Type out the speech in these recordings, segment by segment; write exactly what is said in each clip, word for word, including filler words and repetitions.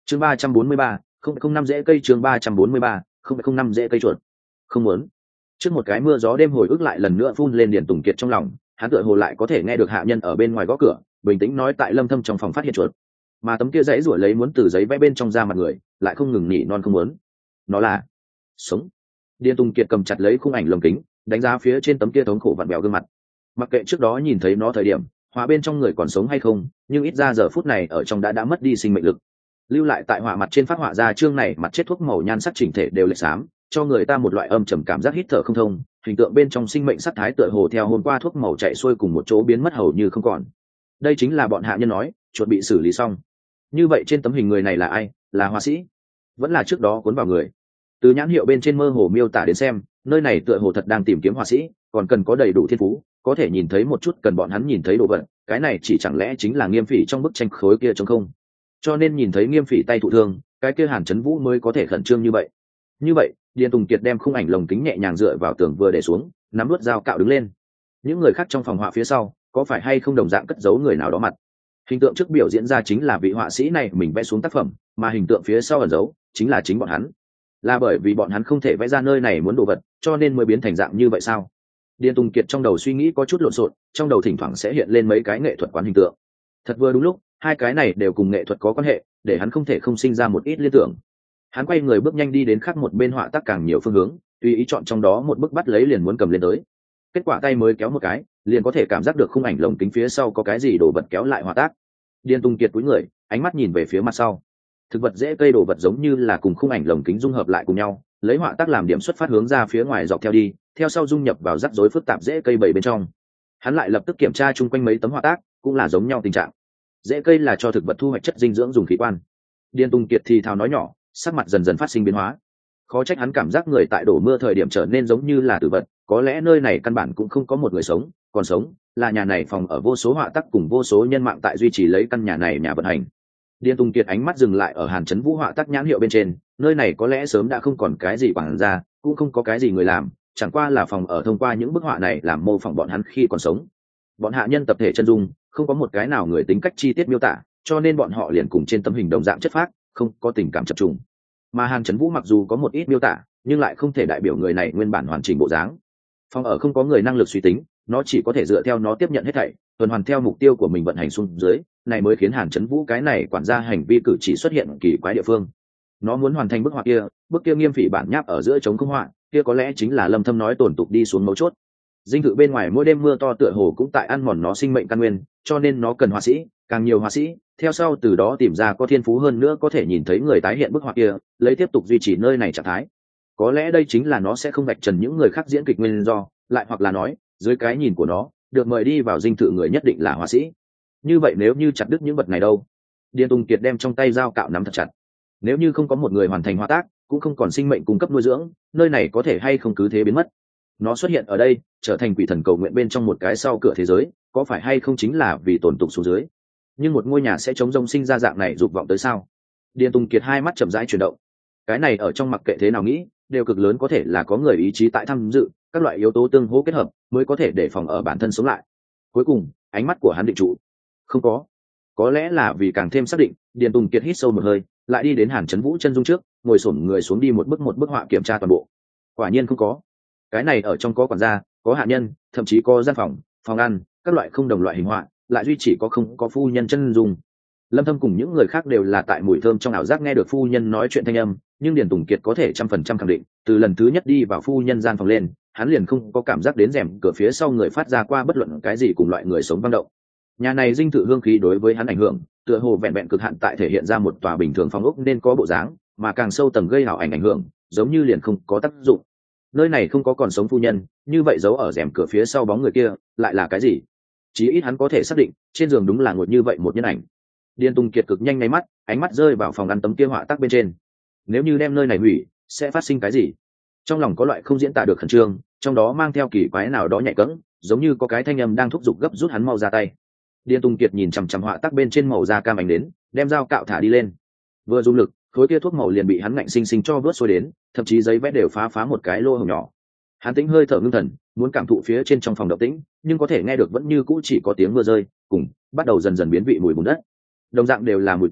chương ba trăm bốn mươi ba, không không năm dễ cây chương ba trăm bốn mươi ba, không không năm dễ cây chuột. Không muốn. Trước một cái mưa gió đêm hồi ức lại lần nữa phun lên Điền Tùng Kiệt trong lòng, hắn tựa hồ lại có thể nghe được hạ nhân ở bên ngoài gõ cửa, bình tĩnh nói tại Lâm Thâm trong phòng phát hiện chuột. Mà tấm kia giấy rủa lấy muốn từ giấy vẽ bên trong ra mặt người, lại không ngừng nỉ non không muốn. Nó là sống. Điền Tùng Kiệt cầm chặt lấy khung ảnh lồng kính, đánh giá phía trên tấm kia thống khổ vặn bèo gương mặt. Mặc kệ trước đó nhìn thấy nó thời điểm, họa bên trong người còn sống hay không, nhưng ít ra giờ phút này ở trong đã đã mất đi sinh mệnh lực. Lưu lại tại họa mặt trên phát họa ra chương này mặt chết thuốc màu nhan sắc chỉnh thể đều lệch xám, cho người ta một loại âm trầm cảm giác hít thở không thông, hình tượng bên trong sinh mệnh sắc thái tựa hồ theo hôm qua thuốc màu chạy xuôi cùng một chỗ biến mất hầu như không còn. Đây chính là bọn hạ nhân nói, chuột bị xử lý xong. Như vậy trên tấm hình người này là ai, là họa sĩ, vẫn là trước đó cuốn vào người? Từ nhãn hiệu bên trên mơ hồ miêu tả đến xem, nơi này tựa hồ thật đang tìm kiếm họa sĩ, còn cần có đầy đủ thiên phú, có thể nhìn thấy một chút cần bọn hắn nhìn thấy đồ vật, cái này chỉ chẳng lẽ chính là Nghiêm Phỉ trong bức tranh khối kia trống không? Cho nên nhìn thấy Nghiêm Phỉ tay thụ thương, cái kia Hàn Chấn Vũ mới có thể khẩn trương như vậy. Như vậy, Điền Tùng Kiệt đem khung ảnh lồng kính nhẹ nhàng dựa vào tường vừa để xuống, nắm nuốt dao cạo đứng lên. Những người khác trong phòng họa phía sau, có phải hay không đồng dạng cất giấu người nào đó mặt? Hình tượng trước biểu diễn ra chính là vị họa sĩ này mình vẽ xuống tác phẩm, mà hình tượng phía sau ẩn giấu chính là chính bọn hắn. Là bởi vì bọn hắn không thể vẽ ra nơi này muốn đồ vật, cho nên mới biến thành dạng như vậy sao? Điền Tùng Kiệt trong đầu suy nghĩ có chút lộn xộn, trong đầu thỉnh thoảng sẽ hiện lên mấy cái nghệ thuật quán hình tượng. Thật vừa đúng lúc, hai cái này đều cùng nghệ thuật có quan hệ, để hắn không thể không sinh ra một ít liên tưởng. Hắn quay người bước nhanh đi đến khác một bên họa tác càng nhiều phương hướng, tùy ý chọn trong đó một bức bắt lấy liền muốn cầm lên tới. Kết quả tay mới kéo một cái, liền có thể cảm giác được khung ảnh lồng kính phía sau có cái gì đổ vật kéo lại họa tác. Điền Tùng Kiệt cúi người, ánh mắt nhìn về phía mặt sau. Thực vật dễ cây đồ vật giống như là cùng khung ảnh lồng kính dung hợp lại cùng nhau, lấy họa tác làm điểm xuất phát hướng ra phía ngoài dọc theo đi, theo sau dung nhập vào rắc rối phức tạp dễ cây bầy bên trong. Hắn lại lập tức kiểm tra chung quanh mấy tấm họa tác, cũng là giống nhau tình trạng. Dễ cây là cho thực vật thu hoạch chất dinh dưỡng dùng khí quan. Điền Tùng Kiệt thì thào nói nhỏ, sắc mặt dần dần phát sinh biến hóa. Khó trách hắn cảm giác người tại đổ mưa thời điểm trở nên giống như là tử vật, có lẽ nơi này căn bản cũng không có một người sống, còn sống là nhà này phòng ở vô số họa tác cùng vô số nhân mạng tại duy trì lấy căn nhà này nhà vận hành. Điền Tùng Kiệt ánh mắt dừng lại ở Hàn Chấn Vũ họa tác nhãn hiệu bên trên, nơi này có lẽ sớm đã không còn cái gì quản ra, cũng không có cái gì người làm, chẳng qua là phòng ở thông qua những bức họa này làm mô phỏng bọn hắn khi còn sống. Bọn hạ nhân tập thể chân dung, không có một cái nào người tính cách chi tiết miêu tả, cho nên bọn họ liền cùng trên tấm hình đồng dạng chất phác, không có tình cảm chập trùng. Mà Hàn Chấn Vũ mặc dù có một ít miêu tả, nhưng lại không thể đại biểu người này nguyên bản hoàn chỉnh bộ dáng. Phòng ở không có người năng lực suy tính, nó chỉ có thể dựa theo nó tiếp nhận hết thảy, tuần hoàn theo mục tiêu của mình vận hành xuống dưới, này mới khiến Hàn Chấn Vũ cái này quản gia hành vi cử chỉ xuất hiện kỳ quái địa phương. Nó muốn hoàn thành bức họa kia, bức kia Nghiêm Phỉ bản nháp ở giữa trống không họa, kia có lẽ chính là Lâm Thâm nói tổn tục đi xuống mấu chốt. Dinh thự bên ngoài mỗi đêm mưa to tựa hồ cũng tại ăn mòn nó sinh mệnh căn nguyên, cho nên nó cần họa sĩ, càng nhiều họa sĩ, theo sau từ đó tìm ra có thiên phú hơn nữa có thể nhìn thấy người tái hiện bức họa kia, lấy tiếp tục duy trì nơi này trạng thái. Có lẽ đây chính là nó sẽ không vạch trần những người khác diễn kịch nguyên do, lại hoặc là nói, dưới cái nhìn của nó, được mời đi vào dinh thự người nhất định là họa sĩ. Như vậy nếu như chặt đứt những vật này đâu? Điền Tùng Kiệt đem trong tay dao cạo nắm thật chặt. Nếu như không có một người hoàn thành họa tác, cũng không còn sinh mệnh cung cấp nuôi dưỡng, nơi này có thể hay không cứ thế biến mất. Nó xuất hiện ở đây, trở thành quỷ thần cầu nguyện bên trong một cái sau cửa thế giới, có phải hay không chính là vì tổn tục xuống dưới? Nhưng một ngôi nhà sẽ chống rông sinh ra dạng này dục vọng tới sao? Điền Tùng Kiệt hai mắt chậm rãi chuyển động. Cái này ở trong mặc kệ thế nào nghĩ, đều cực lớn có thể là có người ý chí tại tham dự, các loại yếu tố tương hỗ kết hợp mới có thể để phòng ở bản thân sống lại. Cuối cùng, ánh mắt của hắn định trụ. Không có. Có lẽ là vì càng thêm xác định, Điền Tùng Kiệt hít sâu một hơi, lại đi đến Hàn Chấn Vũ chân dung trước, ngồi xổm người xuống đi một bức một bức họa kiểm tra toàn bộ. Quả nhiên không có. Cái này ở trong có quản gia, có hạ nhân, thậm chí có gian phòng, phòng ăn, các loại không đồng loại hình họa, lại duy chỉ có không có phu nhân chân dung. Lâm Thâm cùng những người khác đều là tại mùi thơm trong ảo giác nghe được phu nhân nói chuyện thanh âm, nhưng Điền Tùng Kiệt có thể trăm phần trăm khẳng định, từ lần thứ nhất đi vào phu nhân gian phòng lên, hắn liền không có cảm giác đến rèm cửa phía sau người phát ra qua bất luận cái gì cùng loại người sống vang động. Nhà này dinh thự hương khí đối với hắn ảnh hưởng, tựa hồ vẹn vẹn cực hạn tại thể hiện ra một tòa bình thường phòng ốc nên có bộ dáng, mà càng sâu tầng gây ảo ảnh ảnh hưởng, giống như liền không có tác dụng. Nơi này không có còn sống phu nhân, như vậy giấu ở rèm cửa phía sau bóng người kia, lại là cái gì? Chí ít hắn có thể xác định, trên giường đúng là ngồi như vậy một nhân ảnh. Điền Tùng Kiệt cực nhanh nháy mắt, ánh mắt rơi vào phòng ăn tấm kia họa tác bên trên. Nếu như đem nơi này hủy, sẽ phát sinh cái gì? Trong lòng có loại không diễn tả được khẩn trương, trong đó mang theo kỳ quái nào đó nhạy cẫng, giống như có cái thanh âm đang thúc giục gấp rút hắn mau ra tay. Điền Tùng Kiệt nhìn chằm chằm họa tác bên trên màu da cam ảnh đến, đem dao cạo thả đi lên. Vừa dùng lực, khối kia thuốc màu liền bị hắn ngạnh sinh sinh cho vớt xuôi đến, thậm chí giấy vẽ đều phá phá một cái lỗ hổng nhỏ. Hắn tĩnh hơi thở ngưng thần, muốn cảm thụ phía trên trong phòng động tĩnh, nhưng có thể nghe được vẫn như cũ chỉ có tiếng mưa rơi, cùng bắt đầu dần dần biến vị mùi bùn đất. Đồng dạng đều là mùi tanh,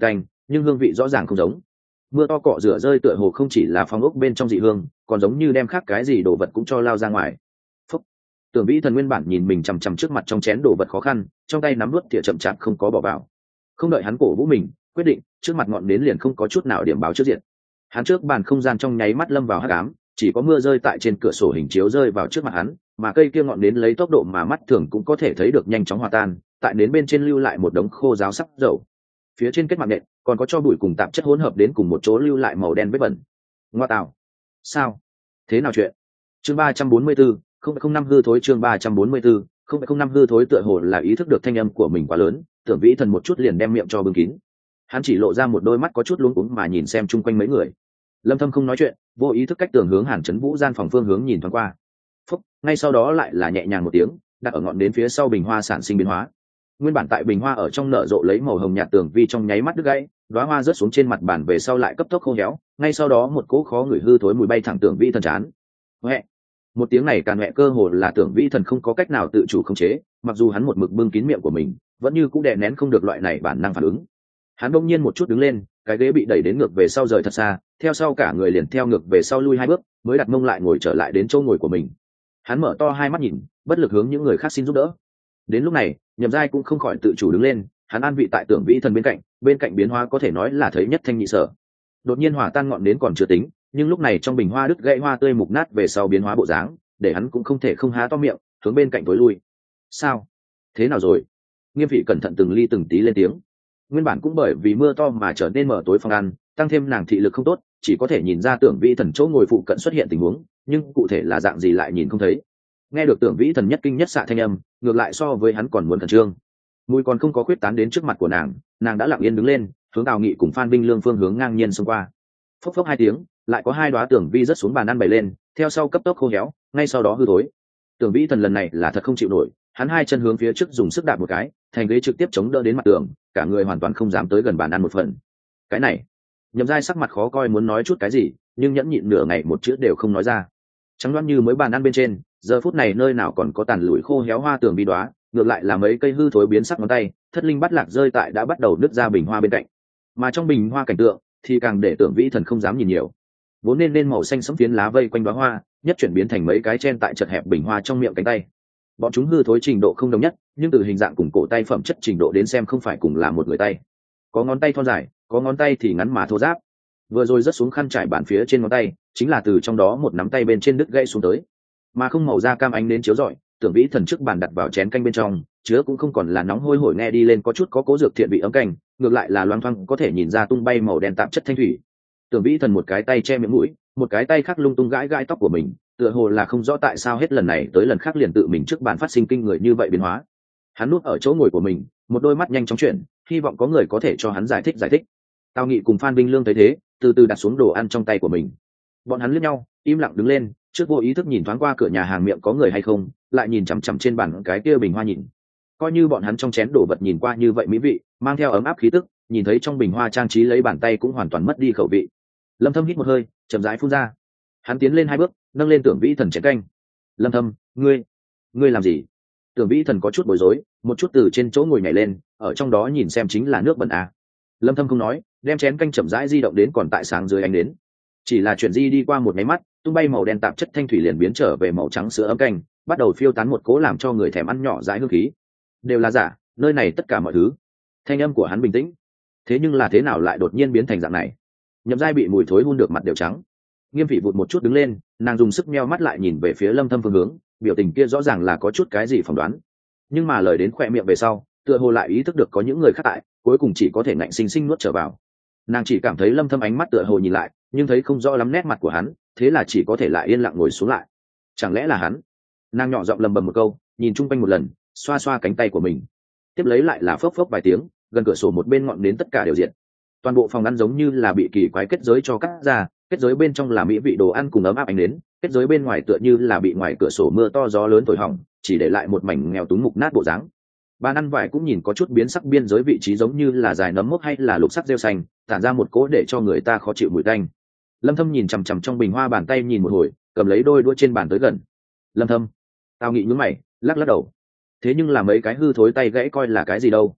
nhưng hương vị rõ ràng không giống. Mưa to cọ rửa rơi tựa hồ không chỉ là phong ốc bên trong dị hương, còn giống như đem khác cái gì đồ vật cũng cho lao ra ngoài. Phúc. Tưởng Vĩ Thần nguyên bản nhìn mình chằm chằm trước mặt trong chén đồ vật khó khăn, trong tay nắm đuốt thìa chậm chạp không có bỏ vào. Không đợi hắn cổ vũ mình, quyết định, trước mặt ngọn nến liền không có chút nào điểm báo trước diện. Hắn trước bàn không gian trong nháy mắt lâm vào hắc ám, chỉ có mưa rơi tại trên cửa sổ hình chiếu rơi vào trước mặt hắn, mà cây kia ngọn nến lấy tốc độ mà mắt thường cũng có thể thấy được nhanh chóng hòa tan, tại nến bên trên lưu lại một đống khô ráo sắc dầu. Phía trên kết mặt nện còn có cho bụi cùng tạp chất hỗn hợp đến cùng một chỗ lưu lại màu đen vết bẩn. Ngoa tạo, sao thế nào chuyện? Chương ba trăm bốn mươi 4, không không năm hư thối. Chương ba trăm bốn mươi 4, không không năm hư thối. Tựa hồ là ý thức được thanh âm của mình quá lớn, Tưởng Vĩ Thần một chút liền đem miệng cho bưng kín. Hắn chỉ lộ ra một đôi mắt có chút luống cuống mà nhìn xem chung quanh mấy người. Lâm Thâm không nói chuyện, vô ý thức cách tường hướng Hàn Chấn Vũ gian phòng phương hướng nhìn thoáng qua. Phúc, ngay sau đó lại là nhẹ nhàng một tiếng, đặt ở ngọn đến phía sau bình hoa sản sinh biến hóa. Nguyên bản tại bình hoa ở trong nở rộ lấy màu hồng nhạt tường vi trong nháy mắt đứt gãy, đóa hoa rớt xuống trên mặt bàn về sau lại cấp tốc khô héo, ngay sau đó một cỗ khó ngửi hư thối mùi bay thẳng Tưởng Vĩ Thần chán. Hoẹ. Một tiếng này càn hoẹ cơ hồ là Tưởng Vĩ Thần không có cách nào tự chủ khống chế, mặc dù hắn một mực bưng kín miệng của mình, vẫn như cũng đè nén không được loại này bản năng phản ứng. Hắn bỗng nhiên một chút đứng lên, cái ghế bị đẩy đến ngược về sau rời thật xa, theo sau cả người liền theo ngược về sau lui hai bước, mới đặt mông lại ngồi trở lại đến chỗ ngồi của mình. Hắn mở to hai mắt nhìn, bất lực hướng những người khác xin giúp đỡ. Đến lúc này, Nhậm Giai cũng không khỏi tự chủ đứng lên, hắn an vị tại Tưởng Vĩ Thần bên cạnh, bên cạnh biến hóa có thể nói là thấy nhất thanh nhị sở. Đột nhiên hỏa tan ngọn nến còn chưa tính, nhưng lúc này trong bình hoa đứt gãy hoa tươi mục nát về sau biến hóa bộ dáng, để hắn cũng không thể không há to miệng, hướng bên cạnh tối lui. Sao? Thế nào rồi? Nghiêm Phỉ cẩn thận từng ly từng tí lên tiếng. Nguyên bản cũng bởi vì mưa to mà trở nên mở tối phòng ăn, tăng thêm nàng thị lực không tốt, chỉ có thể nhìn ra Tưởng Vĩ Thần chỗ ngồi phụ cận xuất hiện tình huống, nhưng cụ thể là dạng gì lại nhìn không thấy. Nghe được Tưởng Vĩ Thần nhất kinh nhất xạ thanh âm, ngược lại so với hắn còn muốn khẩn trương. Mùi còn không có khuyết tán đến trước mặt của nàng, nàng đã lặng yên đứng lên, hướng Tào Nghị cùng Phan Vinh Lương phương hướng ngang nhiên xông qua. Phốc phốc hai tiếng, lại có hai đóa tưởng vi rớt xuống bàn ăn bày lên, theo sau cấp tốc khô héo, ngay sau đó hư thối. Tưởng Vĩ Thần lần này là thật không chịu nổi, hắn hai chân hướng phía trước dùng sức đạp một cái, thành ghế trực tiếp chống đỡ đến mặt tường, cả người hoàn toàn không dám tới gần bàn ăn một phần. Cái này, Nhậm Giai sắc mặt khó coi muốn nói chút cái gì, nhưng nhẫn nhịn nửa ngày một chữ đều không nói ra. Trắng đoán như mới bàn ăn bên trên, giờ phút này nơi nào còn có tàn lụi khô héo hoa tường vi đóa, ngược lại là mấy cây hư thối biến sắc ngón tay, thất linh bắt lạc rơi tại đã bắt đầu nứt ra bình hoa bên cạnh. Mà trong bình hoa cảnh tượng thì càng để Tưởng Vĩ Thần không dám nhìn nhiều. Vốn nên nên màu xanh sẫm phiến lá vây quanh đóa hoa, nhất chuyển biến thành mấy cái chen tại chật hẹp bình hoa trong miệng cánh tay. Bọn chúng hư thối trình độ không đồng nhất, nhưng từ hình dạng cùng cổ tay phẩm chất trình độ đến xem không phải cùng là một người tay. Có ngón tay thon dài, có ngón tay thì ngắn mà thô ráp. Vừa rồi rớt xuống khăn trải bàn phía trên ngón tay, chính là từ trong đó một nắm tay bên trên đứt gãy xuống tới. Mà không màu da cam ánh đến chiếu rọi, Tưởng Vĩ Thần trước bàn đặt vào chén canh bên trong, chứa cũng không còn là nóng hôi hổi nghe đi lên có chút có cố dược thiện vị ấm canh, ngược lại là loang thoang có thể nhìn ra tung bay màu đen tạp chất thanh thủy. Tưởng Vĩ Thần một cái tay che miệng mũi, một cái tay khác lung tung gãi gãi tóc của mình, tựa hồ là không rõ tại sao hết lần này tới lần khác liền tự mình trước bàn phát sinh kinh người như vậy biến hóa. Hắn nuốt ở chỗ ngồi của mình, một đôi mắt nhanh chóng chuyển, hy vọng có người có thể cho hắn giải thích giải thích. Tào Nghị cùng Phan Vinh Lương thấy thế, từ từ đặt xuống đồ ăn trong tay của mình. Bọn hắn liếc nhau, im lặng đứng lên, trước vô ý thức nhìn thoáng qua cửa nhà hàng miệng có người hay không, lại nhìn chằm chằm trên bàn cái kia bình hoa nhìn. Coi như bọn hắn trong chén đổ vật nhìn qua như vậy mỹ vị, mang theo ấm áp khí tức, nhìn thấy trong bình hoa trang trí lấy bàn tay cũng hoàn toàn mất đi khẩu vị. Lâm Thâm hít một hơi, chậm rãi phun ra. Hắn tiến lên hai bước, nâng lên Tưởng Vĩ Thần chén canh. Lâm Thâm, ngươi, ngươi làm gì? Tưởng Vĩ Thần có chút bối rối, một chút từ trên chỗ ngồi nhảy lên, ở trong đó nhìn xem chính là nước bẩn à. Lâm Thâm không nói, đem chén canh chậm rãi di động đến còn tại sáng dưới ánh đến. Chỉ là chuyển di đi qua một cái mắt, tung bay màu đen tạp chất thanh thủy liền biến trở về màu trắng sữa ấm canh, bắt đầu phiêu tán một cố làm cho người thèm ăn nhỏ dãi hương khí. Đều là giả, nơi này tất cả mọi thứ. Thanh âm của hắn bình tĩnh. Thế nhưng là thế nào lại đột nhiên biến thành dạng này? Nhậm Giai bị mùi thối hun được mặt đều trắng. Nghiêm Phỉ vụt một chút đứng lên, nàng dùng sức meo mắt lại nhìn về phía Lâm Thâm phương hướng, biểu tình kia rõ ràng là có chút cái gì phỏng đoán. Nhưng mà lời đến khỏe miệng về sau, tựa hồ lại ý thức được có những người khác tại, cuối cùng chỉ có thể ngạnh sinh sinh nuốt trở vào. Nàng chỉ cảm thấy Lâm Thâm ánh mắt tựa hồ nhìn lại, nhưng thấy không rõ lắm nét mặt của hắn, thế là chỉ có thể lại yên lặng ngồi xuống lại. Chẳng lẽ là hắn? Nàng nhỏ giọng lầm bầm một câu, nhìn chung quanh một lần, xoa xoa cánh tay của mình. Tiếp lấy lại là phốc phốc vài tiếng, gần cửa sổ một bên ngọn đến tất cả đều diệt. Toàn bộ phòng ăn giống như là bị kỳ quái kết giới cho cắt ra, kết giới bên trong là mỹ vị đồ ăn cùng ấm áp ánh đến, kết giới bên ngoài tựa như là bị ngoài cửa sổ mưa to gió lớn thổi hỏng, chỉ để lại một mảnh nghèo túng mục nát bộ dáng. Bàn ăn vải cũng nhìn có chút biến sắc, biên giới vị trí giống như là dài nấm mốc hay là lục sắc rêu xanh, tản ra một cỗ để cho người ta khó chịu mùi tanh. Lâm Thâm nhìn chằm chằm trong bình hoa, bàn tay nhìn một hồi, cầm lấy đôi đũa trên bàn tới gần. Lâm Thâm, Tào Nghị nhướng mày, lắc lắc đầu. Thế nhưng là mấy cái hư thối tay gãy coi là cái gì đâu?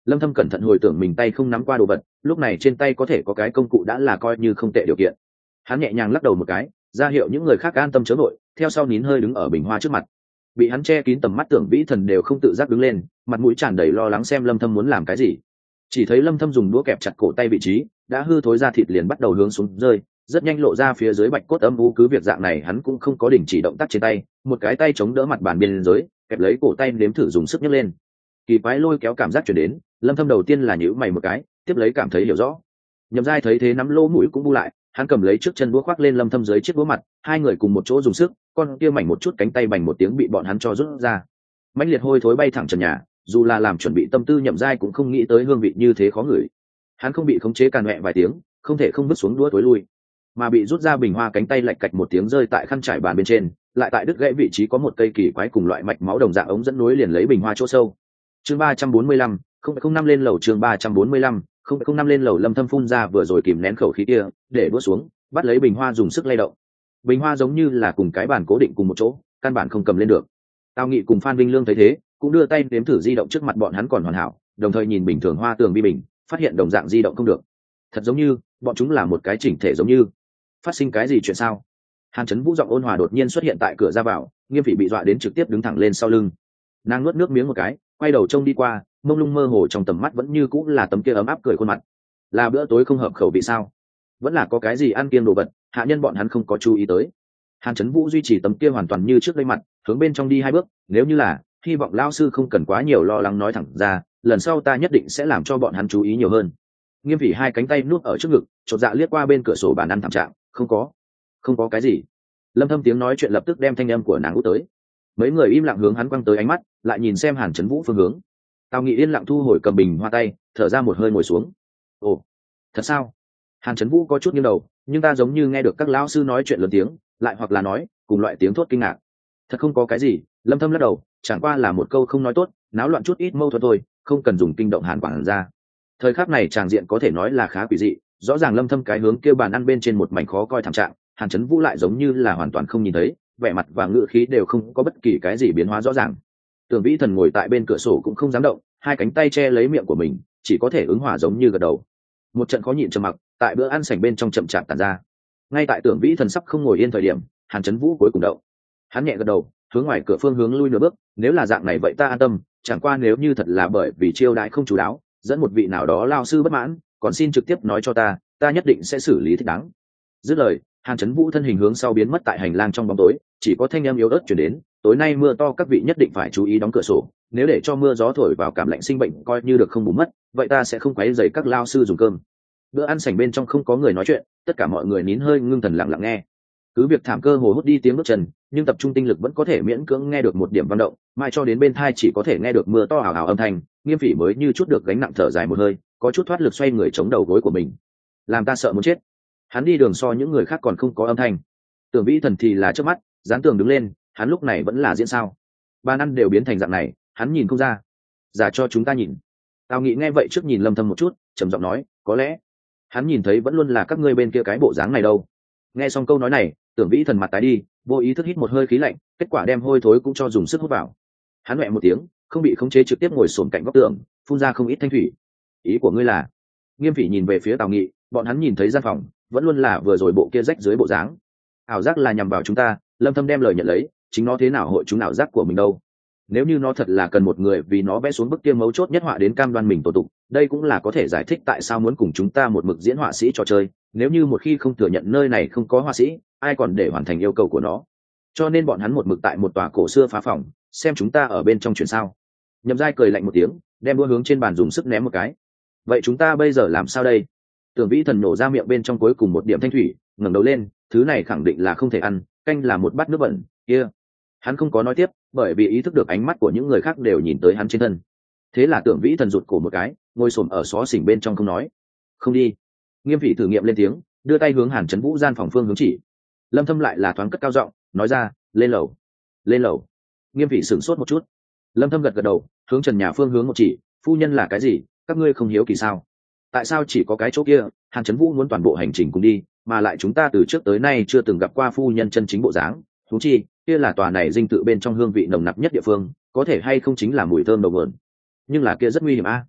Lâm Thâm cẩn thận hồi tưởng mình tay không nắm qua đồ vật, lúc này trên tay có thể có cái công cụ đã là coi như không tệ điều kiện. Hắn nhẹ nhàng lắc đầu một cái, ra hiệu những người khác an tâm chớ vội, theo sau nín hơi đứng ở bình hoa trước mặt. Bị hắn che kín tầm mắt Tưởng Vĩ Thần đều không tự giác đứng lên, mặt mũi tràn đầy lo lắng xem Lâm Thâm muốn làm cái gì. Chỉ thấy Lâm Thâm dùng đũa kẹp chặt cổ tay vị trí, đã hư thối ra thịt liền bắt đầu hướng xuống rơi, rất nhanh lộ ra phía dưới bạch cốt âm u. Cứ việc dạng này hắn cũng không có đình chỉ động tác trên tay, một cái tay chống đỡ mặt bàn bên dưới, kẹp lấy cổ tay nếm thử dùng sức nhấc lên. Kỳ quái lôi kéo cảm giác truyền đến, Lâm Thâm đầu tiên là nhíu mày một cái, tiếp lấy cảm thấy hiểu rõ. Nhậm Giai thấy thế nắm lỗ mũi cũng bu lại, hắn cầm lấy trước chân búa khoác lên Lâm Thâm dưới chiếc búa mặt, hai người cùng một chỗ dùng sức, con kia mảnh một chút cánh tay bành một tiếng bị bọn hắn cho rút ra. Mãnh liệt hôi thối bay thẳng trần nhà, dù là làm chuẩn bị tâm tư Nhậm Giai cũng không nghĩ tới hương vị như thế khó ngửi. Hắn không bị khống chế càn nhẹ vài tiếng, không thể không bước xuống đũa tối lui, mà bị rút ra bình hoa cánh tay lạch cạch một tiếng rơi tại khăn trải bàn bên trên, lại tại đứt gãy vị trí có một cây kỳ quái cùng loại mạch máu đồng dạng ống dẫn nối liền lấy bình hoa chỗ sâu. Chương ba trăm bốn mươi lăm, không không năm lên lầu. Chương ba trăm bốn mươi lăm, không không năm lên lầu. Lâm Thâm phun ra vừa rồi kìm nén khẩu khí kia, để đũa xuống, bắt lấy bình hoa dùng sức lay động. Bình hoa giống như là cùng cái bàn cố định cùng một chỗ, căn bản không cầm lên được. Tao Nghị cùng Phan Vinh Lương thấy thế, cũng đưa tay nếm thử di động trước mặt bọn hắn còn hoàn hảo, đồng thời nhìn bình thường hoa tường bi bình, phát hiện đồng dạng di động không được. Thật giống như bọn chúng là một cái chỉnh thể giống như. Phát sinh cái gì chuyện sao? Hàn Chấn Vũ giọng ôn hòa đột nhiên xuất hiện tại cửa ra vào, Nghiêm Phỉ bị dọa đến trực tiếp đứng thẳng lên sau lưng. Nàng nuốt nước miếng một cái, quay đầu trông đi qua, mông lung mơ hồ trong tầm mắt vẫn như cũng là tấm kia ấm áp cười khuôn mặt. Là bữa tối không hợp khẩu vị sao? Vẫn là có cái gì ăn kiêng đồ vật, hạ nhân bọn hắn không có chú ý tới. Hàn Chấn Vũ duy trì tấm kia hoàn toàn như trước đây mặt, hướng bên trong đi hai bước, nếu như là, hy vọng lão sư không cần quá nhiều lo lắng nói thẳng ra, lần sau ta nhất định sẽ làm cho bọn hắn chú ý nhiều hơn. Nghiêm Phỉ hai cánh tay nuốt ở trước ngực, chột dạ liếc qua bên cửa sổ bàn ăn thảm trạng, không có, không có cái gì. Lâm Thâm tiếng nói chuyện lập tức đem thanh âm của nàng út tới. Mấy người im lặng hướng hắn quăng tới ánh mắt, lại nhìn xem Hàn Chấn Vũ phương hướng. Tào Nghị yên lặng thu hồi cầm bình hoa tay, thở ra một hơi ngồi xuống. Ồ, thật sao? Hàn Chấn Vũ có chút nghiêng đầu, nhưng ta giống như nghe được các lão sư nói chuyện lớn tiếng, lại hoặc là nói cùng loại tiếng thốt kinh ngạc. Thật không có cái gì. Lâm Thâm lắc đầu, chẳng qua là một câu không nói tốt, náo loạn chút ít mâu thuẫn thôi, không cần dùng kinh động Hàn quản ra. Thời khắc này tràng diện có thể nói là khá quỷ dị, rõ ràng Lâm Thâm cái hướng kêu bàn ăn bên trên một mảnh khó coi thảm trạng, Hàn Chấn Vũ lại giống như là hoàn toàn không nhìn thấy, vẻ mặt và ngữ khí đều không có bất kỳ cái gì biến hóa rõ ràng. Tưởng Vĩ Thần ngồi tại bên cửa sổ cũng không dám động, hai cánh tay che lấy miệng của mình, chỉ có thể ứng hòa giống như gật đầu. Một trận khó nhịn trầm mặc tại bữa ăn sảnh bên trong chậm chạp tàn ra. Ngay tại Tưởng Vĩ Thần sắp không ngồi yên thời điểm, Hàn Chấn Vũ cuối cùng động. Hắn nhẹ gật đầu, hướng ngoài cửa phương hướng lui nửa bước, nếu là dạng này vậy ta an tâm, chẳng qua nếu như thật là bởi vì chiêu đãi không chú đáo, dẫn một vị nào đó lao sư bất mãn, còn xin trực tiếp nói cho ta, ta nhất định sẽ xử lý thích đáng. Dứt lời, Hàn Chấn Vũ thân hình hướng sau biến mất tại hành lang trong bóng tối, chỉ có thanh âm yếu ớt truyền đến, tối nay mưa to các vị nhất định phải chú ý đóng cửa sổ, nếu để cho mưa gió thổi vào cảm lạnh sinh bệnh coi như được không bù mất, vậy ta sẽ không quấy rầy các lao sư dùng cơm. Bữa ăn sảnh bên trong không có người nói chuyện, tất cả mọi người nín hơi ngưng thần lặng lặng nghe. Cứ việc thảm cơ hồ hút đi tiếng bước chân, nhưng tập trung tinh lực vẫn có thể miễn cưỡng nghe được một điểm vận động, mai cho đến bên tai chỉ có thể nghe được mưa to ào ào âm thanh, Nghiêm Phỉ mới như chút được gánh nặng thở dài một hơi, có chút thoát lực xoay người chống đầu gối của mình. Làm ta sợ muốn chết. Hắn đi đường so những người khác còn không có âm thanh. Tưởng Vĩ Thần thì là trước mắt, dán tường đứng lên, hắn lúc này vẫn là diễn sao? Bàn ăn đều biến thành dạng này, hắn nhìn không ra. Giả cho chúng ta nhìn. Tào Nghị nghe vậy trước nhìn Lâm Thâm một chút, trầm giọng nói, có lẽ hắn nhìn thấy vẫn luôn là các ngươi bên kia cái bộ dáng này đâu. Nghe xong câu nói này, Tưởng Vĩ Thần mặt tái đi, vô ý thức hít một hơi khí lạnh, kết quả đem hôi thối cũng cho dùng sức hút vào. Hắn mẹ một tiếng, không bị khống chế trực tiếp ngồi xổm cạnh góc tường, phun ra không ít thanh thủy. Ý của ngươi là? Nghiêm Phỉ nhìn về phía Tào Nghị, bọn hắn nhìn thấy gian phòng vẫn luôn là vừa rồi bộ kia rách dưới bộ dáng. Ảo giác là nhằm vào chúng ta. Lâm Thâm đem lời nhận lấy, chính nó thế nào hội chúng ảo giác của mình đâu. Nếu như nó thật là cần một người vì nó vẽ xuống bức kia mấu chốt nhất họa đến cam đoan mình tổ tục, đây cũng là có thể giải thích tại sao muốn cùng chúng ta một mực diễn họa sĩ trò chơi. Nếu như một khi không thừa nhận nơi này không có họa sĩ, ai còn để hoàn thành yêu cầu của nó. Cho nên bọn hắn một mực tại một tòa cổ xưa phá phòng, xem chúng ta ở bên trong chuyện sao. Nhậm Giai cười lạnh một tiếng, đem đũa hướng trên bàn dùng sức ném một cái. Vậy chúng ta bây giờ làm sao đây? Tưởng Vĩ Thần nổ ra miệng bên trong cuối cùng một điểm thanh thủy, ngẩng đầu lên, thứ này khẳng định là không thể ăn, canh là một bát nước bẩn kia. Hắn không có nói tiếp, bởi vì ý thức được ánh mắt của những người khác đều nhìn tới hắn trên thân. Thế là Tưởng Vĩ Thần rụt cổ một cái, ngồi xổm ở xó xỉnh bên trong không nói. Không đi. Nghiêm Phỉ thử nghiệm lên tiếng, đưa tay hướng Hàn Chấn Vũ gian phòng phương hướng chỉ. Lâm Thâm lại là thoáng cất cao giọng, nói ra, lên lầu. Lên lầu. Nghiêm Phỉ sửng sốt một chút. Lâm Thâm gật gật đầu, hướng trần nhà phương hướng một chỉ, phu nhân là cái gì, các ngươi không hiếu kỳ sao? Tại sao chỉ có cái chỗ kia? Hàn Chấn Vũ muốn toàn bộ hành trình cùng đi, mà lại chúng ta từ trước tới nay chưa từng gặp qua phu nhân chân chính bộ dáng. Thú chi, kia là tòa này dinh tự bên trong hương vị nồng nặc nhất địa phương, có thể hay không chính là mùi thơm đầu nguồn. Nhưng là kia rất nguy hiểm a.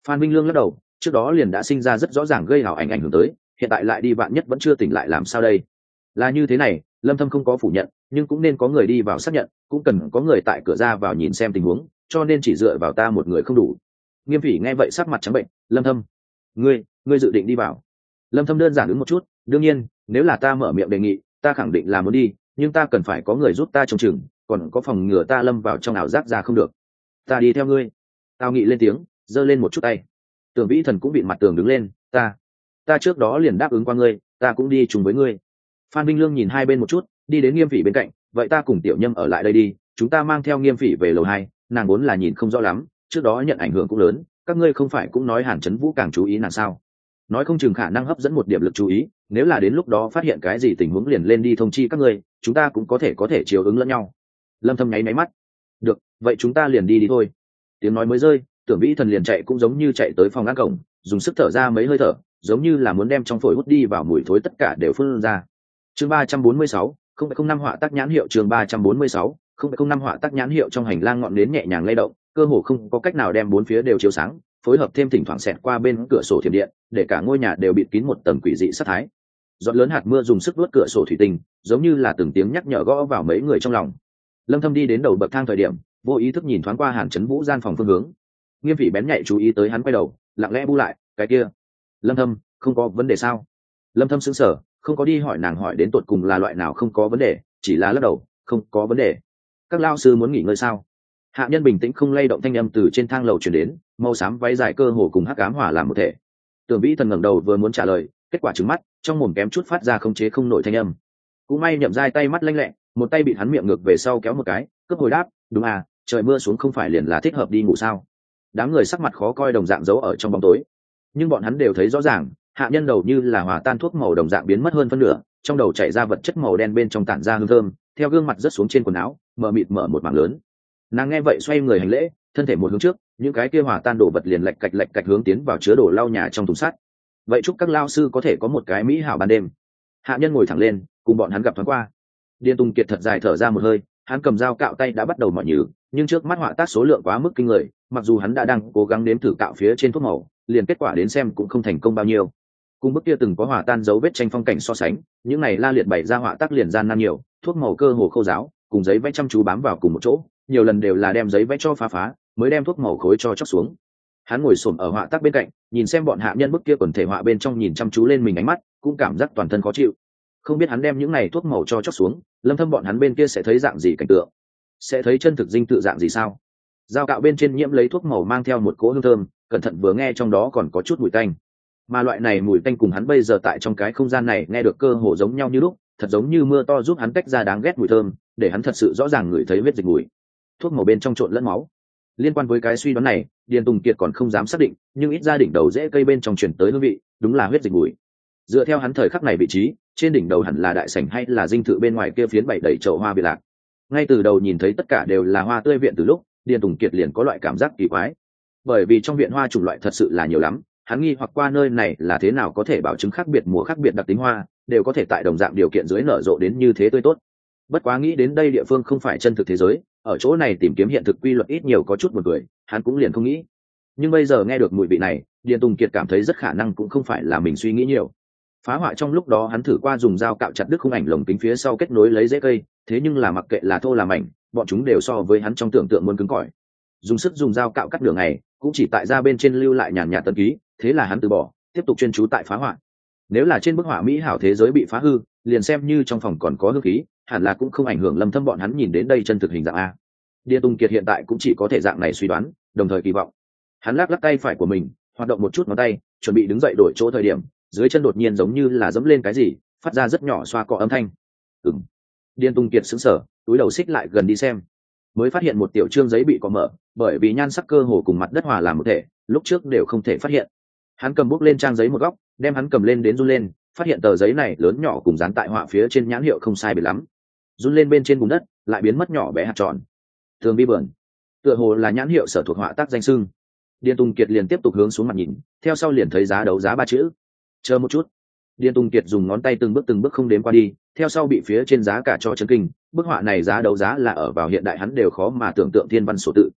Phan Minh Lương lắc đầu, trước đó liền đã sinh ra rất rõ ràng gây ảo ảnh ảnh hưởng tới, hiện tại lại đi vạn nhất vẫn chưa tỉnh lại làm sao đây? Là như thế này, Lâm Thâm không có phủ nhận, nhưng cũng nên có người đi vào xác nhận, cũng cần có người tại cửa ra vào nhìn xem tình huống, cho nên chỉ dựa vào ta một người không đủ. Nghiêm Phỉ nghe vậy sắc mặt trắng bệnh, Lâm Thâm, ngươi, ngươi dự định đi vào? Lâm Thâm đơn giản ứng một chút, đương nhiên, nếu là ta mở miệng đề nghị, ta khẳng định là muốn đi, nhưng ta cần phải có người giúp ta trông chừng, còn có phòng ngừa ta lâm vào trong ảo giác ra không được. Ta đi theo ngươi. Tao Nghị lên tiếng, giơ lên một chút tay. Tưởng Vĩ Thần cũng bị mặt tường đứng lên, ta, ta trước đó liền đáp ứng qua ngươi, ta cũng đi chung với ngươi. Phan Minh Lương nhìn hai bên một chút, đi đến Nghiêm Phỉ bên cạnh, vậy ta cùng Tiểu Nhâm ở lại đây đi, chúng ta mang theo Nghiêm Phỉ về lầu hai, nàng vốn là nhìn không rõ lắm, trước đó nhận ảnh hưởng cũng lớn, các ngươi không phải cũng nói Hàn Chấn Vũ càng chú ý nàng sao? Nói không chừng khả năng hấp dẫn một điểm lực chú ý, nếu là đến lúc đó phát hiện cái gì tình huống liền lên đi thông chi các ngươi, chúng ta cũng có thể có thể chiều ứng lẫn nhau. Lâm Thâm nháy máy mắt, được, vậy chúng ta liền đi đi thôi. Tiếng nói mới rơi, Tưởng Vĩ Thần liền chạy cũng giống như chạy tới phòng ngăn cổng, dùng sức thở ra mấy hơi thở, giống như là muốn đem trong phổi hút đi vào mùi thối tất cả đều phun ra. Chương ba trăm bốn mươi sáu, không không năm họa tác nhãn hiệu. Chương ba trăm bốn mươi sáu, không không năm họa tác nhãn hiệu. Trong hành lang ngọn nến nhẹ nhàng lay động, cơ hồ không có cách nào đem bốn phía đều chiếu sáng, phối hợp thêm thỉnh thoảng xẹt qua bên cửa sổ thiểm điện, để cả ngôi nhà đều bịt kín một tầng quỷ dị sát thái. Giọt lớn hạt mưa dùng sức vuốt cửa sổ thủy tinh, giống như là từng tiếng nhắc nhở gõ vào mấy người trong lòng. Lâm Thâm đi đến đầu bậc thang thời điểm, vô ý thức nhìn thoáng qua Hàn Chấn Vũ gian phòng phương hướng. Nghiêm Phỉ bén nhạy chú ý tới hắn quay đầu, lặng lẽ bu lại, cái kia. Lâm Thâm, không có vấn đề sao? Lâm Thâm sững sờ, không có đi hỏi nàng hỏi đến tột cùng là loại nào không có vấn đề, chỉ là lắc đầu, không có vấn đề. Các lao sư muốn nghỉ ngơi sao? Hạ nhân bình tĩnh không lay động thanh âm từ trên thang lầu truyền đến, màu xám váy dài cơ hồ cùng hắc ám hòa làm một thể. Tưởng Vĩ Thần ngẩng đầu vừa muốn trả lời, kết quả trừng mắt, trong mồm kém chút phát ra không chế không nổi thanh âm. Cũng may Nhậm Giai tay mắt lanh lẹ, một tay bị hắn miệng ngược về sau kéo một cái, cướp hồi đáp, đúng à, trời mưa xuống không phải liền là thích hợp đi ngủ sao? Đám người sắc mặt khó coi đồng dạng giấu ở trong bóng tối, nhưng bọn hắn đều thấy rõ ràng, hạ nhân đầu như là hòa tan thuốc màu đồng dạng biến mất hơn phân nửa, trong đầu chảy ra vật chất màu đen bên trong tản ra hương thơm, theo gương mặt rớt xuống trên quần áo, mờ mịt mở một mảng lớn. Nàng nghe vậy xoay người hành lễ, thân thể một hướng trước, những cái kia hòa tan đổ vật liền lạch cạch lạch cạch hướng tiến vào chứa đồ lau nhà trong thùng sắt. Vậy chúc các lao sư có thể có một cái mỹ hảo ban đêm. Hạ nhân ngồi thẳng lên, cùng bọn hắn gặp thoáng qua. Điền Tùng Kiệt thật dài thở ra một hơi, hắn cầm dao cạo tay đã bắt đầu mỏi nhừ, nhưng trước mắt họa tác số lượng quá mức kinh người, mặc dù hắn đã đang cố gắng nếm thử cạo phía trên thuốc màu, liền kết quả đến xem cũng không thành công bao nhiêu. Cùng bức kia từng có hòa tan dấu vết tranh phong cảnh so sánh, những này la liệt bày ra họa tác liền gian nan nhiều, thuốc màu cơ hồ khô ráo, cùng giấy vẽ chăm chú bám vào cùng một chỗ, nhiều lần đều là đem giấy vẽ cho phá phá, mới đem thuốc màu khối cho chóc xuống. Hắn ngồi xổm ở họa tác bên cạnh, nhìn xem bọn hạ nhân bức kia quần thể họa bên trong nhìn chăm chú lên mình ánh mắt, cũng cảm giác toàn thân khó chịu. Không biết hắn đem những này thuốc màu cho chóc xuống, Lâm Thâm bọn hắn bên kia sẽ thấy dạng gì cảnh tượng, sẽ thấy chân thực dinh tự dạng gì sao? Dao cạo bên trên nhiễm lấy thuốc màu mang theo một cỗ hương thơm, cẩn thận vừa nghe trong đó còn có chút mùi tanh, mà loại này mùi tanh cùng hắn bây giờ tại trong cái không gian này nghe được cơ hồ giống nhau như lúc, thật giống như mưa to giúp hắn tách ra đáng ghét mùi thơm, để hắn thật sự rõ ràng ngửi thấy huyết dịch mùi. Thuốc màu bên trong trộn lẫn máu. Liên quan với cái suy đoán này, Điền Tùng Kiệt còn không dám xác định, nhưng ít ra đỉnh đầu rễ cây bên trong truyền tới hương vị, đúng là huyết dịch mùi. Dựa theo hắn thời khắc này vị trí, trên đỉnh đầu hẳn là đại sảnh hay là dinh thự bên ngoài kia phiến bảy đầy chậu hoa bị lạc. Ngay từ đầu nhìn thấy tất cả đều là hoa tươi viện từ lúc, Điền Tùng Kiệt liền có loại cảm giác kỳ quái. Bởi vì trong viện hoa chủng loại thật sự là nhiều lắm, hắn nghi hoặc qua nơi này là thế nào có thể bảo chứng khác biệt mùa khác biệt đặc tính hoa, đều có thể tại đồng dạng điều kiện dưới nở rộ đến như thế tươi tốt. Bất quá nghĩ đến đây địa phương không phải chân thực thế giới, ở chỗ này tìm kiếm hiện thực quy luật ít nhiều có chút buồn cười, hắn cũng liền không nghĩ. Nhưng bây giờ nghe được mùi vị này, Điền Tùng Kiệt cảm thấy rất khả năng cũng không phải là mình suy nghĩ nhiều. Phá họa trong lúc đó hắn thử qua dùng dao cạo chặt đứt khung ảnh lồng kính phía sau kết nối lấy rễ cây, thế nhưng là mặc kệ là thô là mảnh, bọn chúng đều so với hắn trong tưởng tượng muốn cứng cỏi. Dùng sức dùng dao cạo cắt đường này, cũng chỉ tại ra bên trên lưu lại nhàn nhạt tấn ký, thế là hắn từ bỏ, tiếp tục chuyên chú tại phá họa. Nếu là trên bức họa mỹ hảo thế giới bị phá hư, liền xem như trong phòng còn có hương khí, hẳn là cũng không ảnh hưởng Lâm Thâm bọn hắn nhìn đến đây chân thực hình dạng a. Điền Tùng Kiệt hiện tại cũng chỉ có thể dạng này suy đoán, đồng thời kỳ vọng. Hắn lắc lắc tay phải của mình, hoạt động một chút ngón tay, chuẩn bị đứng dậy đổi chỗ thời điểm, dưới chân đột nhiên giống như là dẫm lên cái gì, phát ra rất nhỏ xoa cọ âm thanh. Ừm. Điền Tùng Kiệt sững sờ, túi đầu xích lại gần đi xem, mới phát hiện một tiểu chương giấy bị cọ mở, bởi vì nhan sắc cơ hồ cùng mặt đất hòa làm một thể, lúc trước đều không thể phát hiện. Hắn cầm bút lên trang giấy một góc, đem hắn cầm lên đến run lên, phát hiện tờ giấy này lớn nhỏ cùng dán tại họa phía trên nhãn hiệu không sai biệt lắm. Run lên bên trên bùn đất, lại biến mất nhỏ bé hạt tròn. Thường bi bẩn, tựa hồ là nhãn hiệu sở thuộc họa tác danh xưng. Điền Tùng Kiệt liền tiếp tục hướng xuống mặt nhìn, theo sau liền thấy giá đấu giá ba chữ. Chờ một chút. Điền Tùng Kiệt dùng ngón tay từng bước từng bước không đếm qua đi, theo sau bị phía trên giá cả cho chấn kinh. Bức họa này giá đấu giá là ở vào hiện đại hắn đều khó mà tưởng tượng thiên văn số tự.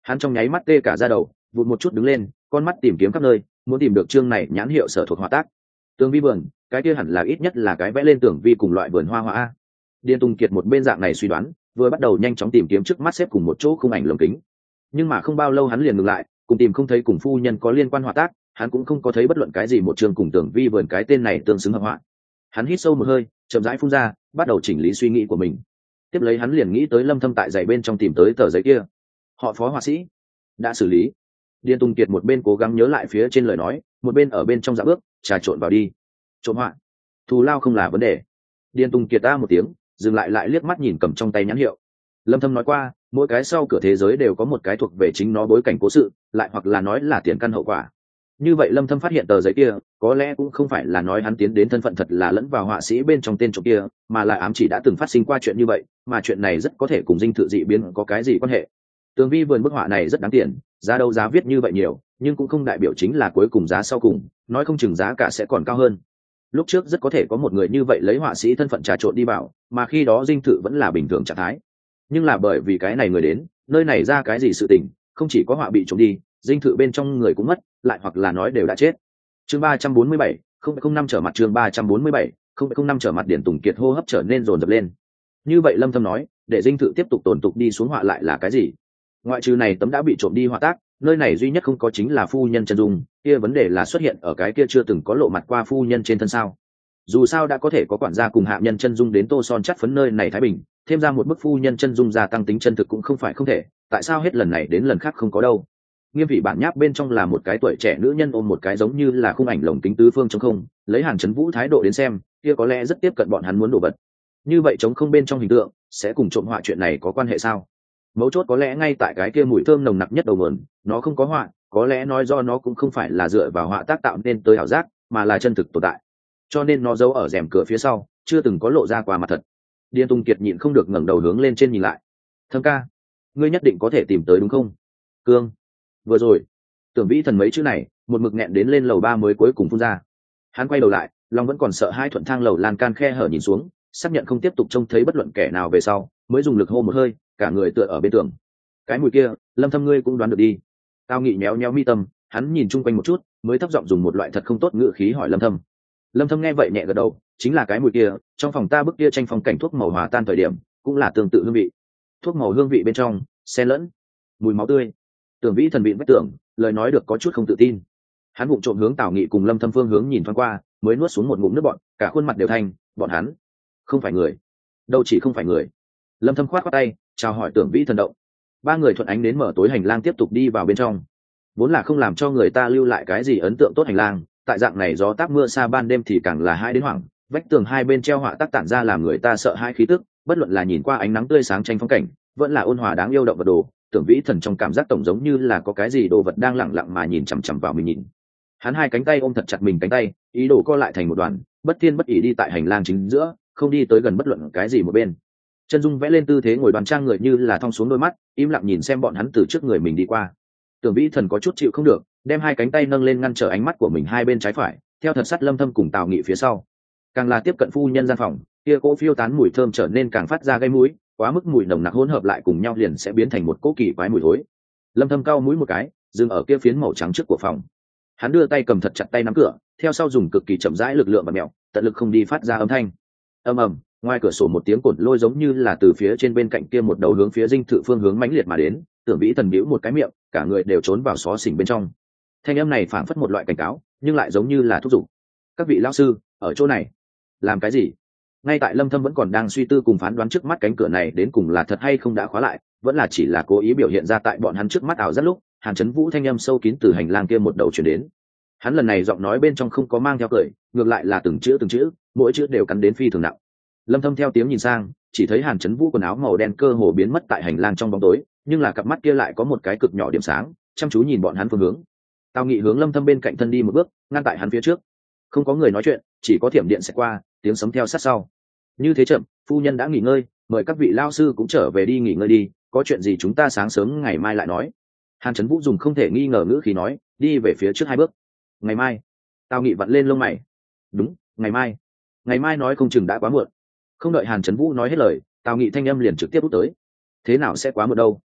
Hắn trong nháy mắt tê cả da đầu, vụt một chút đứng lên, con mắt tìm kiếm khắp nơi, muốn tìm được chương này nhãn hiệu sở thuộc họa tác. Tường vi vườn, cái kia hẳn là ít nhất là cái vẽ lên tường vi cùng loại vườn hoa hoa a. Điền Tùng Kiệt một bên dạng này suy đoán, vừa bắt đầu nhanh chóng tìm kiếm trước mắt xếp cùng một chỗ khung ảnh lồng kính. Nhưng mà không bao lâu hắn liền ngừng lại, cùng tìm không thấy cùng phu nhân có liên quan họa tác, hắn cũng không có thấy bất luận cái gì một chương cùng tường vi vườn cái tên này tương xứng hợp họa. Hắn hít sâu một hơi, chậm rãi phun ra, bắt đầu chỉnh lý suy nghĩ của mình. Tiếp lấy hắn liền nghĩ tới Lâm Thâm tại giày bên trong tìm tới tờ giấy kia. Họ Phó họa sĩ đã xử lý. Điền Tùng Kiệt một bên cố gắng nhớ lại phía trên lời nói, một bên ở bên trong dạ bước trà trộn vào đi. Trộn họa, thù lao không là vấn đề. Điền Tùng Kiệt ta một tiếng, dừng lại lại liếc mắt nhìn cầm trong tay nhãn hiệu. Lâm Thâm nói qua, mỗi cái sau cửa thế giới đều có một cái thuộc về chính nó bối cảnh cố sự, lại hoặc là nói là tiền căn hậu quả. Như vậy Lâm Thâm phát hiện tờ giấy kia, có lẽ cũng không phải là nói hắn tiến đến thân phận thật là lẫn vào họa sĩ bên trong tên trộm kia, mà là ám chỉ đã từng phát sinh qua chuyện như vậy, mà chuyện này rất có thể cùng dinh thự dị biến có cái gì quan hệ. Tường vi vườn bức họa này rất đáng tiền, giá đấu giá viết như vậy nhiều, nhưng cũng không đại biểu chính là cuối cùng giá sau cùng, nói không chừng giá cả sẽ còn cao hơn. Lúc trước rất có thể có một người như vậy lấy họa sĩ thân phận trà trộn đi vào, mà khi đó dinh thự vẫn là bình thường trạng thái. Nhưng là bởi vì cái này người đến, nơi này ra cái gì sự tình, không chỉ có họa bị trộm đi, dinh thự bên trong người cũng mất, lại hoặc là nói đều đã chết. Chương ba trăm bốn mươi bảy, không không năm trở mặt chương ba trăm bốn mươi bảy, không không năm trở mặt Điển Tùng Kiệt hô hấp trở nên dồn dập lên. Như vậy Lâm Thâm nói, để dinh thự tiếp tục tồn tục đi xuống họa lại là cái gì? Ngoại trừ này tấm đã bị trộm đi họa tác, nơi này duy nhất không có chính là phu nhân chân dung, kia vấn đề là xuất hiện ở cái kia chưa từng có lộ mặt qua phu nhân trên thân sao? Dù sao đã có thể có quản gia cùng hạ nhân chân dung đến tô son chắt phấn nơi này thái bình, thêm ra một bức phu nhân chân dung gia tăng tính chân thực cũng không phải không thể, tại sao hết lần này đến lần khác không có đâu? Nghiêm vị bản nháp bên trong là một cái tuổi trẻ nữ nhân ôm một cái giống như là khung ảnh lồng kính tứ phương trong không, lấy Hàn Chấn Vũ thái độ đến xem, kia có lẽ rất tiếp cận bọn hắn muốn đổ vật. Như vậy trống không bên trong hình tượng sẽ cùng trộm họa chuyện này có quan hệ sao? Mấu chốt có lẽ ngay tại cái kia mùi thơm nồng nặc nhất đầu nguồn, nó không có họa, có lẽ nói do nó cũng không phải là dựa vào họa tác tạo nên tới ảo giác, mà là chân thực tồn tại. Cho nên nó giấu ở rèm cửa phía sau, chưa từng có lộ ra qua mặt thật. Điền Tùng Kiệt nhịn không được ngẩng đầu hướng lên trên nhìn lại. Thâm ca, ngươi nhất định có thể tìm tới đúng không? Cương, vừa rồi, Tưởng Vĩ Thần mấy chữ này, một mực nghẹn đến lên lầu ba mới cuối cùng phun ra. Hắn quay đầu lại, lòng vẫn còn sợ hai thuận thang lầu lan can khe hở nhìn xuống, xác nhận không tiếp tục trông thấy bất luận kẻ nào về sau, mới dùng lực hô một hơi, cả người tựa ở bên tường. Cái mùi kia, Lâm Thâm ngươi cũng đoán được đi. Tao Nghị nhéo nhéo mi tâm, hắn nhìn chung quanh một chút, mới thấp giọng dùng một loại thật không tốt ngữ khí hỏi Lâm Thâm. Lâm Thâm nghe vậy nhẹ gật đầu, chính là cái mùi kia, trong phòng ta bức kia tranh phong cảnh thuốc màu hòa tan thời điểm, cũng là tương tự hương vị. Thuốc màu hương vị bên trong, xen lẫn mùi máu tươi. Tưởng Vĩ Thần vịn vách tưởng, lời nói được có chút không tự tin. Hắn vụng trộm hướng Tào Nghị cùng Lâm Thâm phương hướng nhìn thoáng qua, mới nuốt xuống một ngụm nước bọt, cả khuôn mặt đều thành, bọn hắn không phải người, đâu chỉ không phải người. Lâm Thâm khoát qua tay, chào hỏi Tưởng Vĩ Thần động. Ba người thuận ánh đến mở tối hành lang tiếp tục đi vào bên trong. Vốn là không làm cho người ta lưu lại cái gì ấn tượng tốt hành lang, tại dạng này gió táp mưa xa ban đêm thì càng là hai đến hoảng. Vách tường hai bên treo họa tác tản ra làm người ta sợ hai khí tức, bất luận là nhìn qua ánh nắng tươi sáng tranh phong cảnh, vẫn là ôn hòa đáng yêu động vật đồ. Tưởng Vĩ Thần trong cảm giác tổng giống như là có cái gì đồ vật đang lẳng lặng mà nhìn chằm chằm vào mình nhìn. Hắn hai cánh tay ôm thật chặt mình cánh tay, ý đồ co lại thành một đoàn, bất thiên bất ỷ đi tại hành lang chính giữa, không đi tới gần bất luận cái gì một bên. Chân dung vẽ lên tư thế ngồi đoàn trang người như là thong xuống đôi mắt, im lặng nhìn xem bọn hắn từ trước người mình đi qua. Tưởng Vĩ Thần có chút chịu không được, đem hai cánh tay nâng lên ngăn trở ánh mắt của mình hai bên trái phải, theo thật sắt Lâm Thâm cùng Tào Nghị phía sau. Càng là tiếp cận phu nhân gian phòng, kia cỗ phiêu tán mùi thơm trở nên càng phát ra gây mũi, quá mức mùi nồng nặc hỗn hợp lại cùng nhau liền sẽ biến thành một cỗ kỳ quái mùi thối. Lâm Thâm cau mũi một cái, dừng ở kia phiến màu trắng trước của phòng. Hắn đưa tay cầm thật chặt tay nắm cửa, theo sau dùng cực kỳ chậm rãi lực lượng và mèo, tận lực không đi phát ra âm thanh. Ầm ầm, ngoài cửa sổ một tiếng cồn lôi giống như là từ phía trên bên cạnh kia một đầu hướng phía dinh thự phương hướng mãnh liệt mà đến. Tưởng Vĩ Thần bĩu một cái miệng, cả người đều trốn vào xó xỉnh bên trong. Thanh âm này phảng phất một loại cảnh cáo, nhưng lại giống như là thúc giục. Các vị lão sư, ở chỗ này, làm cái gì? Ngay tại Lâm Thâm vẫn còn đang suy tư cùng phán đoán trước mắt cánh cửa này đến cùng là thật hay không đã khóa lại, vẫn là chỉ là cố ý biểu hiện ra tại bọn hắn trước mắt ảo giác lúc, Hàn Chấn Vũ thanh âm sâu kín từ hành lang kia một đầu truyền đến. Hắn lần này giọng nói bên trong không có mang theo cười, ngược lại là từng chữ từng chữ, mỗi chữ đều cắn đến phi thường nặng. Lâm Thâm theo tiếng nhìn sang, chỉ thấy Hàn Chấn Vũ quần áo màu đen cơ hồ biến mất tại hành lang trong bóng tối, nhưng là cặp mắt kia lại có một cái cực nhỏ điểm sáng, chăm chú nhìn bọn hắn phương hướng. Tào Nghị hướng Lâm Thâm bên cạnh thân đi một bước, ngăn tại hắn phía trước. Không có người nói chuyện, chỉ có thiểm điện sẽ qua, tiếng sấm theo sát sau. Như thế chậm, phu nhân đã nghỉ ngơi, mời các vị lao sư cũng trở về đi nghỉ ngơi đi, có chuyện gì chúng ta sáng sớm ngày mai lại nói. Hàn Chấn Vũ dùng không thể nghi ngờ ngữ khí nói, đi về phía trước hai bước. Ngày mai? Tào Nghị vặn lên lông mày. Đúng, ngày mai. Ngày mai nói không chừng đã quá muộn. Không đợi Hàn Chấn Vũ nói hết lời, Tào Nghị thanh âm liền trực tiếp út tới. Thế nào sẽ quá muộn đâu?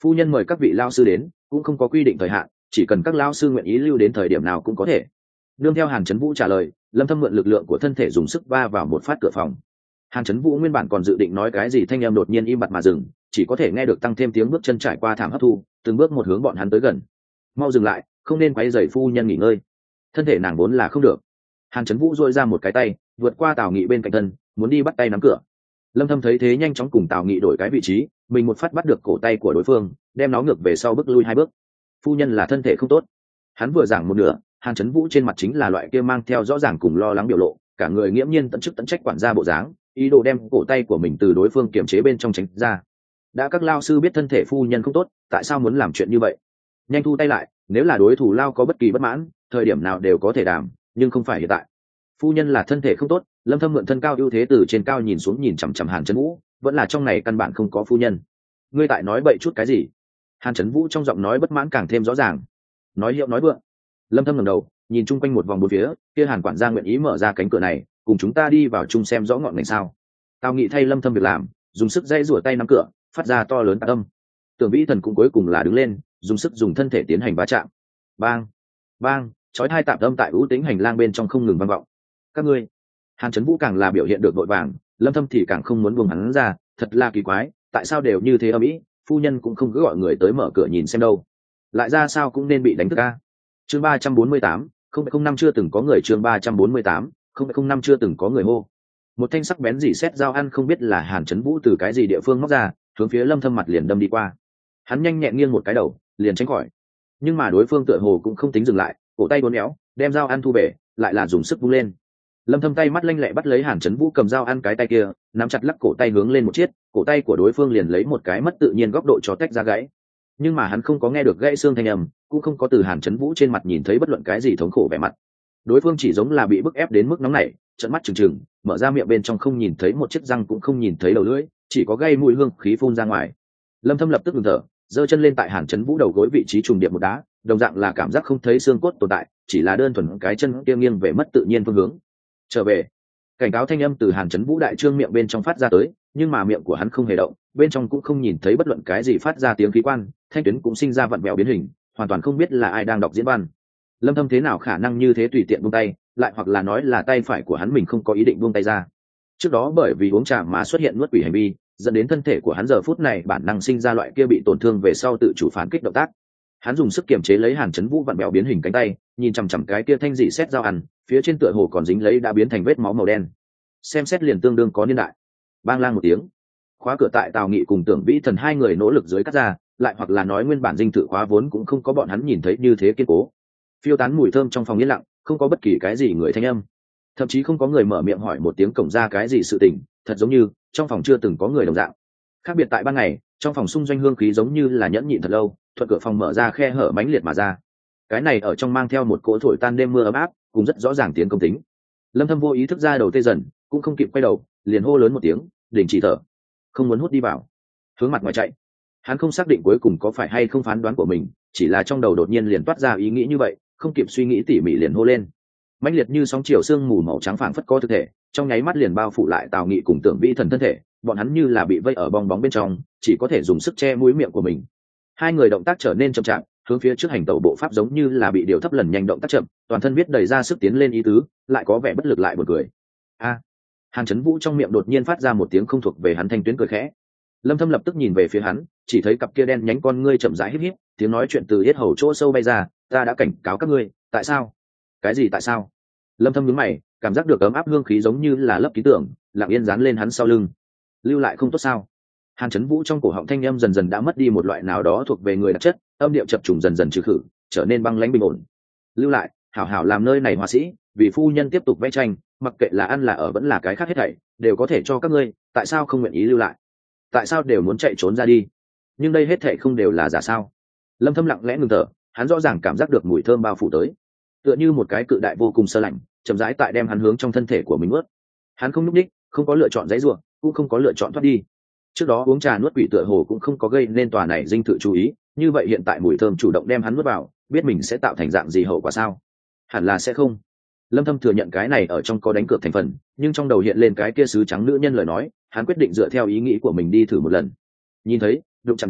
Phu nhân mời các vị lao sư đến cũng không có quy định thời hạn, chỉ cần các lao sư nguyện ý lưu đến thời điểm nào cũng có thể. Nương theo Hàn Chấn Vũ trả lời, Lâm Thâm mượn lực lượng của thân thể dùng sức va vào một phát cửa phòng. Hàn Chấn Vũ nguyên bản còn dự định nói cái gì, thanh âm đột nhiên im bặt mà dừng, chỉ có thể nghe được tăng thêm tiếng bước chân trải qua thảm hấp thu, từng bước một hướng bọn hắn tới gần. Mau dừng lại, không nên quấy rầy phu nhân nghỉ ngơi. Thân thể nàng vốn là không được. Hàn Chấn Vũ duỗi ra một cái tay, vượt qua Tào Nghị bên cạnh thân, muốn đi bắt tay nắm cửa. Lâm Thâm thấy thế nhanh chóng cùng Tào Nghị đổi cái vị trí, mình một phát bắt được cổ tay của đối phương, đem nó ngược về sau bước lui hai bước. Phu nhân là thân thể không tốt. Hắn vừa giảng một nửa, Hàn Chấn Vũ trên mặt chính là loại kia mang theo rõ ràng cùng lo lắng biểu lộ, cả người nghiễm nhiên tận chức tận trách quản gia bộ dáng, ý đồ đem cổ tay của mình từ đối phương kiềm chế bên trong tránh ra. Đã các lao sư biết thân thể phu nhân không tốt, tại sao muốn làm chuyện như vậy? Nhanh thu tay lại, nếu là đối thủ lao có bất kỳ bất mãn, thời điểm nào đều có thể đàm, nhưng không phải hiện tại. Phu nhân là thân thể không tốt. Lâm Thâm mượn thân cao ưu thế từ trên cao nhìn xuống, nhìn chằm chằm Hàn Chấn Vũ, vẫn là trong này căn bản không có phu nhân. Ngươi tại nói bậy chút cái gì? Hàn Chấn Vũ trong giọng nói bất mãn càng thêm rõ ràng. Nói hiệu nói vượng. Lâm Thâm ngẩng đầu, nhìn chung quanh một vòng bốn phía, kia Hàn quản gia nguyện ý mở ra cánh cửa này, cùng chúng ta đi vào chung xem rõ ngọn ngành sao? Tào Nghị thay Lâm Thâm việc làm, dùng sức dây rủa tay nắm cửa, phát ra to lớn tạc âm. Tưởng Vĩ Thần cũng cuối cùng là đứng lên, dùng sức dùng thân thể tiến hành va chạm. Bang, bang, chói hai tạm âm tại ưu tính hành lang bên trong không ngừng vang vọng. Các ngươi. Hàn Chấn Vũ càng là biểu hiện được vội vàng, Lâm Thâm thì càng không muốn buông hắn ra, thật là kỳ quái, tại sao đều như thế ầm ĩ, phu nhân cũng không cứ gọi người tới mở cửa nhìn xem đâu, lại ra sao cũng nên bị đánh thức a. Chương ba trăm bốn mươi tám, không không năm chưa từng có người. Chương ba trăm bốn mươi tám, không không năm chưa từng có người hô. Một thanh sắc bén dỉ xét dao ăn không biết là Hàn Chấn Vũ từ cái gì địa phương móc ra, hướng phía Lâm Thâm mặt liền đâm đi qua. Hắn nhanh nhẹn nghiêng một cái đầu, liền tránh khỏi. Nhưng mà đối phương tựa hồ cũng không tính dừng lại, cổ tay uốn éo, đem dao ăn thu về, lại là dùng sức vung lên. Lâm Thâm tay mắt lanh lẹ bắt lấy Hàn Chấn Vũ cầm dao ăn cái tay kia, nắm chặt lắc cổ tay hướng lên một chiếc, cổ tay của đối phương liền lấy một cái mất tự nhiên góc độ cho tách ra gãy. Nhưng mà hắn không có nghe được gãy xương thanh âm, cũng không có từ Hàn Chấn Vũ trên mặt nhìn thấy bất luận cái gì thống khổ vẻ mặt. Đối phương chỉ giống là bị bức ép đến mức nóng nảy, trợn mắt trừng trừng, mở ra miệng bên trong không nhìn thấy một chiếc răng cũng không nhìn thấy đầu lưỡi, chỉ có gây mùi hương khí phun ra ngoài. Lâm Thâm lập tức ngừng thở, giơ chân lên tại Hàn Chấn Vũ đầu gối vị trí trùng điệp một đá, đồng dạng là cảm giác không thấy xương cốt tồn tại, chỉ là đơn thuần cái chân kia nghiêng về mất tự nhiên phương hướng. Trở về. Cảnh cáo thanh âm từ Hàn Chấn Vũ đại trương miệng bên trong phát ra tới, nhưng mà miệng của hắn không hề động, bên trong cũng không nhìn thấy bất luận cái gì phát ra tiếng khí quan, thanh tuyến cũng sinh ra vặn vẹo biến hình, hoàn toàn không biết là ai đang đọc diễn văn. Lâm Thâm thế nào khả năng như thế tùy tiện buông tay, lại hoặc là nói là tay phải của hắn mình không có ý định buông tay ra. Trước đó bởi vì uống trà mà xuất hiện nuốt quỷ hành vi, dẫn đến thân thể của hắn giờ phút này bản năng sinh ra loại kia bị tổn thương về sau tự chủ phản kích động tác. Hắn dùng sức kiềm chế lấy Hàn Chấn Vũ vặn vẹo biến hình cánh tay, nhìn chằm chằm cái kia thanh dị xét dao ăn, phía trên tựa hồ còn dính lấy đã biến thành vết máu màu đen. Xem xét liền tương đương có niên đại. Bang lang một tiếng, khóa cửa tại Tào Nghị cùng Tưởng Vĩ Thần hai người nỗ lực dưới cắt ra, lại hoặc là nói nguyên bản dinh thự khóa vốn cũng không có bọn hắn nhìn thấy như thế kiên cố. Phiêu tán mùi thơm trong phòng yên lặng, không có bất kỳ cái gì người thanh âm, thậm chí không có người mở miệng hỏi một tiếng cổng ra cái gì sự tình, thật giống như trong phòng chưa từng có người đồng dạng. Khác biệt tại ban ngày, trong phòng xung doanh hương khí giống như là nhẫn nhịn thật lâu, thuận cửa phòng mở ra khe hở mãnh liệt mà ra. Cái này ở trong mang theo một cỗ thổi tan đêm mưa ấm áp, cùng rất rõ ràng tiếng công tính. Lâm Thâm vô ý thức ra đầu tê dần, cũng không kịp quay đầu, liền hô lớn một tiếng, đình chỉ thở, không muốn hút đi vào, hướng mặt ngoài chạy. Hắn không xác định cuối cùng có phải hay không phán đoán của mình, chỉ là trong đầu đột nhiên liền toát ra ý nghĩ như vậy, không kịp suy nghĩ tỉ mỉ liền hô lên. Mãnh liệt như sóng chiều sương mù màu trắng phảng phất có thực thể, trong nháy mắt liền bao phủ lại Tào Nghị cùng Tưởng Vĩ Thần thân thể, bọn hắn như là bị vây ở bong bóng bên trong, chỉ có thể dùng sức che mũi miệng của mình. Hai người động tác trở nên chậm chạp, hướng phía trước hành tẩu bộ pháp giống như là bị điều thấp lần nhanh động tác chậm, toàn thân biết đầy ra sức tiến lên ý tứ, lại có vẻ bất lực lại buồn cười. A! Hàn Chấn Vũ trong miệng đột nhiên phát ra một tiếng không thuộc về hắn thanh tuyến cười khẽ. Lâm Thâm lập tức nhìn về phía hắn, chỉ thấy cặp kia đen nhánh con ngươi chậm rãi híp híp, tiếng nói chuyện từ yết hầu chỗ sâu bay ra, ta đã cảnh cáo các ngươi, tại sao? Cái gì tại sao? Lâm Thâm nhướng mày, cảm giác được ấm áp hương khí giống như là lấp ký tưởng, lặng yên dán lên hắn sau lưng. Lưu lại không tốt sao? Hàn Chấn Vũ trong cổ họng thanh âm dần dần đã mất đi một loại nào đó thuộc về người đặc chất, âm điệu chập trùng dần dần trừ khử, trở nên băng lãnh bình ổn. Lưu lại, hảo hảo làm nơi này họa sĩ, vì phu nhân tiếp tục vẽ tranh, mặc kệ là ăn là ở vẫn là cái khác hết thảy, đều có thể cho các ngươi, tại sao không nguyện ý lưu lại? Tại sao đều muốn chạy trốn ra đi? Nhưng đây hết thảy không đều là giả sao? Lâm Thâm lặng lẽ ngừng thở, hắn rõ ràng cảm giác được mùi thơm bao phủ tới, tựa như một cái cự đại vô cùng sơ lạnh, chậm rãi tại đem hắn hướng trong thân thể của mình ướt. Hắn không nhúc nhích, không có lựa chọn giãy giụa, cũng không có lựa chọn thoát đi. Trước đó uống trà nuốt quỷ tựa hồ cũng không có gây nên tòa này dinh thự chú ý, như vậy hiện tại mùi thơm chủ động đem hắn nuốt vào, biết mình sẽ tạo thành dạng gì hậu quả sao? Hẳn là sẽ không. Lâm Thâm thừa nhận cái này ở trong có đánh cược thành phần, nhưng trong đầu hiện lên cái kia sứ trắng nữ nhân lời nói, hắn quyết định dựa theo ý nghĩ của mình đi thử một lần. Nhìn thấy, đụng chạm đến,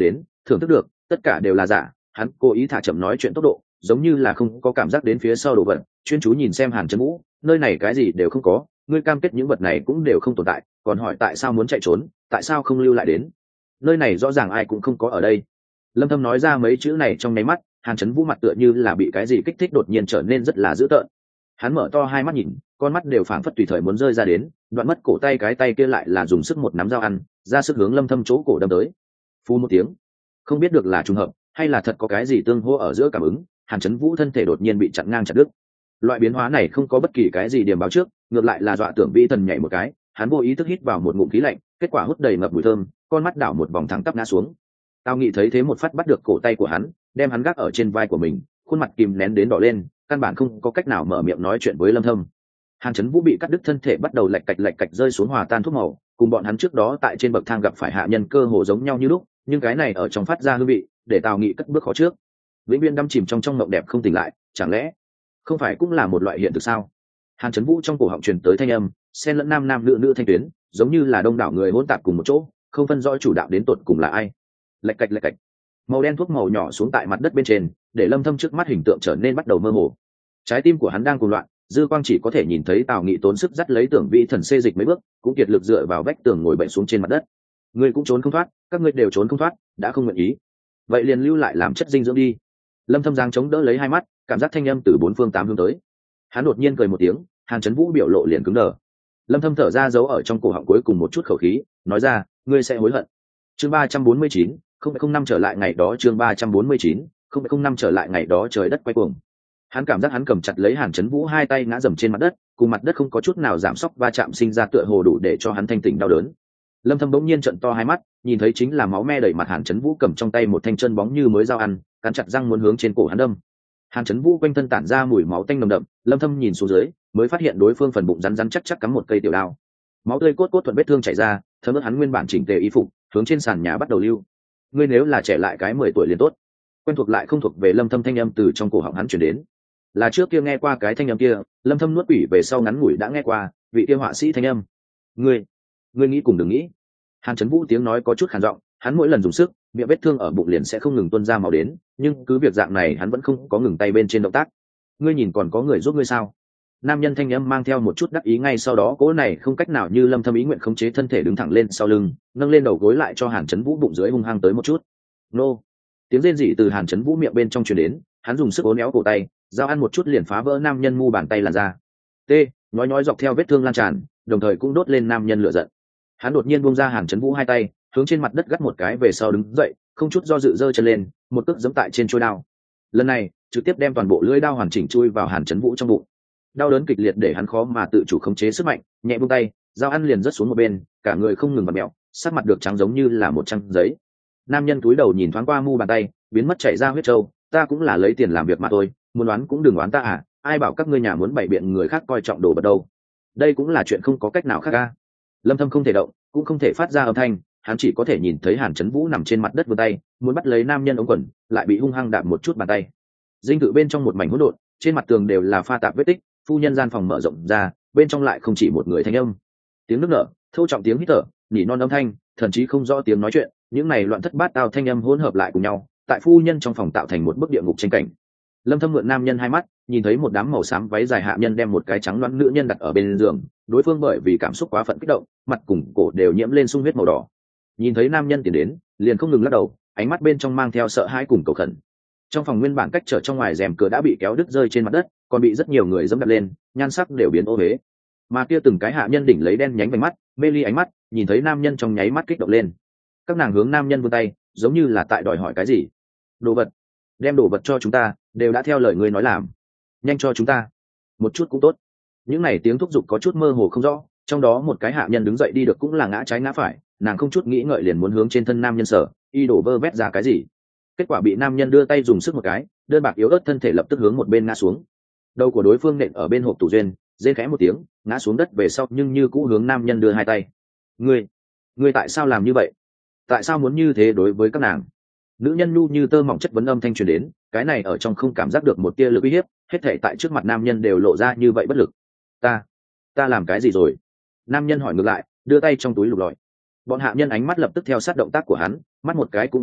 thưởng thức được tất cả đều là giả. Hắn cố ý thả chậm nói chuyện tốc độ, giống như là không có cảm giác đến phía sau đồ vật, chuyên chú nhìn xem Hàn Chấn Vũ. Nơi này cái gì đều không có, ngươi cam kết những vật này cũng đều không tồn tại, còn hỏi tại sao muốn chạy trốn, tại sao không lưu lại đến? Nơi này rõ ràng ai cũng không có ở đây. Lâm Thâm nói ra mấy chữ này trong nháy mắt, Hàn Chấn Vũ mặt tựa như là bị cái gì kích thích đột nhiên trở nên rất là dữ tợn. Hắn mở to hai mắt nhìn, con mắt đều phảng phất tùy thời muốn rơi ra đến, đoạn mất cổ tay cái tay kia lại là dùng sức một nắm dao ăn, ra sức hướng Lâm Thâm chỗ cổ đâm tới. Phù một tiếng, không biết được là trùng hợp hay là thật có cái gì tương hỗ ở giữa cảm ứng, Hàn Chấn Vũ thân thể đột nhiên bị chặn ngang chặt đứt. Loại biến hóa này không có bất kỳ cái gì điểm báo trước, ngược lại là dọa Tưởng Vĩ Thần nhảy một cái, hắn vô ý thức hít vào một ngụm khí lạnh, kết quả hút đầy ngập mùi thơm, con mắt đảo một vòng thẳng tắp ngã xuống. Tao nghĩ thấy thế một phát bắt được cổ tay của hắn, đem hắn gác ở trên vai của mình, khuôn mặt kìm nén đến đỏ lên, căn bản không có cách nào mở miệng nói chuyện với Lâm Thâm. Hàn Chấn Vũ bị cắt đứt thân thể bắt đầu lạch cạch lạch cạch rơi xuống hòa tan thuốc màu, cùng bọn hắn trước đó tại trên bậc thang gặp phải hạ nhân cơ hồ giống nhau như lúc, nhưng cái này ở trong phát ra hương vị, để Tào Nghị cất bước khó trước. Vĩnh Viễn đắm chìm trong trong mộng đẹp không tỉnh lại, chẳng lẽ không phải cũng là một loại hiện thực sao? Hàn Chấn Vũ trong cổ họng truyền tới thanh âm, xen lẫn nam nam nữ nữ thanh tuyến, giống như là đông đảo người hỗn tạp cùng một chỗ, không phân rõ chủ đạo đến tột cùng là ai. Lạch cạch lạch cạch, màu đen thuốc màu nhỏ xuống tại mặt đất bên trên, để Lâm Thâm trước mắt hình tượng trở nên bắt đầu mơ hồ. Trái tim của hắn đang cuồng loạn, dư quang chỉ có thể nhìn thấy Tào Nghị tốn sức dắt lấy Tưởng Vĩ Thần xê dịch mấy bước, cũng kiệt lực dựa vào vách tường ngồi bệnh xuống trên mặt đất. Ngươi cũng trốn không thoát, các ngươi đều trốn không thoát, đã không nguyện ý, vậy liền lưu lại làm chất dinh dưỡng đi. Lâm Thâm giang chống đỡ lấy hai mắt, cảm giác thanh âm từ bốn phương tám hướng tới. Hắn đột nhiên cười một tiếng, Hàn Chấn Vũ biểu lộ liền cứng đờ. Lâm Thâm thở ra giấu ở trong cổ họng cuối cùng một chút khẩu khí, nói ra, ngươi sẽ hối hận. Chương ba trăm bốn mươi chín, không không năm trở lại ngày đó. Chương ba trăm bốn mươi chín, không không năm trở lại ngày đó. Trời đất quay cuồng. Hắn cảm giác hắn cầm chặt lấy Hàn Chấn Vũ hai tay ngã dầm trên mặt đất, cùng mặt đất không có chút nào giảm sóc va chạm sinh ra tựa hồ đủ để cho hắn thanh tỉnh đau đớn. Lâm Thâm bỗng nhiên trợn to hai mắt, nhìn thấy chính là máu me đầy mặt Hàn Chấn Vũ cầm trong tay một thanh chân bóng như mới dao ăn, cắn chặt răng muốn hướng trên cổ hắn đâm. Hàn Chấn Vũ quanh thân tản ra mùi máu tanh nồng đậm, Lâm Thâm nhìn xuống dưới, mới phát hiện đối phương phần bụng rắn rắn chắc chắc cắm một cây tiểu đao. Máu tươi cốt cốt thuận vết thương chảy ra, thấm ướt hắn nguyên bản chỉnh tề y phục, hướng trên sàn nhà bắt đầu lưu. Ngươi nếu là trẻ lại cái mười tuổi liền tốt. Quen thuộc lại không thuộc về Lâm Thâm thanh âm từ trong cổ họng hắn truyền đến. Là trước kia nghe qua cái thanh âm kia, Lâm Thâm nuốt quỷ về sau ngắn ngủi đã nghe qua, vị kia họa sĩ thanh âm. Ngươi, ngươi nghĩ cùng đừng nghĩ. Hàn Chấn Vũ tiếng nói có chút khàn giọng, hắn mỗi lần dùng sức, miệng vết thương ở bụng liền sẽ không ngừng tuôn ra máu đến, nhưng cứ việc dạng này hắn vẫn không có ngừng tay bên trên động tác. Ngươi nhìn còn có người giúp ngươi sao? Nam nhân thanh âm mang theo một chút đắc ý, ngay sau đó cỗ này không cách nào như Lâm Thâm ý nguyện khống chế thân thể đứng thẳng lên sau lưng, nâng lên đầu gối lại cho Hàn Chấn Vũ bụng dưới hung hăng tới một chút. Nô! Tiếng rên rỉ từ Hàn Chấn Vũ miệng bên trong truyền đến, hắn dùng sức uốn éo cổ tay, dao ăn một chút liền phá vỡ nam nhân mu bàn tay làn ra. T, nói nói dọc theo vết thương lan tràn, đồng thời cũng đốt lên nam nhân lửa giận. Hắn đột nhiên buông ra Hàn Chấn Vũ hai tay, hướng trên mặt đất gắt một cái về sau đứng dậy, không chút do dự giơ chân lên, một cước giẫm tại trên chuôi đao. Lần này, trực tiếp đem toàn bộ lưỡi đao hoàn chỉnh chui vào Hàn Chấn Vũ trong bụng. Đau đớn kịch liệt để hắn khó mà tự chủ khống chế sức mạnh, nhẹ buông tay, dao ăn liền rớt xuống một bên, cả người không ngừng bật mèo, sắc mặt được trắng giống như là một trang giấy. Nam nhân cúi đầu nhìn thoáng qua mu bàn tay, biến mất chảy ra huyết trâu, ta cũng là lấy tiền làm việc mà thôi, muốn đoán cũng đừng đoán ta à, ai bảo các ngươi nhà muốn bày biện người khác coi trọng đồ vật đâu. Đây cũng là chuyện không có cách nào khác a. Lâm Thâm không thể động, cũng không thể phát ra âm thanh, hắn chỉ có thể nhìn thấy Hàn Chấn Vũ nằm trên mặt đất vươn tay, muốn bắt lấy nam nhân ống quần, lại bị hung hăng đạp một chút bàn tay. Dinh thự bên trong một mảnh hỗn độn, trên mặt tường đều là pha tạp vết tích, phu nhân gian phòng mở rộng ra, bên trong lại không chỉ một người thanh âm. Tiếng nước nở, thô trọng tiếng hít thở, nỉ non âm thanh, thậm chí không rõ tiếng nói chuyện, những này loạn thất bát tao thanh âm hỗn hợp lại cùng nhau, tại phu nhân trong phòng tạo thành một bức địa ngục tranh cảnh. Lâm Thâm mượn nam nhân hai mắt, nhìn thấy một đám màu xám váy dài hạ nhân đem một cái trắng loãng nữ nhân đặt ở bên giường, đối phương bởi vì cảm xúc quá phận kích động, mặt cùng cổ đều nhiễm lên sung huyết màu đỏ. Nhìn thấy nam nhân tiến đến, liền không ngừng lắc đầu, ánh mắt bên trong mang theo sợ hãi cùng cầu khẩn. Trong phòng nguyên bản cách trở trong ngoài rèm cửa đã bị kéo đứt rơi trên mặt đất, còn bị rất nhiều người dẫm đạp lên, nhan sắc đều biến ô uế. Mà kia từng cái hạ nhân đỉnh lấy đen nhánh vành mắt, mê ly ánh mắt, nhìn thấy nam nhân trong nháy mắt kích động lên. Các nàng hướng nam nhân vươn tay, giống như là tại đòi hỏi cái gì. Đồ vật, đem đồ vật cho chúng ta, đều đã theo lời ngươi nói làm. Nhanh cho chúng ta, một chút cũng tốt. Những này tiếng thúc giục có chút mơ hồ không rõ, trong đó một cái hạ nhân đứng dậy đi được cũng là ngã trái ngã phải, nàng không chút nghĩ ngợi liền muốn hướng trên thân nam nhân sở, y đổ vơ vét ra cái gì. Kết quả bị nam nhân đưa tay dùng sức một cái, đơn bạc yếu ớt thân thể lập tức hướng một bên ngã xuống. Đầu của đối phương nện ở bên hộp tủ duyên, rên khẽ một tiếng, ngã xuống đất về sau nhưng như cũ hướng nam nhân đưa hai tay. Ngươi, ngươi tại sao làm như vậy? Tại sao muốn như thế đối với các nàng? Nữ nhân nhu như tơ mỏng chất vấn âm thanh truyền đến, cái này ở trong không cảm giác được một tia lực uy hiếp, hết thảy tại trước mặt nam nhân đều lộ ra như vậy bất lực. Ta, ta làm cái gì rồi? Nam nhân hỏi ngược lại, đưa tay trong túi lục lọi. Bọn hạ nhân ánh mắt lập tức theo sát động tác của hắn, mắt một cái cũng không nháy,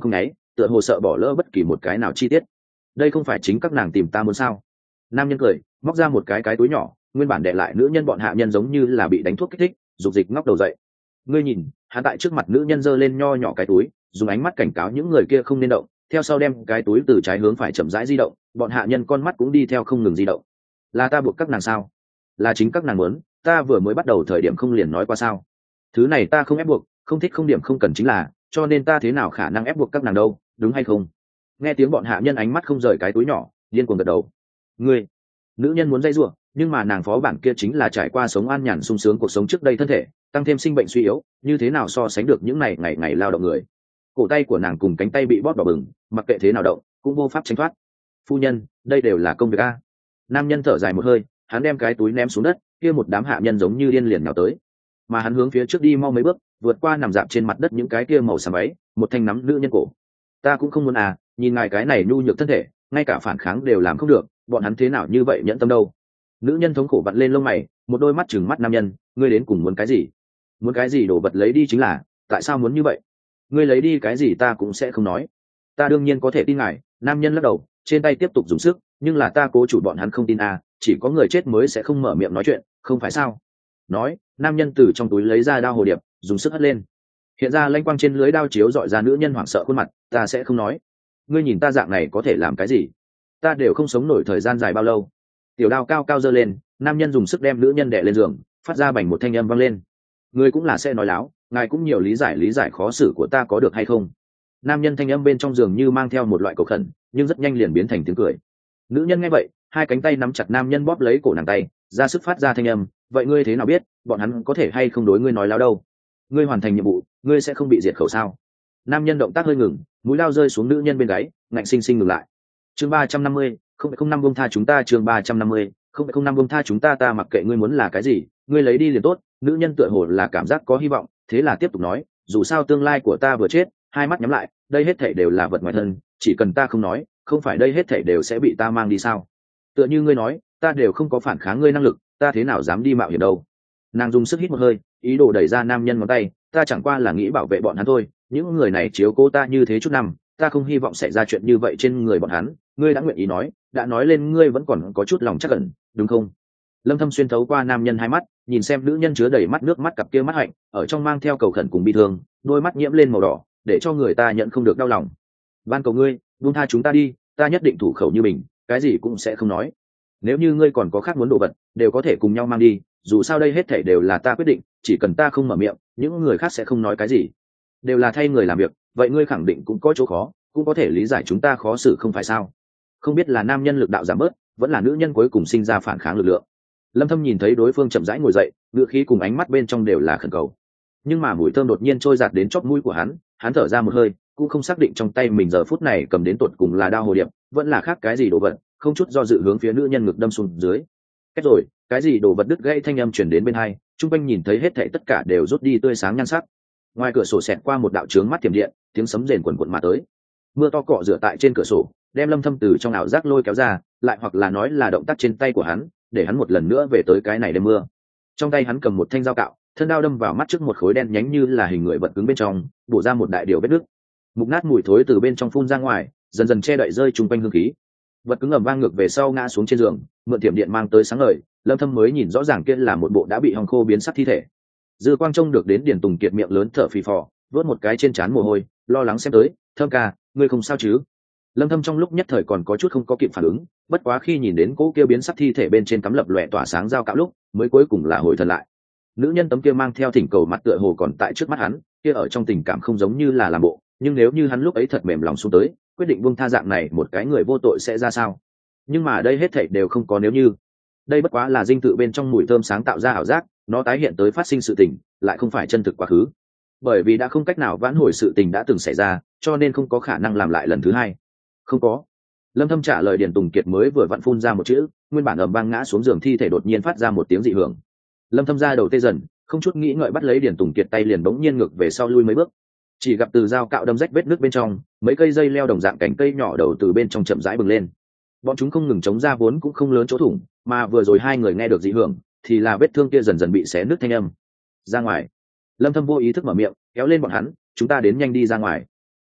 tựa hồ sợ bỏ lỡ bất kỳ một cái nào chi tiết. Đây không phải chính các nàng tìm ta muốn sao? Nam nhân cười, móc ra một cái cái túi nhỏ, nguyên bản đệ lại nữ nhân bọn hạ nhân giống như là bị đánh thuốc kích thích, dục dịch ngóc đầu dậy. Ngươi nhìn, hắn tại trước mặt nữ nhân giơ lên nho nhỏ cái túi, dùng ánh mắt cảnh cáo những người kia không nên động, theo sau đem cái túi từ trái hướng phải chậm rãi di động, bọn hạ nhân con mắt cũng đi theo không ngừng di động. Là ta buộc các nàng sao? Là chính các nàng muốn, ta vừa mới bắt đầu thời điểm không liền nói qua sao? Thứ này ta không ép buộc, không thích không điểm không cần chính là, cho nên ta thế nào khả năng ép buộc các nàng đâu, đúng hay không? Nghe tiếng bọn hạ nhân ánh mắt không rời cái túi nhỏ, điên cuồng gật đầu. Ngươi, nữ nhân muốn dây rủa, nhưng mà nàng phó bản kia chính là trải qua sống an nhàn sung sướng cuộc sống trước đây thân thể, tăng thêm sinh bệnh suy yếu, như thế nào so sánh được những này ngày ngày lao động người. Cổ tay của nàng cùng cánh tay bị bóp đỏ bừng, mặc kệ thế nào động cũng vô pháp tránh thoát. Phu nhân, đây đều là công việc a. Nam nhân thở dài một hơi, hắn đem cái túi ném xuống đất, kia một đám hạ nhân giống như điên liền nhào tới, mà hắn hướng phía trước đi mau mấy bước, vượt qua nằm dạp trên mặt đất những cái kia màu xám váy, một thanh nắm nữ nhân cổ. Ta cũng không muốn à, nhìn ngài cái này nhu nhược thân thể, ngay cả phản kháng đều làm không được, bọn hắn thế nào như vậy nhẫn tâm đâu. Nữ nhân thống khổ vặn lên lông mày, một đôi mắt trừng mắt nam nhân, ngươi đến cùng muốn cái gì? Muốn cái gì đồ vật lấy đi chính là, tại sao muốn như vậy? Ngươi lấy đi cái gì ta cũng sẽ không nói. Ta đương nhiên có thể tin ngài. Nam nhân lắc đầu, trên tay tiếp tục dùng sức, nhưng là ta cố chủ bọn hắn không tin à, chỉ có người chết mới sẽ không mở miệng nói chuyện, không phải sao? Nói, nam nhân từ trong túi lấy ra đao hồ điệp, dùng sức hất lên. Hiện ra lanh quang trên lưới đao chiếu dọi ra nữ nhân hoảng sợ khuôn mặt, ta sẽ không nói. Ngươi nhìn ta dạng này có thể làm cái gì? Ta đều không sống nổi thời gian dài bao lâu. Tiểu đao cao cao giơ lên, nam nhân dùng sức đem nữ nhân đè lên giường, phát ra bành một thanh âm vang lên. Ngươi cũng là sẽ nói láo, ngài cũng nhiều lý giải lý giải khó xử của ta có được hay không? Nam nhân thanh âm bên trong giường như mang theo một loại cầu khẩn, nhưng rất nhanh liền biến thành tiếng cười. Nữ nhân nghe vậy, hai cánh tay nắm chặt nam nhân bóp lấy cổ nàng tay, ra sức phát ra thanh âm, vậy ngươi thế nào biết bọn hắn có thể hay không đối ngươi nói láo đâu? Ngươi hoàn thành nhiệm vụ, ngươi sẽ không bị diệt khẩu sao? Nam nhân động tác hơi ngừng, mũi lao rơi xuống nữ nhân bên gáy, ngạnh sinh sinh ngừng lại. Chương ba trăm năm mươi, không không năm buông tha chúng ta. Chương ba trăm năm mươi, không không năm buông tha chúng ta. Ta mặc kệ ngươi muốn là cái gì, ngươi lấy đi liền tốt. Nữ nhân tựa hồ là cảm giác có hy vọng, thế là tiếp tục nói, dù sao tương lai của ta vừa chết, hai mắt nhắm lại, đây hết thảy đều là vật ngoài thân, chỉ cần ta không nói, không phải đây hết thảy đều sẽ bị ta mang đi sao? Tựa như ngươi nói, ta đều không có phản kháng ngươi năng lực, ta thế nào dám đi mạo hiểm đâu? Nàng dùng sức hít một hơi, ý đồ đẩy ra nam nhân ngón tay, ta chẳng qua là nghĩ bảo vệ bọn hắn thôi, những người này chiếu cố ta như thế chút năm, ta không hy vọng xảy ra chuyện như vậy trên người bọn hắn, ngươi đã nguyện ý nói, đã nói lên ngươi vẫn còn có chút lòng chắc ẩn, đúng không? Lâm Thâm xuyên thấu qua nam nhân hai mắt, nhìn xem nữ nhân chứa đầy mắt nước mắt cặp kia mắt hạnh, ở trong mang theo cầu khẩn cùng bi thương, đôi mắt nhiễm lên màu đỏ, để cho người ta nhận không được đau lòng. Van cầu ngươi, buông tha chúng ta đi, ta nhất định thủ khẩu như mình, cái gì cũng sẽ không nói. Nếu như ngươi còn có khác muốn đồ vật, đều có thể cùng nhau mang đi, dù sao đây hết thảy đều là ta quyết định, chỉ cần ta không mở miệng, những người khác sẽ không nói cái gì. Đều là thay người làm việc, vậy ngươi khẳng định cũng có chỗ khó, cũng có thể lý giải chúng ta khó xử không phải sao? Không biết là nam nhân lực đạo giảm bớt, vẫn là nữ nhân cuối cùng sinh ra phản kháng lực lượng. Lâm Thâm nhìn thấy đối phương chậm rãi ngồi dậy, ngựa khí cùng ánh mắt bên trong đều là khẩn cầu. Nhưng mà mùi thơm đột nhiên trôi giạt đến chóp mũi của hắn, hắn thở ra một hơi, cũng không xác định trong tay mình giờ phút này cầm đến tột cùng là đao hồ điệp, vẫn là khác cái gì đồ vật, không chút do dự hướng phía nữ nhân ngực đâm xuống dưới. Kết rồi, cái gì đồ vật đứt gãy thanh âm truyền đến bên hai, trung quanh nhìn thấy hết thảy tất cả đều rút đi tươi sáng nhan sắc. Ngoài cửa sổ xẹt qua một đạo chướng mắt tiềm điện, tiếng sấm rền quần quần mà tới. Mưa to cọ rửa tại trên cửa sổ, đem Lâm Thâm từ trong ảo giác lôi kéo ra, lại hoặc là nói là động tác trên tay của hắn, để hắn một lần nữa về tới cái này đêm mưa. Trong tay hắn cầm một thanh dao cạo, thân đao đâm vào mắt trước một khối đen nhánh như là hình người vật cứng bên trong, bổ ra một đại điều vết nứt. Mục nát mùi thối từ bên trong phun ra ngoài, dần dần che đậy rơi trung quanh hương khí. Vật cứng ầm vang ngược về sau ngã xuống trên giường, mượn tiệm điện mang tới sáng ngời, Lâm Thâm mới nhìn rõ ràng kia là một bộ đã bị hong khô biến sắc thi thể. Dư Quang trông được đến Điền Tùng Kiệt miệng lớn thở phì phò, vớt một cái trên trán mồ hôi, lo lắng xem tới, "Thâm ca, ngươi không sao chứ?" Lâm Thâm trong lúc nhất thời còn có chút không có kịp phản ứng, bất quá khi nhìn đến cỗ kia biến sắc thi thể bên trên cắm lập lòe tỏa sáng dao cạo lúc, mới cuối cùng là hồi thần lại. Nữ nhân tấm kia mang theo thỉnh cầu mặt tựa hồ còn tại trước mắt hắn, kia ở trong tình cảm không giống như là làm bộ, nhưng nếu như hắn lúc ấy thật mềm lòng xuống tới, quyết định buông tha dạng này một cái người vô tội sẽ ra sao? Nhưng mà đây hết thảy đều không có nếu như. Đây bất quá là dinh tự bên trong mùi thơm sáng tạo ra ảo giác, nó tái hiện tới phát sinh sự tình, lại không phải chân thực quá khứ. Bởi vì đã không cách nào vãn hồi sự tình đã từng xảy ra, cho nên không có khả năng làm lại lần thứ hai. Không có. Lâm Thâm trả lời Điền Tùng Kiệt mới vừa vặn phun ra một chữ, nguyên bản ầm vang ngã xuống giường thi thể đột nhiên phát ra một tiếng dị hưởng. Lâm Thâm ra đầu tê dần, không chút nghĩ ngợi bắt lấy Điền Tùng Kiệt tay liền bỗng nhiên ngược về sau lui mấy bước. Chỉ gặp từ dao cạo đâm rách vết nước bên trong, mấy cây dây leo đồng dạng cành cây nhỏ đầu từ bên trong chậm rãi bừng lên. Bọn chúng không ngừng chống ra vốn cũng không lớn chỗ thủng, mà vừa rồi hai người nghe được dị hưởng, thì là vết thương kia dần dần bị xé nứt thanh âm. Ra ngoài. Lâm Thâm vô ý thức mở miệng, kéo lên bọn hắn, chúng ta đến nhanh đi ra ngoài.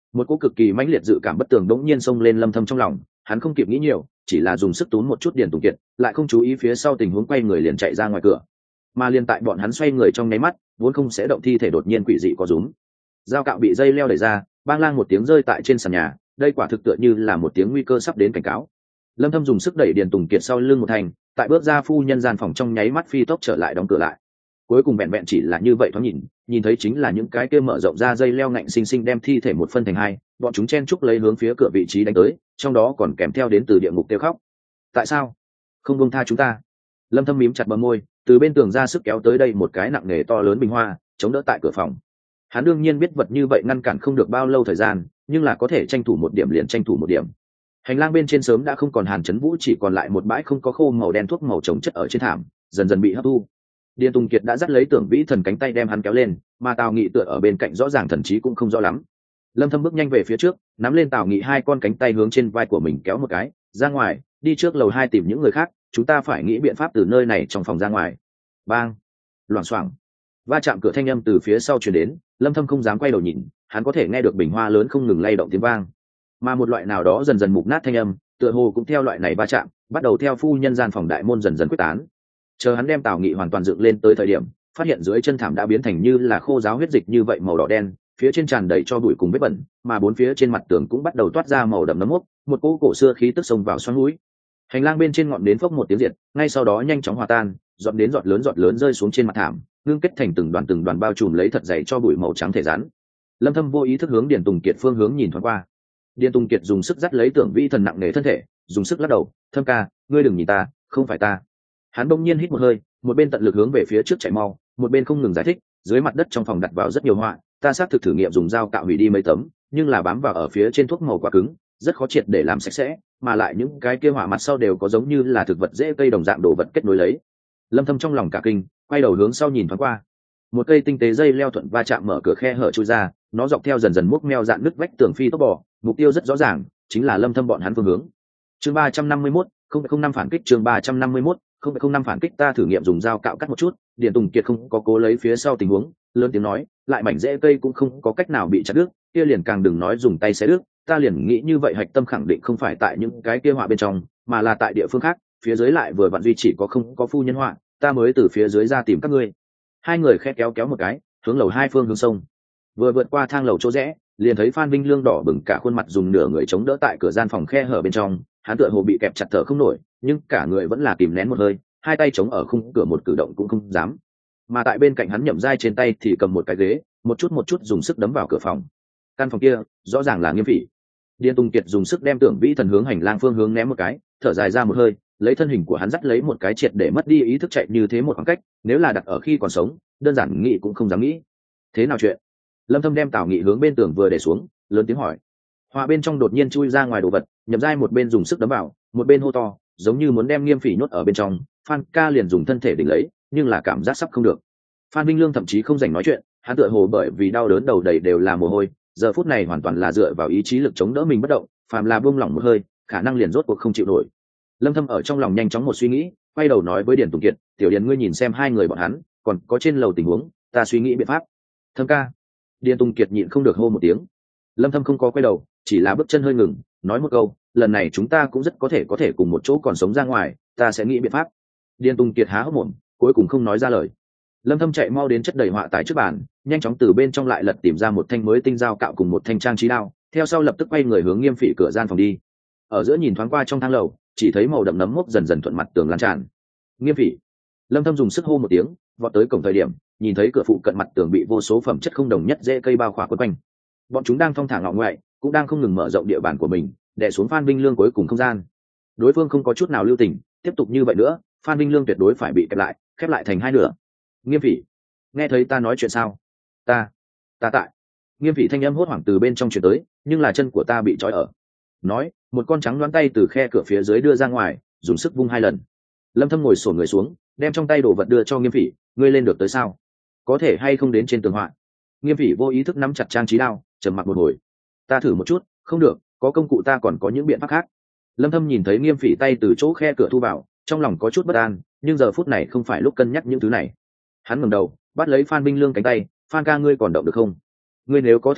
Một cỗ cực kỳ mãnh liệt dự cảm bất tường đống nhiên xông lên Lâm Thâm trong lòng, hắn không kịp nghĩ nhiều, chỉ là dùng sức túm một chút Điền Tùng Kiệt, lại không chú ý phía sau tình huống, quay người liền chạy ra ngoài cửa. Mà liền tại bọn hắn xoay người trong nháy mắt, vốn không sẽ động thi thể đột nhiên quỷ dị có rúm. Dao cạo bị dây leo đẩy ra, bang lang một tiếng rơi tại trên sàn nhà, đây quả thực tựa như là một tiếng nguy cơ sắp đến cảnh cáo. Lâm Thâm dùng sức đẩy Điền Tùng Kiệt sau lưng một thành, tại bước ra phu nhân gian phòng trong nháy mắt phi tốc trở lại đóng cửa lại. Cuối cùng vẹn vẹn chỉ là như vậy thoáng nhìn, nhìn thấy chính là những cái kia mở rộng ra dây leo ngạnh sinh sinh đem thi thể một phân thành hai, bọn chúng chen chúc lấy hướng phía cửa vị trí đánh tới, trong đó còn kèm theo đến từ địa ngục kêu khóc. Tại sao không buông tha chúng ta? Lâm Thâm mím chặt bờ môi, từ bên tường ra sức kéo tới đây một cái nặng nề to lớn bình hoa, chống đỡ tại cửa phòng. Hắn đương nhiên biết vật như vậy ngăn cản không được bao lâu thời gian, nhưng là có thể tranh thủ một điểm liền tranh thủ một điểm. Hành lang bên trên sớm đã không còn Hàn Chấn Vũ, chỉ còn lại một bãi không có khô màu đen thuốc màu trồng chất ở trên thảm, dần dần bị hấp thu. Điền Tùng Kiệt đã dắt lấy Tưởng Vĩ Thần cánh tay đem hắn kéo lên, mà Tào Nghị tựa ở bên cạnh rõ ràng thần trí cũng không rõ lắm. Lâm Thâm bước nhanh về phía trước, nắm lên Tào Nghị hai con cánh tay hướng trên vai của mình kéo một cái, ra ngoài, đi trước lầu hai tìm những người khác, chúng ta phải nghĩ biện pháp từ nơi này trong phòng ra ngoài. Bang, loảng xoảng, va chạm cửa thanh âm từ phía sau truyền đến. Lâm Thâm không dám quay đầu nhìn, hắn có thể nghe được bình hoa lớn không ngừng lay động tiếng vang, mà một loại nào đó dần dần mục nát thanh âm, tựa hồ cũng theo loại này va chạm, bắt đầu theo phu nhân gian phòng đại môn dần dần quyết tán. Chờ hắn đem Tào Nghị hoàn toàn dựng lên tới thời điểm, phát hiện dưới chân thảm đã biến thành như là khô ráo huyết dịch như vậy màu đỏ đen, phía trên tràn đầy cho bụi cùng vết bẩn, mà bốn phía trên mặt tường cũng bắt đầu toát ra màu đậm nấm mốc, một cỗ cổ xưa khí tức xông vào xoắn mũi. Hành lang bên trên ngọn đến phốc một tiếng diệt, ngay sau đó nhanh chóng hòa tan, giọt đến giọt lớn giọt lớn rơi xuống trên mặt thảm, ngưng kết thành từng đoàn từng đoàn bao trùm lấy thật dày cho bụi màu trắng thể rắn. Lâm Thâm vô ý thức hướng Điền Tùng Kiệt phương hướng nhìn thoáng qua. Điền Tùng Kiệt dùng sức dắt lấy Tưởng Vĩ Thần nặng nề thân thể, dùng sức lắc đầu, "Thâm ca, ngươi đừng nhìn ta, không phải ta." Hắn bỗng nhiên hít một hơi, một bên tận lực hướng về phía trước chạy mau, một bên không ngừng giải thích, dưới mặt đất trong phòng đặt vào rất nhiều họa, ta xác thực thử nghiệm dùng dao cạo hủy đi mấy tấm, nhưng là bám vào ở phía trên thuốc màu quá cứng, rất khó triệt để làm sạch sẽ, mà lại những cái kia họa mặt sau đều có giống như là thực vật dễ cây đồng dạng đồ vật kết nối lấy. Lâm Thâm trong lòng cả kinh, quay đầu hướng sau nhìn thoáng qua. Một cây tinh tế dây leo thuận va chạm mở cửa khe hở chui ra, nó dọc theo dần dần múc meo dạn nứt vách tường phi tốc bò, mục tiêu rất rõ ràng, chính là Lâm Thâm bọn hắn phương hướng. Chương ba trăm năm mươi mốt, không không năm phản kích. Chương ba trăm năm mươi mốt, không không năm phản kích. Ta thử nghiệm dùng dao cạo cắt một chút. Điền Tùng Kiệt không có cố lấy phía sau tình huống, lớn tiếng nói, lại mảnh rễ cây cũng không có cách nào bị chặt đứt, kia liền càng đừng nói dùng tay xé đứt. Ta liền nghĩ như vậy, hạch tâm khẳng định không phải tại những cái kia họa bên trong, mà là tại địa phương khác, phía dưới lại vừa vặn duy chỉ có không có phu nhân họa, ta mới từ phía dưới ra tìm các ngươi. Hai người khẽ kéo kéo một cái, hướng lầu hai phương hướng sông. Vừa vượt qua thang lầu chỗ rẽ, liền thấy Phan Vinh Lương đỏ bừng cả khuôn mặt, dùng nửa người chống đỡ tại cửa gian phòng khe hở bên trong, hắn tựa hồ bị kẹp chặt thở không nổi, nhưng cả người vẫn là kìm nén một hơi, hai tay chống ở khung cửa, một cử động cũng không dám. Mà tại bên cạnh hắn Nhậm Giai trên tay thì cầm một cái ghế, một chút một chút dùng sức đấm vào cửa phòng. Căn phòng kia rõ ràng là Nghiêm Phỉ. Điền Tùng Kiệt dùng sức đem Tưởng Vĩ Thần hướng hành lang phương hướng ném một cái, thở dài ra một hơi, lấy thân hình của hắn dắt lấy một cái triệt để mất đi ý thức chạy như thế một khoảng cách, nếu là đặt ở khi còn sống, đơn giản nghĩ cũng không dám nghĩ. Thế nào chuyện? Lâm Thâm đem Tào Nghị hướng bên tường vừa để xuống, lớn tiếng hỏi. Họa bên trong đột nhiên chui ra ngoài đồ vật, Nhậm Giai một bên dùng sức đấm vào, một bên hô to, giống như muốn đem Nghiêm Phỉ nhốt ở bên trong. Phan ca liền dùng thân thể đỉnh lấy, nhưng là cảm giác sắp không được. Phan Vinh Lương thậm chí không dành nói chuyện, hắn tựa hồ bởi vì đau đớn đầu đầy đều là mồ hôi, giờ phút này hoàn toàn là dựa vào ý chí lực chống đỡ mình bất động, phàm là buông lỏng một hơi, khả năng liền rốt cuộc không chịu nổi. Lâm Thâm ở trong lòng nhanh chóng một suy nghĩ, quay đầu nói với Điền Tùng Kiệt, "Tiểu Điền, ngươi nhìn xem hai người bọn hắn, còn có trên lầu tình huống, ta suy nghĩ biện pháp." "Thâm ca." Điền Tùng Kiệt nhịn không được hô một tiếng. Lâm Thâm không có quay đầu, chỉ là bước chân hơi ngừng, nói một câu, "Lần này chúng ta cũng rất có thể có thể cùng một chỗ còn sống ra ngoài, ta sẽ nghĩ biện pháp." Điền Tùng Kiệt há hốc mồm, cuối cùng không nói ra lời. Lâm Thâm chạy mau đến chất đầy họa tại trước bàn, nhanh chóng từ bên trong lại lật tìm ra một thanh mới tinh dao cạo cùng một thanh trang trí đao, theo sau lập tức quay người hướng Nghiêm Phỉ cửa gian phòng đi. Ở giữa nhìn thoáng qua trong thang lầu, chỉ thấy màu đậm nấm mốc dần dần thuận mặt tường lan tràn. "Nghiêm Phỉ!" Lâm Thâm dùng sức hô một tiếng, vọt tới cổng thời điểm, nhìn thấy cửa phụ cận mặt tường bị vô số phẩm chất không đồng nhất rễ cây bao khỏa quấn quanh. Bọn chúng đang thong thả ngọ ngoại, cũng đang không ngừng mở rộng địa bàn của mình, đè xuống Phan Vinh Lương cuối cùng không gian. Đối phương không có chút nào lưu tình, tiếp tục như vậy nữa, Phan Vinh Lương tuyệt đối phải bị kẹp lại, khép lại thành hai nửa. "Nghiêm Phỉ, nghe thấy ta nói chuyện sao?" "Ta, ta tại." Nghiêm Phỉ thanh âm hốt hoảng từ bên trong truyền tới, "Nhưng là chân của ta bị trói ở." Nói, một con trắng loáng tay từ khe cửa phía dưới đưa ra ngoài, dùng sức vung hai lần. Lâm Thâm ngồi xổm người xuống, đem trong tay đồ vật đưa cho Nghiêm Phỉ, "Ngươi lên được tới sao? Có thể hay không đến trên tường họa?" Nghiêm Phỉ vô ý thức nắm chặt trang trí đao, trầm mặc một hồi. "Ta thử một chút." "Không được, có công cụ ta còn có những biện pháp khác." Lâm Thâm nhìn thấy Nghiêm Phỉ tay từ chỗ khe cửa thu vào, trong lòng có chút bất an, nhưng giờ phút này không phải lúc cân nhắc những thứ này. Hắn ngẩng đầu, bắt lấy Phan Vinh Lương cánh tay, "Phan ca, ngươi còn động được không? Ngươi nếu có thể động,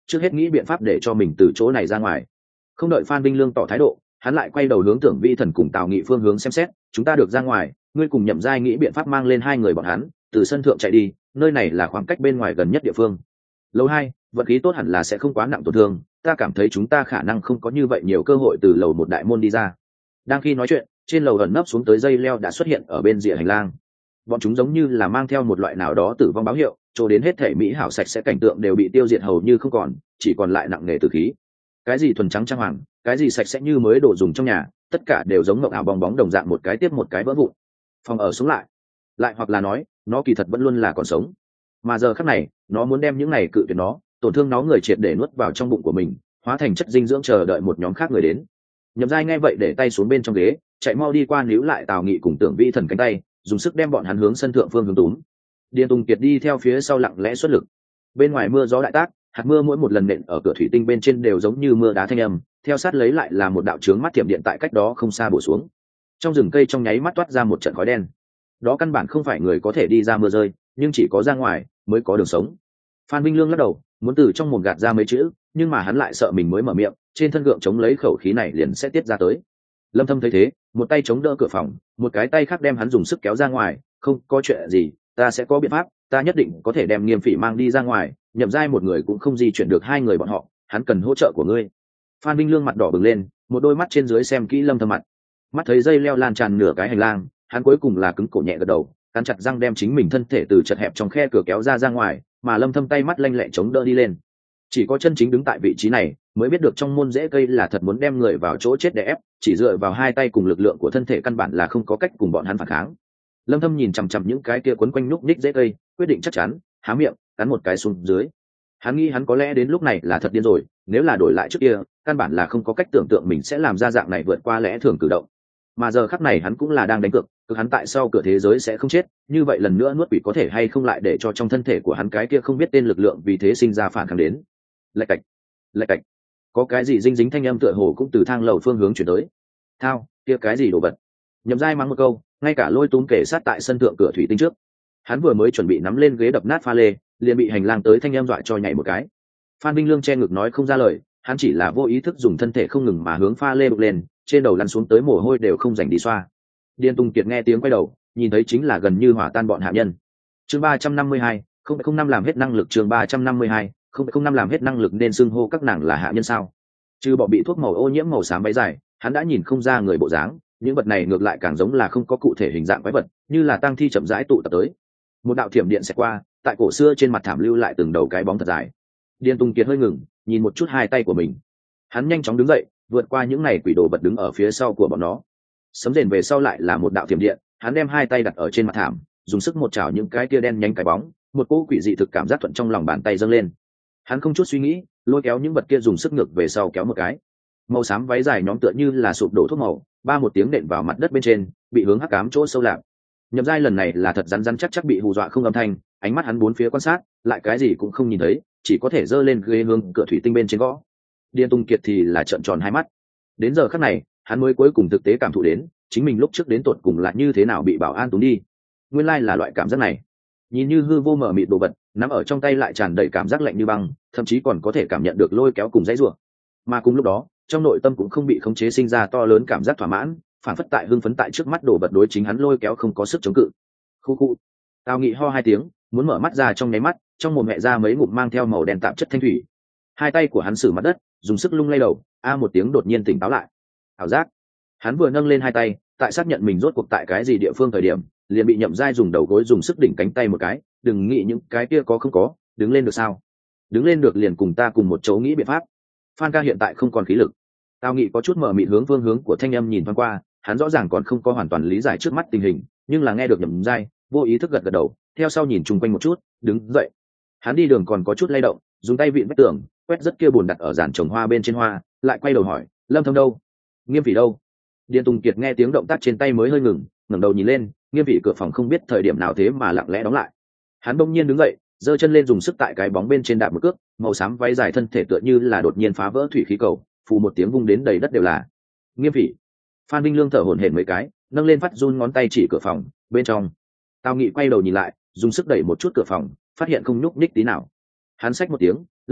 trước hết nghĩ biện pháp để cho mình từ chỗ này ra ngoài. Không đợi Phan Vinh Lương tỏ thái độ, hắn lại quay đầu hướng Tưởng Vi Thần cùng Tào Nghị phương hướng xem xét. Chúng ta được ra ngoài, ngươi cùng Nhậm Giai nghĩ biện pháp mang lên hai người bọn hắn từ sân thượng chạy đi, nơi này là khoảng cách bên ngoài gần nhất địa phương. Lầu hai, vận khí tốt hẳn là sẽ không quá nặng tổn thương, ta cảm thấy chúng ta khả năng không có như vậy nhiều cơ hội từ lầu một đại môn đi ra. Đang khi nói chuyện, trên lầu ẩn nấp xuống tới dây leo đã xuất hiện ở bên rìa hành lang. Bọn chúng giống như là mang theo một loại nào đó tử vong báo hiệu, cho đến hết thể mỹ hảo sạch sẽ cảnh tượng đều bị tiêu diệt hầu như không còn, chỉ còn lại nặng nề tử khí. Cái gì thuần trắng trang hoàng, cái gì sạch sẽ như mới đồ dùng trong nhà, tất cả đều giống mộng ảo bong bóng đồng dạng, một cái tiếp một cái vỡ vụn. Phòng ở sống lại, lại hoặc là nói, nó kỳ thật vẫn luôn là còn sống. Mà giờ khắc này, nó muốn đem những này cự tuyệt nó, tổn thương nó người triệt để nuốt vào trong bụng của mình, hóa thành chất dinh dưỡng chờ đợi một nhóm khác người đến. Nhậm Giai nghe vậy để tay xuống bên trong ghế, chạy mau đi qua níu lại Tào Nghị cùng Tưởng Vi Thần cánh tay, dùng sức đem bọn hắn hướng sân thượng phương hướng túm. Điền Tùng Kiệt đi theo phía sau lặng lẽ xuất lực. Bên ngoài mưa gió đại tác, hạt mưa mỗi một lần nện ở cửa thủy tinh bên trên đều giống như mưa đá thanh âm, theo sát lấy lại là một đạo chướng mắt thiểm điện tại cách đó không xa bổ xuống. Trong rừng cây trong nháy mắt toát ra một trận khói đen. Đó căn bản không phải người có thể đi ra mưa rơi, nhưng chỉ có ra ngoài mới có đường sống. Phan Vinh Lương lắc đầu, muốn từ trong mồm gạt ra mấy chữ, nhưng mà hắn lại sợ mình mới mở miệng, trên thân gượng chống lấy khẩu khí này liền sẽ tiết ra tới. Lâm Thâm thấy thế, một tay chống đỡ cửa phòng, một cái tay khác đem hắn dùng sức kéo ra ngoài. Không có chuyện gì, ta sẽ có biện pháp, ta nhất định có thể đem Nghiêm Phỉ mang đi ra ngoài. Nhậm Giai một người cũng không di chuyển được hai người bọn họ, hắn cần hỗ trợ của ngươi. Phan Vinh Lương mặt đỏ bừng lên, một đôi mắt trên dưới xem kỹ Lâm Thâm mặt. Mắt thấy dây leo lan tràn nửa cái hành lang, hắn cuối cùng là cứng cổ nhẹ gật đầu, cắn chặt răng đem chính mình thân thể từ chật hẹp trong khe cửa kéo ra ra ngoài, mà Lâm Thâm tay mắt lanh lẹ chống đỡ đi lên. Chỉ có chân chính đứng tại vị trí này mới biết được trong môn rễ cây là thật muốn đem người vào chỗ chết để ép, chỉ dựa vào hai tay cùng lực lượng của thân thể căn bản là không có cách cùng bọn hắn phản kháng. Lâm Thâm nhìn chằm chằm những cái kia quấn quanh núc ních rễ cây, quyết định chắc chắn, há miệng cắn một cái xuống dưới. Hắn nghĩ hắn có lẽ đến lúc này là thật điên rồi, nếu là đổi lại trước kia căn bản là không có cách tưởng tượng mình sẽ làm ra dạng này vượt qua lẽ thường cử động. Mà giờ khắc này hắn cũng là đang đánh cược, cực hắn tại sau cửa thế giới sẽ không chết, như vậy lần nữa nuốt quỷ có thể hay không lại để cho trong thân thể của hắn cái kia không biết tên lực lượng vì thế sinh ra phản kháng đến. Lạch cạch, lạch cạch, có cái gì dinh dính thanh âm tựa hồ cũng từ thang lầu phương hướng chuyển tới. Thao, kia cái gì đồ vật? Nhậm Giai mắng một câu, ngay cả lôi túm kể sát tại sân thượng cửa thủy tinh trước. Hắn vừa mới chuẩn bị nắm lên ghế đập nát pha lê, liền bị hành lang tới thanh âm dọa cho nhảy một cái. Phan Vinh Lương che ngực nói không ra lời, hắn chỉ là vô ý thức dùng thân thể không ngừng mà hướng pha lê đục lên, trên đầu lăn xuống tới mồ hôi đều không dành đi xoa. Điền Tùng Kiệt nghe tiếng quay đầu, nhìn thấy chính là gần như hỏa tan bọn hạ nhân. Chương ba trăm năm mươi hai, không không năm làm hết năng lực. Chương ba trăm năm mươi hai, không không năm làm hết năng lực nên xưng hô các nàng là hạ nhân sao? Trừ bỏ bị thuốc màu ô nhiễm màu xám váy dài, hắn đã nhìn không ra người bộ dáng, những vật này ngược lại càng giống là không có cụ thể hình dạng quái vật, như là tang thi chậm rãi tụ tập tới. Một đạo thiểm điện sẽ qua, tại cổ xưa trên mặt thảm lưu lại từng đầu cái bóng thật dài. Điền Tùng Kiệt hơi ngừng, nhìn một chút hai tay của mình. Hắn nhanh chóng đứng dậy, vượt qua những này quỷ đồ vật đứng ở phía sau của bọn nó. Sấm rền về sau lại là một đạo thiểm điện, hắn đem hai tay đặt ở trên mặt thảm, dùng sức một chảo những cái kia đen nhanh cái bóng, một cỗ quỷ dị thực cảm giác thuận trong lòng bàn tay dâng lên. Hắn không chút suy nghĩ, lôi kéo những vật kia dùng sức ngược về sau kéo một cái. Màu xám váy dài nhóm tựa như là sụp đổ thuốc màu, ba một tiếng nện vào mặt đất bên trên, bị hướng hắc ám chỗ sâu lạc. Nhậm Giai lần này là thật rắn rắn chắc chắc bị hù dọa không âm thanh, ánh mắt hắn bốn phía quan sát, lại cái gì cũng không nhìn thấy, chỉ có thể giơ lên ghế hướng cửa thủy tinh bên trên gõ. Điền Tùng Kiệt thì là trợn tròn hai mắt. Đến giờ khắc này, hắn mới cuối cùng thực tế cảm thụ đến, chính mình lúc trước đến tột cùng là như thế nào bị bảo an túm đi. Nguyên lai là loại cảm giác này. Nhìn như hư vô mở mịt đồ vật, nắm ở trong tay lại tràn đầy cảm giác lạnh như băng, thậm chí còn có thể cảm nhận được lôi kéo cùng dãy rủa. Mà cùng lúc đó, trong nội tâm cũng không bị khống chế sinh ra to lớn cảm giác thỏa mãn, phản phất tại hưng phấn tại trước mắt đồ vật đối chính hắn lôi kéo không có sức chống cự. Khu khu. Tào Nghị ho hai tiếng, muốn mở mắt ra trong nháy mắt, trong mồm mẹ ra mấy ngụm mang theo màu đen tạp chất thanh thủy. Hai tay của hắn sử mặt đất, dùng sức lung lay đầu, a một tiếng đột nhiên tỉnh táo lại. Ảo giác. Hắn vừa nâng lên hai tay, tại xác nhận mình rốt cuộc tại cái gì địa phương thời điểm, liền bị Nhậm Giai dùng đầu gối dùng sức đỉnh cánh tay một cái, đừng nghĩ những cái kia có không có, đứng lên được sao? Đứng lên được liền cùng ta cùng một chỗ nghĩ biện pháp. Phan ca hiện tại không còn khí lực. Tào Nghị có chút mở mịt hướng phương hướng của thanh âm nhìn thoáng qua, hắn rõ ràng còn không có hoàn toàn lý giải trước mắt tình hình, nhưng là nghe được Nhậm Giai, vô ý thức gật gật đầu, theo sau nhìn chung quanh một chút, đứng dậy. Hắn đi đường còn có chút lay động, dùng tay vịn vách tường, quét rất kia buồn đặt ở giàn trồng hoa bên trên hoa, lại quay đầu hỏi, Lâm Thâm đâu? Nghiêm Phỉ đâu? Điền Tùng Kiệt nghe tiếng động tác trên tay mới hơi ngừng, ngẩng đầu nhìn lên, Nghiêm Phỉ cửa phòng không biết thời điểm nào thế mà lặng lẽ đóng lại. Hắn bỗng nhiên đứng dậy, giơ chân lên dùng sức tại cái bóng bên trên đạp một cước, màu xám váy dài thân thể tựa như là đột nhiên phá vỡ thủy khí cầu, phù một tiếng vung đến đầy đất đều là. Nghiêm Phỉ. Phan Vinh Lương thở hổn hển mấy cái, nâng lên phát run ngón tay chỉ cửa phòng, bên trong. Tào Nghị quay đầu nhìn lại, dùng sức đẩy một chút cửa phòng, phát hiện không nhúc nhích tí nào. Hắn xách một tiếng, lắc đầu,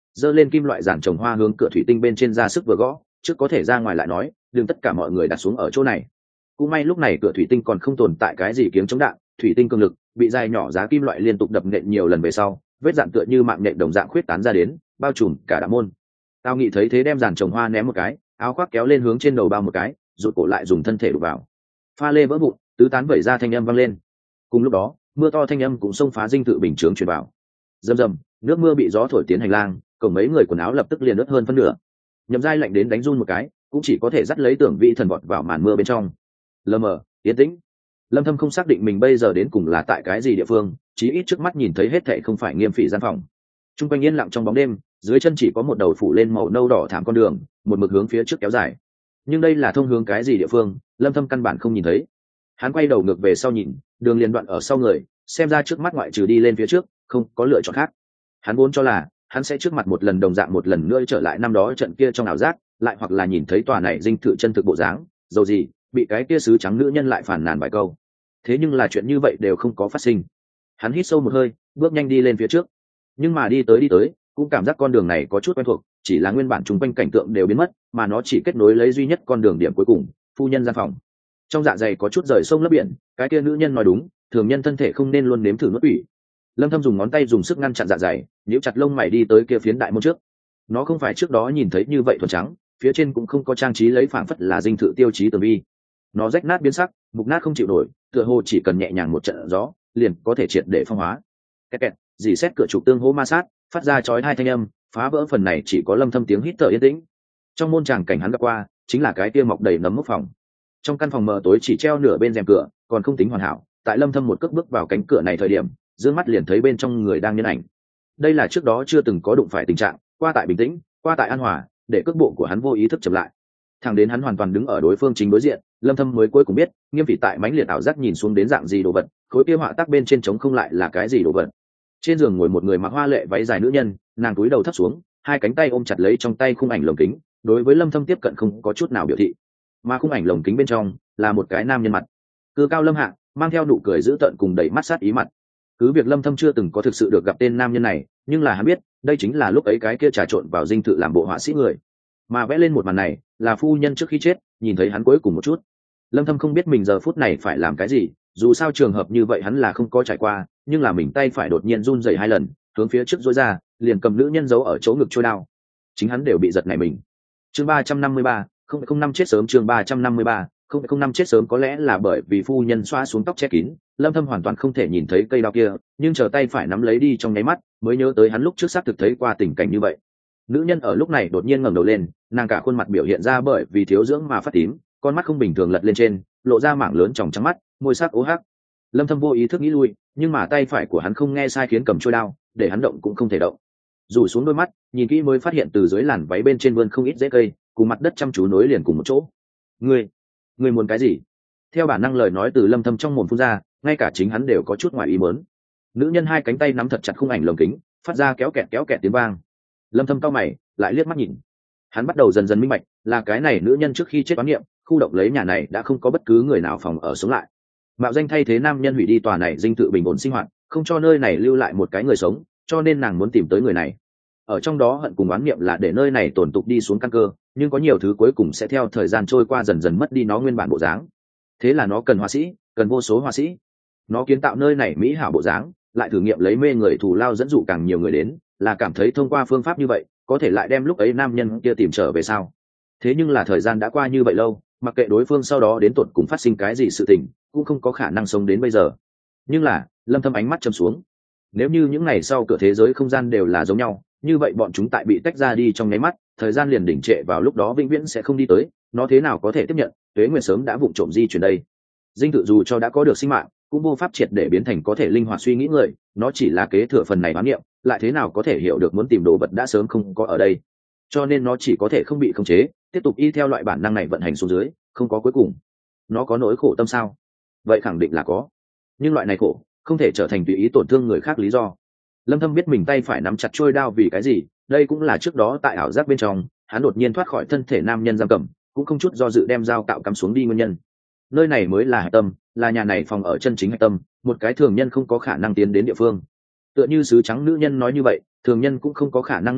giơ lên kim loại giàn trồng hoa hướng cửa thủy tinh bên trên ra sức vừa gõ, trước có thể ra ngoài lại nói, đừng tất cả mọi người đặt xuống ở chỗ này. Cũng may lúc này cửa thủy tinh còn không tồn tại cái gì kiếm chống đạn, thủy tinh cường lực bị dài nhỏ giá kim loại liên tục đập nện nhiều lần về sau, vết dạn tựa như mạng nện đồng dạng khuyết tán ra đến, bao trùm cả đạo môn. Tao nghĩ thấy thế đem giàn trồng hoa ném một cái, áo khoác kéo lên hướng trên đầu bao một cái, rụt cổ lại dùng thân thể đục vào. Pha lê vỡ vụn, tứ tán vẩy ra thanh âm vang lên. Cùng lúc đó, mưa to thanh âm cũng xông phá dinh thự bình chướng truyền vào. Rầm rầm, nước mưa bị gió thổi tiến hành lang, cổng mấy người quần áo lập tức liền ướt hơn phân nửa. Nhậm Giai lạnh đến đánh run một cái, cũng chỉ có thể dắt lấy Tưởng Vĩ Thần vọt vào màn mưa bên trong. Lờ mờ, yên tĩnh. Lâm Thâm không xác định mình bây giờ đến cùng là tại cái gì địa phương, chí ít trước mắt nhìn thấy hết thảy không phải Nghiêm Phỉ gian phòng. Trung quanh yên lặng trong bóng đêm, dưới chân chỉ có một đầu phủ lên màu nâu đỏ thảm con đường, một mực hướng phía trước kéo dài. Nhưng đây là thông hướng cái gì địa phương, Lâm Thâm căn bản không nhìn thấy. Hắn quay đầu ngược về sau nhìn, đường liền đoạn ở sau người, xem ra trước mắt ngoại trừ đi lên phía trước, không có lựa chọn khác. Hắn vốn cho là hắn sẽ trước mặt một lần đồng dạng một lần nữa trở lại năm đó trận kia trong ảo giác, lại hoặc là nhìn thấy tòa này dinh thự chân thực bộ dáng, dầu gì bị cái kia sứ trắng nữ nhân lại phản nàn vài câu. Thế nhưng là chuyện như vậy đều không có phát sinh. Hắn hít sâu một hơi, bước nhanh đi lên phía trước. Nhưng mà đi tới đi tới, cũng cảm giác con đường này có chút quen thuộc, chỉ là nguyên bản chung quanh cảnh tượng đều biến mất, mà nó chỉ kết nối lấy duy nhất con đường điểm cuối cùng, phu nhân gian phòng. Trong dạ dày có chút rời sông lấp biển, cái kia nữ nhân nói đúng, thường nhân thân thể không nên luôn nếm thử nuốt ủy. Lâm Thâm dùng ngón tay dùng sức ngăn chặn dạ dày, nhíu chặt lông mày đi tới kia phiến đại môn trước. Nó không phải trước đó nhìn thấy như vậy thuần trắng, phía trên cũng không có trang trí lấy phảng phất là dinh thự tiêu chí tường vi. Nó rách nát biến sắc, mục nát không chịu nổi, tựa hồ chỉ cần nhẹ nhàng một trận gió, liền có thể triệt để phong hóa. Kẹt kẹt, dì xét cửa trục tương hỗ ma sát, phát ra chói hai thanh âm, phá vỡ phần này chỉ có Lâm Thâm tiếng hít thở yên tĩnh. Trong môn tràng cảnh hắn gặp qua, chính là cái kia mọc đầy nấm mốc phòng. Trong căn phòng mờ tối chỉ treo nửa bên rèm cửa, còn không tính hoàn hảo. Tại Lâm Thâm một cước bước vào cánh cửa này thời điểm, dương mắt liền thấy bên trong người đang nhân ảnh. Đây là trước đó chưa từng có đụng phải tình trạng, qua tại bình tĩnh, qua tại an hòa, để cước bộ của hắn vô ý thức chậm lại. Thẳng đến hắn hoàn toàn đứng ở đối phương chính đối diện, Lâm Thâm mới cuối cùng biết, Nghiêm Phỉ tại mãnh liệt ảo giác nhìn xuống đến dạng gì đồ vật, khối kia họa tác bên trên trống không lại là cái gì đồ vật. Trên giường ngồi một người mặc hoa lệ váy dài nữ nhân, nàng cúi đầu thấp xuống, hai cánh tay ôm chặt lấy trong tay khung ảnh lồng kính, đối với Lâm Thâm tiếp cận không có chút nào biểu thị. Mà khung ảnh lồng kính bên trong là một cái nam nhân mặt, cư cao lâm hạ, mang theo nụ cười dữ tợn cùng đầy mắt sát ý mặt. Cứ việc Lâm Thâm chưa từng có thực sự được gặp tên nam nhân này, nhưng là hắn biết, đây chính là lúc ấy cái kia trà trộn vào dinh thự làm bộ họa sĩ người. Mà vẽ lên một màn này, là phu nhân trước khi chết, nhìn thấy hắn cuối cùng một chút. Lâm Thâm không biết mình giờ phút này phải làm cái gì, dù sao trường hợp như vậy hắn là không có trải qua, nhưng là mình tay phải đột nhiên run rẩy hai lần, hướng phía trước duỗi ra, liền cầm nữ nhân giấu ở chỗ ngực trôi đao. Chính hắn đều bị giật này mình. Chương ba trăm năm mươi ba, không không năm chết sớm chương ba trăm năm mươi ba, không không năm chết sớm có lẽ là bởi vì phu nhân xoa xuống tóc che kín, Lâm Thâm hoàn toàn không thể nhìn thấy cây đao kia, nhưng chờ tay phải nắm lấy đi trong nháy mắt, mới nhớ tới hắn lúc trước xác thực thấy qua tình cảnh như vậy. Nữ nhân ở lúc này đột nhiên ngẩng đầu lên, nàng cả khuôn mặt biểu hiện ra bởi vì thiếu dưỡng mà phát tím, con mắt không bình thường lật lên trên, lộ ra mảng lớn tròng trắng mắt, môi sắc ố hắc. Lâm Thâm vô ý thức nghĩ lui, nhưng mà tay phải của hắn không nghe sai khiến cầm trôi đao, để hắn động cũng không thể động. Rủ xuống đôi mắt, nhìn kỹ mới phát hiện từ dưới làn váy bên trên vươn không ít rễ cây, cùng mặt đất chăm chú nối liền cùng một chỗ. Ngươi, ngươi muốn cái gì? Theo bản năng lời nói từ Lâm Thâm trong mồm phun ra, ngay cả chính hắn đều có chút ngoài ý muốn. Nữ nhân hai cánh tay nắm thật chặt khung ảnh lồng kính, phát ra kéo kẹt kéo kẹt tiếng vang. Lâm Thâm cau mày, lại liếc mắt nhìn. Hắn bắt đầu dần dần minh bạch, là cái này nữ nhân trước khi chết toán niệm, khu động lấy nhà này đã không có bất cứ người nào phòng ở sống lại. Mạo danh thay thế nam nhân hủy đi tòa này dinh thự bình ổn sinh hoạt, không cho nơi này lưu lại một cái người sống, cho nên nàng muốn tìm tới người này. Ở trong đó hận cùng oán niệm là để nơi này tổn tục đi xuống căn cơ, nhưng có nhiều thứ cuối cùng sẽ theo thời gian trôi qua dần dần mất đi nó nguyên bản bộ dáng. Thế là nó cần họa sĩ, cần vô số họa sĩ. Nó kiến tạo nơi này mỹ hảo bộ dáng, lại thử nghiệm lấy mê người thù lao dẫn dụ càng nhiều người đến, là cảm thấy thông qua phương pháp như vậy, có thể lại đem lúc ấy nam nhân kia tìm trở về sao. Thế nhưng là thời gian đã qua như vậy lâu, mặc kệ đối phương sau đó đến tột cùng phát sinh cái gì sự tình, cũng không có khả năng sống đến bây giờ. Nhưng là, Lâm Thâm ánh mắt châm xuống. Nếu như những ngày sau cửa thế giới không gian đều là giống nhau, như vậy bọn chúng tại bị tách ra đi trong nháy mắt, thời gian liền đỉnh trệ vào lúc đó vĩnh viễn sẽ không đi tới, nó thế nào có thể tiếp nhận, Tuế Nguyệt sớm đã vụng trộm di chuyển đây. Dinh thự dù cho đã có được sinh mạng, cũng vô pháp triệt để biến thành có thể linh hoạt suy nghĩ người, nó chỉ là kế thừa phần này bán niệm, lại thế nào có thể hiểu được muốn tìm đồ vật đã sớm không có ở đây. Cho nên nó chỉ có thể không bị khống chế, tiếp tục y theo loại bản năng này vận hành xuống dưới, không có cuối cùng. Nó có nỗi khổ tâm sao? Vậy khẳng định là có. Nhưng loại này khổ, không thể trở thành tùy ý tổn thương người khác lý do. Lâm Thâm biết mình tay phải nắm chặt chuôi đao vì cái gì, đây cũng là trước đó tại ảo giác bên trong, hắn đột nhiên thoát khỏi thân thể nam nhân giam cầm, cũng không chút do dự đem dao cạo cắm xuống đi nguyên nhân. Nơi này mới là hạch tâm, là nhà này phòng ở chân chính hạch tâm, một cái thường nhân không có khả năng tiến đến địa phương. Tựa như sứ trắng nữ nhân nói như vậy, thường nhân cũng không có khả năng nuốt quỷ,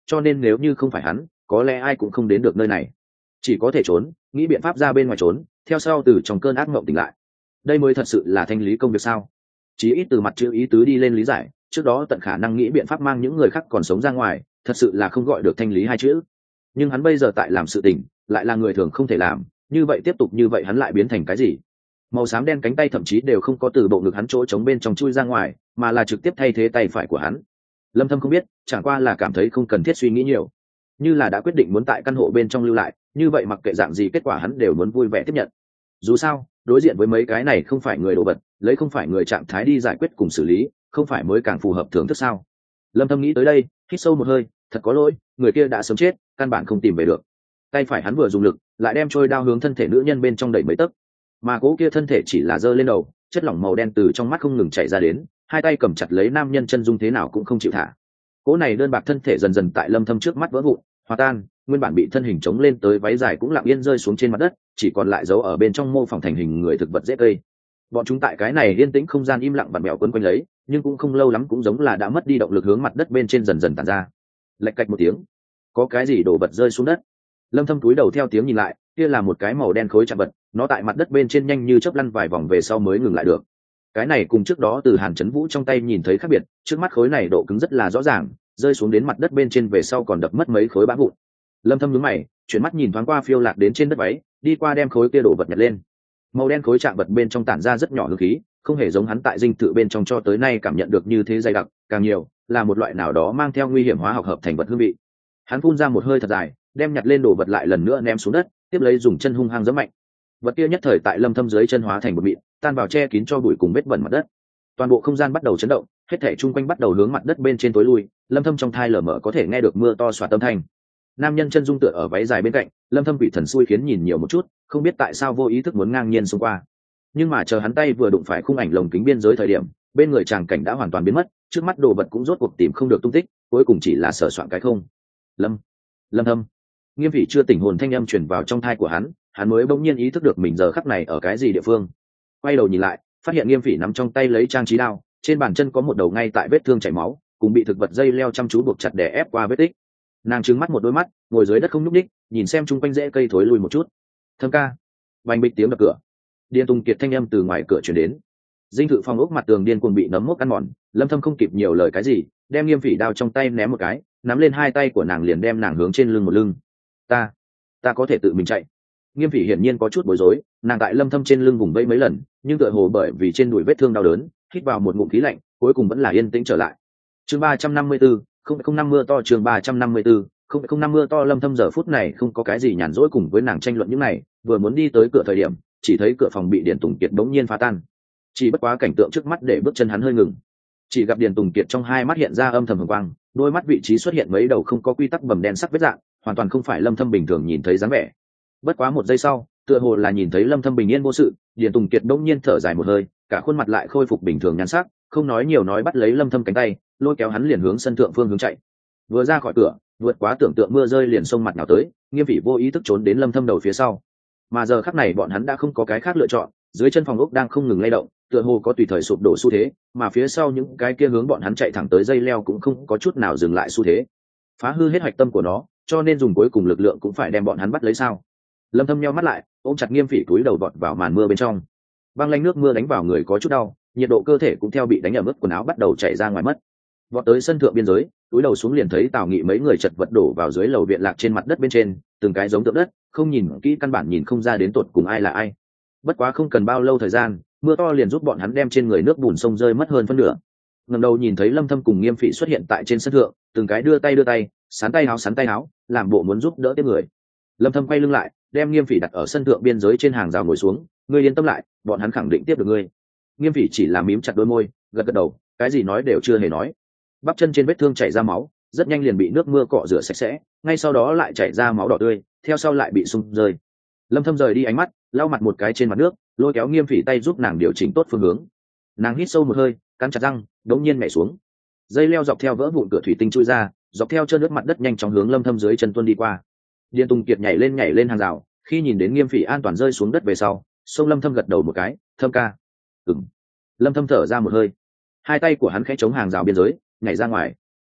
cho nên nếu như không phải hắn, có lẽ ai cũng không đến được nơi này, chỉ có thể trốn, nghĩ biện pháp ra bên ngoài trốn, theo sau từ trong cơn ác mộng tỉnh lại. Đây mới thật sự là thanh lý công việc sao? Chí ít từ mặt chữ ý tứ đi lên lý giải, trước đó tận khả năng nghĩ biện pháp mang những người khác còn sống ra ngoài, thật sự là không gọi được thanh lý hai chữ. Nhưng hắn bây giờ tại làm sự tình, lại là người thường không thể làm, như vậy tiếp tục như vậy hắn lại biến thành cái gì? Màu xám đen cánh tay thậm chí đều không có từ bộ ngực hắn chỗ trống bên trong chui ra ngoài, mà là trực tiếp thay thế tay phải của hắn. Lâm Thâm không biết, chẳng qua là cảm thấy không cần thiết suy nghĩ nhiều, như là đã quyết định muốn tại căn hộ bên trong lưu lại, như vậy mặc kệ dạng gì kết quả hắn đều muốn vui vẻ tiếp nhận. Dù sao, đối diện với mấy cái này không phải người đồ vật, lấy không phải người trạng thái đi giải quyết cùng xử lý, không phải mới càng phù hợp thưởng thức sao? Lâm Thâm nghĩ tới đây, hít sâu một hơi, thật có lỗi, người kia đã sớm chết, căn bản không tìm về được. Tay phải hắn vừa dùng lực, lại đem trôi đao hướng thân thể nữ nhân bên trong đẩy mấy tấc, mà cố kia thân thể chỉ là giơ lên đầu, chất lỏng màu đen từ trong mắt không ngừng chảy ra đến, hai tay cầm chặt lấy nam nhân chân dung thế nào cũng không chịu thả. Cố này đơn bạc thân thể dần dần tại Lâm Thâm trước mắt vỡ vụn, hòa tan, nguyên bản bị thân hình chống lên tới váy dài cũng lặng yên rơi xuống trên mặt đất, chỉ còn lại dấu ở bên trong mô phỏng thành hình người thực vật dễ cây. Bọn chúng tại cái này yên tĩnh không gian im lặng vặn mèo quấn quanh lấy, nhưng cũng không lâu lắm cũng giống là đã mất đi động lực hướng mặt đất bên trên dần dần tản ra. Lạch cạch một tiếng, có cái gì đổ vật rơi xuống đất. Lâm Thâm túi đầu theo tiếng nhìn lại, kia là một cái màu đen khối chạm vật, nó tại mặt đất bên trên nhanh như chớp lăn vài vòng về sau mới ngừng lại được. Cái này cùng trước đó từ Hàn Chấn Vũ trong tay nhìn thấy khác biệt, trước mắt khối này độ cứng rất là rõ ràng, rơi xuống đến mặt đất bên trên về sau còn đập mất mấy khối bã vụn. Lâm Thâm nhướng mày, chuyển mắt nhìn thoáng qua phiêu lạc đến trên đất váy, đi qua đem khối kia đổ vật nhặt lên. Màu đen khối chạm vật bên trong tản ra rất nhỏ hương khí, không hề giống hắn tại dinh thự bên trong cho tới nay cảm nhận được như thế dày đặc, càng nhiều là một loại nào đó mang theo nguy hiểm hóa học hợp thành vật hương vị. Hắn phun ra một hơi thật dài, đem nhặt lên đồ vật lại lần nữa ném xuống đất, tiếp lấy dùng chân hung hăng giẫm mạnh. Vật kia nhất thời tại Lâm Thâm dưới chân hóa thành một mịn, tan vào che kín cho bụi cùng vết bẩn mặt đất. Toàn bộ không gian bắt đầu chấn động, hết thảy chung quanh bắt đầu hướng mặt đất bên trên tối lui. Lâm Thâm trong thai lờ mờ có thể nghe được mưa to xoạt âm thanh. Nam nhân chân dung tựa ở váy dài bên cạnh, Lâm Thâm bị thần xui khiến nhìn nhiều một chút, không biết tại sao vô ý thức muốn ngang nhiên xông qua. Nhưng mà chờ hắn tay vừa đụng phải khung ảnh lồng kính biên giới thời điểm, bên người chàng cảnh đã hoàn toàn biến mất, trước mắt đồ vật cũng rốt cuộc tìm không được tung tích, cuối cùng chỉ là sở soạn cái không. Lâm, Lâm Thâm. Nghiêm Vĩ chưa tỉnh hồn thanh âm truyền vào trong thai của hắn, hắn mới bỗng nhiên ý thức được mình giờ khắc này ở cái gì địa phương. Quay đầu nhìn lại, phát hiện Nghiêm Vĩ nắm trong tay lấy trang trí đao, trên bàn chân có một đầu ngay tại vết thương chảy máu, cùng bị thực vật dây leo chăm chú buộc chặt để ép qua vết tích. Nàng trừng mắt một đôi mắt, ngồi dưới đất không nhúc nhích, nhìn xem chung quanh rễ cây thối lui một chút. Thâm ca. Vành bịch tiếng đập cửa. Điền Tùng Kiệt thanh âm từ ngoài cửa truyền đến. Dinh thự phòng ốc mặt tường điên cuồng bị nấm mốc ăn mòn, Lâm Thâm không kịp nhiều lời cái gì, đem Nghiêm Vĩ đao trong tay ném một cái, nắm lên hai tay của nàng liền đem nàng hướng trên lưng một lưng. Ta, ta có thể tự mình chạy. Nghiêm Vĩ hiển nhiên có chút bối rối, nàng tại Lâm Thâm trên lưng vùng vẫy mấy lần, nhưng tựa hồ bởi vì trên đùi vết thương đau đớn, hít vào một ngụm khí lạnh, cuối cùng vẫn là yên tĩnh trở lại. Chương ba trăm năm mươi tư, không không năm mưa to chương ba trăm năm mươi tư, không không năm mưa to. Lâm Thâm giờ phút này không có cái gì nhàn rỗi cùng với nàng tranh luận những này, vừa muốn đi tới cửa thời điểm, chỉ thấy cửa phòng bị Điền Tùng Kiệt đống nhiên phá tan. Chỉ bất quá cảnh tượng trước mắt để bước chân hắn hơi ngừng, chỉ gặp Điền Tùng Kiệt trong hai mắt hiện ra âm thầm hồng quang, đôi mắt vị trí xuất hiện mấy đầu không có quy tắc bầm đen sắc vết dạng, hoàn toàn không phải Lâm Thâm bình thường nhìn thấy dáng vẻ. Bất quá một giây sau, tựa hồ là nhìn thấy Lâm Thâm bình yên vô sự, Điền Tùng Kiệt đống nhiên thở dài một hơi, cả khuôn mặt lại khôi phục bình thường nhan sắc, không nói nhiều nói bắt lấy Lâm Thâm cánh tay, lôi kéo hắn liền hướng sân thượng phương hướng chạy. Vừa ra khỏi cửa, vượt quá tưởng tượng mưa rơi liền xông mặt nào tới, Nghiêm Vĩ vô ý thức trốn đến Lâm Thâm đầu phía sau. Mà giờ khắc này bọn hắn đã không có cái khác lựa chọn, dưới chân phòng ốc đang không ngừng lay động, tựa hồ có tùy thời sụp đổ xu thế, mà phía sau những cái kia hướng bọn hắn chạy thẳng tới dây leo cũng không có chút nào dừng lại xu thế, phá hư hết hạch tâm của nó, cho nên dùng cuối cùng lực lượng cũng phải đem bọn hắn bắt lấy sao? Lâm Thâm nheo mắt lại, ôm chặt Nghiêm Vĩ túi đầu vọt vào màn mưa bên trong. Băng lanh nước mưa đánh vào người có chút đau, nhiệt độ cơ thể cũng theo bị đánh ở mức quần áo bắt đầu chảy ra ngoài mất. Vọt tới sân thượng biên giới, túi đầu xuống liền thấy Tào Nghị mấy người chật vật đổ vào dưới lầu viện lạc trên mặt đất bên trên, từng cái giống tượng đất, không nhìn kỹ căn bản nhìn không ra đến tột cùng ai là ai. Bất quá không cần bao lâu thời gian, mưa to liền giúp bọn hắn đem trên người nước bùn sông rơi mất hơn phân nửa. Ngẩng đầu nhìn thấy Lâm Thâm cùng Nghiêm Phỉ xuất hiện tại trên sân thượng, từng cái đưa tay đưa tay, sán tay áo sán tay áo, làm bộ muốn giúp đỡ tiếp người. Lâm Thâm quay lưng lại, đem Nghiêm Phỉ đặt ở sân thượng biên giới trên hàng rào ngồi xuống, ngươi yên tâm lại, bọn hắn khẳng định tiếp được ngươi. Nghiêm Phỉ chỉ là mím chặt đôi môi, gật gật đầu, cái gì nói đều chưa hề nói. Bắp chân trên vết thương chảy ra máu, rất nhanh liền bị nước mưa cọ rửa sạch sẽ, ngay sau đó lại chảy ra máu đỏ tươi, theo sau lại bị sung rơi. Lâm Thâm rời đi ánh mắt, lau mặt một cái trên mặt nước, lôi kéo Nghiêm Phỉ tay giúp nàng điều chỉnh tốt phương hướng. Nàng hít sâu một hơi, cắn chặt răng, đống nhiên nhảy xuống. Dây leo dọc theo vỡ vụn cửa thủy tinh chui ra, dọc theo chân nước mặt đất nhanh chóng hướng Lâm Thâm dưới chân tuôn đi qua. Điền Tùng Kiệt nhảy lên nhảy lên hàng rào, khi nhìn đến Nghiêm Phỉ an toàn rơi xuống đất về sau, xông Lâm Thâm gật đầu một cái, "Thâm ca." "Ừm." Lâm Thâm thở ra một hơi, hai tay của hắn khẽ chống hàng rào biên giới, nhảy ra ngoài.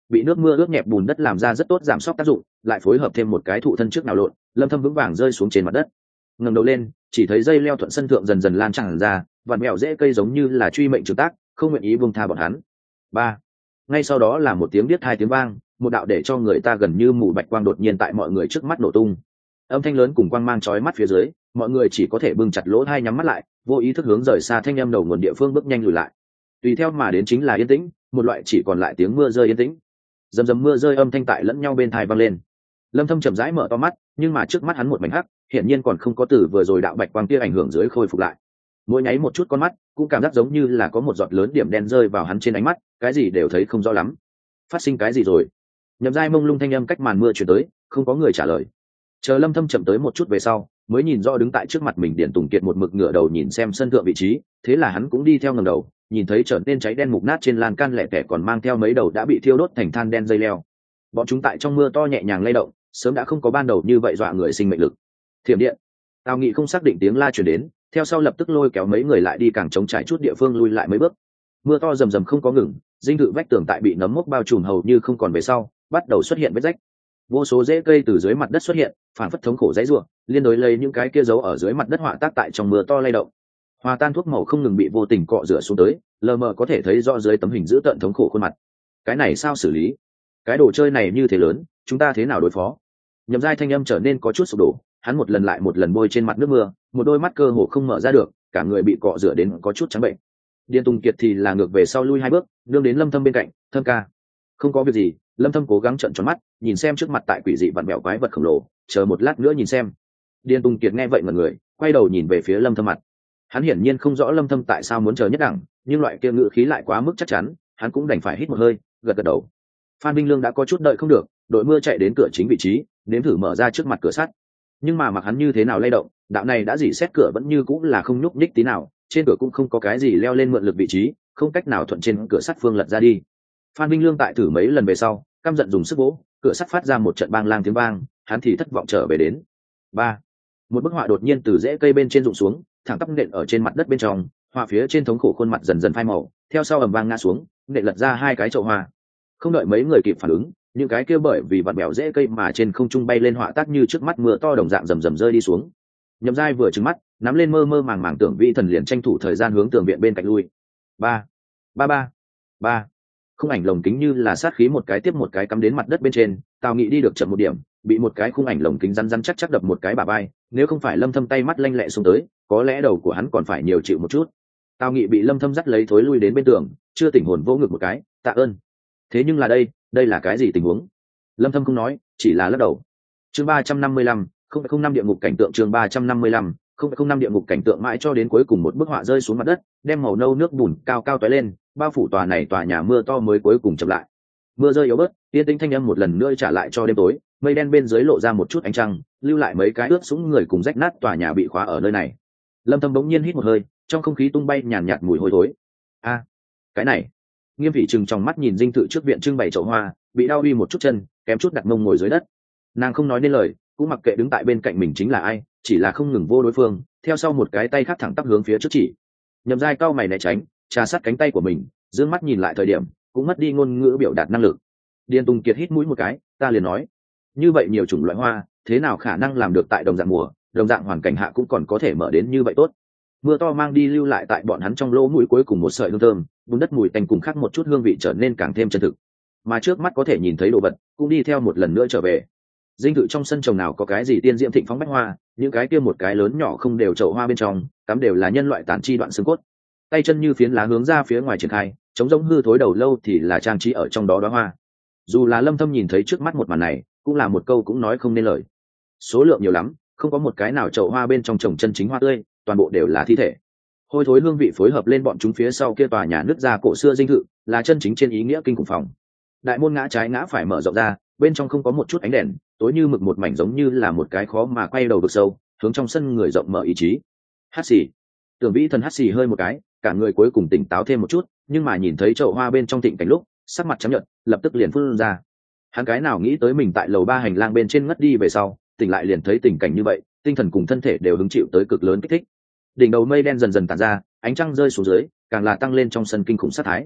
bị nước mưa ướt nhẹp bùn đất làm ra rất tốt giảm sóc tác dụng, lại phối hợp thêm một cái thụ thân trước nào lộn, Lâm Thâm vững vàng rơi xuống trên mặt đất. Ngẩng đầu lên, chỉ thấy dây leo thuận sân thượng dần dần lan tràn ra, vặn mèo rễ cây giống như là truy mệnh trường tác, không nguyện ý buông tha bọn hắn. Ba. Ngay sau đó là một tiếng biết hai tiếng vang, một đạo để cho người ta gần như mù bạch quang đột nhiên tại mọi người trước mắt nổ tung. Âm thanh lớn cùng quang mang chói mắt phía dưới, mọi người chỉ có thể bưng chặt lỗ tai nhắm mắt lại, vô ý thức hướng rời xa thanh âm đầu nguồn địa phương bước nhanh lùi lại. Tùy theo mà đến chính là yên tĩnh, một loại chỉ còn lại tiếng mưa rơi yên tĩnh. Dầm dầm mưa rơi âm thanh tại lẫn nhau bên tai vang lên. Lâm Thâm chậm rãi mở to mắt, nhưng mà trước mắt hắn một mảnh hắc, hiển nhiên còn không có từ vừa rồi đạo bạch quang kia ảnh hưởng dưới khôi phục lại. Mỗi nháy một chút con mắt, cũng cảm giác giống như là có một giọt lớn điểm đen rơi vào hắn trên ánh mắt, cái gì đều thấy không rõ lắm. Phát sinh cái gì rồi? Nhậm Giai mông lung thanh âm cách màn mưa truyền tới, không có người trả lời. Chờ Lâm Thâm chậm tới một chút về sau, mới nhìn rõ đứng tại trước mặt mình Điền Tùng Kiệt một mực ngửa đầu nhìn xem sân thượng vị trí, thế là hắn cũng đi theo ngẩng đầu, nhìn thấy trở nên cháy đen mục nát trên lan can lẻ tẻ còn mang theo mấy đầu đã bị thiêu đốt thành than đen dây leo. Bọn chúng tại trong mưa to nhẹ nhàng lay động, sớm đã không có ban đầu như vậy dọa người sinh mệnh lực. Thiểm điện. Tào Nghị không xác định tiếng la truyền đến, theo sau lập tức lôi kéo mấy người lại đi càng chống trải chút địa phương lui lại mấy bước. Mưa to rầm rầm không có ngừng, dinh thự vách tường tại bị nấm mốc bao trùm hầu như không còn về sau, bắt đầu xuất hiện vết rách. Vô số rễ cây từ dưới mặt đất xuất hiện, phản phất thống khổ dãy rủa, liên đối lấy những cái kia dấu ở dưới mặt đất họa tác tại trong mưa to lay động. Hòa tan thuốc màu không ngừng bị vô tình cọ rửa xuống tới, lờ mờ có thể thấy rõ dưới tấm hình giữ tận thống khổ khuôn mặt. Cái này sao xử lý? Cái đồ chơi này như thế lớn, chúng ta thế nào đối phó? Nhậm Giai thanh âm trở nên có chút sụp đổ, hắn một lần lại một lần bôi trên mặt nước mưa, một đôi mắt cơ hồ không mở ra được, cả người bị cọ rửa đến có chút trắng bệnh. Điền Tùng Kiệt thì là ngược về sau lui hai bước, nương đến Lâm Thâm bên cạnh, "Thâm ca." "Không có việc gì." Lâm Thâm cố gắng trợn tròn mắt, nhìn xem trước mặt tại quỷ dị vặn vẹo quái vật khổng lồ, chờ một lát nữa nhìn xem. Điền Tùng Kiệt nghe vậy ngẩn người, quay đầu nhìn về phía Lâm Thâm mặt. Hắn hiển nhiên không rõ Lâm Thâm tại sao muốn chờ nhất đẳng, nhưng loại kia ngữ khí lại quá mức chắc chắn, hắn cũng đành phải hít một hơi, gật gật đầu. Phan Binh Lương đã có chút đợi không được, đội mưa chạy đến cửa chính vị trí, nếm thử mở ra trước mặt cửa sắt. Nhưng mà mặc hắn như thế nào lay động, đạo này đã dỉ xét cửa vẫn như cũng là không nhúc nhích tí nào, trên cửa cũng không có cái gì leo lên mượn lực vị trí, không cách nào thuận trên cửa sắt phương lật ra đi. Phan Binh Lương tại thử mấy lần về sau, căm giận dùng sức vỗ, cửa sắt phát ra một trận bang lang tiếng vang, hắn thì thất vọng trở về đến. Ba. Một bức họa đột nhiên từ rễ cây bên trên rụng xuống, thẳng tắp nện ở trên mặt đất bên trong, họa phía trên thống khổ khuôn mặt dần dần phai màu, theo sau ầm vang ngã xuống, nện lật ra hai cái chậu hoa. Không đợi mấy người kịp phản ứng, những cái kia bởi vì vặn bèo rễ cây mà trên không trung bay lên họa tác như trước mắt mưa to đồng dạng rầm rầm rơi đi xuống. Nhậm Giai vừa trừng mắt, nắm lên mơ mơ màng màng tưởng vị thần liền tranh thủ thời gian hướng tường viện bên cạnh lui. Ba, ba ba, ba. Khung ảnh lồng kính như là sát khí một cái tiếp một cái cắm đến mặt đất bên trên, Tào Nghị đi được chậm một điểm, bị một cái khung ảnh lồng kính rắn rắn chắc chắc đập một cái bả vai, nếu không phải Lâm Thâm tay mắt lanh lẹ xuống tới, có lẽ đầu của hắn còn phải nhiều chịu một chút. Tào Nghị bị Lâm Thâm dắt lấy thối lui đến bên tường, chưa tỉnh hồn vô ngực một cái, tạ ơn. Thế nhưng là đây, đây là cái gì tình huống? Lâm Thâm không nói, chỉ là lắc đầu. Chương ba trăm năm mươi lăm, không không năm địa ngục cảnh tượng chương ba trăm năm mươi lăm, không không năm địa ngục cảnh tượng mãi cho đến cuối cùng một bức họa rơi xuống mặt đất, đem màu nâu nước bùn cao cao tóe lên, bao phủ tòa này tòa nhà mưa to mới cuối cùng chậm lại. Mưa rơi yếu bớt, yên tĩnh thanh âm một lần nữa trả lại cho đêm tối, mây đen bên dưới lộ ra một chút ánh trăng, lưu lại mấy cái ướt sũng người cùng rách nát tòa nhà bị khóa ở nơi này. Lâm Thâm bỗng nhiên hít một hơi, trong không khí tung bay nhàn nhạt mùi hôi thối. A, cái này. Nghiêm Phỉ trừng trong mắt nhìn dinh thự trước viện trưng bày chậu hoa, bị đau uy một chút chân, kém chút đặt mông ngồi dưới đất. Nàng không nói nên lời, cũng mặc kệ đứng tại bên cạnh mình chính là ai, chỉ là không ngừng vô đối phương, theo sau một cái tay khác thẳng tắp hướng phía trước chỉ. Nhậm Giai cau mày né tránh, trà sát cánh tay của mình, dương mắt nhìn lại thời điểm, cũng mất đi ngôn ngữ biểu đạt năng lực. Điền Tùng Kiệt hít mũi một cái, ta liền nói, như vậy nhiều chủng loại hoa, thế nào khả năng làm được tại đồng dạng mùa, đồng dạng hoàn cảnh hạ cũng còn có thể mở đến như vậy tốt. Mưa to mang đi lưu lại tại bọn hắn trong lỗ mũi cuối cùng một sợi hương thơm, bùn đất mùi tanh cùng khác một chút hương vị trở nên càng thêm chân thực. Mà trước mắt có thể nhìn thấy đồ vật, cũng đi theo một lần nữa trở về. Dinh thự trong sân trồng nào có cái gì tiên diễm thịnh phóng bách hoa, những cái kia một cái lớn nhỏ không đều chậu hoa bên trong, cắm đều là nhân loại tản chi đoạn xương cốt. Tay chân như phiến lá hướng ra phía ngoài triển khai, chống giống hư thối đầu lâu thì là trang trí ở trong đó đóa hoa. Dù là Lâm Thâm nhìn thấy trước mắt một màn này, cũng là một câu cũng nói không nên lời. Số lượng nhiều lắm, không có một cái nào chậu hoa bên trong trồng chân chính hoa tươi, toàn bộ đều là thi thể. Hôi thối hương vị phối hợp lên bọn chúng phía sau kia tòa nhà nứt ra cổ xưa dinh thự, là chân chính trên ý nghĩa kinh khủng phòng. Đại môn ngã trái ngã phải mở rộng ra, bên trong không có một chút ánh đèn, tối như mực một mảnh giống như là một cái khó mà quay đầu được sâu, hướng trong sân người rộng mở ý chí. Hắt xì. Tưởng Vĩ Thần hắt xì hơi một cái, cả người cuối cùng tỉnh táo thêm một chút, nhưng mà nhìn thấy chậu hoa bên trong thịnh cảnh lúc, sắc mặt trắng nhợt, lập tức liền phun ra. Hắn cái nào nghĩ tới mình tại lầu ba hành lang bên trên ngất đi về sau, tỉnh lại liền thấy tình cảnh như vậy, tinh thần cùng thân thể đều hứng chịu tới cực lớn kích thích. Đỉnh đầu mây đen dần dần tản ra, ánh trăng rơi xuống dưới, càng là tăng lên trong sân kinh khủng sát thái.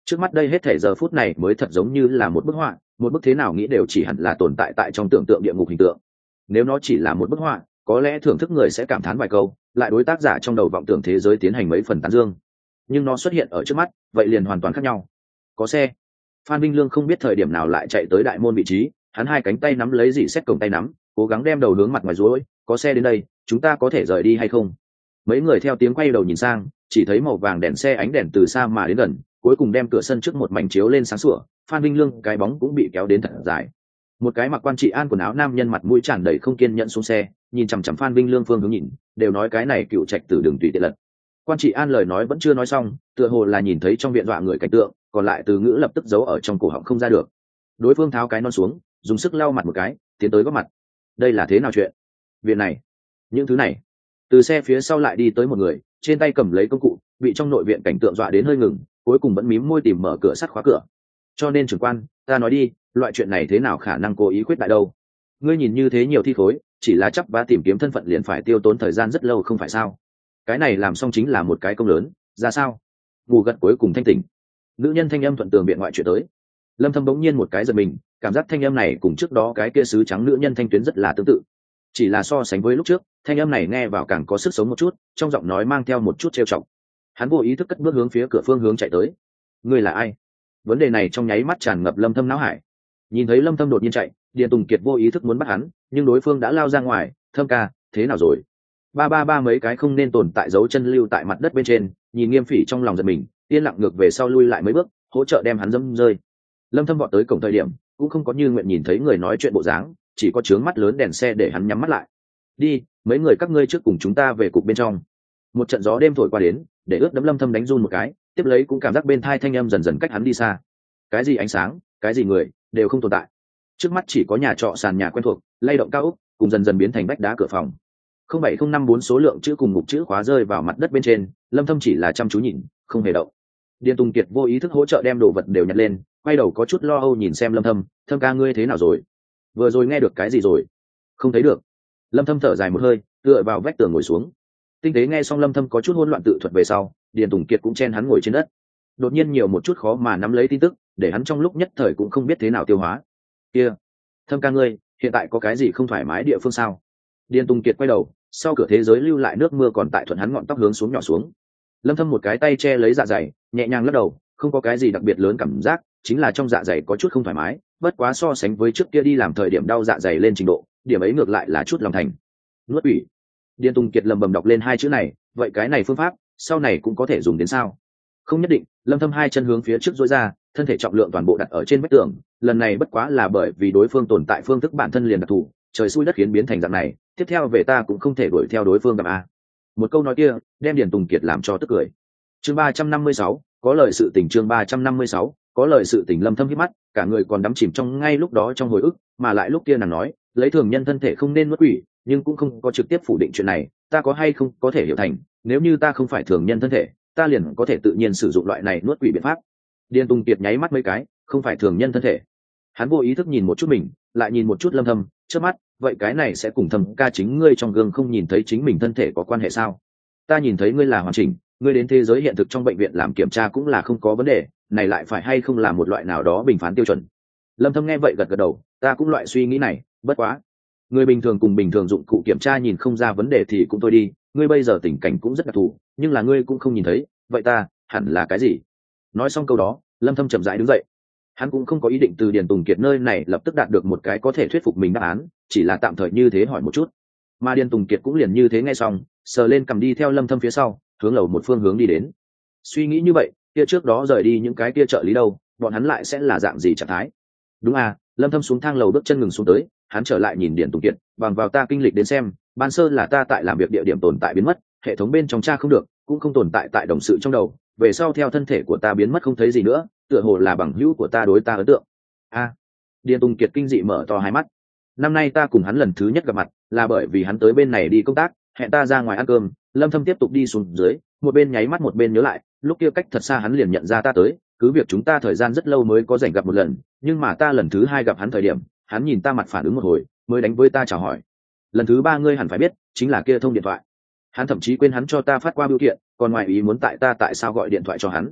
Trước mắt đây hết thể giờ phút này mới thật giống như là một bức họa, một bức thế nào nghĩ đều chỉ hẳn là tồn tại tại trong tưởng tượng địa ngục hình tượng. Nếu nó chỉ là một bức họa, có lẽ thưởng thức người sẽ cảm thán vài câu, lại đối tác giả trong đầu vọng tưởng thế giới tiến hành mấy phần tán dương. Nhưng nó xuất hiện ở trước mắt, vậy liền hoàn toàn khác nhau. Có xe. Phan Vinh Lương không biết thời điểm nào lại chạy tới đại môn vị trí, hắn hai cánh tay nắm lấy dỉ xét cổng tay nắm, cố gắng đem đầu hướng mặt ngoài rối. Có xe đến đây, chúng ta có thể rời đi hay không? Mấy người theo tiếng quay đầu nhìn sang, chỉ thấy màu vàng đèn xe ánh đèn từ xa mà đến gần, cuối cùng đem cửa sân trước một mảnh chiếu lên sáng sủa. Phan Vinh Lương cái bóng cũng bị kéo đến thật dài. Một cái mặc quan trị an quần áo nam nhân mặt mũi tràn đầy không kiên nhẫn xuống xe, nhìn chằm chằm Phan Vinh Lương phương hướng nhìn, đều nói cái này cựu trạch tử đừng tùy tiện lật. Quan trị an lời nói vẫn chưa nói xong, tựa hồ là nhìn thấy trong viện dọa người cảnh tượng, còn lại từ ngữ lập tức giấu ở trong cổ họng không ra được. Đối phương tháo cái non xuống, dùng sức lau mặt một cái, tiến tới góp mặt. Đây là thế nào chuyện? Viện này, những thứ này. Từ xe phía sau lại đi tới một người, trên tay cầm lấy công cụ, bị trong nội viện cảnh tượng dọa đến hơi ngừng, cuối cùng vẫn mím môi tìm mở cửa sắt khóa cửa. Cho nên trưởng quan, ta nói đi, loại chuyện này thế nào khả năng cố ý khuyết đại đâu? Ngươi nhìn như thế nhiều thi khối, chỉ là chắp vá tìm kiếm thân phận liền phải tiêu tốn thời gian rất lâu không phải sao? Cái này làm xong chính là một cái công lớn, ra sao? Ngủ gật cuối cùng thanh tỉnh. Nữ nhân thanh âm thuận tường biện ngoại chuyện tới. Lâm Thâm bỗng nhiên một cái giật mình, cảm giác thanh âm này cùng trước đó cái kia sứ trắng nữ nhân thanh tuyến rất là tương tự. Chỉ là so sánh với lúc trước, thanh âm này nghe vào càng có sức sống một chút, trong giọng nói mang theo một chút trêu chọc. Hắn vô ý thức cất bước hướng phía cửa phương hướng chạy tới. Ngươi là ai? Vấn đề này trong nháy mắt tràn ngập Lâm Thâm não hải. Nhìn thấy Lâm Thâm đột nhiên chạy, Điền Tùng Kiệt vô ý thức muốn bắt hắn, nhưng đối phương đã lao ra ngoài. Thâm ca, thế nào rồi? Ba ba ba mấy cái không nên tồn tại dấu chân lưu tại mặt đất bên trên, nhìn Nghiêm Phỉ trong lòng giật mình, yên lặng ngược về sau lui lại mấy bước, hỗ trợ đem hắn dẫm rơi. Lâm Thâm vọt tới cổng thời điểm, cũng không có như nguyện nhìn thấy người nói chuyện bộ dáng, chỉ có trướng mắt lớn đèn xe để hắn nhắm mắt lại. Đi, mấy người các ngươi trước cùng chúng ta về cục bên trong. Một trận gió đêm thổi qua đến, để ướt đẫm Lâm Thâm đánh run một cái, tiếp lấy cũng cảm giác bên thai thanh âm dần dần cách hắn đi xa. Cái gì ánh sáng, cái gì người, đều không tồn tại. Trước mắt chỉ có nhà trọ sàn nhà quen thuộc, lay động cao ốc, cùng dần dần biến thành vách đá cửa phòng. không bảy không năm bốn số lượng chữ cùng mục chữ khóa rơi vào mặt đất bên trên, Lâm Thâm chỉ là chăm chú nhìn, không hề động. Điền Tùng Kiệt vô ý thức hỗ trợ đem đồ vật đều nhặt lên, quay đầu có chút lo âu nhìn xem Lâm Thâm, Thâm ca ngươi thế nào rồi? Vừa rồi nghe được cái gì rồi? Không thấy được. Lâm Thâm thở dài một hơi, tựa vào vách tường ngồi xuống. Tinh tế nghe xong Lâm Thâm có chút hỗn loạn tự thuật về sau, Điền Tùng Kiệt cũng chen hắn ngồi trên đất. Đột nhiên nhiều một chút khó mà nắm lấy tin tức, để hắn trong lúc nhất thời cũng không biết thế nào tiêu hóa. Kia, Thâm ca ngươi, hiện tại có cái gì không thoải mái địa phương sao? Điền Tùng Kiệt quay đầu, sau cửa thế giới lưu lại nước mưa còn tại thuận hắn ngọn tóc hướng xuống nhỏ xuống. Lâm Thâm một cái tay che lấy dạ dày, nhẹ nhàng lắc đầu, không có cái gì đặc biệt lớn cảm giác, chính là trong dạ dày có chút không thoải mái, bất quá so sánh với trước kia đi làm thời điểm đau dạ dày lên trình độ, điểm ấy ngược lại là chút lòng thành. Nuốt ủy. Điền Tùng Kiệt lầm bầm đọc lên hai chữ này, vậy cái này phương pháp, sau này cũng có thể dùng đến sao? Không nhất định. Lâm Thâm hai chân hướng phía trước duỗi ra, thân thể trọng lượng toàn bộ đặt ở trên vách tường, lần này bất quá là bởi vì đối phương tồn tại phương thức bản thân liền đặc thù, trời xui đất khiến biến thành dạng này, tiếp theo về ta cũng không thể đuổi theo đối phương gặp a. Một câu nói kia, đem Điền Tùng Kiệt làm cho tức cười. Chương ba trăm năm mươi sáu, có lời sự tình chương ba trăm năm mươi sáu, có lời sự tình. Lâm Thâm hít mắt, cả người còn đắm chìm trong ngay lúc đó trong hồi ức, mà lại lúc kia nàng nói, lấy thường nhân thân thể không nên nuốt quỷ, nhưng cũng không có trực tiếp phủ định chuyện này, ta có hay không có thể hiểu thành, nếu như ta không phải thường nhân thân thể, ta liền có thể tự nhiên sử dụng loại này nuốt quỷ biện pháp. Điền Tùng Kiệt nháy mắt mấy cái, không phải thường nhân thân thể. Hắn vô ý thức nhìn một chút mình, lại nhìn một chút Lâm Thâm, trước mắt, vậy cái này sẽ cùng Thâm ca chính ngươi trong gương không nhìn thấy chính mình thân thể có quan hệ sao? Ta nhìn thấy ngươi là hoàn chỉnh, ngươi đến thế giới hiện thực trong bệnh viện làm kiểm tra cũng là không có vấn đề, này lại phải hay không là một loại nào đó bình phán tiêu chuẩn. Lâm Thâm nghe vậy gật gật đầu, ta cũng loại suy nghĩ này, bất quá, người bình thường cùng bình thường dụng cụ kiểm tra nhìn không ra vấn đề thì cũng thôi đi, ngươi bây giờ tình cảnh cũng rất đặc thù, nhưng là ngươi cũng không nhìn thấy, vậy ta hẳn là cái gì? Nói xong câu đó, Lâm Thâm chậm rãi đứng dậy. Hắn cũng không có ý định từ Điền Tùng Kiệt nơi này lập tức đạt được một cái có thể thuyết phục mình đáp án, chỉ là tạm thời như thế hỏi một chút. Mà Điền Tùng Kiệt cũng liền như thế nghe xong, sờ lên cầm đi theo Lâm Thâm phía sau, hướng lầu một phương hướng đi đến. Suy nghĩ như vậy, kia trước đó rời đi những cái kia trợ lý đâu, bọn hắn lại sẽ là dạng gì trạng thái? Đúng à, Lâm Thâm xuống thang lầu bước chân ngừng xuống tới, hắn trở lại nhìn Điền Tùng Kiệt, bằng vào ta kinh lịch đến xem, ban sơ là ta tại làm việc địa điểm tồn tại biến mất, hệ thống bên trong tra không được, cũng không tồn tại tại đồng sự trong đầu, về sau theo thân thể của ta biến mất không thấy gì nữa, tựa hồ là bằng hữu của ta đối ta ấn tượng. A, à, Điền Tùng Kiệt kinh dị mở to hai mắt. Năm nay ta cùng hắn lần thứ nhất gặp mặt, là bởi vì hắn tới bên này đi công tác, hẹn ta ra ngoài ăn cơm. Lâm Thâm tiếp tục đi xuống dưới, một bên nháy mắt một bên nhớ lại, lúc kia cách thật xa hắn liền nhận ra ta tới, cứ việc chúng ta thời gian rất lâu mới có rảnh gặp một lần, nhưng mà ta lần thứ hai gặp hắn thời điểm, hắn nhìn ta mặt phản ứng một hồi, mới đánh với ta chào hỏi. Lần thứ ba ngươi hẳn phải biết, chính là kia thông điện thoại. Hắn thậm chí quên hắn cho ta phát qua bưu kiện, còn ngoài ý muốn tại ta tại sao gọi điện thoại cho hắn.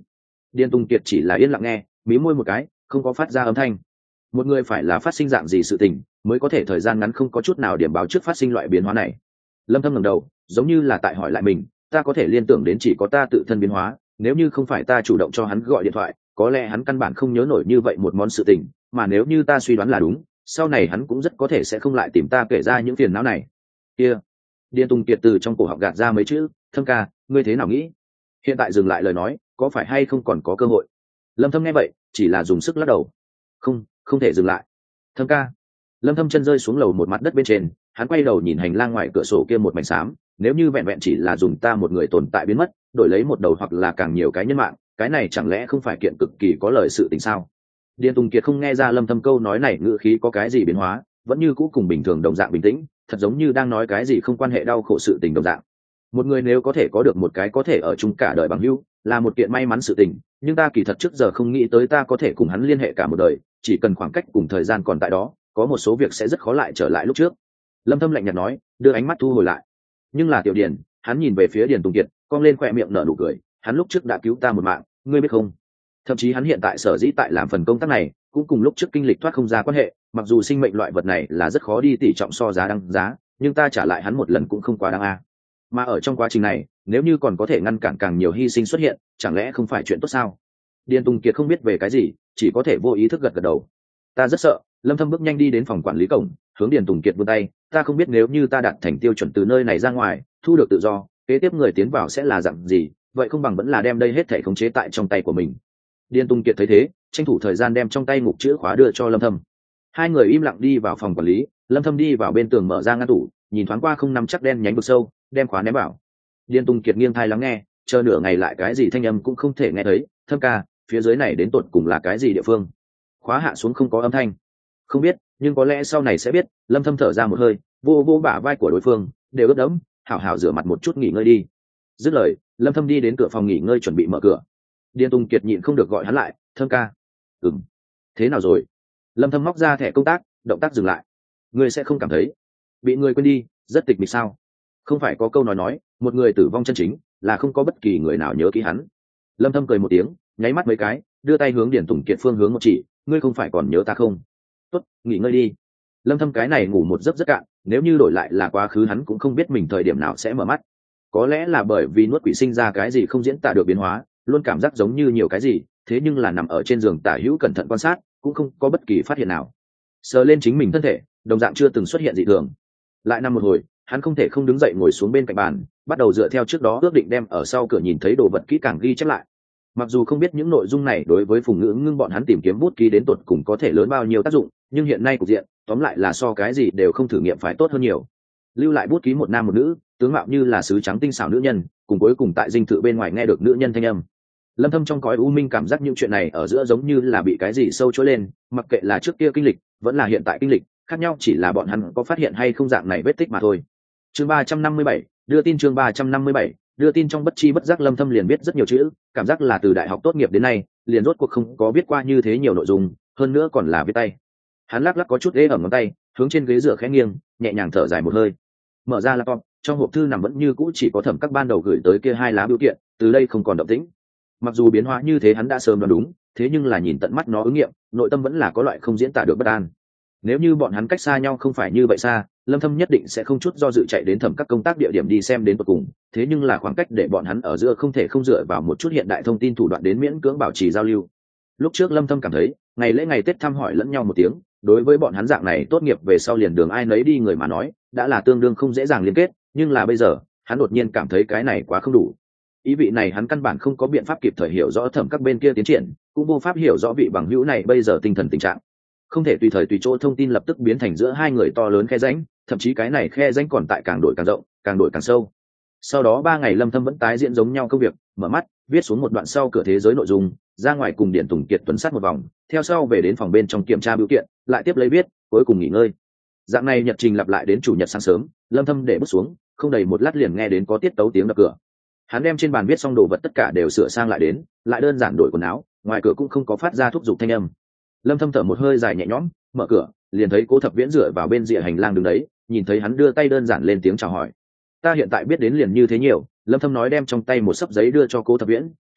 Điền Tùng Kiệt chỉ là yên lặng nghe, mí môi một cái, không có phát ra âm thanh. Một người phải là phát sinh dạng gì sự tình mới có thể thời gian ngắn không có chút nào điểm báo trước phát sinh loại biến hóa này. Lâm Thâm ngẩng đầu, giống như là tại hỏi lại mình, ta có thể liên tưởng đến chỉ có ta tự thân biến hóa, nếu như không phải ta chủ động cho hắn gọi điện thoại, có lẽ hắn căn bản không nhớ nổi như vậy một món sự tình, mà nếu như ta suy đoán là đúng, sau này hắn cũng rất có thể sẽ không lại tìm ta kể ra những phiền não này. Kia, Điền Tùng Kiệt từ trong cổ họng gạt ra mấy chữ, Thâm ca, ngươi thế nào nghĩ? Hiện tại dừng lại lời nói, có phải hay không còn có cơ hội? Lâm Thâm nghe vậy, chỉ là dùng sức lắc đầu. Không, không thể dừng lại. Thâm ca. Lâm Thâm chân rơi xuống lầu một mặt đất bên trên, hắn quay đầu nhìn hành lang ngoài cửa sổ kia một mảnh xám, nếu như vẹn vẹn chỉ là dùng ta một người tồn tại biến mất, đổi lấy một đầu hoặc là càng nhiều cái nhân mạng, cái này chẳng lẽ không phải kiện cực kỳ có lời sự tình sao? Điền Tùng Kiệt không nghe ra Lâm Thâm câu nói này ngữ khí có cái gì biến hóa, vẫn như cũ cùng bình thường đồng dạng bình tĩnh, thật giống như đang nói cái gì không quan hệ đau khổ sự tình đồng dạng. Một người nếu có thể có được một cái có thể ở chung cả đời bằng hữu, là một kiện may mắn sự tình, nhưng ta kỳ thật trước giờ không nghĩ tới ta có thể cùng hắn liên hệ cả một đời, chỉ cần khoảng cách cùng thời gian còn tại đó, có một số việc sẽ rất khó lại trở lại lúc trước. Lâm Thâm lạnh nhạt nói, đưa ánh mắt thu hồi lại. Nhưng là Tiểu Điền, hắn nhìn về phía Điền Tùng Kiệt, cong lên khóe miệng nở nụ cười, hắn lúc trước đã cứu ta một mạng, ngươi biết không? Thậm chí hắn hiện tại sở dĩ tại làm phần công tác này, cũng cùng lúc trước kinh lịch thoát không ra quan hệ, mặc dù sinh mệnh loại vật này là rất khó đi tỉ trọng so giá đăng giá, nhưng ta trả lại hắn một lần cũng không quá đáng a. Mà ở trong quá trình này, nếu như còn có thể ngăn cản càng nhiều hy sinh xuất hiện, chẳng lẽ không phải chuyện tốt sao? Điền Tùng Kiệt không biết về cái gì, chỉ có thể vô ý thức gật gật đầu. Ta rất sợ. Lâm Thâm bước nhanh đi đến phòng quản lý cổng, hướng Điền Tùng Kiệt vươn tay, ta không biết nếu như ta đạt thành tiêu chuẩn từ nơi này ra ngoài, thu được tự do, kế tiếp người tiến vào sẽ là dạng gì, vậy không bằng vẫn là đem đây hết thể khống chế tại trong tay của mình. Điền Tùng Kiệt thấy thế, tranh thủ thời gian đem trong tay ngục chữ khóa đưa cho Lâm Thâm. Hai người im lặng đi vào phòng quản lý, Lâm Thâm đi vào bên tường mở ra ngăn tủ, nhìn thoáng qua không nắm chắc đen nhánh vực sâu, đem khóa ném vào. Điền Tùng Kiệt nghiêng tai lắng nghe, chờ nửa ngày lại cái gì thanh âm cũng không thể nghe thấy, Thâm ca, phía dưới này đến tột cùng là cái gì địa phương? Khóa hạ xuống không có âm thanh. Không biết, nhưng có lẽ sau này sẽ biết. Lâm Thâm thở ra một hơi, vô vô bả vai của đối phương, đều ướt đẫm, hảo hảo rửa mặt một chút nghỉ ngơi đi. Dứt lời, Lâm Thâm đi đến cửa phòng nghỉ ngơi chuẩn bị mở cửa. Điền Tùng Kiệt nhịn không được gọi hắn lại, Thâm ca. Ừm. Thế nào rồi? Lâm Thâm móc ra thẻ công tác, động tác dừng lại. Ngươi sẽ không cảm thấy bị người quên đi, rất tịch mịch sao? Không phải có câu nói nói, một người tử vong chân chính là không có bất kỳ người nào nhớ kỹ hắn. Lâm Thâm cười một tiếng, nháy mắt mấy cái, đưa tay hướng Điền Tùng Kiệt phương hướng một chỉ, ngươi không phải còn nhớ ta không? Tốt, nghỉ ngơi đi. Lâm Thâm cái này ngủ một giấc rất cạn, nếu như đổi lại là quá khứ hắn cũng không biết mình thời điểm nào sẽ mở mắt. Có lẽ là bởi vì nuốt quỷ sinh ra cái gì không diễn tả được biến hóa, luôn cảm giác giống như nhiều cái gì, thế nhưng là nằm ở trên giường tả hữu cẩn thận quan sát, cũng không có bất kỳ phát hiện nào. Sờ lên chính mình thân thể, đồng dạng chưa từng xuất hiện dị thường. Lại nằm một hồi, hắn không thể không đứng dậy ngồi xuống bên cạnh bàn, bắt đầu dựa theo trước đó ước định đem ở sau cửa nhìn thấy đồ vật kỹ càng ghi chép lại. Mặc dù không biết những nội dung này đối với Phùng Ngữ Ngưng bọn hắn tìm kiếm bút ký đến tột cùng có thể lớn bao nhiêu tác dụng, nhưng hiện nay cục diện, tóm lại là so cái gì đều không thử nghiệm phải tốt hơn nhiều. Lưu lại bút ký một nam một nữ, tướng mạo như là sứ trắng tinh xảo nữ nhân, cùng cuối cùng tại dinh thự bên ngoài nghe được nữ nhân thanh âm. Lâm Thâm trong cõi u minh cảm giác những chuyện này ở giữa giống như là bị cái gì sâu chối lên, mặc kệ là trước kia kinh lịch, vẫn là hiện tại kinh lịch, khác nhau chỉ là bọn hắn có phát hiện hay không dạng này vết tích mà thôi. Chương ba trăm năm mươi bảy, đưa tin chương ba trăm năm mươi bảy, đưa tin trong bất chi bất giác Lâm Thâm liền biết rất nhiều chữ, cảm giác là từ đại học tốt nghiệp đến nay, liền rốt cuộc không có viết qua như thế nhiều nội dung, hơn nữa còn là viết tay. Hắn lắc lắc có chút ghê ở ngón tay, hướng trên ghế dựa khẽ nghiêng, nhẹ nhàng thở dài một hơi. Mở ra laptop, trong hộp thư nằm vẫn như cũ chỉ có Thẩm Các ban đầu gửi tới kia hai lá bưu kiện, từ đây không còn động tĩnh. Mặc dù biến hóa như thế hắn đã sớm đoán đúng, thế nhưng là nhìn tận mắt nó ứng nghiệm, nội tâm vẫn là có loại không diễn tả được bất an. Nếu như bọn hắn cách xa nhau không phải như vậy xa, Lâm Thâm nhất định sẽ không chút do dự chạy đến Thẩm Các công tác địa điểm đi xem đến tận cùng, thế nhưng là khoảng cách để bọn hắn ở giữa không thể không dựa vào một chút hiện đại thông tin thủ đoạn đến miễn cưỡng bảo trì giao lưu. Lúc trước Lâm Thâm cảm thấy, ngày lễ ngày Tết thăm hỏi lẫn nhau một tiếng, đối với bọn hắn dạng này tốt nghiệp về sau liền đường ai nấy đi người mà nói, đã là tương đương không dễ dàng liên kết, nhưng là bây giờ, hắn đột nhiên cảm thấy cái này quá không đủ. Ý vị này hắn căn bản không có biện pháp kịp thời hiểu rõ Thẩm Các bên kia tiến triển, cũng vô pháp hiểu rõ vị bằng hữu này bây giờ tinh thần tình trạng. Không thể tùy thời tùy chỗ thông tin lập tức biến thành giữa hai người to lớn khe rãnh, thậm chí cái này khe rãnh còn tại càng đổi càng rộng, càng đổi càng sâu. Sau đó ba ngày Lâm Thâm vẫn tái diễn giống nhau công việc, mở mắt, viết xuống một đoạn sau cửa thế giới nội dung, ra ngoài cùng Điền Tùng Kiệt tuần sát một vòng, theo sau về đến phòng bên trong kiểm tra biểu kiện, lại tiếp lấy viết, cuối cùng nghỉ ngơi. Dạng này nhật trình lặp lại đến chủ nhật sáng sớm, Lâm Thâm để bút xuống, không đầy một lát liền nghe đến có tiết tấu tiếng đập cửa. Hắn đem trên bàn viết xong đồ vật tất cả đều sửa sang lại đến, lại đơn giản đổi quần áo, ngoài cửa cũng không có phát ra thúc giục thanh âm. Lâm Thâm thở một hơi dài nhẹ nhõm, mở cửa, liền thấy Cố Thập Viễn dựa vào bên rìa hành lang đứng đấy, nhìn thấy hắn đưa tay đơn giản lên tiếng chào hỏi. Ta hiện tại biết đến liền như thế nhiều, Lâm Thâm nói đem trong tay một xấp giấy đưa cho Cố Thập Viễn,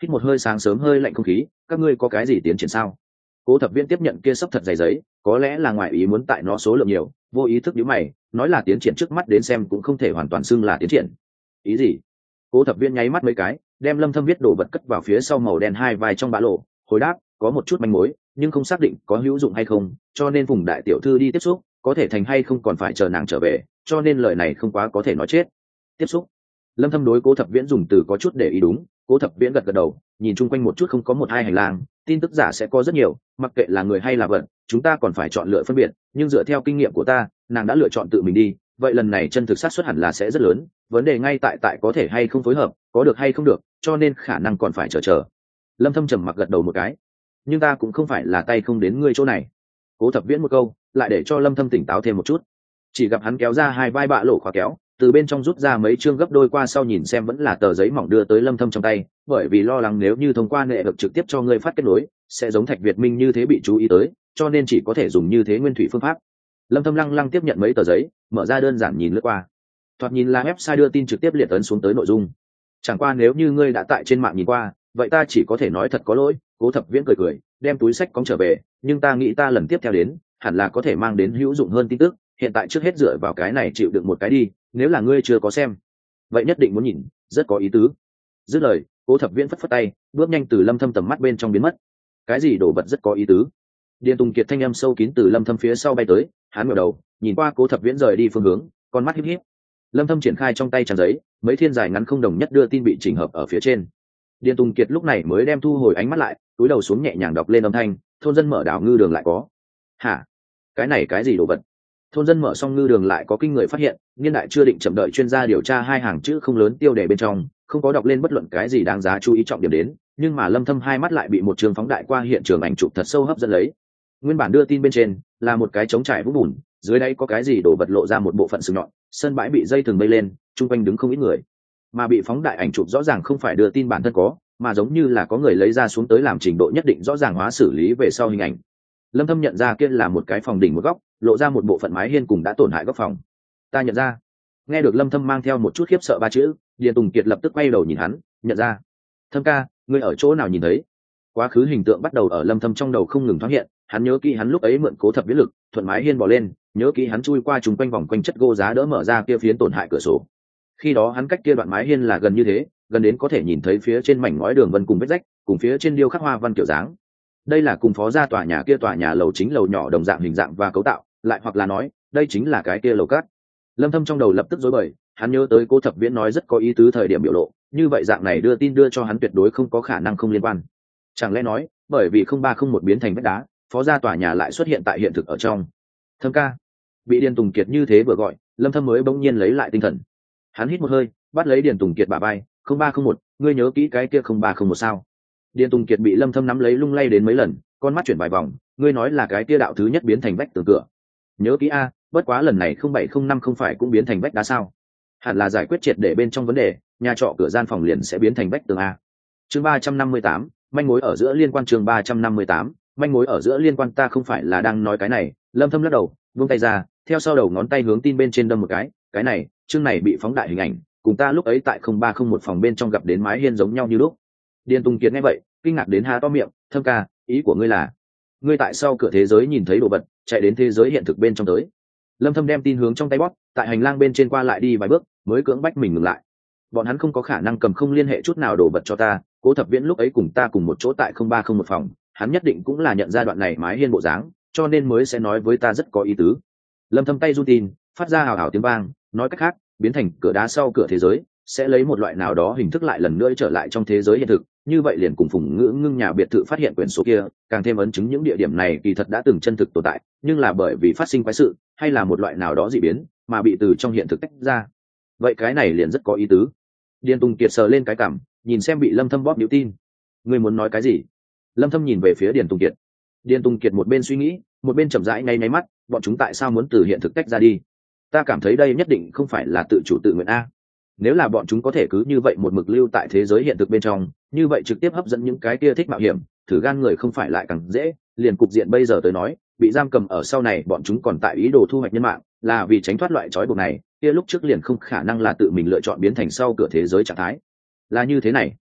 hít một hơi sáng sớm hơi lạnh không khí, các ngươi có cái gì tiến triển sao? Cố Thập Viễn tiếp nhận kia sấp thật dày giấy, có lẽ là ngoài ý muốn tại nó số lượng nhiều, vô ý thức nhíu mày, nói là tiến triển trước mắt đến xem cũng không thể hoàn toàn xưng là tiến triển. Ý gì? Cố Thập Viễn nháy mắt mấy cái, đem Lâm Thâm viết đồ vật cất vào phía sau màu đen hai vai trong ba lô, hồi đáp, có một chút manh mối, nhưng không xác định có hữu dụng hay không, cho nên Phùng đại tiểu thư đi tiếp xúc, có thể thành hay không còn phải chờ nàng trở về, cho nên lời này không quá có thể nói chết. Tiếp xúc. Lâm Thâm đối Cố Thập Viễn dùng từ có chút để ý đúng. Cố Thập Viễn gật gật đầu, nhìn chung quanh một chút không có một hai hành lang, tin tức giả sẽ có rất nhiều, mặc kệ là người hay là vật, chúng ta còn phải chọn lựa phân biệt, nhưng dựa theo kinh nghiệm của ta, nàng đã lựa chọn tự mình đi, vậy lần này chân thực xác suất hẳn là sẽ rất lớn, vấn đề ngay tại tại có thể hay không phối hợp, có được hay không được, cho nên khả năng còn phải chờ chờ. Lâm Thâm trầm mặc gật đầu một cái, nhưng ta cũng không phải là tay không đến ngươi chỗ này. Cố Thập Viễn một câu, lại để cho Lâm Thâm tỉnh táo thêm một chút. Chỉ gặp hắn kéo ra hai vai bạ lỗ khóa kéo, từ bên trong rút ra mấy chương gấp đôi qua sau nhìn xem vẫn là tờ giấy mỏng đưa tới Lâm Thâm trong tay, bởi vì lo lắng nếu như thông qua nệ vực trực tiếp cho ngươi phát kết nối, sẽ giống Thạch Việt Minh như thế bị chú ý tới, cho nên chỉ có thể dùng như thế nguyên thủy phương pháp. Lâm Thâm lăng lăng tiếp nhận mấy tờ giấy, mở ra đơn giản nhìn lướt qua. Thoạt nhìn là website đưa tin trực tiếp liệt ấn xuống tới nội dung. Chẳng qua nếu như ngươi đã tại trên mạng nhìn qua, vậy ta chỉ có thể nói thật có lỗi. Cố Thập Viễn cười cười, đem túi sách cóng trở về, nhưng ta nghĩ ta lần tiếp theo đến, hẳn là có thể mang đến hữu dụng hơn tin tức, hiện tại trước hết dựa vào cái này chịu đựng một cái đi, nếu là ngươi chưa có xem, vậy nhất định muốn nhìn, rất có ý tứ. Dứt lời, Cố Thập Viễn phất phất tay, bước nhanh từ Lâm Thâm tầm mắt bên trong biến mất. Cái gì đồ vật rất có ý tứ? Điền Tùng Kiệt thanh âm sâu kín từ Lâm Thâm phía sau bay tới, hắn ngẩng đầu, nhìn qua Cố Thập Viễn rời đi phương hướng, con mắt híp híp. Lâm Thâm triển khai trong tay trang giấy, mấy thiên dài ngắn không đồng nhất đưa tin bị chỉnh hợp ở phía trên. Điền Tùng Kiệt lúc này mới đem thu hồi ánh mắt lại, cúi đầu xuống nhẹ nhàng đọc lên âm thanh, thôn dân mở đảo ngư đường lại có. Hả? Cái này cái gì đồ vật? Thôn dân mở xong ngư đường lại có kinh người phát hiện, niên đại chưa định chậm đợi chuyên gia điều tra hai hàng chữ không lớn tiêu đề bên trong, không có đọc lên bất luận cái gì đáng giá chú ý trọng điểm đến, nhưng mà Lâm Thâm hai mắt lại bị một trường phóng đại qua hiện trường ảnh chụp thật sâu hấp dẫn lấy. Nguyên bản đưa tin bên trên là một cái trống trải vũng bùn, dưới đây có cái gì đổ vật lộ ra một bộ phận sừng nhọn, sân bãi bị dây thừng bay lên, chung quanh đứng không ít người. Mà bị phóng đại ảnh chụp rõ ràng không phải đưa tin bản thân có, mà giống như là có người lấy ra xuống tới làm trình độ nhất định rõ ràng hóa xử lý về sau hình ảnh. Lâm Thâm nhận ra kia là một cái phòng đỉnh một góc, lộ ra một bộ phận mái hiên cùng đã tổn hại góc phòng. Ta nhận ra. Nghe được Lâm Thâm mang theo một chút khiếp sợ ba chữ, Điền Tùng Kiệt lập tức quay đầu nhìn hắn, nhận ra. Thâm ca, ngươi ở chỗ nào nhìn thấy? Quá khứ hình tượng bắt đầu ở Lâm Thâm trong đầu không ngừng thoáng hiện, hắn nhớ kỹ hắn lúc ấy mượn Cố Thập Viễn lực, thuận mái hiên bò lên, nhớ kỹ hắn chui qua trùng quanh vòng quanh chất gỗ giá đỡ mở ra kia phiến tổn hại cửa sổ. Khi đó hắn cách kia đoạn mái hiên là gần như thế, gần đến có thể nhìn thấy phía trên mảnh ngói đường vân cùng vết rách, cùng phía trên điêu khắc hoa văn kiểu dáng. Đây là cùng phó gia tòa nhà kia tòa nhà lầu chính lầu nhỏ đồng dạng hình dạng và cấu tạo, lại hoặc là nói, đây chính là cái kia lầu cát. Lâm Thâm trong đầu lập tức rối bời, hắn nhớ tới Cố Thập Viễn nói rất có ý tứ thời điểm biểu lộ, như vậy dạng này đưa tin đưa cho hắn tuyệt đối không có khả năng không liên quan. Chẳng lẽ nói, bởi vì không ba không một biến thành vách đá, phó gia tòa nhà lại xuất hiện tại hiện thực ở trong. Thâm ca, bị Điền Tùng Kiệt như thế vừa gọi, Lâm Thâm mới bỗng nhiên lấy lại tinh thần. Hắn hít một hơi, bắt lấy Điền Tùng Kiệt bả vai, không ba không một, ngươi nhớ kỹ cái kia không ba không một sao? Điền Tùng Kiệt bị Lâm Thâm nắm lấy lung lay đến mấy lần, con mắt chuyển vài vòng, ngươi nói là cái kia đạo thứ nhất biến thành vách tường cửa. Nhớ kỹ a, bất quá lần này không bảy không năm không phải cũng biến thành vách đá sao? Hẳn là giải quyết triệt để bên trong vấn đề, nhà trọ cửa gian phòng liền sẽ biến thành vách tường a. Chương ba trăm năm mươi tám, manh mối ở giữa liên quan. Chương ba trăm năm mươi tám, manh mối ở giữa liên quan. Ta không phải là đang nói cái này. Lâm Thâm lắc đầu, vung tay ra, theo sau đầu ngón tay hướng tin bên trên đâm một cái, cái này, chương này bị phóng đại hình ảnh, cùng ta lúc ấy tại không ba không một phòng bên trong gặp đến mái hiên giống nhau như lúc. Điền Tùng Kiệt nghe vậy, kinh ngạc đến há to miệng, Thâm ca, ý của ngươi là, ngươi tại sau cửa thế giới nhìn thấy đồ vật, chạy đến thế giới hiện thực bên trong tới. Lâm Thâm đem tin hướng trong tay bóp, tại hành lang bên trên qua lại đi vài bước, mới cưỡng bách mình ngừng lại. Bọn hắn không có khả năng cầm không liên hệ chút nào đồ vật cho ta, Cố Thập Viễn lúc ấy cùng ta cùng một chỗ tại không ba không một phòng, hắn nhất định cũng là nhận ra đoạn này mái hiên bộ dáng, cho nên mới sẽ nói với ta rất có ý tứ. Lâm Thâm tay run tin, phát ra hào hào tiếng vang, nói cách khác, biến thành cửa đá sau cửa thế giới, sẽ lấy một loại nào đó hình thức lại lần nữa trở lại trong thế giới hiện thực, như vậy liền cùng Phùng Ngữ Ngưng nhà biệt thự phát hiện quyển số kia, càng thêm ấn chứng những địa điểm này kỳ thật đã từng chân thực tồn tại, nhưng là bởi vì phát sinh quái sự, hay là một loại nào đó dị biến, mà bị từ trong hiện thực tách ra. Vậy cái này liền rất có ý tứ. Điền Tùng Kiệt sờ lên cái cằm, nhìn xem bị Lâm Thâm bóp níu tin. Ngươi muốn nói cái gì? Lâm Thâm nhìn về phía Điền Tùng Kiệt. Điền Tùng Kiệt một bên suy nghĩ, một bên chậm rãi nháy nháy mắt, bọn chúng tại sao muốn từ hiện thực tách ra đi? Ta cảm thấy đây nhất định không phải là tự chủ tự nguyện a. Nếu là bọn chúng có thể cứ như vậy một mực lưu tại thế giới hiện thực bên trong, như vậy trực tiếp hấp dẫn những cái kia thích mạo hiểm, thử gan người không phải lại càng dễ. Liền cục diện bây giờ tới nói, bị giam cầm ở sau này bọn chúng còn tại ý đồ thu hoạch nhân mạng, là vì tránh thoát loại trói buộc này, kia lúc trước liền không khả năng là tự mình lựa chọn biến thành sau cửa thế giới trạng thái. Là như thế này.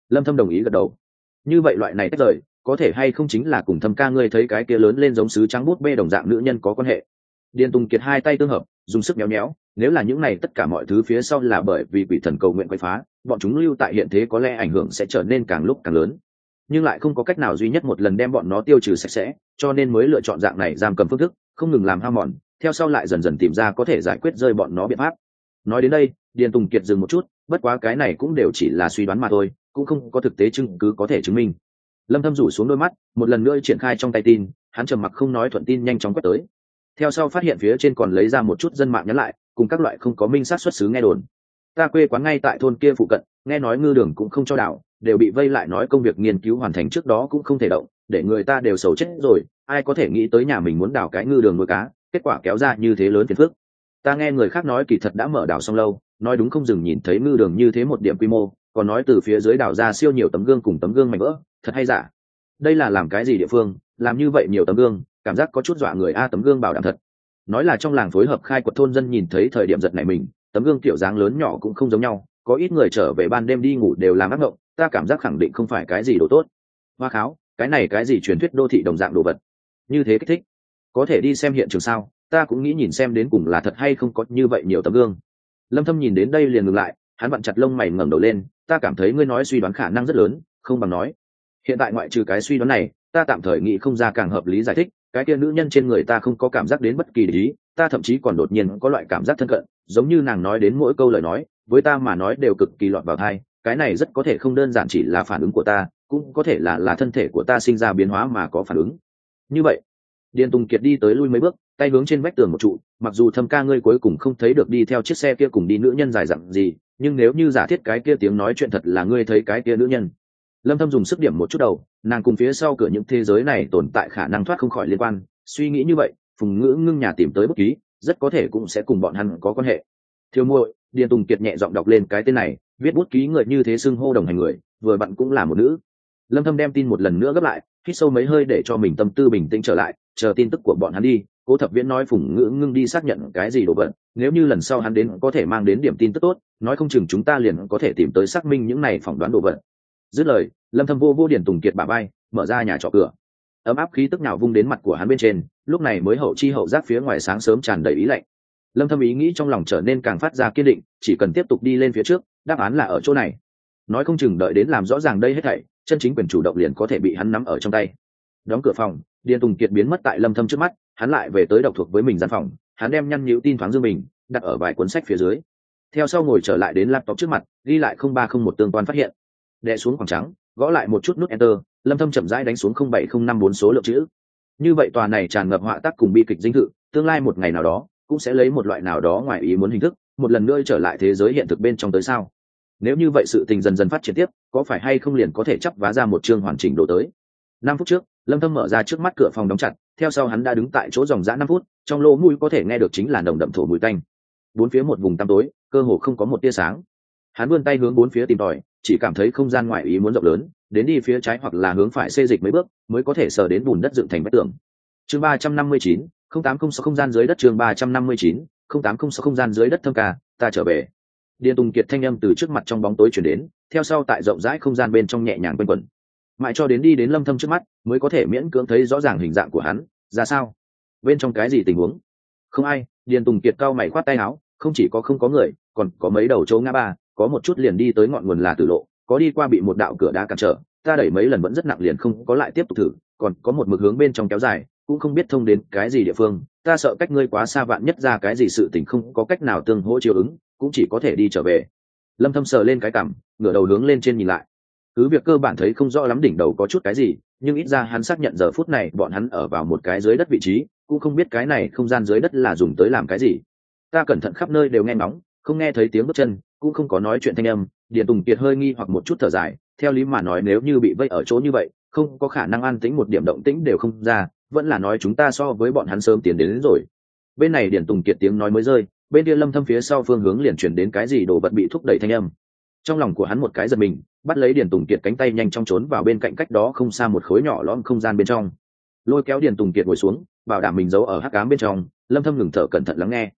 Lâm Thâm đồng ý gật đầu. Như vậy loại này tách rời có thể hay không chính là cùng Thâm ca ngươi thấy cái kia lớn lên giống sứ trắng bút bê đồng dạng nữ nhân có quan hệ. Điền Tùng Kiệt hai tay tương hợp, dùng sức méo méo, nếu là những này tất cả mọi thứ phía sau là bởi vì quỷ thần cầu nguyện quấy phá, bọn chúng lưu tại hiện thế có lẽ ảnh hưởng sẽ trở nên càng lúc càng lớn, nhưng lại không có cách nào duy nhất một lần đem bọn nó tiêu trừ sạch sẽ, cho nên mới lựa chọn dạng này giam cầm phương thức, không ngừng làm hao mòn, theo sau lại dần dần tìm ra có thể giải quyết rơi bọn nó biện pháp. Nói đến đây, Điền Tùng Kiệt dừng một chút, bất quá cái này cũng đều chỉ là suy đoán mà thôi, cũng không có thực tế chứng cứ có thể chứng minh. Lâm Thâm rủ xuống đôi mắt, một lần nữa triển khai trong tay tin, hắn trầm mặc không nói thuận tin nhanh chóng quét tới. Theo sau phát hiện phía trên còn lấy ra một chút dân mạng nhắn lại, cùng các loại không có minh sát xuất xứ nghe đồn. Ta quê quán ngay tại thôn kia phụ cận, nghe nói ngư đường cũng không cho đảo, đều bị vây lại nói công việc nghiên cứu hoàn thành trước đó cũng không thể động, để người ta đều sầu chết rồi, ai có thể nghĩ tới nhà mình muốn đào cái ngư đường nuôi cá, kết quả kéo ra như thế lớn phiền phức. Ta nghe người khác nói kỳ thật đã mở đào xong lâu, nói đúng không dừng nhìn thấy ngư đường như thế một điểm quy mô, còn nói từ phía dưới đào ra siêu nhiều tấm gương cùng tấm gương mảnh vỡ, thật hay giả? Đây là làm cái gì địa phương, làm như vậy nhiều tấm gương, cảm giác có chút dọa người a. Tấm gương bảo đảm thật. Nói là trong làng phối hợp khai quật thôn dân nhìn thấy thời điểm giật nảy mình, tấm gương kiểu dáng lớn nhỏ cũng không giống nhau, có ít người trở về ban đêm đi ngủ đều làm ác mộng, ta cảm giác khẳng định không phải cái gì đồ tốt. Hoa kháo, cái này cái gì truyền thuyết đô thị đồng dạng đồ vật, như thế kích thích. Có thể đi xem hiện trường sao? Ta cũng nghĩ nhìn xem đến cùng là thật hay không có như vậy nhiều tấm gương. Lâm Thâm nhìn đến đây liền ngừng lại, hắn vặn chặt lông mày ngẩng đầu lên, ta cảm thấy ngươi nói suy đoán khả năng rất lớn, không bằng nói. Hiện tại ngoại trừ cái suy đoán này, ta tạm thời nghĩ không ra càng hợp lý giải thích, cái kia nữ nhân trên người ta không có cảm giác đến bất kỳ ý, ta thậm chí còn đột nhiên có loại cảm giác thân cận, giống như nàng nói đến mỗi câu lời nói, với ta mà nói đều cực kỳ lọt vào tai, cái này rất có thể không đơn giản chỉ là phản ứng của ta, cũng có thể là là thân thể của ta sinh ra biến hóa mà có phản ứng. Như vậy, Điền Tùng Kiệt đi tới lui mấy bước, tay hướng trên vách tường một trụ, mặc dù Thâm ca ngươi cuối cùng không thấy được đi theo chiếc xe kia cùng đi nữ nhân dài dặn gì, nhưng nếu như giả thiết cái kia tiếng nói chuyện thật là ngươi thấy cái kia nữ nhân. Lâm Thâm dùng sức điểm một chút đầu, nàng cùng phía sau cửa những thế giới này tồn tại khả năng thoát không khỏi liên quan, suy nghĩ như vậy, Phùng Ngữ ngưng nhà tìm tới bút ký, rất có thể cũng sẽ cùng bọn hắn có quan hệ. Thiếu muội, Điền Tùng Kiệt nhẹ giọng đọc lên cái tên này, viết bút ký người như thế xưng hô đồng hành người, vừa bạn cũng là một nữ. Lâm Thâm đem tin một lần nữa gấp lại, hít sâu mấy hơi để cho mình tâm tư bình tĩnh trở lại, chờ tin tức của bọn hắn đi. Cố Thập Viễn nói Phùng Ngữ ngưng đi xác nhận cái gì đồ vật, nếu như lần sau hắn đến có thể mang đến điểm tin tức tốt, nói không chừng chúng ta liền có thể tìm tới xác minh những này phỏng đoán đồ vật. Dứt lời, Lâm Thâm vô vô Điền Tùng Kiệt bả vai, mở ra nhà trọ cửa. Ấm áp khí tức nào vung đến mặt của hắn bên trên, lúc này mới hậu chi hậu giác phía ngoài sáng sớm tràn đầy ý lạnh. Lâm Thâm ý nghĩ trong lòng trở nên càng phát ra kiên định, chỉ cần tiếp tục đi lên phía trước, đáp án là ở chỗ này. Nói không chừng đợi đến làm rõ ràng đây hết thảy, chân chính quyền chủ động liền có thể bị hắn nắm ở trong tay. Đóng cửa phòng, Điền Tùng Kiệt biến mất tại Lâm Thâm trước mắt, hắn lại về tới độc thuộc với mình gian phòng, hắn đem nhăn nhíu tin thoáng dương mình, đặt ở vài cuốn sách phía dưới. Theo sau ngồi trở lại đến laptop trước mặt, ghi lại không ba không một tương quan phát hiện. Đè xuống khoảng trắng, gõ lại một chút nút enter, Lâm Thâm chậm rãi đánh xuống không bảy không năm bốn số lượng chữ. Như vậy tòa này tràn ngập họa tác cùng bi kịch dinh thự, tương lai một ngày nào đó cũng sẽ lấy một loại nào đó ngoài ý muốn hình thức, một lần nữa trở lại thế giới hiện thực bên trong tới sao? Nếu như vậy sự tình dần dần phát triển tiếp, có phải hay không liền có thể chắp vá ra một chương hoàn chỉnh độ tới. Năm phút trước, Lâm Thâm mở ra trước mắt cửa phòng đóng chặt, theo sau hắn đã đứng tại chỗ dòng dã năm phút, trong lỗ mũi có thể nghe được chính là nồng đậm thổ mùi tanh. Bốn phía một vùng tăm tối, cơ hồ không có một tia sáng. Hắn vươn tay hướng bốn phía tìm tòi, chỉ cảm thấy không gian ngoại ý muốn rộng lớn, đến đi phía trái hoặc là hướng phải xê dịch mấy bước, mới có thể sờ đến bùn đất dựng thành vách tường. Chương ba trăm năm mươi chín, không tám không sáu không gian dưới đất chương ba trăm năm mươi chín, không tám không sáu không gian dưới đất Thâm ca, ta trở về. Điền Tùng Kiệt thanh âm từ trước mặt trong bóng tối truyền đến, theo sau tại rộng rãi không gian bên trong nhẹ nhàng quanh quẩn. Mãi cho đến đi đến Lâm Thâm trước mắt, mới có thể miễn cưỡng thấy rõ ràng hình dạng của hắn, ra sao? Bên trong cái gì tình huống? Không ai, Điền Tùng Kiệt cau mày khoát tay áo, không chỉ có không có người, còn có mấy đầu châu ngã ba, có một chút liền đi tới ngọn nguồn là tử lộ, có đi qua bị một đạo cửa đá cản trở, ta đẩy mấy lần vẫn rất nặng liền không có lại tiếp tục thử, còn có một mực hướng bên trong kéo dài, cũng không biết thông đến cái gì địa phương, ta sợ cách ngươi quá xa vạn nhất ra cái gì sự tình không có cách nào tương hỗ chiếu ứng, cũng chỉ có thể đi trở về. Lâm Thâm sờ lên cái cằm, ngửa đầu hướng lên trên nhìn lại. Cứ việc cơ bản thấy không rõ lắm đỉnh đầu có chút cái gì, nhưng ít ra hắn xác nhận giờ phút này bọn hắn ở vào một cái dưới đất vị trí, cũng không biết cái này không gian dưới đất là dùng tới làm cái gì. Ta cẩn thận khắp nơi đều nghe ngóng, không nghe thấy tiếng bước chân, cũng không có nói chuyện thanh âm. Điền Tùng Kiệt hơi nghi hoặc một chút thở dài, theo lý mà nói nếu như bị vây ở chỗ như vậy, không có khả năng an tĩnh một điểm động tĩnh đều không ra, vẫn là nói chúng ta so với bọn hắn sớm tiến đến, đến rồi. Bên này Điền Tùng Kiệt tiếng nói mới rơi, bên kia Lâm Thâm phía sau phương hướng liền chuyển đến cái gì đồ vật bị thúc đẩy thanh âm. Trong lòng của hắn một cái giật mình, bắt lấy Điền Tùng Kiệt cánh tay nhanh chóng trốn vào bên cạnh cách đó không xa một khối nhỏ lõm không gian bên trong, lôi kéo Điền Tùng Kiệt ngồi xuống, bảo đảm mình giấu ở hắc ám bên trong. Lâm Thâm ngừng thở cẩn thận lắng nghe.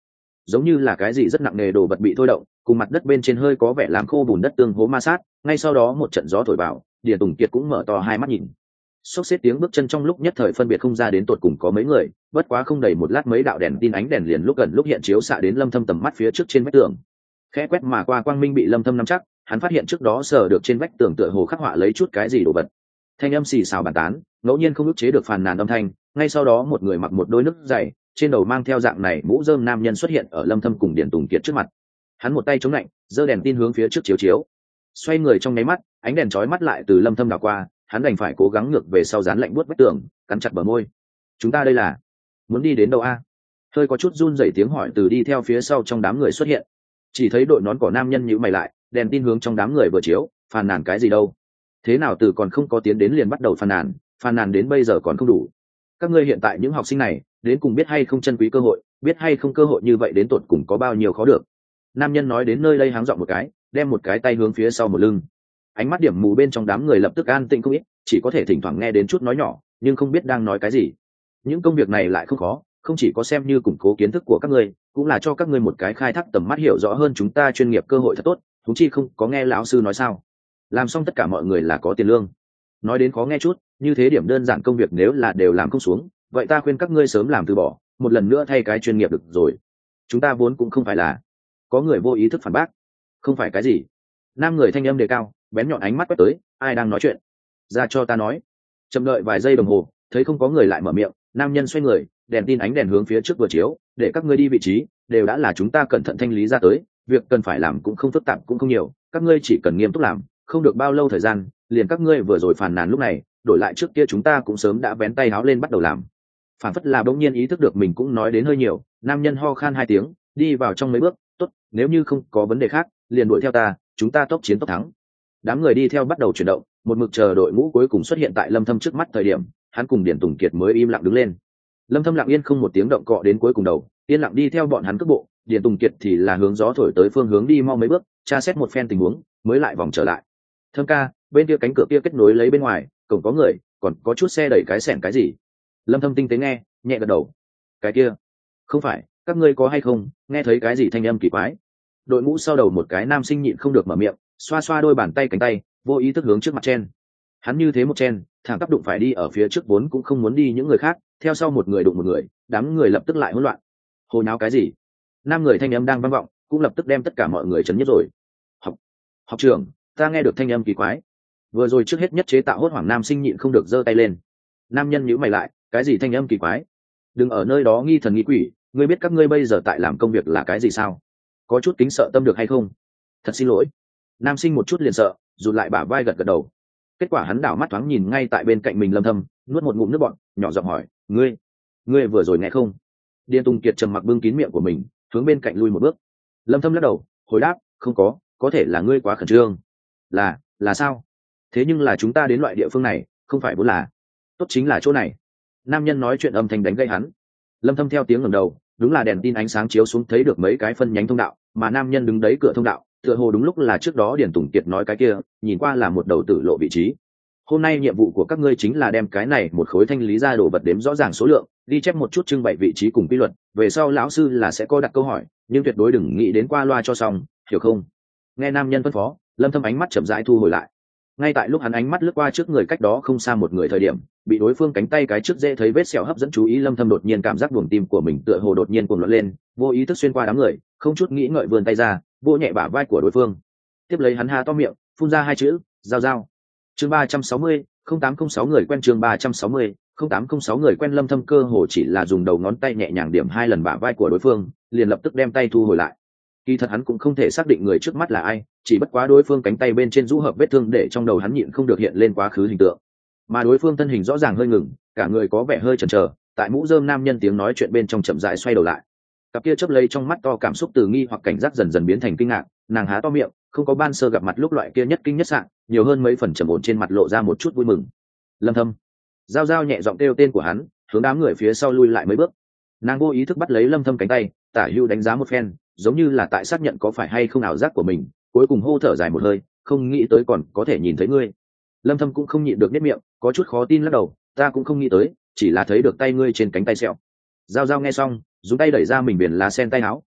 giống như là cái gì rất nặng nề đồ vật bị thôi động, cùng mặt đất bên trên hơi có vẻ làm khô bùn đất tương hố ma sát. Ngay sau đó một trận gió thổi vào, Điền Tùng Kiệt cũng mở to hai mắt nhìn. Xốc xếp tiếng bước chân trong lúc nhất thời phân biệt không ra đến tột cùng có mấy người, bất quá không đầy một lát mấy đạo đèn tin ánh đèn liền lúc gần lúc hiện chiếu xạ đến Lâm Thâm tầm mắt phía trước trên vách tường. Khẽ quét mà qua quang minh bị Lâm Thâm nắm chắc, hắn phát hiện trước đó sờ được trên vách tường tựa hồ khắc họa lấy chút cái gì đồ vật. Thanh âm xì xào bàn tán, ngẫu nhiên không ức chế được phàn nàn âm thanh, ngay sau đó một người mặc một đôi nước dày, trên đầu mang theo dạng này mũ rơm nam nhân xuất hiện ở Lâm Thâm cùng Điền Tùng Kiệt trước mặt. Hắn một tay chống lạnh, giơ đèn tin hướng phía trước chiếu chiếu. Xoay người trong nháy mắt, ánh đèn chói mắt lại từ Lâm Thâm đảo qua, hắn đành phải cố gắng ngược về sau dán lạnh buốt vách tường, cắn chặt bờ môi. Chúng ta đây là muốn đi đến đâu a? Hơi có chút run rẩy tiếng hỏi từ đi theo phía sau trong đám người xuất hiện. Chỉ thấy đội nón cỏ nam nhân nhíu mày lại, đèn tin hướng trong đám người vừa chiếu, phàn nàn cái gì đâu? Thế nào từ còn không có tiến đến liền bắt đầu phàn nàn, phàn nàn đến bây giờ còn không đủ. Các ngươi hiện tại những học sinh này, đến cùng biết hay không chân quý cơ hội, biết hay không cơ hội như vậy đến tột cùng có bao nhiêu khó được. Nam nhân nói đến nơi đây háng giọng một cái, đem một cái tay hướng phía sau một lưng. Ánh mắt điểm mù bên trong đám người lập tức an tĩnh không ít, chỉ có thể thỉnh thoảng nghe đến chút nói nhỏ, nhưng không biết đang nói cái gì. Những công việc này lại không khó, không chỉ có xem như củng cố kiến thức của các ngươi, cũng là cho các ngươi một cái khai thác tầm mắt hiểu rõ hơn chúng ta chuyên nghiệp cơ hội thật tốt. Chúng chi không có nghe lão sư nói sao? Làm xong tất cả mọi người là có tiền lương. Nói đến khó nghe chút, như thế điểm đơn giản công việc nếu là đều làm không xuống, vậy ta khuyên các ngươi sớm làm từ bỏ, một lần nữa thay cái chuyên nghiệp được rồi. Chúng ta vốn cũng không phải là. Có người vô ý thức phản bác. Không phải cái gì? Nam người thanh âm đề cao, bén nhọn ánh mắt quét tới, ai đang nói chuyện? Ra cho ta nói. Chậm đợi vài giây đồng hồ, thấy không có người lại mở miệng, nam nhân xoay người, đèn tin ánh đèn hướng phía trước vừa chiếu, để các ngươi đi vị trí, đều đã là chúng ta cẩn thận thanh lý ra tới, việc cần phải làm cũng không phức tạp cũng không nhiều, các ngươi chỉ cần nghiêm túc làm, không được bao lâu thời gian, liền các ngươi vừa rồi phàn nàn lúc này, đổi lại trước kia chúng ta cũng sớm đã vén tay háo lên bắt đầu làm. Phản phất là bỗng nhiên ý thức được mình cũng nói đến hơi nhiều, nam nhân ho khan hai tiếng, đi vào trong mấy bước, tốt, nếu như không có vấn đề khác, liền đuổi theo ta, chúng ta tốc chiến tốc thắng. Đám người đi theo bắt đầu chuyển động, một mực chờ đội ngũ cuối cùng xuất hiện tại Lâm Thâm trước mắt thời điểm, hắn cùng Điền Tùng Kiệt mới im lặng đứng lên. Lâm Thâm lặng yên không một tiếng động cọ đến cuối cùng đầu, yên lặng đi theo bọn hắn cước bộ, Điền Tùng Kiệt thì là hướng gió thổi tới phương hướng đi mau mấy bước, tra xét một phen tình huống, mới lại vòng trở lại. Thâm ca, bên kia cánh cửa kia kết nối lấy bên ngoài, cổng có người, còn có chút xe đẩy cái xẻng cái gì. Lâm Thâm tinh tế nghe, nhẹ gật đầu. Cái kia, không phải, các ngươi có hay không, nghe thấy cái gì thanh âm kỳ quái. Đội ngũ sau đầu một cái nam sinh nhịn không được mở miệng, xoa xoa đôi bàn tay cánh tay, vô ý thức hướng trước mặt chen. Hắn như thế một chen, thẳng tắp đụng phải đi ở phía trước vốn cũng không muốn đi những người khác, theo sau một người đụng một người, đám người lập tức lại hỗn loạn. Hồ nháo cái gì? Nam người thanh âm đang vang vọng, cũng lập tức đem tất cả mọi người chấn nhất rồi. Học, học trưởng, ta nghe được thanh âm kỳ quái. Vừa rồi trước hết nhất chế tạo hốt hoảng nam sinh nhịn không được giơ tay lên. Nam nhân nhíu mày lại, cái gì thanh âm kỳ quái? Đừng ở nơi đó nghi thần nghi quỷ, ngươi biết các ngươi bây giờ tại làm công việc là cái gì sao? Có chút kính sợ tâm được hay không? Thật xin lỗi. Nam sinh một chút liền sợ, rụt lại bả vai gật gật đầu. Kết quả hắn đảo mắt thoáng nhìn ngay tại bên cạnh mình Lâm Thâm, nuốt một ngụm nước bọt, nhỏ giọng hỏi, ngươi, ngươi vừa rồi nghe không? Điền Tùng Kiệt trầm mặc bưng kín miệng của mình, hướng bên cạnh lui một bước. Lâm Thâm lắc đầu, hồi đáp, không có, có thể là ngươi quá khẩn trương. Là, là sao? Thế nhưng là chúng ta đến loại địa phương này, không phải vốn là. Tốt chính là chỗ này. Nam nhân nói chuyện âm thanh đánh gây hắn. Lâm Thâm theo tiếng ngẩng đầu, đúng là đèn tin ánh sáng chiếu xuống thấy được mấy cái phân nhánh thông đạo, mà nam nhân đứng đấy cửa thông đạo, tựa hồ đúng lúc là trước đó Điền Tùng Kiệt nói cái kia, nhìn qua là một đầu tử lộ vị trí. Hôm nay nhiệm vụ của các ngươi chính là đem cái này một khối thanh lý ra đồ vật đếm rõ ràng số lượng, ghi chép một chút trưng bày vị trí cùng quy luật, về sau lão sư là sẽ có đặt câu hỏi, nhưng tuyệt đối đừng nghĩ đến qua loa cho xong, hiểu không? Nghe nam nhân phân phó, Lâm Thâm ánh mắt chậm rãi thu hồi lại. Ngay tại lúc hắn ánh mắt lướt qua trước người cách đó không xa một người thời điểm, bị đối phương cánh tay cái trước dễ thấy vết sẹo hấp dẫn chú ý, Lâm Thâm đột nhiên cảm giác buồng tim của mình tựa hồ đột nhiên cuồng loạn lên, vô ý thức xuyên qua đám người, không chút nghĩ ngợi vươn tay ra, vỗ nhẹ bả vai của đối phương. Tiếp lấy hắn há to miệng, phun ra hai chữ, giao giao. Chương ba trăm sáu mươi, không tám không sáu người quen. Chương ba trăm sáu mươi, không tám không sáu người quen. Lâm Thâm cơ hồ chỉ là dùng đầu ngón tay nhẹ nhàng điểm hai lần bả vai của đối phương, liền lập tức đem tay thu hồi lại. Kỳ thật hắn cũng không thể xác định người trước mắt là ai, chỉ bất quá đối phương cánh tay bên trên rũ hợp vết thương để trong đầu hắn nhịn không được hiện lên quá khứ hình tượng. Mà đối phương thân hình rõ ràng hơi ngừng, cả người có vẻ hơi chần chờ, tại mũ rơm nam nhân tiếng nói chuyện bên trong chậm rãi xoay đầu lại. Cặp kia chớp lấy trong mắt to cảm xúc từ nghi hoặc cảnh giác dần dần biến thành kinh ngạc, nàng há to miệng, không có ban sơ gặp mặt lúc loại kia nhất kinh nhất sạng, nhiều hơn mấy phần trầm ổn trên mặt lộ ra một chút vui mừng. Lâm Thâm. Giao Giao nhẹ giọng kêu tên của hắn, hướng đám người phía sau lui lại mấy bước. Nàng vô ý thức bắt lấy Lâm Thâm cánh tay, tả hữu đánh giá một phen, giống như là tại xác nhận có phải hay không ảo giác của mình, cuối cùng hô thở dài một hơi, không nghĩ tới còn có thể nhìn thấy ngươi. Lâm Thâm cũng không nhịn được nhếch miệng, có chút khó tin lắc đầu, ta cũng không nghĩ tới, chỉ là thấy được tay ngươi trên cánh tay sẹo. Giao Giao nghe xong, dùng tay đẩy ra mình biển lá sen tay áo,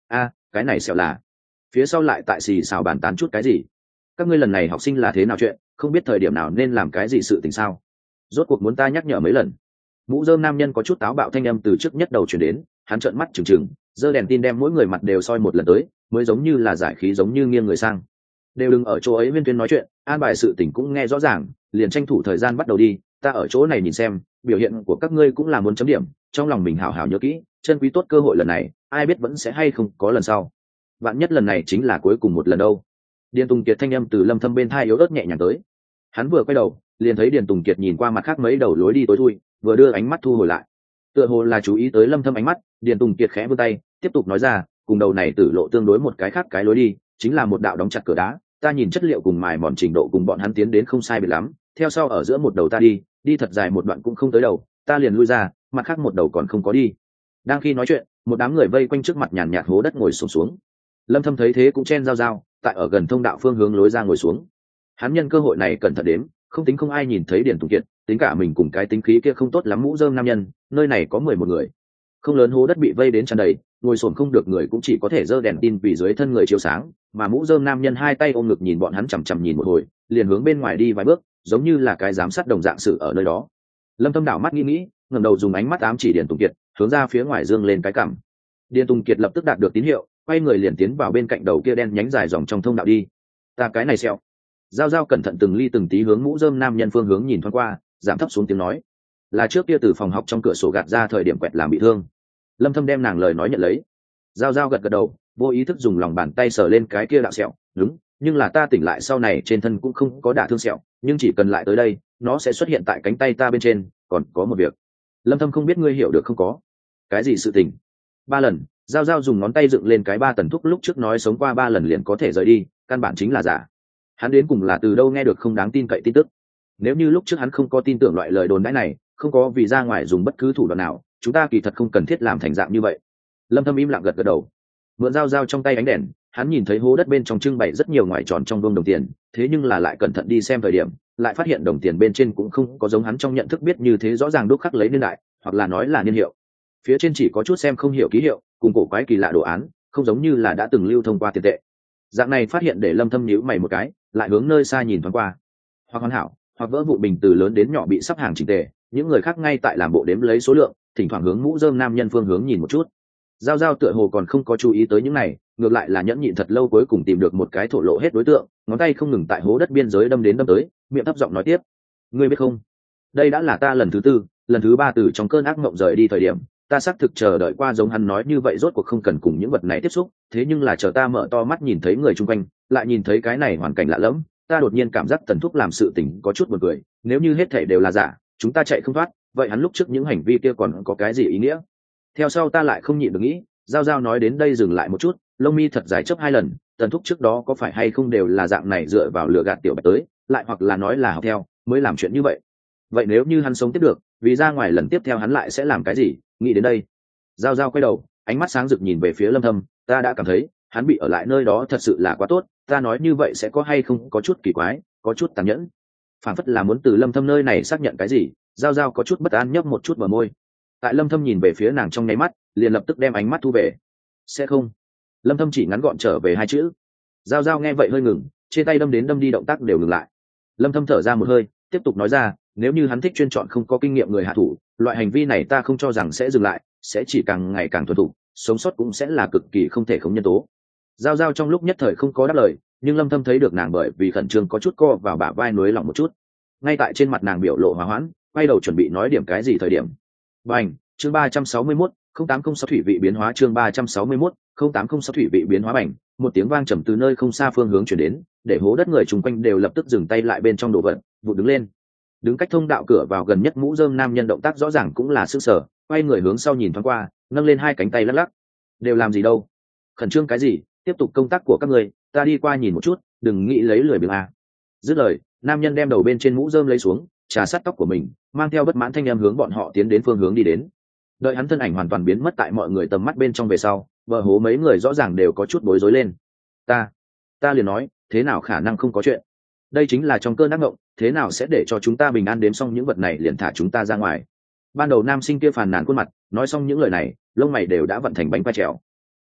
a cái này xẹo là phía sau lại tại xì xào bàn tán chút cái gì? Các ngươi lần này học sinh là thế nào chuyện, không biết thời điểm nào nên làm cái gì sự tình sao? Rốt cuộc muốn ta nhắc nhở mấy lần. Mũ rơm nam nhân có chút táo bạo thanh âm từ trước nhất đầu chuyển đến, hắn trợn mắt trừng trừng, giơ đèn tin đem mỗi người mặt đều soi một lần tới, mới giống như là giải khí giống như nghiêng người sang. Đều đừng ở chỗ ấy viên tuyến nói chuyện, an bài sự tình cũng nghe rõ ràng, liền tranh thủ thời gian bắt đầu đi, ta ở chỗ này nhìn xem, biểu hiện của các ngươi cũng là muốn chấm điểm, trong lòng mình hào hào nhớ kỹ, chân quý tốt cơ hội lần này, ai biết vẫn sẽ hay không có lần sau. Vạn nhất lần này chính là cuối cùng một lần đâu. Điền Tùng Kiệt thanh âm từ Lâm Thâm bên thai yếu ớt nhẹ nhàng tới. Hắn vừa quay đầu, liền thấy Điền Tùng Kiệt nhìn qua mặt khác mấy đầu lối đi tối thui, vừa đưa ánh mắt thu hồi lại. Tựa hồ là chú ý tới Lâm Thâm ánh mắt, Điền Tùng Kiệt khẽ vươn tay, tiếp tục nói ra, cùng đầu này tử lộ tương đối một cái khác cái lối đi, chính là một đạo đóng chặt cửa đá, ta nhìn chất liệu cùng mài mòn trình độ cùng bọn hắn tiến đến không sai biệt lắm, theo sau ở giữa một đầu ta đi, đi thật dài một đoạn cũng không tới đầu, ta liền lui ra, mặt khác một đầu còn không có đi. Đang khi nói chuyện, một đám người vây quanh trước mặt nhàn nhạt hố đất ngồi xổm xuống, xuống. Lâm Thâm thấy thế cũng chen giao giao, tại ở gần thông đạo phương hướng lối ra ngồi xuống. Hắn nhân cơ hội này cẩn thận đếm, không tính không ai nhìn thấy Điền Tùng Kiệt, tính cả mình cùng cái tính khí kia không tốt lắm mũ rơm nam nhân, nơi này có mười một người. Không lớn hố đất bị vây đến tràn đầy, ngồi xổm không được người cũng chỉ có thể giơ đèn tin vì dưới thân người chiếu sáng, mà mũ rơm nam nhân hai tay ôm ngực nhìn bọn hắn chằm chằm nhìn một hồi, liền hướng bên ngoài đi vài bước, giống như là cái giám sát đồng dạng sự ở nơi đó. Lâm Thâm đảo mắt nghĩ nghĩ, ngẩng đầu dùng ánh mắt ám chỉ Điền Tùng Kiệt, hướng ra phía ngoài dương lên cái cằm. Điền Tùng Kiệt lập tức đạt được tín hiệu, quay người liền tiến vào bên cạnh đầu kia đen nhánh dài dòng trong thông đạo đi. Ta cái này sẹo. Giao Giao cẩn thận từng ly từng tí hướng mũ rơm nam nhân phương hướng nhìn thoáng qua, giảm thấp xuống tiếng nói, là trước kia từ phòng học trong cửa sổ gạt ra thời điểm quẹt làm bị thương. Lâm Thâm đem nàng lời nói nhận lấy. Giao Giao gật gật đầu, vô ý thức dùng lòng bàn tay sờ lên cái kia đạo sẹo, đúng, nhưng là ta tỉnh lại sau này trên thân cũng không có đả thương sẹo, nhưng chỉ cần lại tới đây, nó sẽ xuất hiện tại cánh tay ta bên trên, còn có một việc. Lâm Thâm không biết ngươi hiểu được không có? Cái gì sự tình? Ba lần, Giao Giao dùng ngón tay dựng lên cái ba tần thúc lúc trước nói sống qua ba lần liền có thể rời đi, căn bản chính là giả. Hắn đến cùng là từ đâu nghe được không đáng tin cậy tin tức? Nếu như lúc trước hắn không có tin tưởng loại lời đồn đãi này, không có vì ra ngoài dùng bất cứ thủ đoạn nào, chúng ta kỳ thật không cần thiết làm thành dạng như vậy. Lâm Thâm im lặng gật gật đầu, mượn Giao Giao trong tay ánh đèn, hắn nhìn thấy hố đất bên trong trưng bày rất nhiều ngoài tròn trong vương đồng tiền, thế nhưng là lại cẩn thận đi xem thời điểm, lại phát hiện đồng tiền bên trên cũng không có giống hắn trong nhận thức biết như thế rõ ràng đúc khắc lấy niên đại, hoặc là nói là niên hiệu. Phía trên chỉ có chút xem không hiểu ký hiệu, cùng cổ quái kỳ lạ đồ án, không giống như là đã từng lưu thông qua tiền tệ. Dạng này phát hiện để Lâm Thâm nhíu mày một cái, lại hướng nơi xa nhìn thoáng qua. Hoặc hoàn hảo, hoặc vỡ vụn bình từ lớn đến nhỏ bị sắp hàng chỉnh tề, những người khác ngay tại làm bộ đếm lấy số lượng, thỉnh thoảng hướng mũ rơm nam nhân phương hướng nhìn một chút. Giao Giao tựa hồ còn không có chú ý tới những này, ngược lại là nhẫn nhịn thật lâu cuối cùng tìm được một cái thổ lộ hết đối tượng, ngón tay không ngừng tại hố đất biên giới đâm đến đâm tới, miệng thấp giọng nói tiếp, ngươi biết không, đây đã là ta lần thứ tư, lần thứ ba từ trong cơn ác mộng rời đi thời điểm, ta xác thực chờ đợi qua giống hắn nói như vậy, rốt cuộc không cần cùng những vật này tiếp xúc, thế nhưng là chờ ta mở to mắt nhìn thấy người chung quanh, lại nhìn thấy cái này hoàn cảnh lạ lẫm, ta đột nhiên cảm giác Tần Thúc làm sự tình có chút buồn cười, nếu như hết thảy đều là giả, chúng ta chạy không thoát, vậy hắn lúc trước những hành vi kia còn có cái gì ý nghĩa? Theo sau ta lại không nhịn được nghĩ, Giao Giao nói đến đây dừng lại một chút, lông mi thật dài chớp hai lần, Tần Thúc trước đó có phải hay không đều là dạng này dựa vào lừa gạt tiểu bạch tới, lại hoặc là nói là học theo, mới làm chuyện như vậy. Vậy nếu như hắn sống tiếp được, vì ra ngoài lần tiếp theo hắn lại sẽ làm cái gì? Nghĩ đến đây, Giao Giao quay đầu, ánh mắt sáng rực nhìn về phía Lâm Thâm, ta đã cảm thấy hắn bị ở lại nơi đó thật sự là quá tốt, ta nói như vậy sẽ có hay không có chút kỳ quái, có chút tàn nhẫn, phản phất là muốn từ Lâm Thâm nơi này xác nhận cái gì. Giao Giao có chút bất an nhấp một chút bờ môi. Tại Lâm Thâm nhìn về phía nàng trong nháy mắt, liền lập tức đem ánh mắt thu về. Sẽ không. Lâm Thâm chỉ ngắn gọn trở về hai chữ. Giao Giao nghe vậy hơi ngừng, trên tay đâm đến đâm đi động tác đều ngừng lại. Lâm Thâm thở ra một hơi, tiếp tục nói ra, nếu như hắn thích chuyên chọn không có kinh nghiệm người hạ thủ, loại hành vi này ta không cho rằng sẽ dừng lại, sẽ chỉ càng ngày càng thuần thục, sống sót cũng sẽ là cực kỳ không thể không nhân tố. Giao Giao trong lúc nhất thời không có đáp lời, nhưng Lâm Thâm thấy được nàng bởi vì khẩn trương có chút co vào bả vai nuối lòng một chút. Ngay tại trên mặt nàng biểu lộ hòa hoãn, quay đầu chuẩn bị nói điểm cái gì thời điểm. Bành, chương ba trăm sáu mươi mốt, không tám không sáu thủy vị biến hóa, chương ba trăm sáu mươi mốt, không tám không sáu thủy vị biến hóa bành, một tiếng vang trầm từ nơi không xa phương hướng truyền đến, để hố đất người chung quanh đều lập tức dừng tay lại bên trong đồ vật, vụt đứng lên. Đứng cách thông đạo cửa vào gần nhất mũ rơm nam nhân động tác rõ ràng cũng là sức sở, quay người hướng sau nhìn thoáng qua, nâng lên hai cánh tay lắc lắc. Đều làm gì đâu? Khẩn trương cái gì? Tiếp tục công tác của các người, ta đi qua nhìn một chút, đừng nghĩ lấy lười biếng à. Dứt lời, nam nhân đem đầu bên trên mũ rơm lấy xuống, trà sát tóc của mình, mang theo bất mãn thanh em hướng bọn họ tiến đến phương hướng đi đến. Đợi hắn thân ảnh hoàn toàn biến mất tại mọi người tầm mắt bên trong về sau, bờ hố mấy người rõ ràng đều có chút bối rối lên. Ta, ta liền nói, thế nào khả năng không có chuyện? Đây chính là trong cơn ác mộng, thế nào sẽ để cho chúng ta bình an đếm xong những vật này liền thả chúng ta ra ngoài? Ban đầu nam sinh kia phàn nàn khuôn mặt, nói xong những lời này, lông mày đều đã vận thành bánh qua trèo.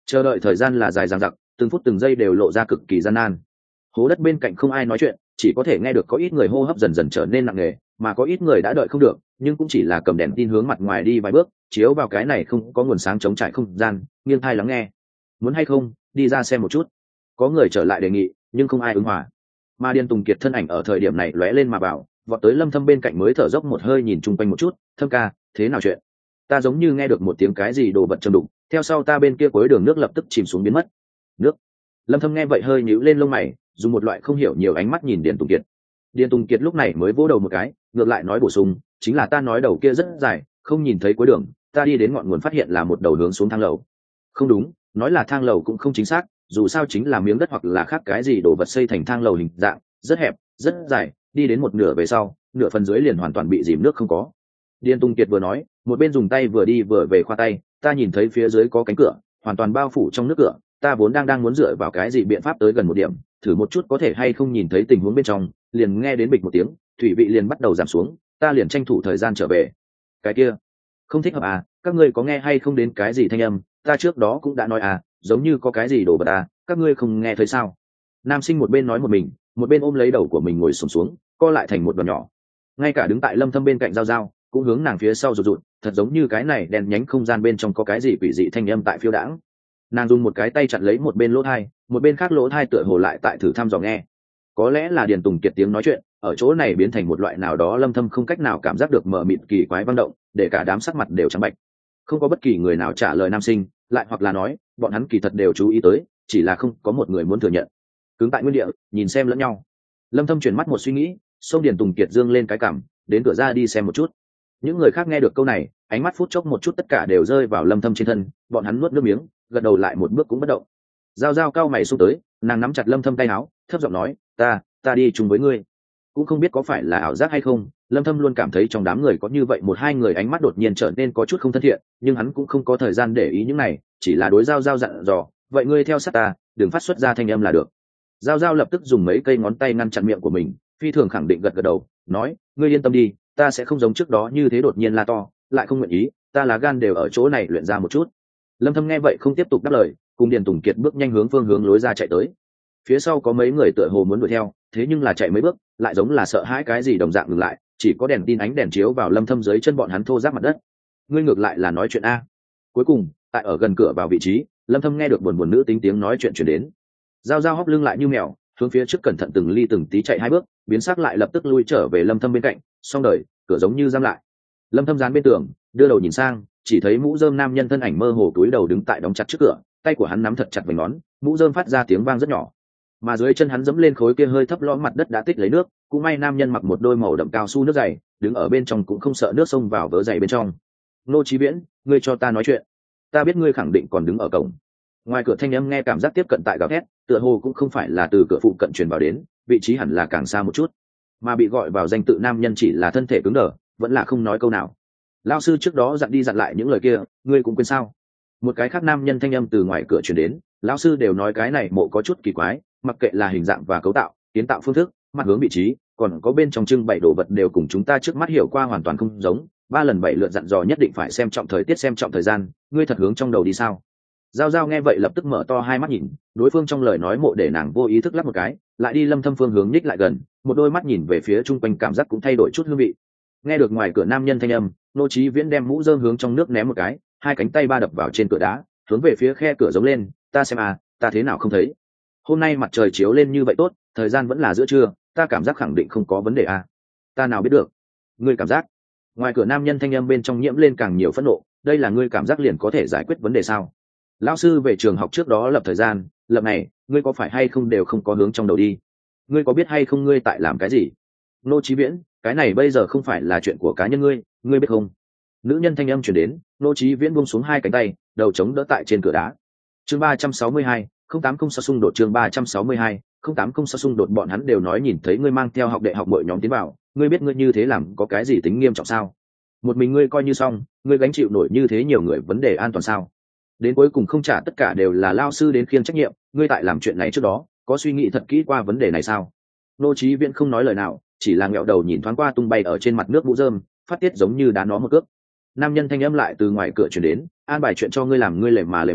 chờ đợi thời gian là dài dằng dặc, từng phút từng giây đều lộ ra cực kỳ gian nan. Hố đất bên cạnh không ai nói chuyện, chỉ có thể nghe được có ít người hô hấp dần dần trở nên nặng nề, mà có ít người đã đợi không được, nhưng cũng chỉ là cầm đèn tin hướng mặt ngoài đi vài bước, chiếu vào cái này không có nguồn sáng chống trải không gian, nghiêng tai lắng nghe. Muốn hay không, đi ra xem một chút. Có người trở lại đề nghị, nhưng không ai ứng hòa. Mà Điền Tùng Kiệt thân ảnh ở thời điểm này lóe lên mà bảo, vọt tới Lâm Thâm bên cạnh mới thở dốc một hơi nhìn chung quanh một chút, "Thâm ca, thế nào chuyện?" Ta giống như nghe được một tiếng cái gì đồ vật trầm đục, theo sau ta bên kia cuối đường nước lập tức chìm xuống biến mất. Nước? Lâm Thâm nghe vậy hơi nhíu lên lông mày, dùng một loại không hiểu nhiều ánh mắt nhìn Điền Tùng Kiệt. Điền Tùng Kiệt lúc này mới vỗ đầu một cái, ngược lại nói bổ sung, chính là ta nói đầu kia rất dài, không nhìn thấy cuối đường, ta đi đến ngọn nguồn phát hiện là một đầu hướng xuống thang lầu. Không đúng, nói là thang lầu cũng không chính xác, dù sao chính là miếng đất hoặc là khác cái gì đồ vật xây thành thang lầu hình dạng, rất hẹp, rất dài, đi đến một nửa về sau, nửa phần dưới liền hoàn toàn bị dìm nước không có. Điền Tùng Kiệt vừa nói, một bên dùng tay vừa đi vừa về khoa tay, ta nhìn thấy phía dưới có cánh cửa, hoàn toàn bao phủ trong nước cửa, ta vốn đang đang muốn dựa vào cái gì biện pháp tới gần một điểm, thử một chút có thể hay không nhìn thấy tình huống bên trong, liền nghe đến bịch một tiếng, thủy vị liền bắt đầu giảm xuống, ta liền tranh thủ thời gian trở về. Cái kia, không thích hợp à, các ngươi có nghe hay không đến cái gì thanh âm, ta trước đó cũng đã nói à, giống như có cái gì đổ vật à, các ngươi không nghe thấy sao? Nam sinh một bên nói một mình, một bên ôm lấy đầu của mình ngồi xổm xuống, co lại thành một đoàn nhỏ. Ngay cả đứng tại Lâm Thâm bên cạnh Giao Giao, cũng hướng nàng phía sau rụt rụt, thật giống như cái này đèn nhánh không gian bên trong có cái gì quỷ dị thanh âm tại phiêu đãng. Nàng dùng một cái tay chặn lấy một bên lỗ thai, một bên khác lỗ thai tựa hồ lại tại thử thăm dò nghe. Có lẽ là Điền Tùng Kiệt tiếng nói chuyện ở chỗ này biến thành một loại nào đó Lâm Thâm không cách nào cảm giác được mờ mịt kỳ quái vang động, để cả đám sắc mặt đều trắng bệch. Không có bất kỳ người nào trả lời nam sinh, lại hoặc là nói bọn hắn kỳ thật đều chú ý tới, chỉ là không có một người muốn thừa nhận. Cứng tại nguyên địa, nhìn xem lẫn nhau. Lâm Thâm chuyển mắt một suy nghĩ, xông Điền Tùng Kiệt dương lên cái cằm, đến cửa ra đi xem một chút. Những người khác nghe được câu này, ánh mắt phút chốc một chút tất cả đều rơi vào Lâm Thâm trên thân, bọn hắn nuốt nước miếng, gật đầu lại một bước cũng bất động. Giao Giao cao mày xuống tới, nàng nắm chặt Lâm Thâm tay áo, thấp giọng nói, "Ta, ta đi chung với ngươi." Cũng không biết có phải là ảo giác hay không, Lâm Thâm luôn cảm thấy trong đám người có như vậy một hai người ánh mắt đột nhiên trở nên có chút không thân thiện, nhưng hắn cũng không có thời gian để ý những này, chỉ là đối Giao Giao dặn dò, "Vậy ngươi theo sát ta, đừng phát xuất ra thanh âm là được." Giao Giao lập tức dùng mấy cây ngón tay ngăn chặn miệng của mình, phi thường khẳng định gật gật đầu, nói, "Ngươi yên tâm đi, ta sẽ không giống trước đó như thế đột nhiên la to, lại không nguyện ý, ta lá gan đều ở chỗ này luyện ra một chút." Lâm Thâm nghe vậy không tiếp tục đáp lời, cùng Điền Tùng Kiệt bước nhanh hướng phương hướng lối ra chạy tới. Phía sau có mấy người tựa hồ muốn đuổi theo, thế nhưng là chạy mấy bước, lại giống là sợ hãi cái gì đồng dạng ngừng lại, chỉ có đèn tin ánh đèn chiếu vào Lâm Thâm dưới chân bọn hắn thô ráp mặt đất. Ngươi ngược lại là nói chuyện a. Cuối cùng, tại ở gần cửa vào vị trí, Lâm Thâm nghe được buồn buồn nữ tính tiếng nói chuyện truyền đến. Giao Giao hốc lưng lại như mèo, hướng phía trước cẩn thận từng ly từng tí chạy hai bước, biến sắc lại lập tức lui trở về Lâm Thâm bên cạnh, xong đời, cửa giống như giam lại. Lâm Thâm dán bên tường, đưa đầu nhìn sang, chỉ thấy mũ rơm nam nhân thân ảnh mơ hồ túi đầu đứng tại đóng chặt trước cửa, tay của hắn nắm thật chặt vành nón, mũ rơm phát ra tiếng vang rất nhỏ. Mà dưới chân hắn dẫm lên khối kia hơi thấp lõm mặt đất đã tích lấy nước, cũng may nam nhân mặc một đôi màu đậm cao su nước dày, đứng ở bên trong cũng không sợ nước xông vào vớ giày bên trong. Nô Chí Viễn, ngươi cho ta nói chuyện. Ta biết ngươi khẳng định còn đứng ở cổng. Ngoài cửa thanh âm nghe cảm giác tiếp cận tại gào thét, tựa hồ cũng không phải là từ cửa phụ cận truyền vào đến, vị trí hẳn là càng xa một chút. Mà bị gọi vào danh tự nam nhân chỉ là thân thể cứng đờ, vẫn là không nói câu nào. Lão sư trước đó dặn đi dặn lại những lời kia, ngươi cũng quên sao? Một cái khác nam nhân thanh âm từ ngoài cửa truyền đến, lão sư đều nói cái này mộ có chút kỳ quái, mặc kệ là hình dạng và cấu tạo, kiến tạo phương thức, mặt hướng vị trí, còn có bên trong trưng bày đồ vật đều cùng chúng ta trước mắt hiểu qua hoàn toàn không giống. Ba lần bảy lượt dặn dò nhất định phải xem trọng thời tiết xem trọng thời gian, ngươi thật hướng trong đầu đi sao? Giao Giao nghe vậy lập tức mở to hai mắt nhìn, đối phương trong lời nói mộ để nàng vô ý thức lắp một cái, lại đi Lâm Thâm phương hướng nhích lại gần, một đôi mắt nhìn về phía trung quanh cảm giác cũng thay đổi chút hương vị. Nghe được ngoài cửa nam nhân thanh âm, Nô Chí Viễn đem mũ rơm hướng trong nước ném một cái, hai cánh tay ba đập vào trên cửa đá, hướng về phía khe cửa giống lên, ta xem à, ta thế nào không thấy. Hôm nay mặt trời chiếu lên như vậy tốt, thời gian vẫn là giữa trưa, ta cảm giác khẳng định không có vấn đề à. Ta nào biết được. Ngươi cảm giác. Ngoài cửa nam nhân thanh âm bên trong nhiễm lên càng nhiều phẫn nộ, đây là ngươi cảm giác liền có thể giải quyết vấn đề sao? Lão sư về trường học trước đó lập thời gian, lập này, ngươi có phải hay không đều không có hướng trong đầu đi. Ngươi có biết hay không ngươi tại làm cái gì? Nô Chí Viễn, cái này bây giờ không phải là chuyện của cá nhân ngươi, ngươi biết không? Nữ nhân thanh âm truyền đến, Nô Chí Viễn buông xuống hai cánh tay, đầu chống đỡ tại trên cửa đá. Chương ba trăm sáu mươi hai, không tám không sao xung đột chương ba trăm sáu mươi hai, không tám không sao xung đột bọn hắn đều nói nhìn thấy ngươi mang theo học đệ học mọi nhóm tiến vào, ngươi biết ngươi như thế làm có cái gì tính nghiêm trọng sao? Một mình ngươi coi như xong, ngươi gánh chịu nổi như thế nhiều người vấn đề an toàn sao? Đến cuối cùng không trả tất cả đều là lao sư đến khiêng trách nhiệm, ngươi tại làm chuyện này trước đó, có suy nghĩ thật kỹ qua vấn đề này sao? Nô Chí Viễn không nói lời nào, chỉ là ngẹo đầu nhìn thoáng qua tung bay ở trên mặt nước mũ rơm, phát tiết giống như đá nó một cước. Nam nhân thanh âm lại từ ngoài cửa truyền đến, an bài chuyện cho ngươi làm ngươi lề mà lề mề,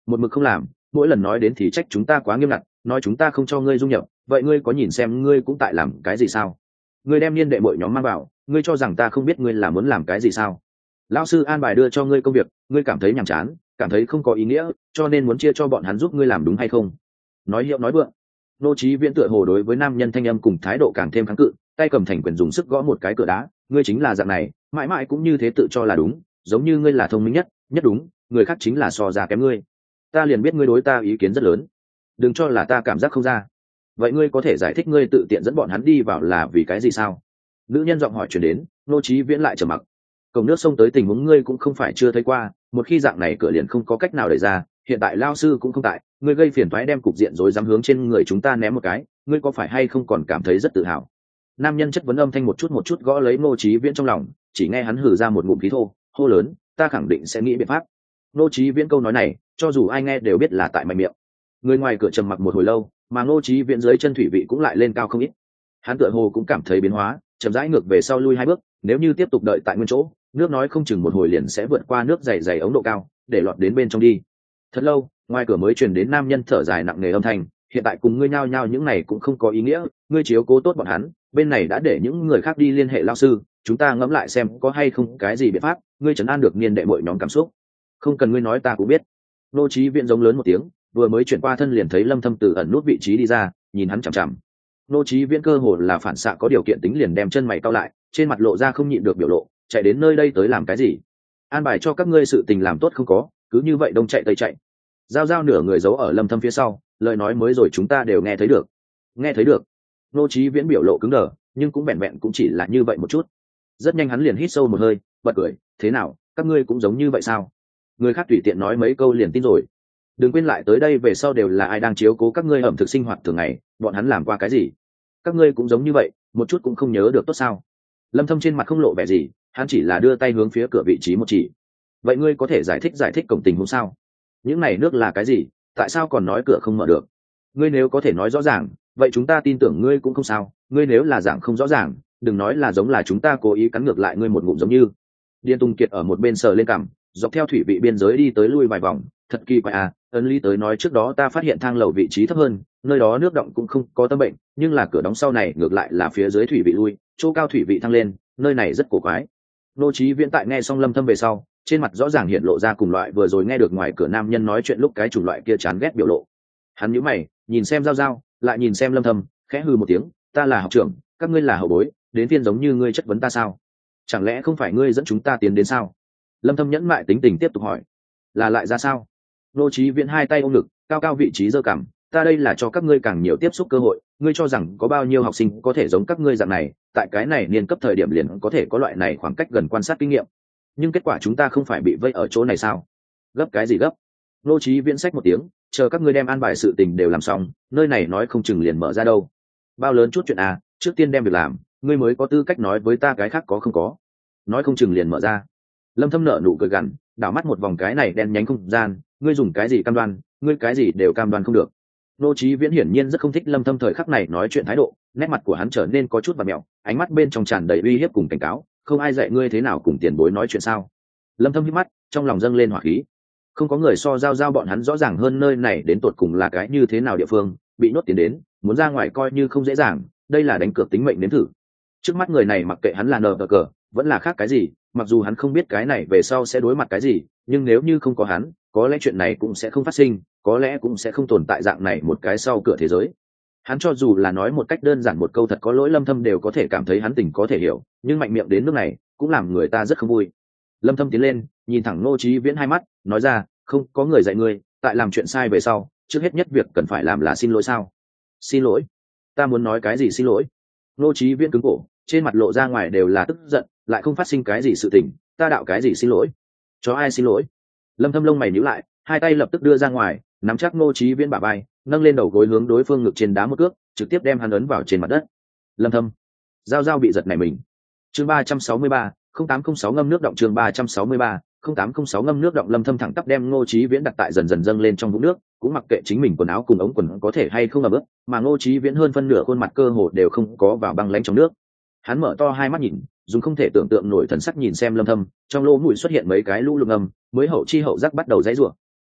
một mực không làm, mỗi lần nói đến thì trách chúng ta quá nghiêm ngặt, nói chúng ta không cho ngươi dung nhập, vậy ngươi có nhìn xem ngươi cũng tại làm cái gì sao? Ngươi đem niên đệ bội nhóm mang vào, ngươi cho rằng ta không biết ngươi là muốn làm cái gì sao? Lão sư an bài đưa cho ngươi công việc, ngươi cảm thấy nhàm chán, cảm thấy không có ý nghĩa, cho nên muốn chia cho bọn hắn giúp ngươi làm, đúng hay không? Nói hiệu nói vượng. Nô Chí Viễn tựa hồ đối với nam nhân thanh âm cùng thái độ càng thêm kháng cự, tay cầm thành quyền dùng sức gõ một cái cửa đá, ngươi chính là dạng này, mãi mãi cũng như thế tự cho là đúng, giống như ngươi là thông minh nhất, nhất đúng, người khác chính là so ra kém ngươi. Ta liền biết ngươi đối ta ý kiến rất lớn, đừng cho là ta cảm giác không ra. Vậy ngươi có thể giải thích ngươi tự tiện dẫn bọn hắn đi vào là vì cái gì sao? Nữ nhân giọng hỏi truyền đến, Nô Chí Viễn lại trầm mặc. Cổng nước sông tới tình huống ngươi cũng không phải chưa thấy qua, một khi dạng này cửa liền không có cách nào đẩy ra, hiện tại lao sư cũng không tại, ngươi gây phiền toái đem cục diện rối rắm hướng trên người chúng ta ném một cái, ngươi có phải hay không còn cảm thấy rất tự hào? Nam nhân chất vấn âm thanh một chút một chút gõ lấy Nô Chí Viễn trong lòng, chỉ nghe hắn hừ ra một ngụm khí thô, hô lớn, ta khẳng định sẽ nghĩ biện pháp. Nô Chí Viễn câu nói này, cho dù ai nghe đều biết là tại mạnh miệng. Người ngoài cửa trầm mặc một hồi lâu, mà Nô Chí Viễn dưới chân thủy vị cũng lại lên cao không ít. Hắn tựa hồ cũng cảm thấy biến hóa, chậm rãi ngược về sau lui hai bước, nếu như tiếp tục đợi tại nguyên chỗ, nước nói không chừng một hồi liền sẽ vượt qua nước dày dày ống độ cao, để lọt đến bên trong đi. Thật lâu, ngoài cửa mới truyền đến nam nhân thở dài nặng nề âm thanh, hiện tại cùng ngươi nhao nhao những này cũng không có ý nghĩa, ngươi chiếu cố tốt bọn hắn, bên này đã để những người khác đi liên hệ lão sư, chúng ta ngẫm lại xem có hay không cái gì biện pháp, ngươi trấn an được niên đệ muội nhóm cảm xúc. Không cần ngươi nói ta cũng biết. Nô Chí Viễn giống lớn một tiếng, vừa mới chuyển qua thân liền thấy Lâm Thâm từ ẩn nút vị trí đi ra, nhìn hắn chằm chằm. Nô Chí Viễn cơ hồ là phản xạ có điều kiện tính liền đem chân mày cau lại, trên mặt lộ ra không nhịn được biểu lộ, chạy đến nơi đây tới làm cái gì? An bài cho các ngươi sự tình làm tốt không có, cứ như vậy đông chạy tây chạy. Giao giao nửa người giấu ở Lâm Thâm phía sau, lời nói mới rồi chúng ta đều nghe thấy được. Nghe thấy được. Nô Chí Viễn biểu lộ cứng đờ, nhưng cũng bèn bèn cũng chỉ là như vậy một chút. Rất nhanh hắn liền hít sâu một hơi, bật cười, thế nào, các ngươi cũng giống như vậy sao? Người khác tùy tiện nói mấy câu liền tin rồi. Đừng quên lại tới đây về sau đều là ai đang chiếu cố các ngươi ẩm thực sinh hoạt thường ngày, bọn hắn làm qua cái gì? Các ngươi cũng giống như vậy, một chút cũng không nhớ được tốt sao? Lâm Thâm trên mặt không lộ vẻ gì, hắn chỉ là đưa tay hướng phía cửa vị trí một chỉ. Vậy ngươi có thể giải thích giải thích cổng tình huống sao? Những này nước là cái gì? Tại sao còn nói cửa không mở được? Ngươi nếu có thể nói rõ ràng, vậy chúng ta tin tưởng ngươi cũng không sao. Ngươi nếu là giảng không rõ ràng, đừng nói là giống là chúng ta cố ý cắn ngược lại ngươi một ngụm giống như. Điền Tùng Kiệt ở một bên sờ lên cằm, dọc theo thủy vị biên giới đi tới lui vài vòng, thật kỳ quái à, ấn lý tới nói trước đó ta phát hiện thang lầu vị trí thấp hơn, nơi đó nước động cũng không có tâm bệnh, nhưng là cửa đóng sau này ngược lại là phía dưới thủy vị lui, chỗ cao thủy vị thăng lên, nơi này rất cổ quái. Nô Chí Viễn tại nghe xong Lâm Thâm về sau, trên mặt rõ ràng hiện lộ ra cùng loại vừa rồi nghe được ngoài cửa nam nhân nói chuyện lúc cái chủng loại kia chán ghét biểu lộ. Hắn nhíu mày, nhìn xem Giao Giao, lại nhìn xem Lâm Thâm, khẽ hừ một tiếng, ta là học trưởng, các ngươi là hậu bối, đến phiên giống như ngươi chất vấn ta sao? Chẳng lẽ không phải ngươi dẫn chúng ta tiến đến sao? Lâm Thâm nhẫn mại tính tình tiếp tục hỏi, là lại ra sao? Nô Chí Viễn hai tay ôm ngực, cao cao vị trí giơ cằm, ta đây là cho các ngươi càng nhiều tiếp xúc cơ hội, ngươi cho rằng có bao nhiêu học sinh có thể giống các ngươi dạng này, tại cái này niên cấp thời điểm liền có thể có loại này khoảng cách gần quan sát kinh nghiệm. Nhưng kết quả chúng ta không phải bị vây ở chỗ này sao? Gấp cái gì gấp? Nô Chí Viễn xách một tiếng, chờ các ngươi đem an bài sự tình đều làm xong, nơi này nói không chừng liền mở ra đâu. Bao lớn chút chuyện à, trước tiên đem việc làm, ngươi mới có tư cách nói với ta cái khác có không có. Nói không chừng liền mở ra. Lâm Thâm nở nụ cười gằn, đảo mắt một vòng cái này đen nhánh không gian, ngươi dùng cái gì cam đoan, ngươi cái gì đều cam đoan không được. Nô Chí Viễn hiển nhiên rất không thích Lâm Thâm thời khắc này nói chuyện thái độ, nét mặt của hắn trở nên có chút vặn mèo, ánh mắt bên trong tràn đầy uy hiếp cùng cảnh cáo, không ai dạy ngươi thế nào cùng tiền bối nói chuyện sao? Lâm Thâm hít mắt, trong lòng dâng lên hỏa khí. Không có người so giao giao bọn hắn rõ ràng hơn nơi này đến tột cùng là cái như thế nào địa phương, bị nhốt tiến đến, muốn ra ngoài coi như không dễ dàng, đây là đánh cược tính mệnh nếm thử. Trước mắt người này mặc kệ hắn là nờ cờ, vẫn là khác cái gì, mặc dù hắn không biết cái này về sau sẽ đối mặt cái gì, nhưng nếu như không có hắn, có lẽ chuyện này cũng sẽ không phát sinh, có lẽ cũng sẽ không tồn tại dạng này một cái sau cửa thế giới. Hắn cho dù là nói một cách đơn giản một câu thật có lỗi Lâm Thâm đều có thể cảm thấy hắn tình có thể hiểu, nhưng mạnh miệng đến nước này cũng làm người ta rất không vui. Lâm Thâm tiến lên, nhìn thẳng Nô Chí Viễn hai mắt, nói ra, không có người dạy ngươi, tại làm chuyện sai về sau, trước hết nhất việc cần phải làm là xin lỗi sao? Xin lỗi? Ta muốn nói cái gì xin lỗi? Nô Chí Viễn cứng cổ, trên mặt lộ ra ngoài đều là tức giận, lại không phát sinh cái gì sự tình, ta đạo cái gì xin lỗi? Cho ai xin lỗi? Lâm Thâm lông mày nhíu lại, hai tay lập tức đưa ra ngoài, nắm chắc Nô Chí Viễn bả vai, nâng lên đầu gối hướng đối phương ngực trên đá một cước, trực tiếp đem hắn ấn vào trên mặt đất. Lâm Thâm, Giao Giao bị giật nảy mình. Chương ba trăm sáu mươi ba, không tám không sáu ngâm nước động chương ba trăm sáu mươi ba, không tám không sáu ngâm nước động. Lâm Thâm thẳng tắp đem Ngô Chí Viễn đặt tại dần dần dâng lên trong vũng nước, cũng mặc kệ chính mình quần áo cùng ống quần có thể hay không ẩm ướt, mà Ngô Chí Viễn hơn phân nửa khuôn mặt cơ hồ đều không có vào băng lãnh trong nước. Hắn mở to hai mắt nhìn, dùng không thể tưởng tượng nổi thần sắc nhìn xem Lâm Thâm, trong lỗ mũi xuất hiện mấy cái lũ lục ngầm, mới hậu chi hậu giác bắt đầu dãy rủa.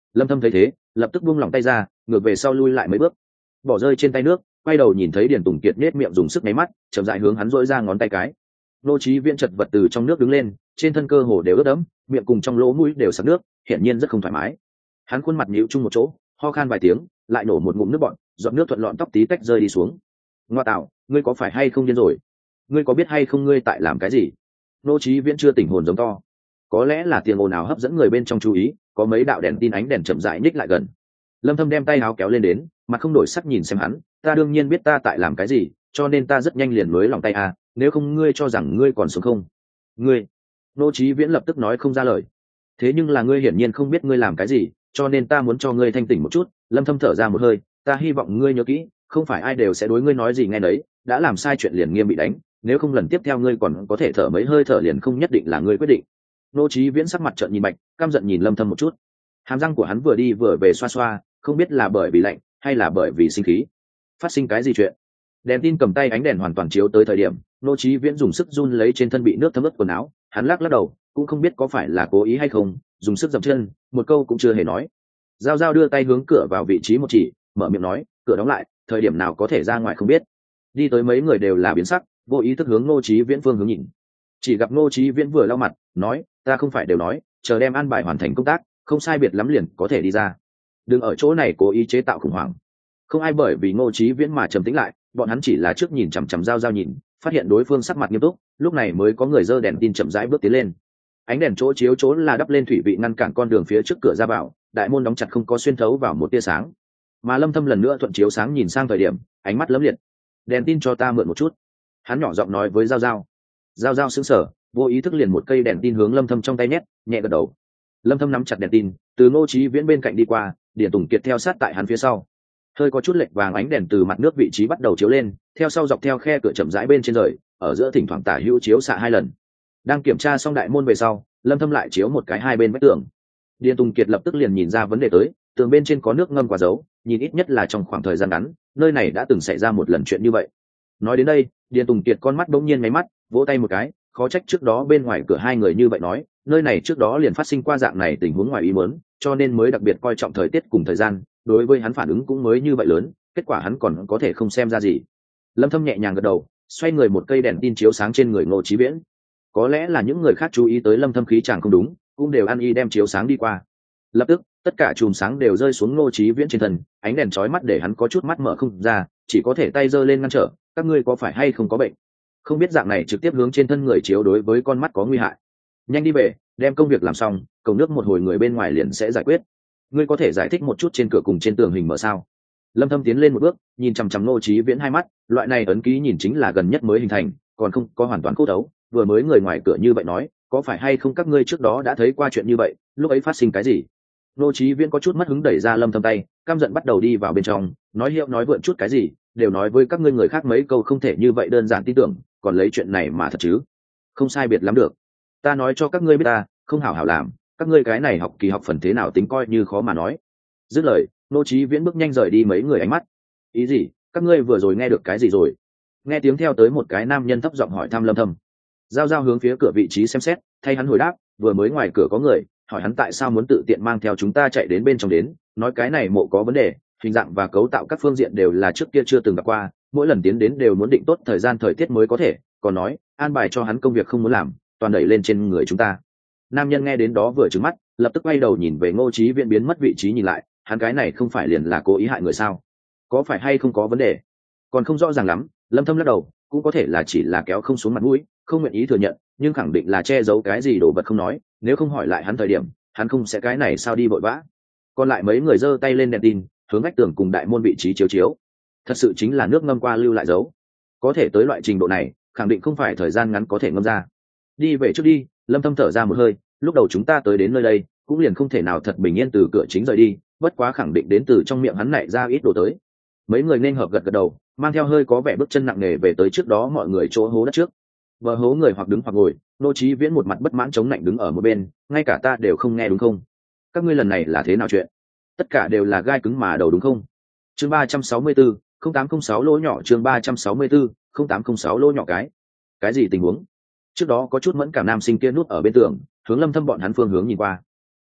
Lâm Thâm thấy thế lập tức buông lỏng tay ra, ngược về sau lui lại mấy bước, bỏ rơi trên tay nước, quay đầu nhìn thấy Điền Tùng Kiệt nết miệng dùng sức nháy mắt, chậm rãi hướng hắn dỗi ra ngón tay cái. Nô Chí Viễn chật vật từ trong nước đứng lên, trên thân cơ hồ đều ướt đẫm, miệng cùng trong lỗ mũi đều sặc nước, hiển nhiên rất không thoải mái. Hắn khuôn mặt nhíu chung một chỗ, ho khan vài tiếng, lại nổ một ngụm nước bọt, giọt nước thuận lọn tóc tí tách rơi đi xuống. Ngoa tạo, ngươi có phải hay không điên rồi? Ngươi có biết hay không ngươi tại làm cái gì? Nô Chí Viễn chưa tỉnh hồn giống to. Có lẽ là tiếng ồn ào hấp dẫn người bên trong chú ý, có mấy đạo đèn tin ánh đèn chậm rãi nhích lại gần. Lâm Thâm đem tay áo kéo lên đến, mặt không đổi sắc nhìn xem hắn, ta đương nhiên biết ta tại làm cái gì, cho nên ta rất nhanh liền nối lòng tay à, nếu không ngươi cho rằng ngươi còn sống không? Ngươi? Nô Chí Viễn lập tức nói không ra lời. Thế nhưng là ngươi hiển nhiên không biết ngươi làm cái gì, cho nên ta muốn cho ngươi thanh tỉnh một chút. Lâm Thâm thở ra một hơi, ta hy vọng ngươi nhớ kỹ, không phải ai đều sẽ đối ngươi nói gì nghe đấy, đã làm sai chuyện liền nghiêm bị đánh, nếu không lần tiếp theo ngươi còn có thể thở mấy hơi thở liền không nhất định là ngươi quyết định. Nô Chí Viễn sắc mặt trợn nhìn bạch, căm giận nhìn Lâm Thâm một chút. Hàm răng của hắn vừa đi vừa về xoa xoa, không biết là bởi vì lạnh hay là bởi vì sinh khí. Phát sinh cái gì chuyện? Đèn tin cầm tay ánh đèn hoàn toàn chiếu tới thời điểm, Nô Chí Viễn dùng sức run lấy trên thân bị nước thấm ướt quần áo, hắn lắc lắc đầu, cũng không biết có phải là cố ý hay không, dùng sức dậm chân, một câu cũng chưa hề nói. Giao Giao đưa tay hướng cửa vào vị trí một chỉ, mở miệng nói, cửa đóng lại, thời điểm nào có thể ra ngoài không biết. Đi tới mấy người đều là biến sắc, vô ý thức hướng Nô Chí Viễn phương hướng nhìn. Chỉ gặp Nô Chí Viễn vừa lau mặt, nói, ta không phải đều nói, chờ đem an bài hoàn thành công tác, không sai biệt lắm liền có thể đi ra. Đừng ở chỗ này cố ý chế tạo khủng hoảng. Không ai bởi vì Ngô Chí Viễn mà trầm tĩnh lại, bọn hắn chỉ là trước nhìn chằm chằm Giao Giao nhìn, phát hiện đối phương sắc mặt nghiêm túc, lúc này mới có người giơ đèn tin chậm rãi bước tiến lên. Ánh đèn chỗ chiếu chỗ là đắp lên thủy vị ngăn cản con đường phía trước cửa ra vào, đại môn đóng chặt không có xuyên thấu vào một tia sáng. Mà Lâm Thâm lần nữa thuận chiếu sáng nhìn sang thời điểm, ánh mắt lấm liệt. Đèn tin cho ta mượn một chút. Hắn nhỏ giọng nói với Giao Giao. Giao Giao sững sờ, vô ý thức liền một cây đèn tin hướng Lâm Thâm trong tay nhét, nhẹ gật đầu. Lâm Thâm nắm chặt đèn tin, từ Ngô Chí Viễn bên cạnh đi qua, Điền Tùng Kiệt theo sát tại hắn phía sau. Hơi có chút lệch vàng ánh đèn từ mặt nước vị trí bắt đầu chiếu lên, theo sau dọc theo khe cửa chậm rãi bên trên rời, ở giữa thỉnh thoảng tả hữu chiếu xạ hai lần. Đang kiểm tra xong đại môn về sau, Lâm Thâm lại chiếu một cái hai bên vách tường. Điền Tùng Kiệt lập tức liền nhìn ra vấn đề tới, tường bên trên có nước ngâm quả dấu, nhìn ít nhất là trong khoảng thời gian ngắn, nơi này đã từng xảy ra một lần chuyện như vậy. Nói đến đây, Điền Tùng Kiệt con mắt bỗng nhiên mấy mắt, vỗ tay một cái, khó trách trước đó bên ngoài cửa hai người như vậy nói, nơi này trước đó liền phát sinh qua dạng này tình huống ngoài ý muốn, cho nên mới đặc biệt coi trọng thời tiết cùng thời gian, đối với hắn phản ứng cũng mới như vậy lớn, kết quả hắn còn có thể không xem ra gì. Lâm Thâm nhẹ nhàng gật đầu, xoay người một cây đèn tin chiếu sáng trên người Ngô Chí Viễn. Có lẽ là những người khác chú ý tới Lâm Thâm khí chàng không đúng, cũng đều ăn y đem chiếu sáng đi qua. Lập tức, tất cả chùm sáng đều rơi xuống Ngô Chí Viễn trên thân, ánh đèn chói mắt để hắn có chút mắt mở không ra, chỉ có thể tay giơ lên ngăn trở, các ngươi có phải hay không có bệnh? Không biết dạng này trực tiếp hướng trên thân người chiếu đối với con mắt có nguy hại. Nhanh đi về, đem công việc làm xong, cầu nước một hồi người bên ngoài liền sẽ giải quyết. Ngươi có thể giải thích một chút trên cửa cùng trên tường hình mở sao? Lâm Thâm tiến lên một bước, nhìn chằm chằm Ngô Chí Viễn hai mắt, loại này ấn ký nhìn chính là gần nhất mới hình thành, còn không có hoàn toàn cốt đấu, vừa mới người ngoài cửa như vậy nói, có phải hay không các ngươi trước đó đã thấy qua chuyện như vậy, lúc ấy phát sinh cái gì? Ngô Chí Viễn có chút mất hứng đẩy ra Lâm Thâm tay, căm giận bắt đầu đi vào bên trong, nói hiệu nói vượn chút cái gì, đều nói với các ngươi người khác mấy câu không thể như vậy đơn giản tin tưởng, còn lấy chuyện này mà thật chứ? Không sai biệt lắm được. Ta nói cho các ngươi biết ta, không hảo hảo làm, các ngươi cái này học kỳ học phần thế nào tính coi như khó mà nói. Dứt lời, Ngô Chí Viễn bước nhanh rời đi mấy người ánh mắt. Ý gì? Các ngươi vừa rồi nghe được cái gì rồi? Nghe tiếng theo tới một cái nam nhân thấp giọng hỏi thăm Lâm Thâm. Giao Giao hướng phía cửa vị trí xem xét, thay hắn hồi đáp, vừa mới ngoài cửa có người, hỏi hắn tại sao muốn tự tiện mang theo chúng ta chạy đến bên trong đến, nói cái này mộ có vấn đề, hình dạng và cấu tạo các phương diện đều là trước kia chưa từng gặp qua, mỗi lần tiến đến đều muốn định tốt thời gian thời tiết mới có thể, còn nói, an bài cho hắn công việc không muốn làm, toàn đẩy lên trên người chúng ta. Nam nhân nghe đến đó vừa trừng mắt, lập tức quay đầu nhìn về Ngô Chí Viễn biến mất vị trí nhìn lại, hắn cái này không phải liền là cố ý hại người sao? Có phải hay không có vấn đề? Còn không rõ ràng lắm, Lâm Thâm lắc đầu, cũng có thể là chỉ là kéo không xuống mặt mũi, không nguyện ý thừa nhận, nhưng khẳng định là che giấu cái gì đồ vật không nói, nếu không hỏi lại hắn thời điểm, hắn không sẽ cái này sao đi vội vã. Còn lại mấy người giơ tay lên đèn tin, hướng vách tường cùng đại môn vị trí chiếu chiếu. Thật sự chính là nước ngâm qua lưu lại dấu. Có thể tới loại trình độ này, khẳng định không phải thời gian ngắn có thể ngâm ra. Đi về trước đi, Lâm Thâm thở ra một hơi, lúc đầu chúng ta tới đến nơi đây, cũng liền không thể nào thật bình yên từ cửa chính rời đi, bất quá khẳng định đến từ trong miệng hắn nảy ra ít đồ tới. Mấy người nên hợp gật gật đầu, mang theo hơi có vẻ bước chân nặng nề về tới trước đó mọi người chỗ hố đất trước. Vợ hố người hoặc đứng hoặc ngồi, Ngô Chí Viễn một mặt bất mãn chống lạnh đứng ở một bên, ngay cả ta đều không nghe đúng không? Các ngươi lần này là thế nào chuyện? Tất cả đều là gai cứng mà đầu đúng không? Chương ba trăm sáu mươi tư, không tám không sáu lỗ nhỏ, chương ba trăm sáu mươi tư, không tám không sáu lỗ nhỏ cái. Cái gì tình huống? Trước đó có chút mẫn cảm nam sinh kia núp ở bên tường, hướng Lâm Thâm bọn hắn phương hướng nhìn qua.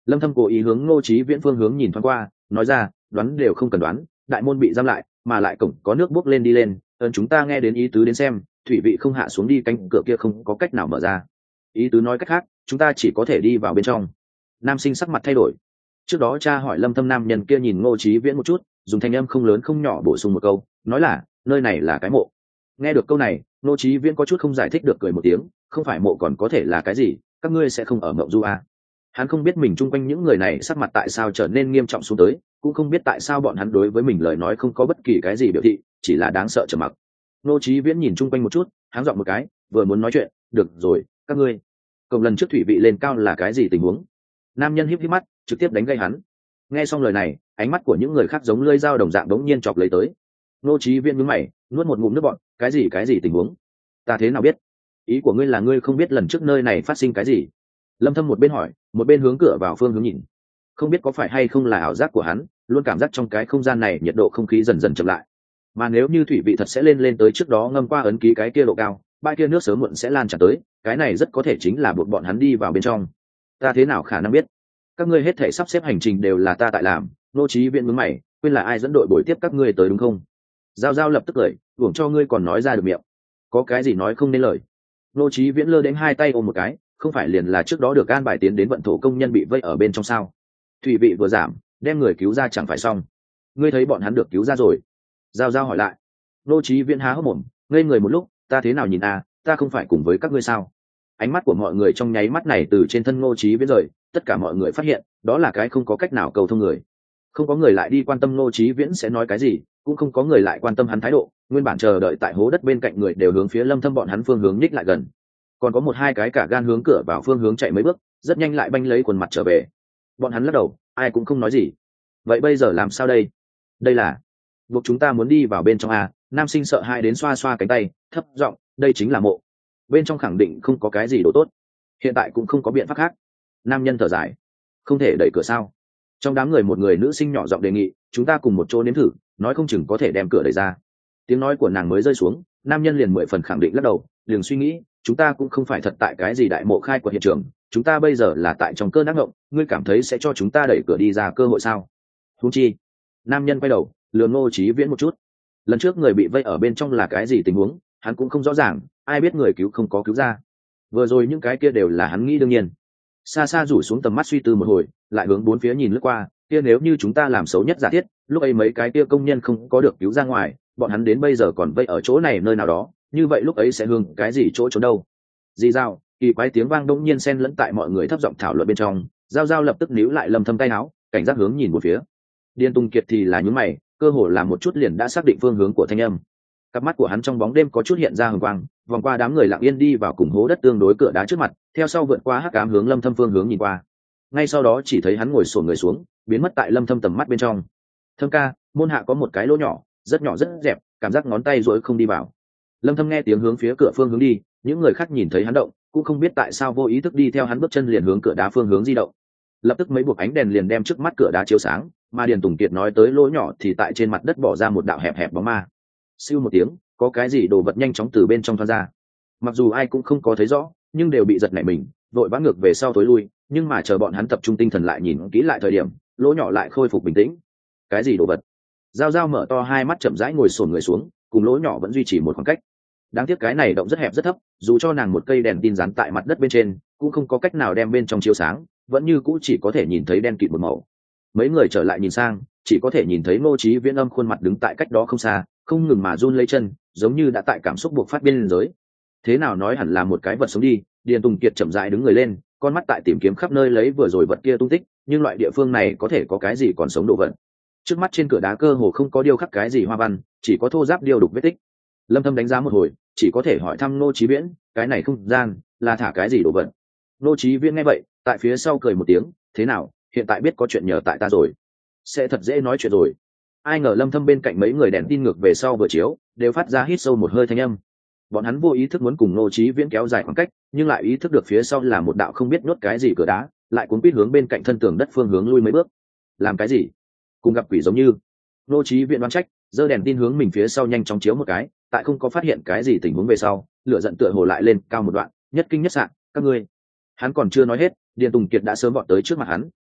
Lâm Thâm cố ý hướng Ngô Chí Viễn phương hướng nhìn thoáng qua, nói ra, đoán đều không cần đoán, đại môn bị giam lại, mà lại cổng có nước bốc lên đi lên, ơn chúng ta nghe đến ý tứ đến xem, thủy vị không hạ xuống đi, cánh cửa kia không có cách nào mở ra. Ý tứ nói cách khác, chúng ta chỉ có thể đi vào bên trong. Nam Sinh sắc mặt thay đổi. Trước đó cha hỏi Lâm Thâm nam nhân kia nhìn Ngô Chí Viễn một chút, dùng thanh âm không lớn không nhỏ bổ sung một câu, nói là, nơi này là cái mộ. Nghe được câu này, Ngô Chí Viễn có chút không giải thích được, cười một tiếng, không phải mộ còn có thể là cái gì, các ngươi sẽ không ở mộng du à? Hắn không biết mình chung quanh những người này sắc mặt tại sao trở nên nghiêm trọng xuống tới, cũng không biết tại sao bọn hắn đối với mình lời nói không có bất kỳ cái gì biểu thị, chỉ là đáng sợ trầm mặc. Ngô Chí Viễn nhìn chung quanh một chút, háng giọng một cái, vừa muốn nói chuyện, được rồi, các ngươi. Cổng lần trước thủy vị lên cao là cái gì tình huống? Nam nhân híp híp mắt, trực tiếp đánh gây hắn. Nghe xong lời này, ánh mắt của những người khác giống lưỡi dao đồng dạng đống nhiên chọc lấy tới. Ngô Chí Viễn nhướng mày, nuốt một ngụm nước bọt, cái gì cái gì tình huống? Ta thế nào biết? Ý của ngươi là ngươi không biết lần trước nơi này phát sinh cái gì? Lâm Thâm một bên hỏi, một bên hướng cửa vào phương hướng nhìn. Không biết có phải hay không là ảo giác của hắn, luôn cảm giác trong cái không gian này nhiệt độ không khí dần dần chậm lại. Mà nếu như thủy vị thật sẽ lên lên tới trước đó ngâm qua ấn ký cái kia độ cao, bãi kia nước sớm muộn sẽ lan tràn tới, cái này rất có thể chính là buộc bọn hắn đi vào bên trong. Ta thế nào khả năng biết? Các ngươi hết thảy sắp xếp hành trình đều là ta tại làm. Nô Chí Viễn nhướng mày, quên là ai dẫn đội bồi tiếp các ngươi tới đúng không? Giao Giao lập tức cười, uổng cho ngươi còn nói ra được miệng. Có cái gì nói không nên lời? Nô Chí Viễn lơ đến hai tay ôm một cái, không phải liền là trước đó được an bài tiến đến vận thổ công nhân bị vây ở bên trong sao? Thủy vị vừa giảm, đem người cứu ra chẳng phải xong? Ngươi thấy bọn hắn được cứu ra rồi? Giao Giao hỏi lại. Nô Chí Viễn há hốc mồm, ngây người một lúc, ta thế nào nhìn à, ta không phải cùng với các ngươi sao? Ánh mắt của mọi người trong nháy mắt này từ trên thân Ngô Chí Viễn rời, tất cả mọi người phát hiện, đó là cái không có cách nào cầu thông người. Không có người lại đi quan tâm Ngô Chí Viễn sẽ nói cái gì, cũng không có người lại quan tâm hắn thái độ, nguyên bản chờ đợi tại hố đất bên cạnh người đều hướng phía Lâm Thâm bọn hắn phương hướng nhích lại gần. Còn có một hai cái cả gan hướng cửa vào phương hướng chạy mấy bước, rất nhanh lại banh lấy quần mặt trở về. Bọn hắn lắc đầu, ai cũng không nói gì. Vậy bây giờ làm sao đây? Đây là buộc chúng ta muốn đi vào bên trong à? Nam Sinh sợ hãi đến xoa xoa cánh tay, thấp giọng, đây chính là mộ. Bên trong khẳng định không có cái gì đồ tốt. Hiện tại cũng không có biện pháp khác. Nam nhân thở dài, không thể đẩy cửa sao? Trong đám người một người nữ sinh nhỏ giọng đề nghị, chúng ta cùng một chỗ nếm thử, nói không chừng có thể đem cửa đẩy ra. Tiếng nói của nàng mới rơi xuống, nam nhân liền mười phần khẳng định lắc đầu, đừng suy nghĩ, chúng ta cũng không phải thật tại cái gì đại mộ khai của hiện trường, chúng ta bây giờ là tại trong cơn ác ngộng, ngươi cảm thấy sẽ cho chúng ta đẩy cửa đi ra cơ hội sao? Huống chi. Nam nhân quay đầu, lườm Ngô Chí Viễn một chút. Lần trước người bị vây ở bên trong là cái gì tình huống, hắn cũng không rõ ràng, ai biết người cứu không có cứu ra. Vừa rồi những cái kia đều là hắn nghĩ đương nhiên. Xa xa rủ xuống tầm mắt suy tư một hồi, lại hướng bốn phía nhìn lướt qua, kia nếu như chúng ta làm xấu nhất giả thiết, lúc ấy mấy cái kia công nhân không có được cứu ra ngoài, bọn hắn đến bây giờ còn vây ở chỗ này nơi nào đó, như vậy lúc ấy sẽ hướng cái gì chỗ trốn đâu? Dì Giao, kỳ quái tiếng vang đống nhiên xen lẫn tại mọi người thấp giọng thảo luận bên trong, Giao Giao lập tức níu lại Lâm Thâm tay áo, cảnh giác hướng nhìn một phía. Điền Tùng Kiệt thì là nhướng mày, cơ hồ là một chút liền đã xác định phương hướng của thanh âm. Cặp mắt của hắn trong bóng đêm có chút hiện ra hừng quang, vòng qua đám người lặng yên đi vào cùng hố đất tương đối cửa đá trước mặt, theo sau vượt qua hắc ám hướng Lâm Thâm phương hướng nhìn qua. Ngay sau đó chỉ thấy hắn ngồi xổm người xuống, biến mất tại Lâm Thâm tầm mắt bên trong. Thâm ca, môn hạ có một cái lỗ nhỏ, rất nhỏ rất dẹp, cảm giác ngón tay rối không đi vào. Lâm Thâm nghe tiếng hướng phía cửa phương hướng đi, những người khác nhìn thấy hắn động, cũng không biết tại sao vô ý thức đi theo hắn bước chân liền hướng cửa đá phương hướng di động. Lập tức mấy buộc ánh đèn liền đem trước mắt cửa đá chiếu sáng, mà Điền Tùng Kiệt nói tới lỗ nhỏ thì tại trên mặt đất bỏ ra một đạo hẹp hẹp bóng ma. Siêu một tiếng, có cái gì đồ vật nhanh chóng từ bên trong thoát ra. Mặc dù ai cũng không có thấy rõ, nhưng đều bị giật nảy mình, vội vã ngược về sau tối lui, nhưng mà chờ bọn hắn tập trung tinh thần lại nhìn kỹ lại thời điểm, lỗ nhỏ lại khôi phục bình tĩnh. Cái gì đồ vật? Giao Giao mở to hai mắt chậm rãi ngồi xổm người xuống, cùng lỗ nhỏ vẫn duy trì một khoảng cách. Đáng tiếc cái này động rất hẹp rất thấp, dù cho nàng một cây đèn tin dán tại mặt đất bên trên, cũng không có cách nào đem bên trong chiếu sáng, vẫn như cũ chỉ có thể nhìn thấy đen kịt một màu. Mấy người trở lại nhìn sang, chỉ có thể nhìn thấy Ngô Chí Viễn âm khuôn mặt đứng tại cách đó không xa, không ngừng mà run lấy chân, giống như đã tại cảm xúc buộc phát biên giới. Thế nào nói hẳn là một cái vật sống đi. Điền Tùng Kiệt chậm rãi đứng người lên, con mắt tại tìm kiếm khắp nơi lấy vừa rồi vật kia tung tích, nhưng loại địa phương này có thể có cái gì còn sống đồ vật? Trước mắt trên cửa đá cơ hồ không có điêu khắc cái gì hoa văn, chỉ có thô ráp điêu đục vết tích. Lâm Thâm đánh giá một hồi, chỉ có thể hỏi thăm Ngô Chí Viễn, cái này không gian là thả cái gì đồ vật? Ngô Chí Viễn nghe vậy, tại phía sau cười một tiếng, thế nào, hiện tại biết có chuyện nhờ tại ta rồi, sẽ thật dễ nói chuyện rồi. Ai ngờ Lâm Thâm bên cạnh mấy người đèn tin ngược về sau vừa chiếu, đều phát ra hít sâu một hơi thanh âm. Bọn hắn vô ý thức muốn cùng Ngô Chí Viễn kéo dài khoảng cách, nhưng lại ý thức được phía sau là một đạo không biết nhốt cái gì cửa đá, lại cuốn quýt hướng bên cạnh thân tường đất phương hướng lui mấy bước. Làm cái gì? Cùng gặp quỷ giống như. Ngô Chí Viễn đoán trách, giơ đèn tin hướng mình phía sau nhanh chóng chiếu một cái, tại không có phát hiện cái gì tình huống về sau, lửa giận tựa hồ lại lên cao một đoạn, nhất kinh nhất sạng, các ngươi. Hắn còn chưa nói hết, Điền Tùng Kiệt đã sớm vọt tới trước mặt hắn,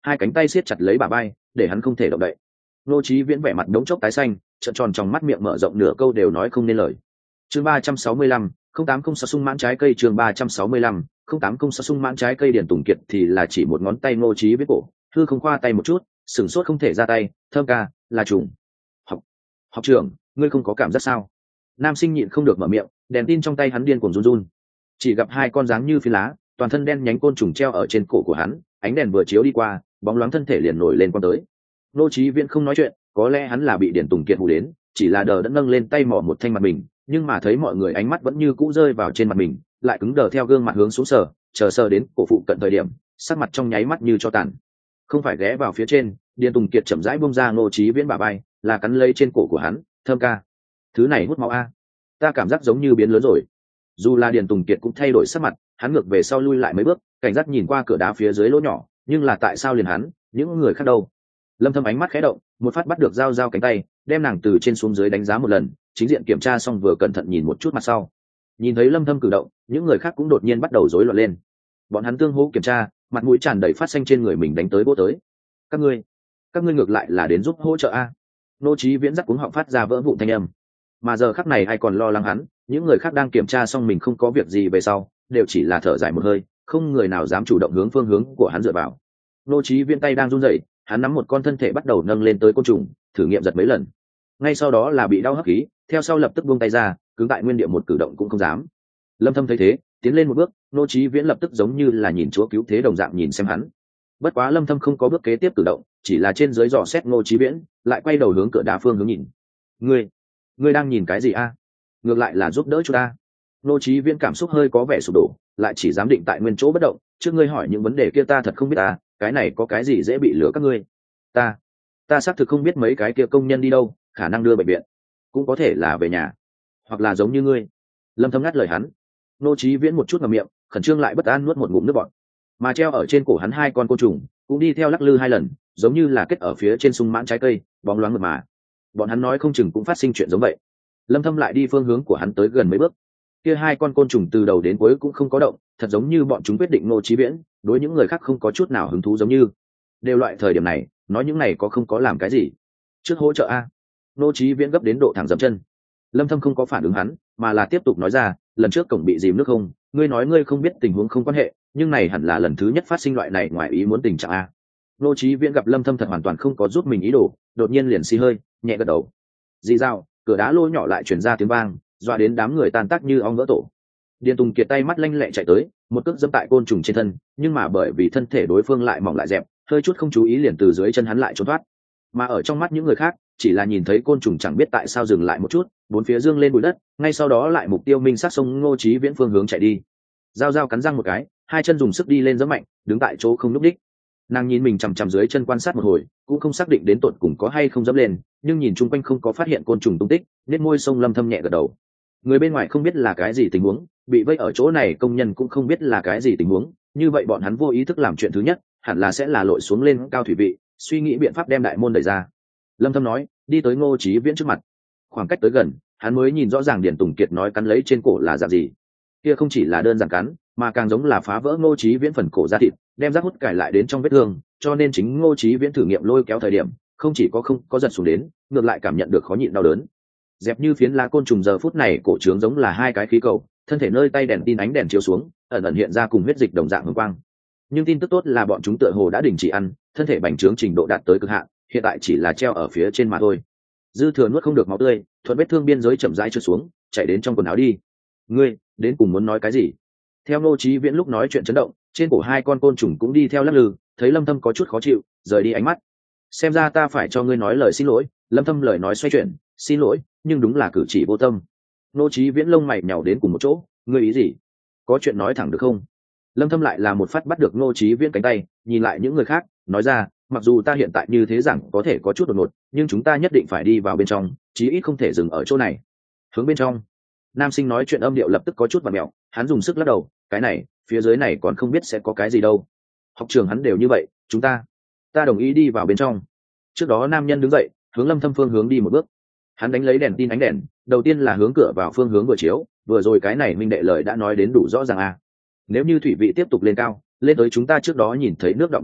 hai cánh tay siết chặt lấy bả vai để hắn không thể động đậy. Ngô Chí Viễn vẻ mặt đống chốc tái xanh, trợn tròn trong mắt miệng mở rộng nửa câu đều nói không nên lời. Chương ba trăm sáu mươi lăm, không tám không sáu sung mãn trái cây. Chương ba trăm sáu mươi lăm, không tám không sáu sung mãn trái cây. Điền Tùng Kiệt thì là chỉ một ngón tay Ngô Chí Viễn cổ, hư không khoa tay một chút, sừng sốt không thể ra tay. Thơm ca, là trùng. Học, học trưởng, ngươi không có cảm giác sao? Nam sinh nhịn không được mở miệng, đèn tin trong tay hắn điên cuồng run run. Chỉ gặp hai con dáng như phi lá, toàn thân đen nhánh côn trùng treo ở trên cổ của hắn, ánh đèn vừa chiếu đi qua, bóng loáng thân thể liền nổi lên quan tới. Ngô Chí Viễn không nói chuyện, có lẽ hắn là bị Điền Tùng Kiệt hù đến, chỉ là đờ đẫn nâng lên tay mò một thanh mặt mình, nhưng mà thấy mọi người ánh mắt vẫn như cũ rơi vào trên mặt mình, lại cứng đờ theo gương mặt hướng xuống sờ, chờ sờ đến cổ phụ cận thời điểm, sắc mặt trong nháy mắt như cho tàn. Không phải ghé vào phía trên, Điền Tùng Kiệt chậm rãi buông ra Ngô Chí Viễn bả vai, là cắn lấy trên cổ của hắn. Thơm ca, thứ này hút máu a, ta cảm giác giống như biến lớn rồi. Dù là Điền Tùng Kiệt cũng thay đổi sắc mặt, hắn ngược về sau lui lại mấy bước, cảnh giác nhìn qua cửa đá phía dưới lỗ nhỏ, nhưng là tại sao liền hắn, những người khác đâu? Lâm Thâm ánh mắt khẽ động, một phát bắt được dao dao cánh tay, đem nàng từ trên xuống dưới đánh giá một lần, chính diện kiểm tra xong vừa cẩn thận nhìn một chút mặt sau. Nhìn thấy Lâm Thâm cử động, những người khác cũng đột nhiên bắt đầu rối loạn lên. Bọn hắn tương hỗ kiểm tra, mặt mũi tràn đầy phát xanh trên người mình đánh tới vô tới. Các ngươi, các ngươi ngược lại là đến giúp hỗ trợ a. Ngô Chí Viễn rắc cuống họng phát ra vỡ vụn thanh âm. Mà giờ khắc này ai còn lo lắng hắn, những người khác đang kiểm tra xong mình không có việc gì về sau, đều chỉ là thở dài một hơi, không người nào dám chủ động hướng phương hướng của hắn dựa vào. Ngô Chí Viễn tay đang run rẩy, hắn nắm một con thân thể bắt đầu nâng lên tới côn trùng, thử nghiệm giật mấy lần. Ngay sau đó là bị đau hấp khí, theo sau lập tức buông tay ra, cứng tại nguyên địa một cử động cũng không dám. Lâm Thâm thấy thế, tiến lên một bước, Ngô Chí Viễn lập tức giống như là nhìn chúa cứu thế đồng dạng nhìn xem hắn. Bất quá Lâm Thâm không có bước kế tiếp cử động, chỉ là trên dưới dò xét Ngô Chí Viễn, lại quay đầu hướng cửa đá phương hướng nhìn. Ngươi, ngươi đang nhìn cái gì a? Ngược lại là giúp đỡ chúng ta. Ngô Chí Viễn cảm xúc hơi có vẻ sụp đổ, lại chỉ dám định tại nguyên chỗ bất động. Trước ngươi hỏi những vấn đề kia ta thật không biết à, cái này có cái gì dễ bị lừa các ngươi? Ta, ta xác thực không biết mấy cái kia công nhân đi đâu, khả năng đưa bệnh viện, cũng có thể là về nhà, hoặc là giống như ngươi. Lâm Thâm ngắt lời hắn. Ngô Chí Viễn một chút ngậm miệng, khẩn trương lại bất an nuốt một ngụm nước bọt. Mà treo ở trên cổ hắn hai con côn trùng cũng đi theo lắc lư hai lần, giống như là kết ở phía trên sung mãn trái cây, bóng loáng mượt mà. Bọn hắn nói không chừng cũng phát sinh chuyện giống vậy. Lâm Thâm lại đi phương hướng của hắn tới gần mấy bước. Kia hai con côn trùng từ đầu đến cuối cũng không có động, thật giống như bọn chúng quyết định Ngô Chí Viễn, đối những người khác không có chút nào hứng thú giống như. Đều loại thời điểm này, nói những này có không có làm cái gì? Trước hỗ trợ a. Ngô Chí Viễn gấp đến độ thẳng dậm chân. Lâm Thâm không có phản ứng hắn, mà là tiếp tục nói ra, lần trước cổng bị dìm nước không, ngươi nói ngươi không biết tình huống không quan hệ, nhưng này hẳn là lần thứ nhất phát sinh loại này ngoài ý muốn tình trạng a. Ngô Chí Viễn gặp Lâm Thâm thật hoàn toàn không có giúp mình ý đồ, đột nhiên liền xì hơi, nhẹ gật đầu. Dì dao, cửa đá lôi nhỏ lại truyền ra tiếng vang, dọa đến đám người tan tác như ong vỡ tổ. Điền Tùng Kiệt tay mắt lanh lẹ chạy tới, một cước giẫm tại côn trùng trên thân, nhưng mà bởi vì thân thể đối phương lại mỏng lại dẹp, hơi chút không chú ý liền từ dưới chân hắn lại trốn thoát. Mà ở trong mắt những người khác, chỉ là nhìn thấy côn trùng chẳng biết tại sao dừng lại một chút, bốn phía dương lên bụi đất, ngay sau đó lại mục tiêu minh sát sông Ngô Chí Viễn phương hướng chạy đi. Giao Giao cắn răng một cái, hai chân dùng sức đi lên giẫm mạnh, đứng tại chỗ không lúc đích. Nàng nhìn mình chằm chằm dưới chân quan sát một hồi, cũng không xác định đến tột cùng có hay không dẫm lên, nhưng nhìn chung quanh không có phát hiện côn trùng tung tích, nét môi sông Lâm Thâm nhẹ gật đầu. Người bên ngoài không biết là cái gì tình huống, bị vây ở chỗ này công nhân cũng không biết là cái gì tình huống, như vậy bọn hắn vô ý thức làm chuyện thứ nhất, hẳn là sẽ là lội xuống lên cao thủy vị, suy nghĩ biện pháp đem đại môn đẩy ra. Lâm Thâm nói, đi tới Ngô Chí Viễn trước mặt. Khoảng cách tới gần, hắn mới nhìn rõ ràng Điền Tùng Kiệt nói cắn lấy trên cổ là dạng gì. Kia không chỉ là đơn giản cắn, mà càng giống là phá vỡ Ngô Chí Viễn phần cổ da thịt, đem rác hút cải lại đến trong vết thương, cho nên chính Ngô Chí Viễn thử nghiệm lôi kéo thời điểm, không chỉ có không có giật xuống đến, ngược lại cảm nhận được khó nhịn đau đớn. Dẹp như phiến lá côn trùng giờ phút này cổ trướng giống là hai cái khí cầu, thân thể nơi tay đèn tin ánh đèn chiếu xuống, ẩn ẩn hiện ra cùng huyết dịch đồng dạng hồng quang. Nhưng tin tức tốt là bọn chúng tựa hồ đã đình chỉ ăn, thân thể bành trướng trình độ đạt tới cực hạn, hiện tại chỉ là treo ở phía trên mà thôi. Dư thừa nuốt không được máu tươi, thuận vết thương biên giới chậm rãi trượt xuống, chảy đến trong quần áo đi. Ngươi, đến cùng muốn nói cái gì? Theo Ngô Chí Viễn lúc nói chuyện chấn động, trên cổ hai con côn trùng cũng đi theo lắc lư, thấy Lâm Thâm có chút khó chịu, rời đi ánh mắt. Xem ra ta phải cho ngươi nói lời xin lỗi. Lâm Thâm lời nói xoay chuyển, xin lỗi, nhưng đúng là cử chỉ vô tâm. Ngô Chí Viễn lông mày nhàu đến cùng một chỗ, ngươi ý gì? Có chuyện nói thẳng được không? Lâm Thâm lại là một phát bắt được Ngô Chí Viễn cánh tay, nhìn lại những người khác, nói ra, mặc dù ta hiện tại như thế rằng có thể có chút đột ngột, nhưng chúng ta nhất định phải đi vào bên trong, chí ít không thể dừng ở chỗ này. Hướng bên trong. Nam sinh nói chuyện âm điệu lập tức có chút vặn mèo, hắn dùng sức lắc đầu, cái này, phía dưới này còn không biết sẽ có cái gì đâu. Học trường hắn đều như vậy, chúng ta, ta đồng ý đi vào bên trong. Trước đó nam nhân đứng dậy, hướng Lâm Thâm phương hướng đi một bước. Hắn đánh lấy đèn tin ánh đèn, đầu tiên là hướng cửa vào phương hướng vừa chiếu, vừa rồi cái này minh đệ lời đã nói đến đủ rõ ràng à. Nếu như thủy vị tiếp tục lên cao, lên tới chúng ta trước đó nhìn thấy nước đọng vị trí,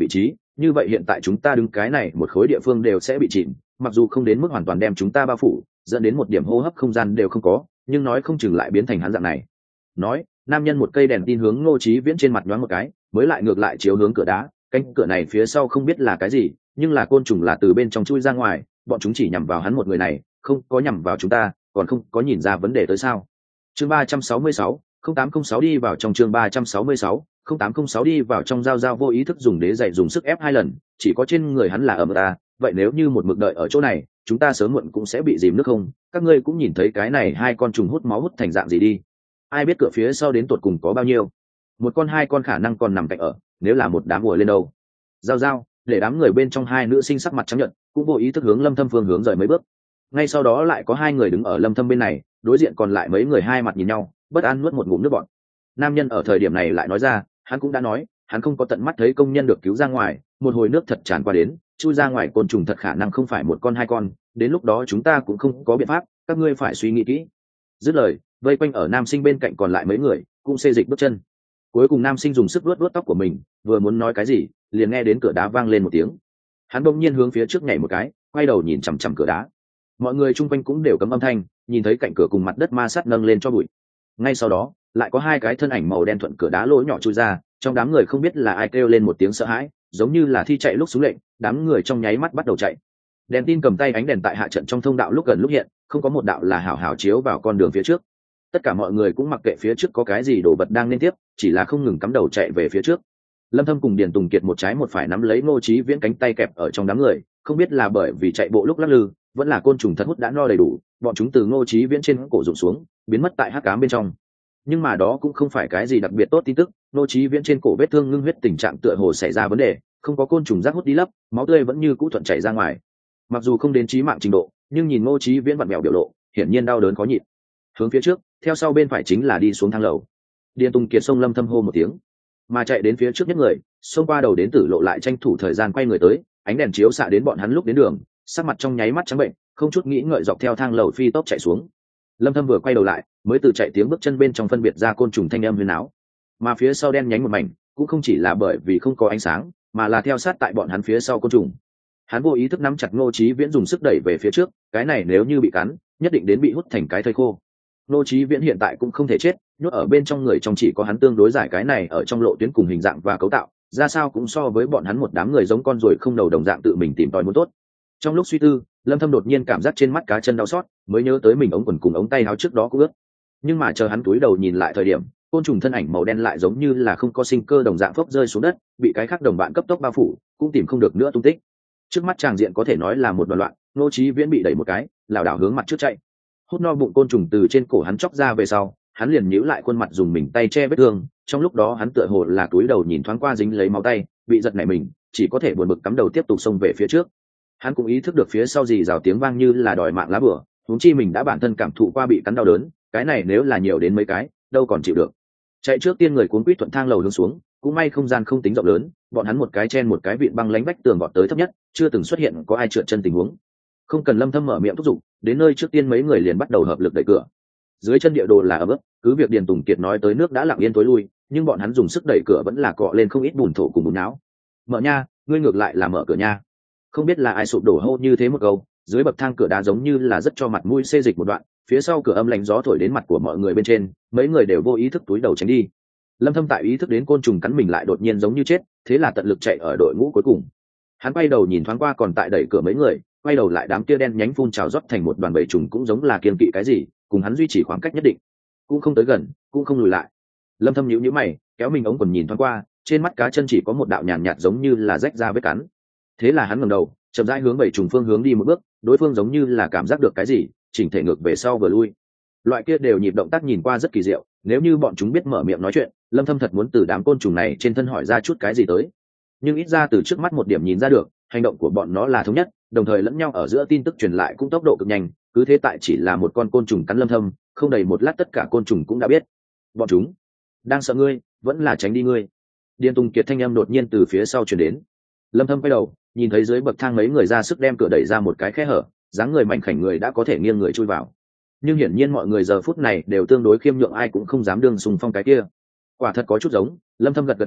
như vậy hiện tại chúng ta đứng cái này một khối địa phương đều sẽ bị chìm, mặc dù không đến mức hoàn toàn đem chúng ta bao phủ, dẫn đến một điểm hô hấp không gian đều không có, nhưng nói không chừng lại biến thành hắn dạng này. Nói, nam nhân một cây đèn tin hướng Ngô Chí Viễn trên mặt nhoáng một cái, mới lại ngược lại chiếu hướng cửa đá. Cánh cửa này phía sau không biết là cái gì, nhưng là côn trùng là từ bên trong chui ra ngoài, bọn chúng chỉ nhằm vào hắn một người này, không có nhằm vào chúng ta, còn không có nhìn ra vấn đề tới sao? Chương ba trăm sáu mươi sáu, không tám không sáu đi vào trong chương ba trăm sáu mươi sáu, không tám không sáu đi vào trong. Giao Giao vô ý thức dùng đế giày dùng sức ép hai lần, chỉ có trên người hắn là ẩm ta, vậy nếu như một mực đợi ở chỗ này, chúng ta sớm muộn cũng sẽ bị dìm nước không? Các ngươi cũng nhìn thấy cái này hai con trùng hút máu hút thành dạng gì đi. Ai biết cửa phía sau đến tột cùng có bao nhiêu? Một con hai con khả năng còn nằm cạnh ở, nếu là một đám ngồi lên đâu. Giao Giao, để đám người bên trong hai nữ sinh sắc mặt trắng nhợt, cũng vô ý thức hướng Lâm Thâm phương hướng rời mấy bước. Ngay sau đó lại có hai người đứng ở Lâm Thâm bên này, đối diện còn lại mấy người hai mặt nhìn nhau, bất an nuốt một ngụm nước bọt. Nam nhân ở thời điểm này lại nói ra, hắn cũng đã nói, hắn không có tận mắt thấy công nhân được cứu ra ngoài, một hồi nước thật tràn qua đến, chui ra ngoài côn trùng thật khả năng không phải một con hai con, đến lúc đó chúng ta cũng không có biện pháp, các ngươi phải suy nghĩ kỹ. Dứt lời, vây quanh ở nam sinh bên cạnh còn lại mấy người, cũng xê dịch bước chân. Cuối cùng nam sinh dùng sức vuốt vuốt tóc của mình, vừa muốn nói cái gì, liền nghe đến cửa đá vang lên một tiếng. Hắn bỗng nhiên hướng phía trước nhảy một cái, quay đầu nhìn chằm chằm cửa đá. Mọi người chung quanh cũng đều cấm âm thanh, nhìn thấy cạnh cửa cùng mặt đất ma sát nâng lên cho bụi. Ngay sau đó, lại có hai cái thân ảnh màu đen thuận cửa đá lỗ nhỏ chui ra, trong đám người không biết là ai kêu lên một tiếng sợ hãi, giống như là thi chạy lúc xuống lệnh, đám người trong nháy mắt bắt đầu chạy. Đèn tin cầm tay ánh đèn tại hạ trận trong thông đạo lúc gần lúc hiện, không có một đạo là hảo hảo chiếu vào con đường phía trước. Tất cả mọi người cũng mặc kệ phía trước có cái gì đồ vật đang liên tiếp, chỉ là không ngừng cắm đầu chạy về phía trước. Lâm Thâm cùng Điền Tùng Kiệt một trái một phải nắm lấy Ngô Chí Viễn cánh tay kẹp ở trong đám người, không biết là bởi vì chạy bộ lúc lắc lư, vẫn là côn trùng thật hút đã no đầy đủ, bọn chúng từ Ngô Chí Viễn trên cổ rụng xuống, biến mất tại hắc ám bên trong. Nhưng mà đó cũng không phải cái gì đặc biệt tốt tin tức, Ngô Chí Viễn trên cổ vết thương ngưng huyết tình trạng tựa hồ xảy ra vấn đề, không có côn trùng rác hút đi lấp, máu tươi vẫn như cũ thuận chảy ra ngoài. Mặc dù không đến chí mạng trình độ, nhưng nhìn Ngô Chí Viễn vặn vẹo biểu lộ, hiển nhiên đau đớn khó nhịn. Hướng phía trước, theo sau bên phải chính là đi xuống thang lầu. Điền Tùng Kiệt xông Lâm Thâm hô một tiếng, mà chạy đến phía trước nhất người, xông qua đầu đến Tử Lộ lại tranh thủ thời gian quay người tới, ánh đèn chiếu xạ đến bọn hắn lúc đến đường, sắc mặt trong nháy mắt trắng bệnh, không chút nghĩ ngợi dọc theo thang lầu phi tốc chạy xuống. Lâm Thâm vừa quay đầu lại, mới từ chạy tiếng bước chân bên trong phân biệt ra côn trùng thanh âm huyền áo, mà phía sau đen nhánh một mảnh, cũng không chỉ là bởi vì không có ánh sáng, mà là theo sát tại bọn hắn phía sau côn trùng. Hắn vô ý thức nắm chặt Ngô Chí Viễn dùng sức đẩy về phía trước, cái này nếu như bị cắn, nhất định đến bị hút thành cái thây khô. Ngô Chí Viễn hiện tại cũng không thể chết, nhốt ở bên trong người trong chỉ có hắn tương đối giải cái này ở trong lộ tuyến cùng hình dạng và cấu tạo, ra sao cũng so với bọn hắn một đám người giống con ruồi không đầu đồng dạng tự mình tìm tòi muốn tốt. Trong lúc suy tư, Lâm Thâm đột nhiên cảm giác trên mắt cá chân đau xót, mới nhớ tới mình ống quần cùng ống tay áo trước đó cũng ướt. Nhưng mà chờ hắn cúi đầu nhìn lại thời điểm, côn trùng thân ảnh màu đen lại giống như là không có sinh cơ đồng dạng phốc rơi xuống đất, bị cái khác đồng bạn cấp tốc bao phủ, cũng tìm không được nữa tung tích. Trước mắt tràng diện có thể nói là một đoàn loạn, Ngô Chí Viễn bị đẩy một cái, lảo đảo hướng mặt trước chạy. Hút no bụng côn trùng từ trên cổ hắn chóc ra về sau, hắn liền nhíu lại khuôn mặt dùng mình tay che vết thương, trong lúc đó hắn tựa hồ là cúi đầu nhìn thoáng qua dính lấy máu tay, bị giật nảy mình, chỉ có thể buồn bực cắm đầu tiếp tục xông về phía trước. Hắn cũng ý thức được phía sau gì rào tiếng vang như là đòi mạng lá bùa, huống chi mình đã bản thân cảm thụ qua bị cắn đau đớn, cái này nếu là nhiều đến mấy cái, đâu còn chịu được. Chạy trước tiên người cuốn quýt thuận thang lầu hướng xuống, cũng may không gian không tính rộng lớn, bọn hắn một cái chen một cái vịn băng lánh vách tường vọt tới thấp nhất, chưa từng xuất hiện có ai trượt chân tình huống. Không cần Lâm Thâm mở miệng thúc giục, đến nơi trước tiên mấy người liền bắt đầu hợp lực đẩy cửa. Dưới chân địa đồ là ẩm ướt, cứ việc Điền Tùng Kiệt nói tới nước đã lặng yên tối lui, nhưng bọn hắn dùng sức đẩy cửa vẫn là cọ lên không ít bùn thổ cùng bùn não. Mở nha, ngươi ngược lại là mở cửa nha. Không biết là ai sụp đổ hô như thế một câu, dưới bậc thang cửa đá giống như là rất cho mặt mũi xê dịch một đoạn, phía sau cửa âm lạnh gió thổi đến mặt của mọi người bên trên, mấy người đều vô ý thức túi đầu tránh đi. Lâm Thâm tại ý thức đến côn trùng cắn mình lại đột nhiên giống như chết, thế là tận lực chạy ở đội ngũ cuối cùng. Hắn quay đầu nhìn thoáng qua còn tại đẩy cửa mấy người, quay đầu lại đám kia đen nhánh phun trào rót thành một đoàn bầy trùng cũng giống là kiên kỵ cái gì, cùng hắn duy trì khoảng cách nhất định, cũng không tới gần, cũng không lùi lại. Lâm Thâm nhíu nhíu mày, kéo mình ống quần nhìn thoáng qua, trên mắt cá chân chỉ có một đạo nhàn nhạt giống như là rách ra vết cắn. Thế là hắn ngẩng đầu, chậm rãi hướng bầy trùng phương hướng đi một bước, đối phương giống như là cảm giác được cái gì, chỉnh thể ngược về sau vừa lui. Loại kia đều nhịp động tác nhìn qua rất kỳ diệu, nếu như bọn chúng biết mở miệng nói chuyện, Lâm Thâm thật muốn từ đám côn trùng này trên thân hỏi ra chút cái gì tới. Nhưng ít ra từ trước mắt một điểm nhìn ra được, hành động của bọn nó là thống nhất, đồng thời lẫn nhau ở giữa tin tức truyền lại cũng tốc độ cực nhanh, cứ thế tại chỉ là một con côn trùng cắn Lâm Thâm, không đầy một lát tất cả côn trùng cũng đã biết. Bọn chúng đang sợ ngươi, vẫn là tránh đi ngươi. Điền Tùng Kiệt thanh âm đột nhiên từ phía sau truyền đến. Lâm Thâm quay đầu, nhìn thấy dưới bậc thang mấy người ra sức đem cửa đẩy ra một cái khe hở, dáng người mảnh khảnh người đã có thể nghiêng người chui vào. Nhưng hiển nhiên mọi người giờ phút này đều tương đối khiêm nhượng, ai cũng không dám đương sùng phong cái kia. Quả thật có chút giống. Lâm Thâm gật gật đầu,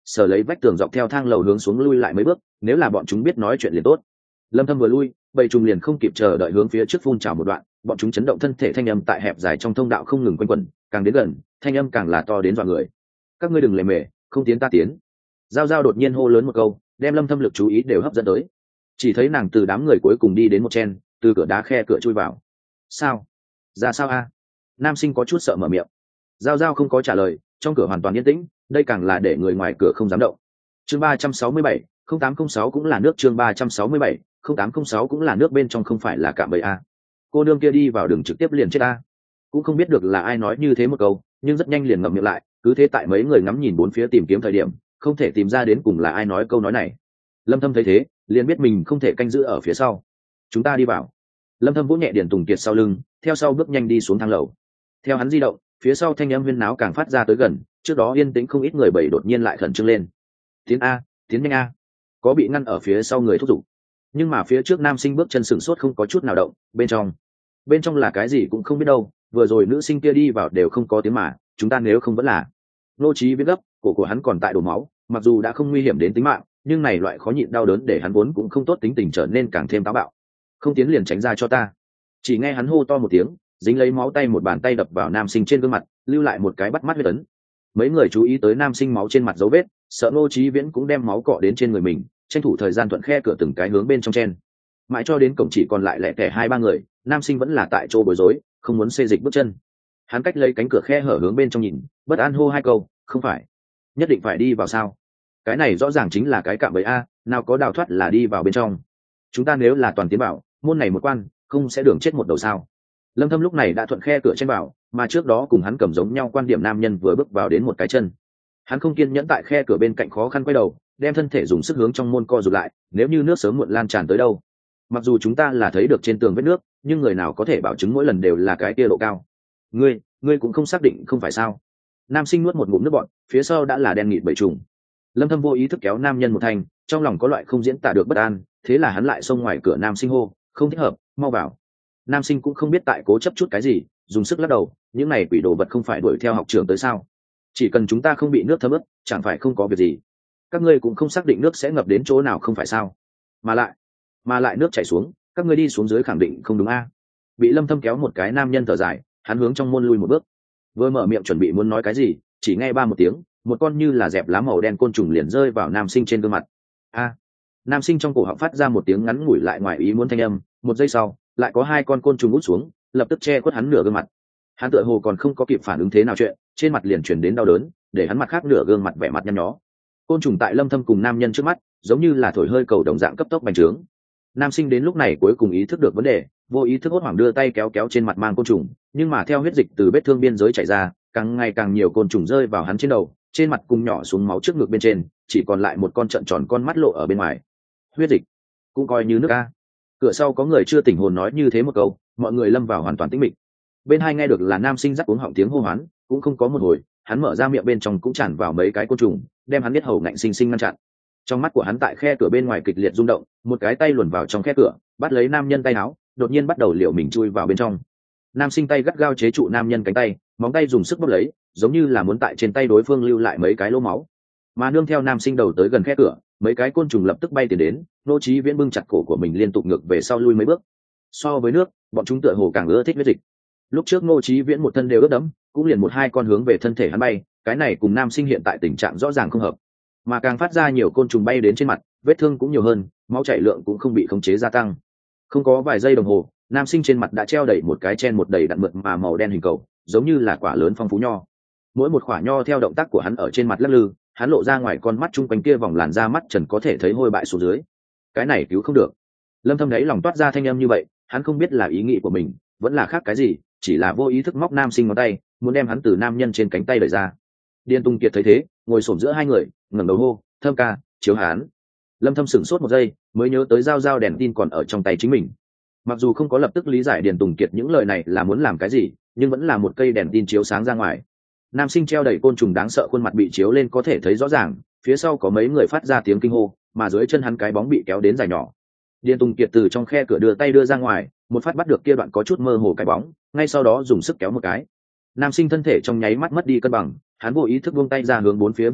sờ lấy vách tường dọc theo thang lầu hướng xuống lui lại mấy bước, nếu là bọn chúng biết nói chuyện liền tốt. Lâm Thâm vừa lui, bầy trùng liền không kịp chờ đợi hướng phía trước phun trào một đoạn, bọn chúng chấn động thân thể, thanh âm tại hẹp dài trong thông đạo không ngừng quanh quẩn, càng đến gần, thanh âm càng là to đến dọa người. Các ngươi đừng lề mề, không tiến ta tiến. Giao Giao đột nhiên hô lớn một câu, đem Lâm Thâm lực chú ý đều hấp dẫn tới. Chỉ thấy nàng từ đám người cuối cùng đi đến một chen, từ cửa đá khe cửa chui vào. Sao? Ra sao a? Nam sinh có chút sợ mở miệng. Giao Giao không có trả lời, trong cửa hoàn toàn yên tĩnh, đây càng là để người ngoài cửa không dám động. Chương ba trăm sáu mươi bảy, không tám không sáu cũng là nước, chương ba trăm sáu mươi bảy, không tám không sáu cũng là nước, bên trong không phải là cạm bẫy a. Cô nương kia đi vào đường trực tiếp liền chết a. Cũng không biết được là ai nói như thế một câu, nhưng rất nhanh liền ngậm miệng lại, cứ thế tại mấy người ngắm nhìn bốn phía tìm kiếm thời điểm, không thể tìm ra đến cùng là ai nói câu nói này. Lâm Thâm thấy thế, liền biết mình không thể canh giữ ở phía sau. Chúng ta đi vào. Lâm Thâm vỗ nhẹ Điền Tùng Kiệt sau lưng, theo sau bước nhanh đi xuống thang lầu. Theo hắn di động, phía sau thanh âm huyên náo càng phát ra tới gần, trước đó yên tĩnh không ít người bầy đột nhiên lại khẩn trương lên. Tiến a, tiến nhanh a. Có bị ngăn ở phía sau người thúc giục. Nhưng mà phía trước nam sinh bước chân sừng sốt không có chút nào động, bên trong. Bên trong là cái gì cũng không biết đâu, vừa rồi nữ sinh kia đi vào đều không có tiếng mà, chúng ta nếu không vẫn là. Nô Chí Viễn gấp, cổ của hắn còn tại đổ máu, mặc dù đã không nguy hiểm đến tính mạng, nhưng này loại khó nhịn đau đớn để hắn vốn cũng không tốt tính tình trở nên càng thêm táo bạo. Không tiến liền tránh ra cho ta. Chỉ nghe hắn hô to một tiếng, dính lấy máu tay một bàn tay đập vào nam sinh trên gương mặt, lưu lại một cái bắt mắt huyết ấn. Mấy người chú ý tới nam sinh máu trên mặt dấu vết, sợ Ngô Chí Viễn cũng đem máu cọ đến trên người mình, tranh thủ thời gian thuận khe cửa từng cái hướng bên trong chen. Mãi cho đến cổng chỉ còn lại lẻ tẻ hai ba người, nam sinh vẫn là tại chỗ bối rối, không muốn xê dịch bước chân. Hắn cách lấy cánh cửa khe hở hướng bên trong nhìn, bất an hô hai câu, không phải, nhất định phải đi vào sao? Cái này rõ ràng chính là cái cạm bẫy a, nào có đào thoát là đi vào bên trong. Chúng ta nếu là toàn tiến bảo, môn này một quan, không sẽ đường chết một đầu sao? Lâm Thâm lúc này đã thuận khe cửa trên bảo, mà trước đó cùng hắn cầm giống nhau quan điểm nam nhân vừa bước vào đến một cái chân. Hắn không kiên nhẫn tại khe cửa bên cạnh khó khăn quay đầu, đem thân thể dùng sức hướng trong môn co rụt lại, nếu như nước sớm muộn lan tràn tới đâu. Mặc dù chúng ta là thấy được trên tường vết nước, nhưng người nào có thể bảo chứng mỗi lần đều là cái kia độ cao? Ngươi, ngươi cũng không xác định không phải sao? Nam sinh nuốt một ngụm nước bọt, phía sau đã là đen nghịt bầy trùng. Lâm Thâm vô ý thức kéo nam nhân một thành, trong lòng có loại không diễn tả được bất an, thế là hắn lại xông ngoài cửa nam sinh hô, không thích hợp, mau vào. Nam sinh cũng không biết tại cố chấp chút cái gì, dùng sức lắc đầu, những này quỷ đồ vật không phải đuổi theo học trưởng tới sao? Chỉ cần chúng ta không bị nước thấm ướt, chẳng phải không có việc gì. Các ngươi cũng không xác định nước sẽ ngập đến chỗ nào không phải sao? Mà lại, mà lại nước chảy xuống, các ngươi đi xuống dưới khẳng định không đúng a. Bị Lâm Thâm kéo một cái nam nhân thở dài, hắn hướng trong môn lui một bước. Vừa mở miệng chuẩn bị muốn nói cái gì, chỉ nghe ba một tiếng, một con như là dẹp lá màu đen côn trùng liền rơi vào nam sinh trên gương mặt. A! Nam sinh trong cổ họng phát ra một tiếng ngắn ngủi lại ngoài ý muốn thanh âm, một giây sau, lại có hai con côn trùng út xuống, lập tức che khuất hắn nửa gương mặt. Hắn tựa hồ còn không có kịp phản ứng thế nào chuyện, trên mặt liền chuyển đến đau đớn, để hắn mặt khác nửa gương mặt vẻ mặt nhăn nhó. Côn trùng tại Lâm Thâm cùng nam nhân trước mắt, giống như là thổi hơi cầu đồng dạng cấp tốc bành trướng. Nam sinh đến lúc này cuối cùng ý thức được vấn đề, vô ý thức hốt hoảng đưa tay kéo kéo trên mặt mang côn trùng, nhưng mà theo huyết dịch từ vết thương biên giới chảy ra, càng ngày càng nhiều côn trùng rơi vào hắn trên đầu, trên mặt cùng nhỏ xuống máu trước ngực bên trên, chỉ còn lại một con trợn tròn con mắt lộ ở bên ngoài. Huyết dịch cũng coi như nước a. Cửa sau có người chưa tỉnh hồn nói như thế một câu, mọi người lâm vào hoàn toàn tĩnh mịch. Bên hai nghe được là nam sinh rắc uống họng tiếng hô hoán, cũng không có một hồi, hắn mở ra miệng bên trong cũng tràn vào mấy cái côn trùng, đem hắn biết hầu ngạnh sinh sinh ngăn chặn. Trong mắt của hắn tại khe cửa bên ngoài kịch liệt rung động, một cái tay luồn vào trong khe cửa, bắt lấy nam nhân tay áo, đột nhiên bắt đầu liều mình chui vào bên trong. Nam sinh tay gắt gao chế trụ nam nhân cánh tay, móng tay dùng sức bóp lấy, giống như là muốn tại trên tay đối phương lưu lại mấy cái lỗ máu. Mà nương theo nam sinh đầu tới gần khe cửa, mấy cái côn trùng lập tức bay tiền đến, Ngô Chí Viễn bưng chặt cổ của mình liên tục ngược về sau lui mấy bước. So với nước, bọn chúng tựa hồ càng ưa thích huyết dịch. Lúc trước Ngô Chí Viễn một thân đều ướt đẫm, cũng liền một hai con hướng về thân thể hắn bay, cái này cùng nam sinh hiện tại tình trạng rõ ràng không hợp. Mà càng phát ra nhiều côn trùng bay đến trên mặt, vết thương cũng nhiều hơn, máu chảy lượng cũng không bị khống chế gia tăng. Không có vài giây đồng hồ, nam sinh trên mặt đã treo đầy một cái chen một đầy đặn mượt mà màu đen hình cầu, giống như là quả lớn phong phú nho. Mỗi một quả nho theo động tác của hắn ở trên mặt lắc lư, hắn lộ ra ngoài con mắt chung quanh kia vòng làn da mắt trần có thể thấy hôi bại xuống dưới. Cái này cứu không được. Lâm Thâm đấy lòng toát ra thanh âm như vậy, hắn không biết là ý nghĩ của mình, vẫn là khác cái gì, chỉ là vô ý thức móc nam sinh ngón tay, muốn đem hắn từ nam nhân trên cánh tay đẩy ra. Điền Tùng Kiệt thấy thế, ngồi xổm giữa hai người, ngẩng đầu hô, "Thâm ca, chiếu hắn." Lâm Thâm sửng sốt một giây, mới nhớ tới dao dao đèn tin còn ở trong tay chính mình. Mặc dù không có lập tức lý giải Điền Tùng Kiệt những lời này là muốn làm cái gì, nhưng vẫn là một cây đèn tin chiếu sáng ra ngoài. Nam sinh treo đầy côn trùng đáng sợ khuôn mặt bị chiếu lên có thể thấy rõ ràng, phía sau có mấy người phát ra tiếng kinh hô, mà dưới chân hắn cái bóng bị kéo đến dài nhỏ. Điền Tùng Kiệt từ trong khe cửa đưa tay đưa ra ngoài, một phát bắt được kia đoạn có chút mơ hồ cái bóng, ngay sau đó dùng sức kéo một cái. Nam sinh thân thể trong nháy mắt mất đi cân bằng, hắn vô ý thức buông tay ra hướng bốn phía vung dậy,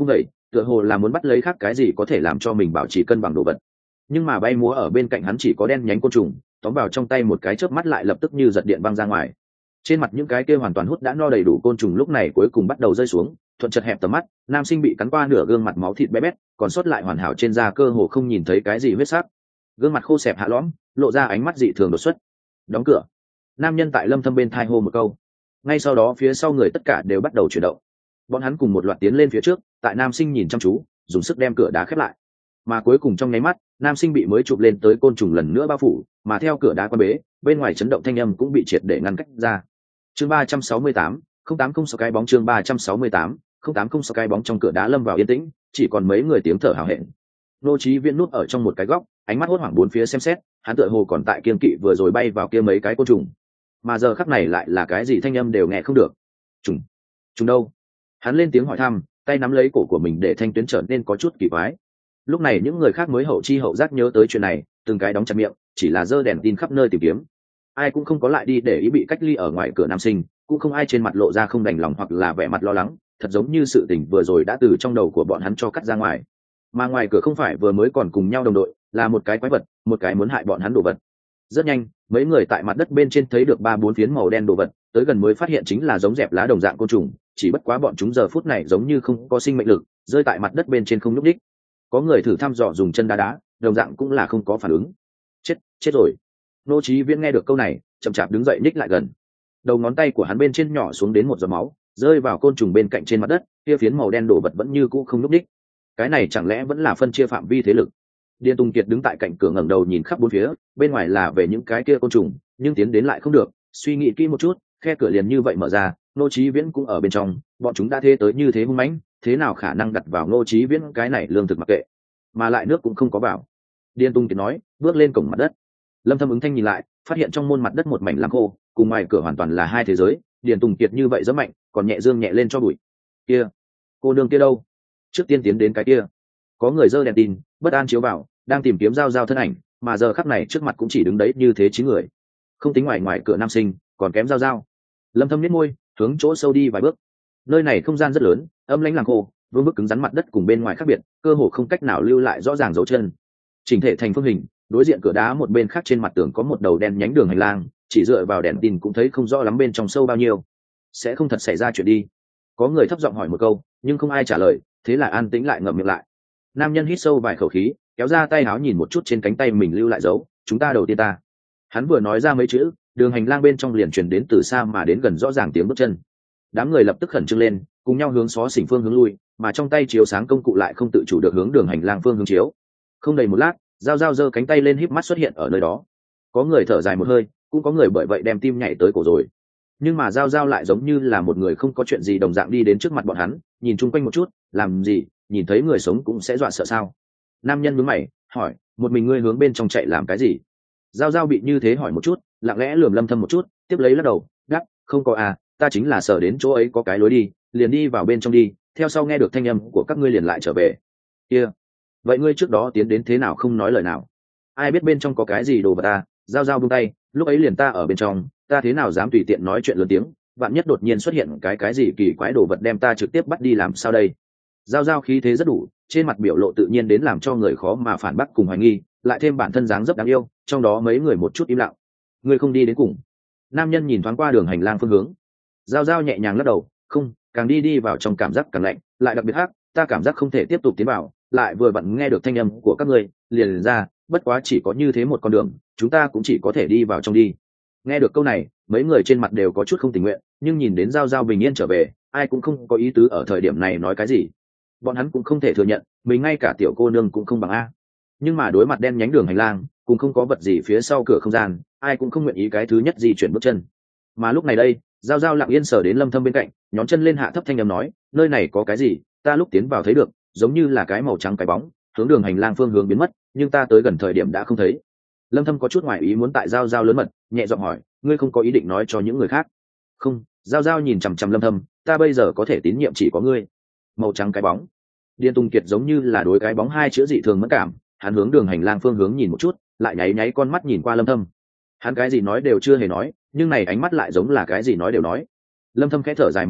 tựa hồ là muốn bắt lấy khác cái gì có thể làm cho mình bảo trì cân bằng đồ vật. Nhưng mà bay múa ở bên cạnh hắn chỉ có đen nhánh côn trùng, tóm vào trong tay một cái chớp mắt lại lập tức như giật điện văng ra ngoài. Trên mặt những cái kia hoàn toàn hút đã no đầy đủ côn trùng lúc này cuối cùng bắt đầu rơi xuống, thuận chật hẹp tầm mắt, nam sinh bị cắn qua nửa gương mặt máu thịt bé bét, còn sót lại hoàn hảo trên da cơ hồ không nhìn thấy cái gì huyết sắc. Gương mặt khô xẹp hạ lõm, lộ ra ánh mắt dị thường đột xuất. Đóng cửa. Nam nhân tại Lâm Thâm bên thai hô một câu. Ngay sau đó phía sau người tất cả đều bắt đầu chuyển động. Bọn hắn cùng một loạt tiến lên phía trước, tại nam sinh nhìn chăm chú, dùng sức đem cửa đá khép lại. Mà cuối cùng trong nháy mắt, nam sinh bị mới chụp lên tới côn trùng lần nữa bao phủ, mà theo cửa đá quan bế, bên ngoài chấn động thanh âm cũng bị triệt để ngăn cách ra. Chương ba trăm sáu mươi tám, không tám không sáu cái bóng chương ba trăm sáu mươi tám, không tám không sáu cái bóng trong cửa đá lâm vào yên tĩnh, chỉ còn mấy người tiếng thở hào hẹn. Nô Chí Viễn núp ở trong một cái góc, ánh mắt hốt hoảng bốn phía xem xét, hắn tựa hồ còn tại kiên kỵ vừa rồi bay vào kia mấy cái côn trùng. Mà giờ khắc này lại là cái gì thanh âm đều nghe không được. Trùng, trùng đâu? Hắn lên tiếng hỏi thăm, tay nắm lấy cổ của mình để thanh tuyến trở nên có chút kỳ quái. Lúc này những người khác mới hậu chi hậu giác nhớ tới chuyện này, từng cái đóng chặt miệng, chỉ là giơ đèn tin khắp nơi tìm kiếm. Ai cũng không có lại đi để ý bị cách ly ở ngoài cửa nam sinh, cũng không ai trên mặt lộ ra không đành lòng hoặc là vẻ mặt lo lắng, thật giống như sự tình vừa rồi đã từ trong đầu của bọn hắn cho cắt ra ngoài. Mà ngoài cửa không phải vừa mới còn cùng nhau đồng đội, là một cái quái vật, một cái muốn hại bọn hắn đồ vật. Rất nhanh, mấy người tại mặt đất bên trên thấy được ba bốn phiến màu đen đồ vật, tới gần mới phát hiện chính là giống dẹp lá đồng dạng côn trùng, chỉ bất quá bọn chúng giờ phút này giống như không có sinh mệnh lực, rơi tại mặt đất bên trên không nhúc nhích. Có người thử thăm dò dùng chân đá đá, đồng dạng cũng là không có phản ứng. Chết, chết rồi. Nô Chí Viễn nghe được câu này, chậm chạp đứng dậy ních lại gần. Đầu ngón tay của hắn bên trên nhỏ xuống đến một giọt máu, rơi vào côn trùng bên cạnh trên mặt đất, kia phiến màu đen đồ vật vẫn như cũ không nhúc nhích. Cái này chẳng lẽ vẫn là phân chia phạm vi thế lực? Điền Tùng Kiệt đứng tại cạnh cửa ngẩng đầu nhìn khắp bốn phía, bên ngoài là về những cái kia côn trùng, nhưng tiến đến lại không được, suy nghĩ kỹ một chút, khe cửa liền như vậy mở ra, Nô Chí Viễn cũng ở bên trong, bọn chúng đã thế tới như thế hung mãnh, thế nào khả năng đặt vào Nô Chí Viễn cái này lương thực mặc kệ, mà lại nước cũng không có vào. Điền Tùng Kiệt nói, bước lên cổng mặt đất. Lâm Thâm ứng thanh nhìn lại, phát hiện trong môn mặt đất một mảnh lắng khô, cùng ngoài cửa hoàn toàn là hai thế giới. Điền Tùng Kiệt như vậy rất mạnh, còn nhẹ dương nhẹ lên cho bụi. Kia, cô nương kia đâu? Trước tiên tiến đến cái kia. Có người giơ đèn tin, bất an chiếu vào, đang tìm kiếm giao giao thân ảnh, mà giờ khắc này trước mặt cũng chỉ đứng đấy như thế chín người. Không tính ngoài ngoài cửa nam sinh, còn kém giao giao. Lâm Thâm nhếch môi, hướng chỗ sâu đi vài bước. Nơi này không gian rất lớn, âm lãnh làng khô, vương bức cứng rắn mặt đất cùng bên ngoài khác biệt, cơ hồ không cách nào lưu lại rõ ràng dấu chân. Chỉnh thể thành phương hình, đối diện cửa đá một bên khác trên mặt tường có một đầu đen nhánh đường hành lang, chỉ dựa vào đèn tin cũng thấy không rõ lắm bên trong sâu bao nhiêu. Sẽ không thật xảy ra chuyện đi. Có người thấp giọng hỏi một câu, nhưng không ai trả lời, thế là an tĩnh lại ngậm miệng lại. Nam nhân hít sâu vài khẩu khí, kéo ra tay áo nhìn một chút trên cánh tay mình lưu lại dấu, chúng ta đầu tiên ta. Hắn vừa nói ra mấy chữ, đường hành lang bên trong liền truyền đến từ xa mà đến gần rõ ràng tiếng bước chân. Đám người lập tức khẩn trương lên, cùng nhau hướng xó xỉnh phương hướng lui, mà trong tay chiếu sáng công cụ lại không tự chủ được hướng đường hành lang phương hướng chiếu. Không đầy một lát, Giao Giao giơ cánh tay lên híp mắt xuất hiện ở nơi đó. Có người thở dài một hơi, cũng có người bởi vậy đem tim nhảy tới cổ rồi. Nhưng mà Giao Giao lại giống như là một người không có chuyện gì đồng dạng đi đến trước mặt bọn hắn, nhìn chung quanh một chút, làm gì, nhìn thấy người sống cũng sẽ dọa sợ sao? Nam nhân nhướng mày, hỏi, một mình ngươi hướng bên trong chạy làm cái gì? Giao Giao bị như thế hỏi một chút, lặng lẽ lườm Lâm Thâm một chút, tiếp lấy lắc đầu, đáp, không có à, ta chính là sợ đến chỗ ấy có cái lối đi, liền đi vào bên trong đi, theo sau nghe được thanh âm của các ngươi liền lại trở về. Kia, vậy ngươi trước đó tiến đến thế nào không nói lời nào? Ai biết bên trong có cái gì đồ vật ta? Giao Giao buông tay, lúc ấy liền ta ở bên trong, ta thế nào dám tùy tiện nói chuyện lớn tiếng, vạn nhất đột nhiên xuất hiện cái cái gì kỳ quái đồ vật đem ta trực tiếp bắt đi làm sao đây? Giao Giao khí thế rất đủ, trên mặt biểu lộ tự nhiên đến làm cho người khó mà phản bác cùng hoài nghi, lại thêm bản thân dáng dấp đáng yêu, trong đó mấy người một chút im lặng. Ngươi không đi đến cùng? Nam nhân nhìn thoáng qua đường hành lang phương hướng. Giao Giao nhẹ nhàng lắc đầu, không, càng đi đi vào trong cảm giác càng lạnh, lại đặc biệt hắc, ta cảm giác không thể tiếp tục tiến vào, lại vừa vặn nghe được thanh âm của các ngươi, liền, liền ra, bất quá chỉ có như thế một con đường, chúng ta cũng chỉ có thể đi vào trong đi. Nghe được câu này, mấy người trên mặt đều có chút không tình nguyện, nhưng nhìn đến Giao Giao bình yên trở về, ai cũng không có ý tứ ở thời điểm này nói cái gì. Bọn hắn cũng không thể thừa nhận, mình ngay cả tiểu cô nương cũng không bằng a. Nhưng mà đối mặt đen nhánh đường hành lang, cũng không có vật gì phía sau cửa không gian, ai cũng không nguyện ý cái thứ nhất di chuyển bước chân. Mà lúc này đây, Giao Giao lặng yên sờ đến Lâm Thâm bên cạnh, nhón chân lên hạ thấp thanh âm nói, nơi này có cái gì, ta lúc tiến vào thấy được, giống như là cái màu trắng cái bóng, hướng đường hành lang phương hướng biến mất, nhưng ta tới gần thời điểm đã không thấy. Lâm Thâm có chút ngoài ý muốn tại Giao Giao lớn mật, nhẹ giọng hỏi, ngươi không có ý định nói cho những người khác? Không. Giao Giao nhìn chằm chằm Lâm Thâm, ta bây giờ có thể tín nhiệm chỉ có ngươi. Màu trắng cái bóng. Điền Tùng Kiệt giống như là đối cái bóng hai chữ dị thường mẫn cảm, hắn hướng đường hành lang phương hướng nhìn một chút, lại nháy nháy con mắt nhìn qua Lâm Thâm. Hắn cái gì nói đều chưa hề nói, nhưng này ánh mắt lại giống là cái gì nói đều nói. Lâm Thâm khẽ thở dài một hơi,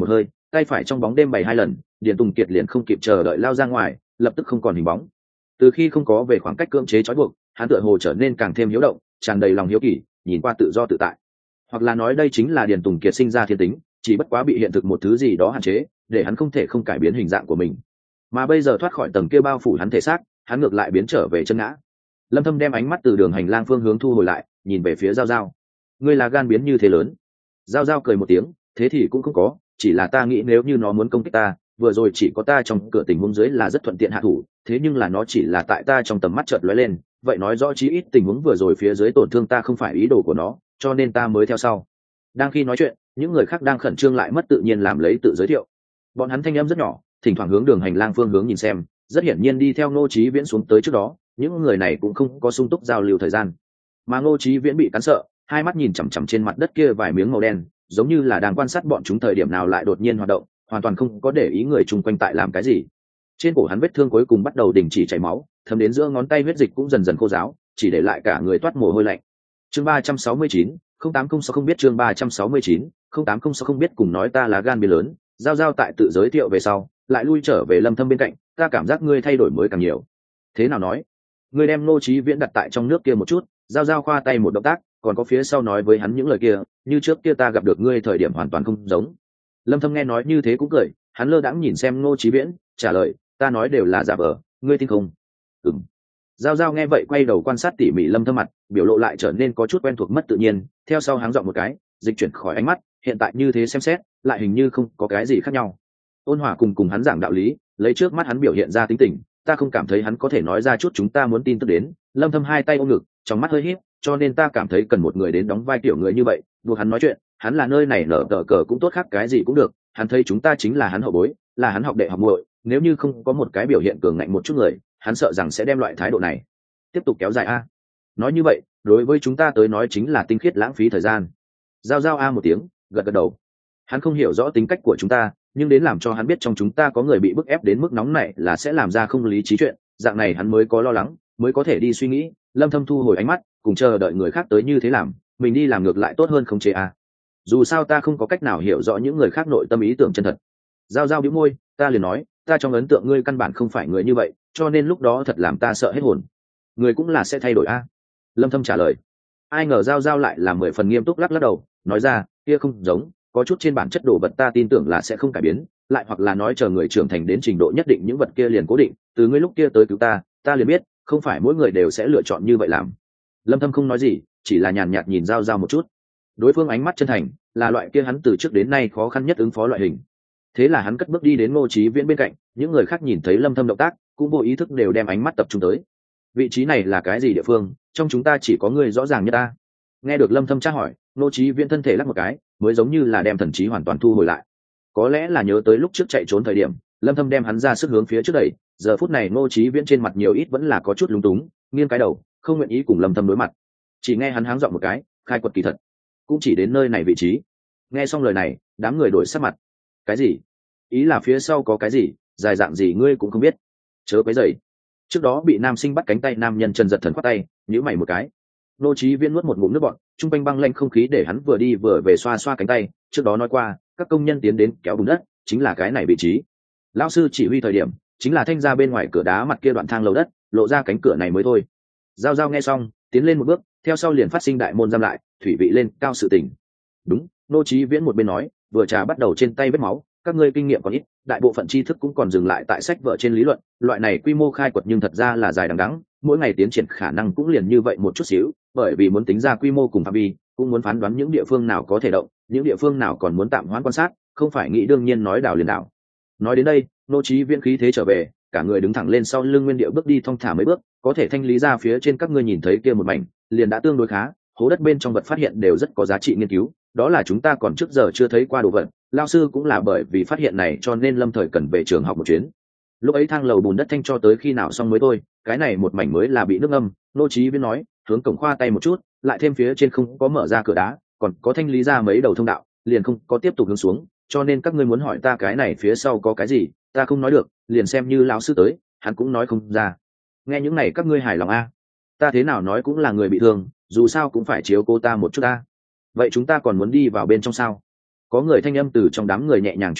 tay phải trong bóng đêm bày hai lần, Điền Tùng Kiệt liền không kịp chờ đợi lao ra ngoài, lập tức không còn hình bóng. Từ khi không có về khoảng cách cưỡng chế trói buộc, hắn tựa hồ trở nên càng thêm hiếu động, tràn đầy lòng hiếu kỳ, nhìn qua tự do tự tại. Hoặc là nói đây chính là Điền Tùng Kiệt sinh ra thiên tính, chỉ bất quá bị hiện thực một thứ gì đó hạn chế, để hắn không thể không cải biến hình dạng của mình. Mà bây giờ thoát khỏi tầng kia bao phủ hắn thể xác, hắn ngược lại biến trở về chân ngã. Lâm Thâm đem ánh mắt từ đường hành lang phương hướng thu hồi lại, nhìn về phía Giao Giao. Ngươi là gan biến như thế lớn. Giao Giao cười một tiếng, thế thì cũng không có, chỉ là ta nghĩ nếu như nó muốn công kích ta, vừa rồi chỉ có ta trong cửa tình huống dưới là rất thuận tiện hạ thủ, thế nhưng là nó chỉ là tại ta trong tầm mắt chợt lóe lên, vậy nói rõ chí ít tình huống vừa rồi phía dưới tổn thương ta không phải ý đồ của nó, cho nên ta mới theo sau. Đang khi nói chuyện, những người khác đang khẩn trương lại mất tự nhiên làm lấy tự giới thiệu. Bọn hắn thanh âm rất nhỏ, thỉnh thoảng hướng đường hành lang phương hướng nhìn xem, rất hiển nhiên đi theo Ngô Chí Viễn xuống tới trước đó, những người này cũng không có sung túc giao lưu thời gian. Mà Ngô Chí Viễn bị cắn sợ, hai mắt nhìn chằm chằm trên mặt đất kia vài miếng màu đen, giống như là đang quan sát bọn chúng thời điểm nào lại đột nhiên hoạt động, hoàn toàn không có để ý người chung quanh tại làm cái gì. Trên cổ hắn vết thương cuối cùng bắt đầu đình chỉ chảy máu, thấm đến giữa ngón tay huyết dịch cũng dần dần khô ráo, chỉ để lại cả người toát mồ hôi lạnh. Chương ba trăm sáu mươi chín, không tám không sáu không biết chương ba trăm sáu mươi chín, không tám không sáu không biết cùng nói ta là gan biến lớn, Giao Giao tại tự giới thiệu về sau, lại lui trở về Lâm Thâm bên cạnh, ta cảm giác ngươi thay đổi mới càng nhiều. Thế nào nói? Ngươi đem Ngô Chí Viễn đặt tại trong nước kia một chút, Giao Giao khoa tay một động tác, còn có phía sau nói với hắn những lời kia, như trước kia ta gặp được ngươi thời điểm hoàn toàn không giống. Lâm Thâm nghe nói như thế cũng cười, hắn lơ đãng nhìn xem Ngô Chí Viễn, trả lời, ta nói đều là giả vờ, ngươi tin không? Ừm. Giao Giao nghe vậy quay đầu quan sát tỉ mỉ Lâm Thâm mặt, biểu lộ lại trở nên có chút quen thuộc mất tự nhiên, theo sau háng giọng một cái, dịch chuyển khỏi ánh mắt, hiện tại như thế xem xét, lại hình như không có cái gì khác nhau. Ôn Hòa cùng cùng hắn giảng đạo lý, lấy trước mắt hắn biểu hiện ra tính tình, ta không cảm thấy hắn có thể nói ra chút chúng ta muốn tin tức đến. Lâm Thâm hai tay ôm ngực, trong mắt hơi híp, cho nên ta cảm thấy cần một người đến đóng vai tiểu người như vậy, buộc hắn nói chuyện, hắn là nơi này nở tờ cờ cũng tốt khác cái gì cũng được, hắn thấy chúng ta chính là hắn hậu bối, là hắn học đệ học muội, nếu như không có một cái biểu hiện cường ngạnh một chút người, hắn sợ rằng sẽ đem loại thái độ này tiếp tục kéo dài a. Nói như vậy, đối với chúng ta tới nói chính là tinh khiết lãng phí thời gian. Giao Giao a một tiếng, gật gật đầu. Hắn không hiểu rõ tính cách của chúng ta, nhưng đến làm cho hắn biết trong chúng ta có người bị bức ép đến mức nóng này là sẽ làm ra không lý trí chuyện, dạng này hắn mới có lo lắng, mới có thể đi suy nghĩ. Lâm Thâm thu hồi ánh mắt, cùng chờ đợi người khác tới như thế làm, mình đi làm ngược lại tốt hơn không chế a. Dù sao ta không có cách nào hiểu rõ những người khác nội tâm ý tưởng chân thật. Giao Giao bĩu môi, ta liền nói, ta trong ấn tượng ngươi căn bản không phải người như vậy, cho nên lúc đó thật làm ta sợ hết hồn. Người cũng là sẽ thay đổi a. Lâm Thâm trả lời. Ai ngờ Giao Giao lại là mười phần nghiêm túc lắc lắc đầu, nói ra, kia không giống, có chút trên bản chất đồ vật ta tin tưởng là sẽ không cải biến, lại hoặc là nói chờ người trưởng thành đến trình độ nhất định những vật kia liền cố định, từ ngươi lúc kia tới cứu ta, ta liền biết, không phải mỗi người đều sẽ lựa chọn như vậy làm. Lâm Thâm không nói gì, chỉ là nhàn nhạt nhìn Giao Giao một chút. Đối phương ánh mắt chân thành, là loại kia hắn từ trước đến nay khó khăn nhất ứng phó loại hình. Thế là hắn cất bước đi đến Ngô Chí Viễn bên cạnh, những người khác nhìn thấy Lâm Thâm động tác, cũng vô ý thức đều đem ánh mắt tập trung tới. Vị trí này là cái gì địa phương, trong chúng ta chỉ có ngươi rõ ràng nhất ta. Nghe được Lâm Thâm tra hỏi, Ngô Chí Viễn thân thể lắc một cái, mới giống như là đem thần trí hoàn toàn thu hồi lại. Có lẽ là nhớ tới lúc trước chạy trốn thời điểm, Lâm Thâm đem hắn ra sức hướng phía trước đẩy, giờ phút này Ngô Chí Viễn trên mặt nhiều ít vẫn là có chút lúng túng, nghiêng cái đầu, không nguyện ý cùng Lâm Thâm đối mặt. Chỉ nghe hắn háng giọng một cái, khai quật kỳ thật, cũng chỉ đến nơi này vị trí. Nghe xong lời này, đám người đổi sắc mặt. Cái gì? Ý là phía sau có cái gì, dài dạng gì ngươi cũng không biết. Chớ quấy rầy. Trước đó bị nam sinh bắt cánh tay nam nhân Trần Giật Thần khoát tay, nhíu mày một cái. Ngô Chí Viễn nuốt một ngụm nước bọt, trung quanh băng lạnh không khí để hắn vừa đi vừa về xoa xoa cánh tay. Trước đó nói qua, các công nhân tiến đến kéo bùn đất, chính là cái này vị trí. Lão sư chỉ huy thời điểm, chính là thanh ra bên ngoài cửa đá mặt kia đoạn thang lầu đất, lộ ra cánh cửa này mới thôi. Giao Giao nghe xong, tiến lên một bước, theo sau liền phát sinh đại môn giam lại, thủy vị lên cao sự tình. Đúng, Ngô Chí Viễn một bên nói, vừa trà bắt đầu trên tay vết máu, các ngươi kinh nghiệm còn ít, đại bộ phận tri thức cũng còn dừng lại tại sách vở trên lý luận, loại này quy mô khai quật nhưng thật ra là dài đằng đẵng, mỗi ngày tiến triển khả năng cũng liền như vậy một chút xíu, bởi vì muốn tính ra quy mô cùng phạm vi, cũng muốn phán đoán những địa phương nào có thể động, những địa phương nào còn muốn tạm hoãn quan sát, không phải nghĩ đương nhiên nói đảo liền đảo. Nói đến đây, Ngô Chí Viễn khí thế trở về, cả người đứng thẳng lên sau lưng nguyên điệu bước đi thong thả mấy bước, có thể thanh lý ra phía trên các ngươi nhìn thấy kia một mảnh, liền đã tương đối khá, hố đất bên trong vật phát hiện đều rất có giá trị nghiên cứu, đó là chúng ta còn trước giờ chưa thấy qua đồ vật. Lao sư cũng là bởi vì phát hiện này cho nên Lâm thời cần về trường học một chuyến. Lúc ấy thang lầu bùn đất thanh cho tới khi nào xong mới thôi, cái này một mảnh mới là bị nước ngâm. Ngô Chí Viễn nói, hướng cổng khoa tay một chút, lại thêm phía trên không có mở ra cửa đá, còn có thanh lý ra mấy đầu thông đạo, liền không có tiếp tục hướng xuống, cho nên các ngươi muốn hỏi ta cái này phía sau có cái gì, ta không nói được, liền xem như lão sư tới, hắn cũng nói không ra. Nghe những này các ngươi hài lòng a? Ta thế nào nói cũng là người bị thương, dù sao cũng phải chiếu cố ta một chút ta. Vậy chúng ta còn muốn đi vào bên trong sao? Có người thanh âm từ trong đám người nhẹ nhàng truyền đến,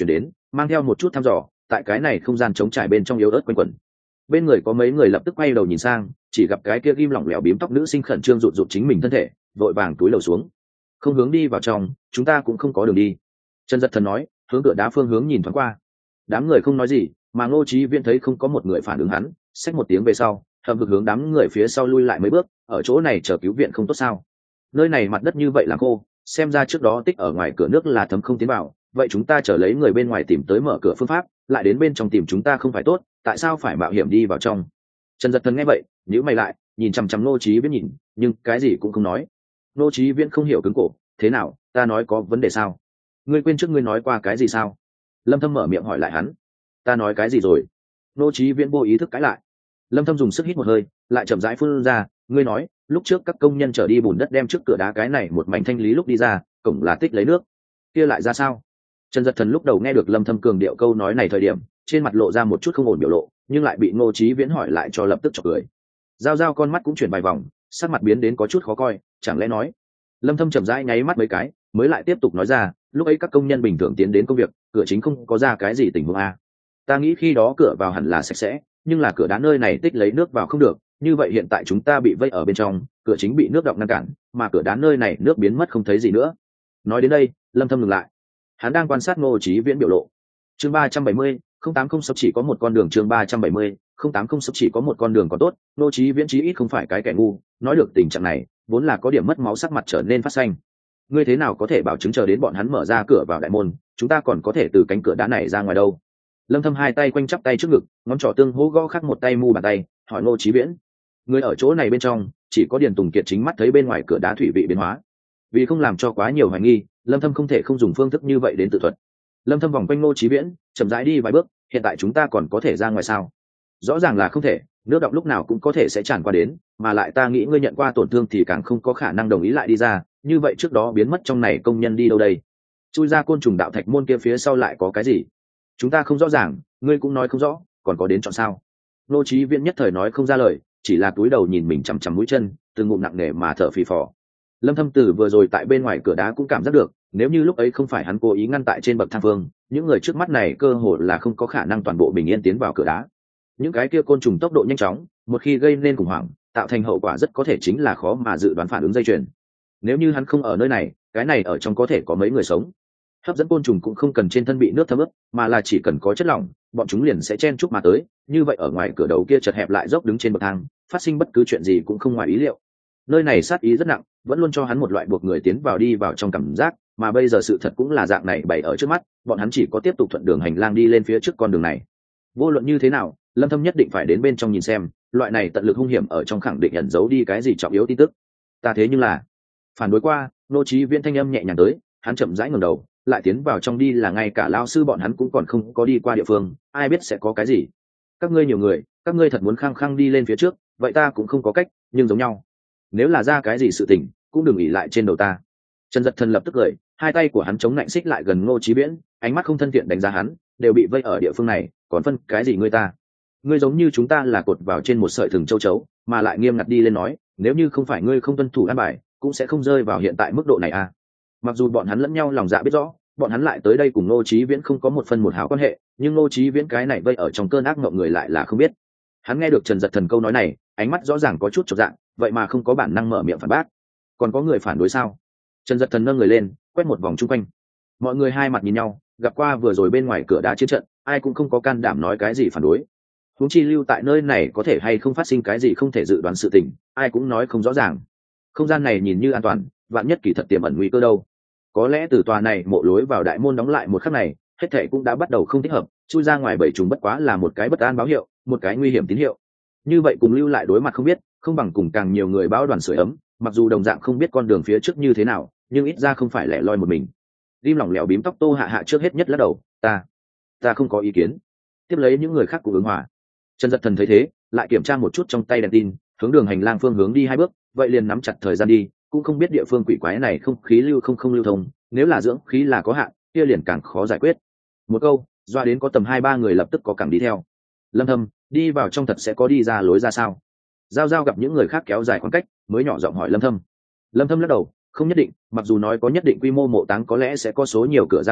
mang theo một chút thăm dò tại cái này không gian trống trải bên trong yếu ớt quanh quẩn. Bên người có mấy người lập tức quay đầu nhìn sang, chỉ gặp cái kia ghim lỏng lẻo bím tóc nữ sinh khẩn trương rụt rụt chính mình thân thể, vội vàng túi lầu xuống. Không hướng đi vào trong, chúng ta cũng không có đường đi. Trần Dật Thần nói, hướng cửa đá phương hướng nhìn thoáng qua. Đám người không nói gì, mà Ngô Chí Viễn thấy không có một người phản ứng hắn, xách một tiếng về sau, hầm hực hướng đám người phía sau lui lại mấy bước, ở chỗ này chờ cứu viện không tốt sao? Nơi này mặt đất như vậy là khô, xem ra trước đó tích ở ngoài cửa nước là thấm không tiến vào, vậy chúng ta chờ lấy người bên ngoài tìm tới mở cửa phương pháp, lại đến bên trong tìm chúng ta không phải tốt, tại sao phải mạo hiểm đi vào trong? Trần Dật Thần nghe vậy, nhíu mày lại, nhìn chằm chằm Ngô Chí Viễn nhìn, nhưng cái gì cũng không nói. Ngô Chí Viễn không hiểu cứng cổ, thế nào, ta nói có vấn đề sao? Ngươi quên trước ngươi nói qua cái gì sao? Lâm Thâm mở miệng hỏi lại hắn. Ta nói cái gì rồi? Ngô Chí Viễn vô ý thức cãi lại. Lâm Thâm dùng sức hít một hơi, lại chậm rãi phun ra, ngươi nói, lúc trước các công nhân chở đi bùn đất đem trước cửa đá cái này một mảnh thanh lý lúc đi ra, cổng là tích lấy nước, kia lại ra sao? Trần Dật Thần lúc đầu nghe được Lâm Thâm cường điệu câu nói này thời điểm, trên mặt lộ ra một chút không ổn biểu lộ, nhưng lại bị Ngô Chí Viễn hỏi lại cho lập tức chọc cười. Giao Giao con mắt cũng chuyển vài vòng, sắc mặt biến đến có chút khó coi, chẳng lẽ nói? Lâm Thâm chậm rãi nháy mắt mấy cái, mới lại tiếp tục nói ra, lúc ấy các công nhân bình thường tiến đến công việc, cửa chính không có ra cái gì tình huống a. Ta nghĩ khi đó cửa vào hẳn là sạch sẽ, nhưng là cửa đá nơi này tích lấy nước vào không được, như vậy hiện tại chúng ta bị vây ở bên trong, cửa chính bị nước đọng ngăn cản, mà cửa đá nơi này nước biến mất không thấy gì nữa. Nói đến đây, Lâm Thâm ngừng lại. Hắn đang quan sát Ngô Chí Viễn biểu lộ. Chương ba trăm bảy mươi, không tám không sáu chỉ có một con đường. Chương ba trăm bảy mươi, không tám không sáu chỉ có một con đường còn tốt, Ngô Chí Viễn chí ít không phải cái kẻ ngu, nói được tình trạng này, vốn là có điểm mất máu sắc mặt trở nên phát xanh. Ngươi thế nào có thể bảo chứng chờ đến bọn hắn mở ra cửa vào đại môn, chúng ta còn có thể từ cánh cửa đá này ra ngoài đâu? Lâm Thâm hai tay quanh chắp tay trước ngực, ngón trỏ tương hỗ gõ khắc một tay mu bàn tay, hỏi Ngô Chí Viễn. Người ở chỗ này bên trong, chỉ có Điền Tùng Kiệt chính mắt thấy bên ngoài cửa đá thủy vị biến hóa. Vì không làm cho quá nhiều hoài nghi, Lâm Thâm không thể không dùng phương thức như vậy đến tự thuật. Lâm Thâm vòng quanh Ngô Chí Viễn, chậm rãi đi vài bước, hiện tại chúng ta còn có thể ra ngoài sao? Rõ ràng là không thể, nước đọng lúc nào cũng có thể sẽ tràn qua đến, mà lại ta nghĩ ngươi nhận qua tổn thương thì càng không có khả năng đồng ý lại đi ra, như vậy trước đó biến mất trong này công nhân đi đâu đây? Chui ra côn trùng đạo thạch môn kia phía sau lại có cái gì? Chúng ta không rõ ràng, ngươi cũng nói không rõ, còn có đến chọn sao? Ngô Chí Viễn nhất thời nói không ra lời, chỉ là cúi đầu nhìn mình chằm chằm mũi chân, từng ngụm nặng nề mà thở phì phò. Lâm Thâm Tử vừa rồi tại bên ngoài cửa đá cũng cảm giác được, nếu như lúc ấy không phải hắn cố ý ngăn tại trên bậc thang phương, những người trước mắt này cơ hồ là không có khả năng toàn bộ bình yên tiến vào cửa đá. Những cái kia côn trùng tốc độ nhanh chóng, một khi gây nên khủng hoảng, tạo thành hậu quả rất có thể chính là khó mà dự đoán phản ứng dây chuyền. Nếu như hắn không ở nơi này, cái này ở trong có thể có mấy người sống. Hấp dẫn côn trùng cũng không cần trên thân bị nước thấm ướt, mà là chỉ cần có chất lỏng, bọn chúng liền sẽ chen chúc mà tới. Như vậy ở ngoài cửa đầu kia chật hẹp lại dốc đứng trên bậc thang, phát sinh bất cứ chuyện gì cũng không ngoài ý liệu. Nơi này sát ý rất nặng, vẫn luôn cho hắn một loại buộc người tiến vào đi vào trong cảm giác, mà bây giờ sự thật cũng là dạng này bày ở trước mắt, bọn hắn chỉ có tiếp tục thuận đường hành lang đi lên phía trước con đường này. Vô luận như thế nào, Lâm Thâm nhất định phải đến bên trong nhìn xem, loại này tận lực hung hiểm ở trong khẳng định ẩn giấu đi cái gì trọng yếu tin tức. Ta thế nhưng là phản đối qua, Ngô Chí Viễn thanh âm nhẹ nhàng tới, hắn chậm rãi ngẩng đầu, lại tiến vào trong đi là ngay cả lão sư bọn hắn cũng còn không có đi qua địa phương, ai biết sẽ có cái gì. Các ngươi nhiều người, các ngươi thật muốn khăng khăng đi lên phía trước, vậy ta cũng không có cách, nhưng giống nhau. Nếu là ra cái gì sự tình, cũng đừng ỷ lại trên đầu ta. Trần Dật Thần lập tức cười, hai tay của hắn chống lạnh xích lại gần Ngô Chí Viễn, ánh mắt không thân thiện đánh giá hắn, đều bị vây ở địa phương này, còn phân cái gì ngươi ta? Ngươi giống như chúng ta là cột vào trên một sợi thừng châu chấu, mà lại nghiêm ngặt đi lên nói, nếu như không phải ngươi không tuân thủ an bài, cũng sẽ không rơi vào hiện tại mức độ này à? Mặc dù bọn hắn lẫn nhau lòng dạ biết rõ, bọn hắn lại tới đây cùng Ngô Chí Viễn không có một phân một hào quan hệ, nhưng Ngô Chí Viễn cái này vây ở trong cơn ác mộng người lại là không biết. Hắn nghe được Trần Dật Thần câu nói này, ánh mắt rõ ràng có chút chột dạ, vậy mà không có bản năng mở miệng phản bác. Còn có người phản đối sao? Trần Dật Thần nâng người lên, quét một vòng chung quanh. Mọi người hai mặt nhìn nhau, gặp qua vừa rồi bên ngoài cửa đá chiến trận, ai cũng không có can đảm nói cái gì phản đối. Huống chi lưu tại nơi này có thể hay không phát sinh cái gì không thể dự đoán sự tình, ai cũng nói không rõ ràng. Không gian này nhìn như an toàn, vạn nhất kỳ thật tiềm ẩn nguy cơ đâu. Có lẽ từ tòa này mộ lối vào đại môn đóng lại một khắc này, hết thảy cũng đã bắt đầu không thích hợp, chui ra ngoài bảy trùng bất quá là một cái bất an báo hiệu, một cái nguy hiểm tín hiệu. Như vậy cùng lưu lại đối mặt không biết, không bằng cùng càng nhiều người báo đoàn sưởi ấm, mặc dù đồng dạng không biết con đường phía trước như thế nào, nhưng ít ra không phải lẻ loi một mình. Lim lỏng lẻo bím tóc Tô Hạ Hạ trước hết nhất lắc đầu, ta, ta không có ý kiến. Tiếp lấy những người khác cùng ứng hòa. Trần Dật Thần thấy thế, lại kiểm tra một chút trong tay đèn tin, hướng đường hành lang phương hướng đi hai bước, vậy liền nắm chặt thời gian đi, cũng không biết địa phương quỷ quái này không khí lưu không không lưu thông, nếu là dưỡng khí là có hạn, kia liền càng khó giải quyết. Một câu, doa đến có tầm hai ba người lập tức có cẳng đi theo. Lâm Thâm, đi vào trong thật sẽ có đi ra lối ra sao? Giao Giao gặp những người khác kéo dài khoảng cách, mới nhỏ giọng hỏi Lâm Thâm. Lâm Thâm lắc đầu, không nhất định, mặc dù nói có nhất định quy mô mộ táng có lẽ sẽ có số nhiều cửa ra vào,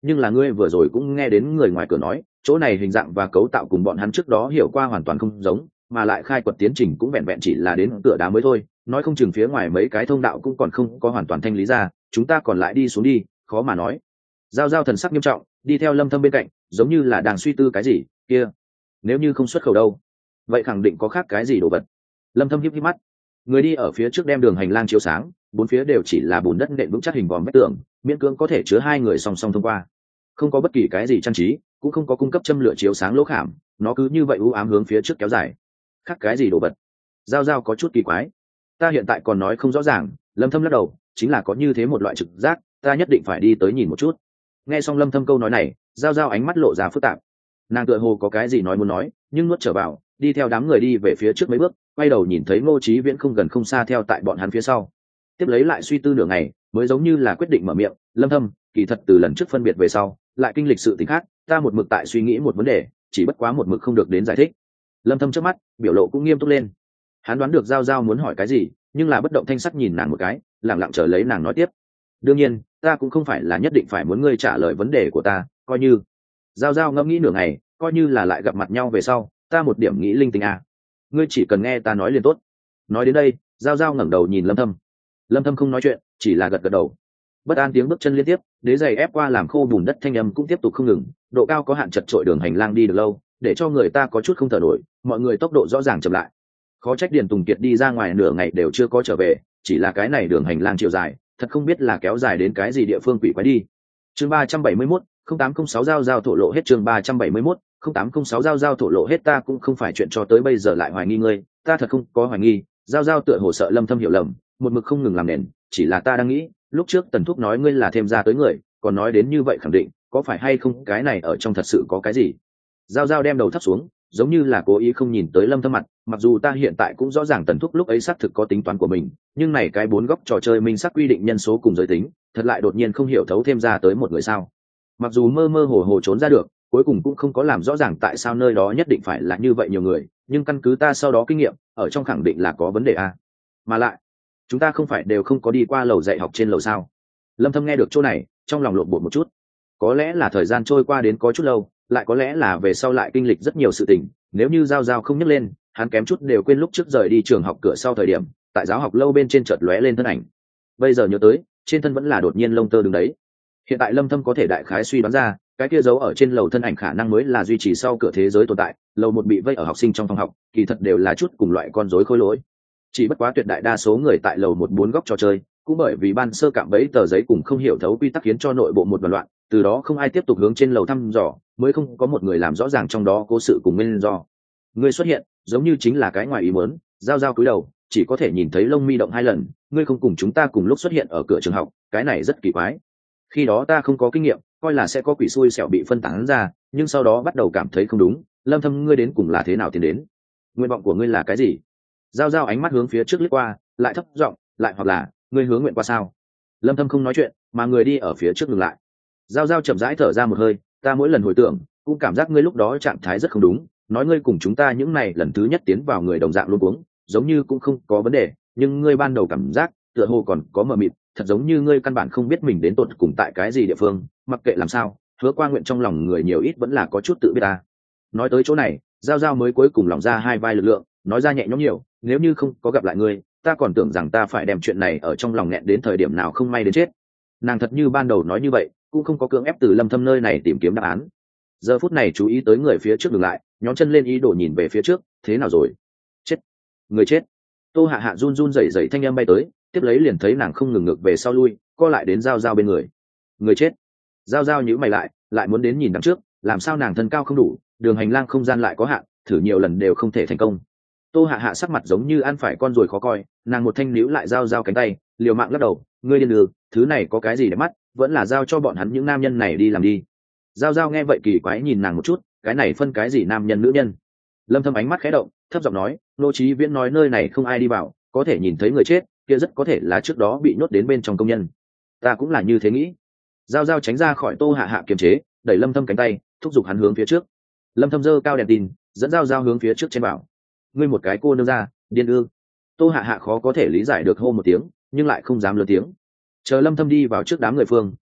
nhưng là ngươi vừa rồi cũng nghe đến người ngoài cửa nói chỗ này hình dạng và cấu tạo cùng bọn hắn trước đó hiểu qua hoàn toàn không giống, mà lại khai quật tiến trình cũng vẹn vẹn chỉ là đến cửa đá mới thôi, nói không chừng phía ngoài mấy cái thông đạo cũng còn không có hoàn toàn thanh lý ra, chúng ta còn lại đi xuống đi, khó mà nói. Giao Giao thần sắc nghiêm trọng, đi theo Lâm Thâm bên cạnh, giống như là đang suy tư cái gì. Kia, nếu như không xuất khẩu đâu, vậy khẳng định có khác cái gì đồ vật. Lâm Thâm híp híp mắt, người đi ở phía trước đem đường hành lang chiếu sáng, bốn phía đều chỉ là bùn đất nện vững chắc hình vòm vách tường, miễn cưỡng có thể chứa hai người song song thông qua, không có bất kỳ cái gì trang trí, cũng không có cung cấp châm lửa chiếu sáng lỗ khảm, nó cứ như vậy u ám hướng phía trước kéo dài. Khác cái gì đồ vật? Giao Giao có chút kỳ quái. Ta hiện tại còn nói không rõ ràng. Lâm Thâm lắc đầu, chính là có như thế một loại trực giác, ta nhất định phải đi tới nhìn một chút. Nghe xong Lâm Thâm câu nói này, Giao Giao ánh mắt lộ ra phức tạp. Nàng tựa hồ có cái gì nói muốn nói, nhưng nuốt trở vào, đi theo đám người đi về phía trước mấy bước, quay đầu nhìn thấy Ngô Chí Viễn không gần không xa theo tại bọn hắn phía sau. Tiếp lấy lại suy tư nửa ngày, mới giống như là quyết định mở miệng, Lâm Thâm, kỳ thật từ lần trước phân biệt về sau, lại kinh lịch sự tình khác, ta một mực tại suy nghĩ một vấn đề, chỉ bất quá một mực không được đến giải thích. Lâm Thâm trước mắt, biểu lộ cũng nghiêm túc lên. Hắn đoán được Giao Giao muốn hỏi cái gì, nhưng là bất động thanh sắc nhìn nàng một cái, lặng lặng chờ lấy nàng nói tiếp. Đương nhiên, ta cũng không phải là nhất định phải muốn ngươi trả lời vấn đề của ta, coi như. Giao Giao ngẫm nghĩ nửa ngày, coi như là lại gặp mặt nhau về sau, ta một điểm nghĩ linh tinh à. Ngươi chỉ cần nghe ta nói liền tốt. Nói đến đây, Giao Giao ngẩng đầu nhìn Lâm Thâm. Lâm Thâm không nói chuyện, chỉ là gật gật đầu. Bất an tiếng bước chân liên tiếp, đế giày ép qua làm khô bùn đất thanh âm cũng tiếp tục không ngừng, độ cao có hạn chật trội đường hành lang đi được lâu, để cho người ta có chút không thở nổi, mọi người tốc độ rõ ràng chậm lại. Khó trách Điền Tùng Kiệt đi ra ngoài nửa ngày đều chưa có trở về, chỉ là cái này đường hành lang chiều dài, thật không biết là kéo dài đến cái gì địa phương quỷ quái đi. Chương ba trăm bảy mươi mốt, không tám không sáu Giao Giao thổ lộ hết. Chương ba trăm bảy mươi mốt, không tám không sáu Giao Giao thổ lộ hết. Ta cũng không phải chuyện cho tới bây giờ lại hoài nghi ngươi, ta thật không có hoài nghi. Giao Giao tựa hồ sợ Lâm Thâm hiểu lầm, một mực không ngừng làm nền, chỉ là ta đang nghĩ, lúc trước Tần Thúc nói ngươi là thêm ra tới người, còn nói đến như vậy khẳng định, có phải hay không cái này ở trong thật sự có cái gì? Giao Giao đem đầu thấp xuống, giống như là cố ý không nhìn tới Lâm Thâm mặt, mặc dù ta hiện tại cũng rõ ràng Tần Thúc lúc ấy xác thực có tính toán của mình, nhưng này cái bốn góc trò chơi minh xác quy định nhân số cùng giới tính, thật lại đột nhiên không hiểu thấu thêm ra tới một người sao? Mặc dù mơ mơ hồ hồ trốn ra được, cuối cùng cũng không có làm rõ ràng tại sao nơi đó nhất định phải là như vậy nhiều người, nhưng căn cứ ta sau đó kinh nghiệm, ở trong khẳng định là có vấn đề a. Mà lại, chúng ta không phải đều không có đi qua lầu dạy học trên lầu sao? Lâm Thâm nghe được chỗ này, trong lòng lộn bột một chút. Có lẽ là thời gian trôi qua đến có chút lâu, lại có lẽ là về sau lại kinh lịch rất nhiều sự tình, nếu như Giao Giao không nhắc lên, hắn kém chút đều quên lúc trước rời đi trường học cửa sau thời điểm, tại giáo học lâu bên trên chợt lóe lên thân ảnh. Bây giờ nhớ tới, trên thân vẫn là đột nhiên lông tơ đứng đấy. Hiện tại Lâm Thâm có thể đại khái suy đoán ra, cái kia giấu ở trên lầu thân ảnh khả năng mới là duy trì sau cửa thế giới tồn tại, lầu một bị vây ở học sinh trong phòng học, kỳ thật đều là chút cùng loại con rối khôi lỗi. Chỉ bất quá tuyệt đại đa số người tại lầu một bốn góc trò chơi, cũng bởi vì ban sơ cạm bẫy tờ giấy cùng không hiểu thấu quy tắc khiến cho nội bộ một đoàn loạn, từ đó không ai tiếp tục hướng trên lầu thăm dò, mới không có một người làm rõ ràng trong đó cố sự cùng nguyên do. Ngươi xuất hiện, giống như chính là cái ngoài ý muốn. Giao Giao cúi đầu, chỉ có thể nhìn thấy lông mi động hai lần, ngươi không cùng chúng ta cùng lúc xuất hiện ở cửa trường học, cái này rất kỳ quái. Khi đó ta không có kinh nghiệm, coi là sẽ có quỷ xui xẻo bị phân tán ra, nhưng sau đó bắt đầu cảm thấy không đúng. Lâm Thâm, ngươi đến cùng là thế nào tiến đến? Nguyện vọng của ngươi là cái gì? Giao Giao ánh mắt hướng phía trước liếc qua, lại thấp giọng, lại hoặc là, ngươi hướng nguyện qua sao? Lâm Thâm không nói chuyện, mà người đi ở phía trước ngừng lại. Giao Giao chậm rãi thở ra một hơi, ta mỗi lần hồi tưởng, cũng cảm giác ngươi lúc đó trạng thái rất không đúng, nói ngươi cùng chúng ta những này lần thứ nhất tiến vào người đồng dạng luôn uống, giống như cũng không có vấn đề, nhưng ngươi ban đầu cảm giác, tựa hồ còn có mờ mịt, thật giống như ngươi căn bản không biết mình đến tột cùng tại cái gì địa phương, mặc kệ làm sao, hứa qua nguyện trong lòng người nhiều ít vẫn là có chút tự biết ta. Nói tới chỗ này, Giao Giao mới cuối cùng lòng ra hai vai lực lượng, nói ra nhẹ nhõm nhiều, nếu như không có gặp lại ngươi, ta còn tưởng rằng ta phải đem chuyện này ở trong lòng nghẹn đến thời điểm nào không may đến chết. Nàng thật như ban đầu nói như vậy, cũng không có cưỡng ép từ Lâm Thâm nơi này tìm kiếm đáp án. Giờ phút này chú ý tới người phía trước dừng lại, nhóm chân lên ý đồ nhìn về phía trước, thế nào rồi? Chết, người chết. Tô Hạ Hạ run run rẩy rẩy thanh âm bay tới, tiếp lấy liền thấy nàng không ngừng ngược về sau lui, co lại đến Giao Giao bên người. Người chết. Giao Giao nhíu mày lại, lại muốn đến nhìn đằng trước, làm sao nàng thân cao không đủ, đường hành lang không gian lại có hạn, thử nhiều lần đều không thể thành công. Tô Hạ Hạ sắc mặt giống như ăn phải con ruồi khó coi, nàng một thanh níu lại Giao Giao cánh tay, liều mạng lắc đầu, ngươi điên đường, thứ này có cái gì để mắt, vẫn là giao cho bọn hắn những nam nhân này đi làm đi. Giao Giao nghe vậy kỳ quái nhìn nàng một chút, cái này phân cái gì nam nhân nữ nhân? Lâm Thâm ánh mắt khẽ động, thấp giọng nói, Nô Chí Viễn nói nơi này không ai đi vào, có thể nhìn thấy người chết, kia rất có thể là trước đó bị nhốt đến bên trong công nhân. Ta cũng là như thế nghĩ. Giao Giao tránh ra khỏi Tô Hạ Hạ kiềm chế, đẩy Lâm Thâm cánh tay, thúc giục hắn hướng phía trước. Lâm Thâm giơ cao đèn tin, dẫn Giao Giao hướng phía trước trên bảo. Ngươi một cái cô nương ra, điên ư? Tô Hạ Hạ khó có thể lý giải được hô một tiếng, nhưng lại không dám lớn tiếng. Chờ Lâm Thâm đi vào trước đám người phương,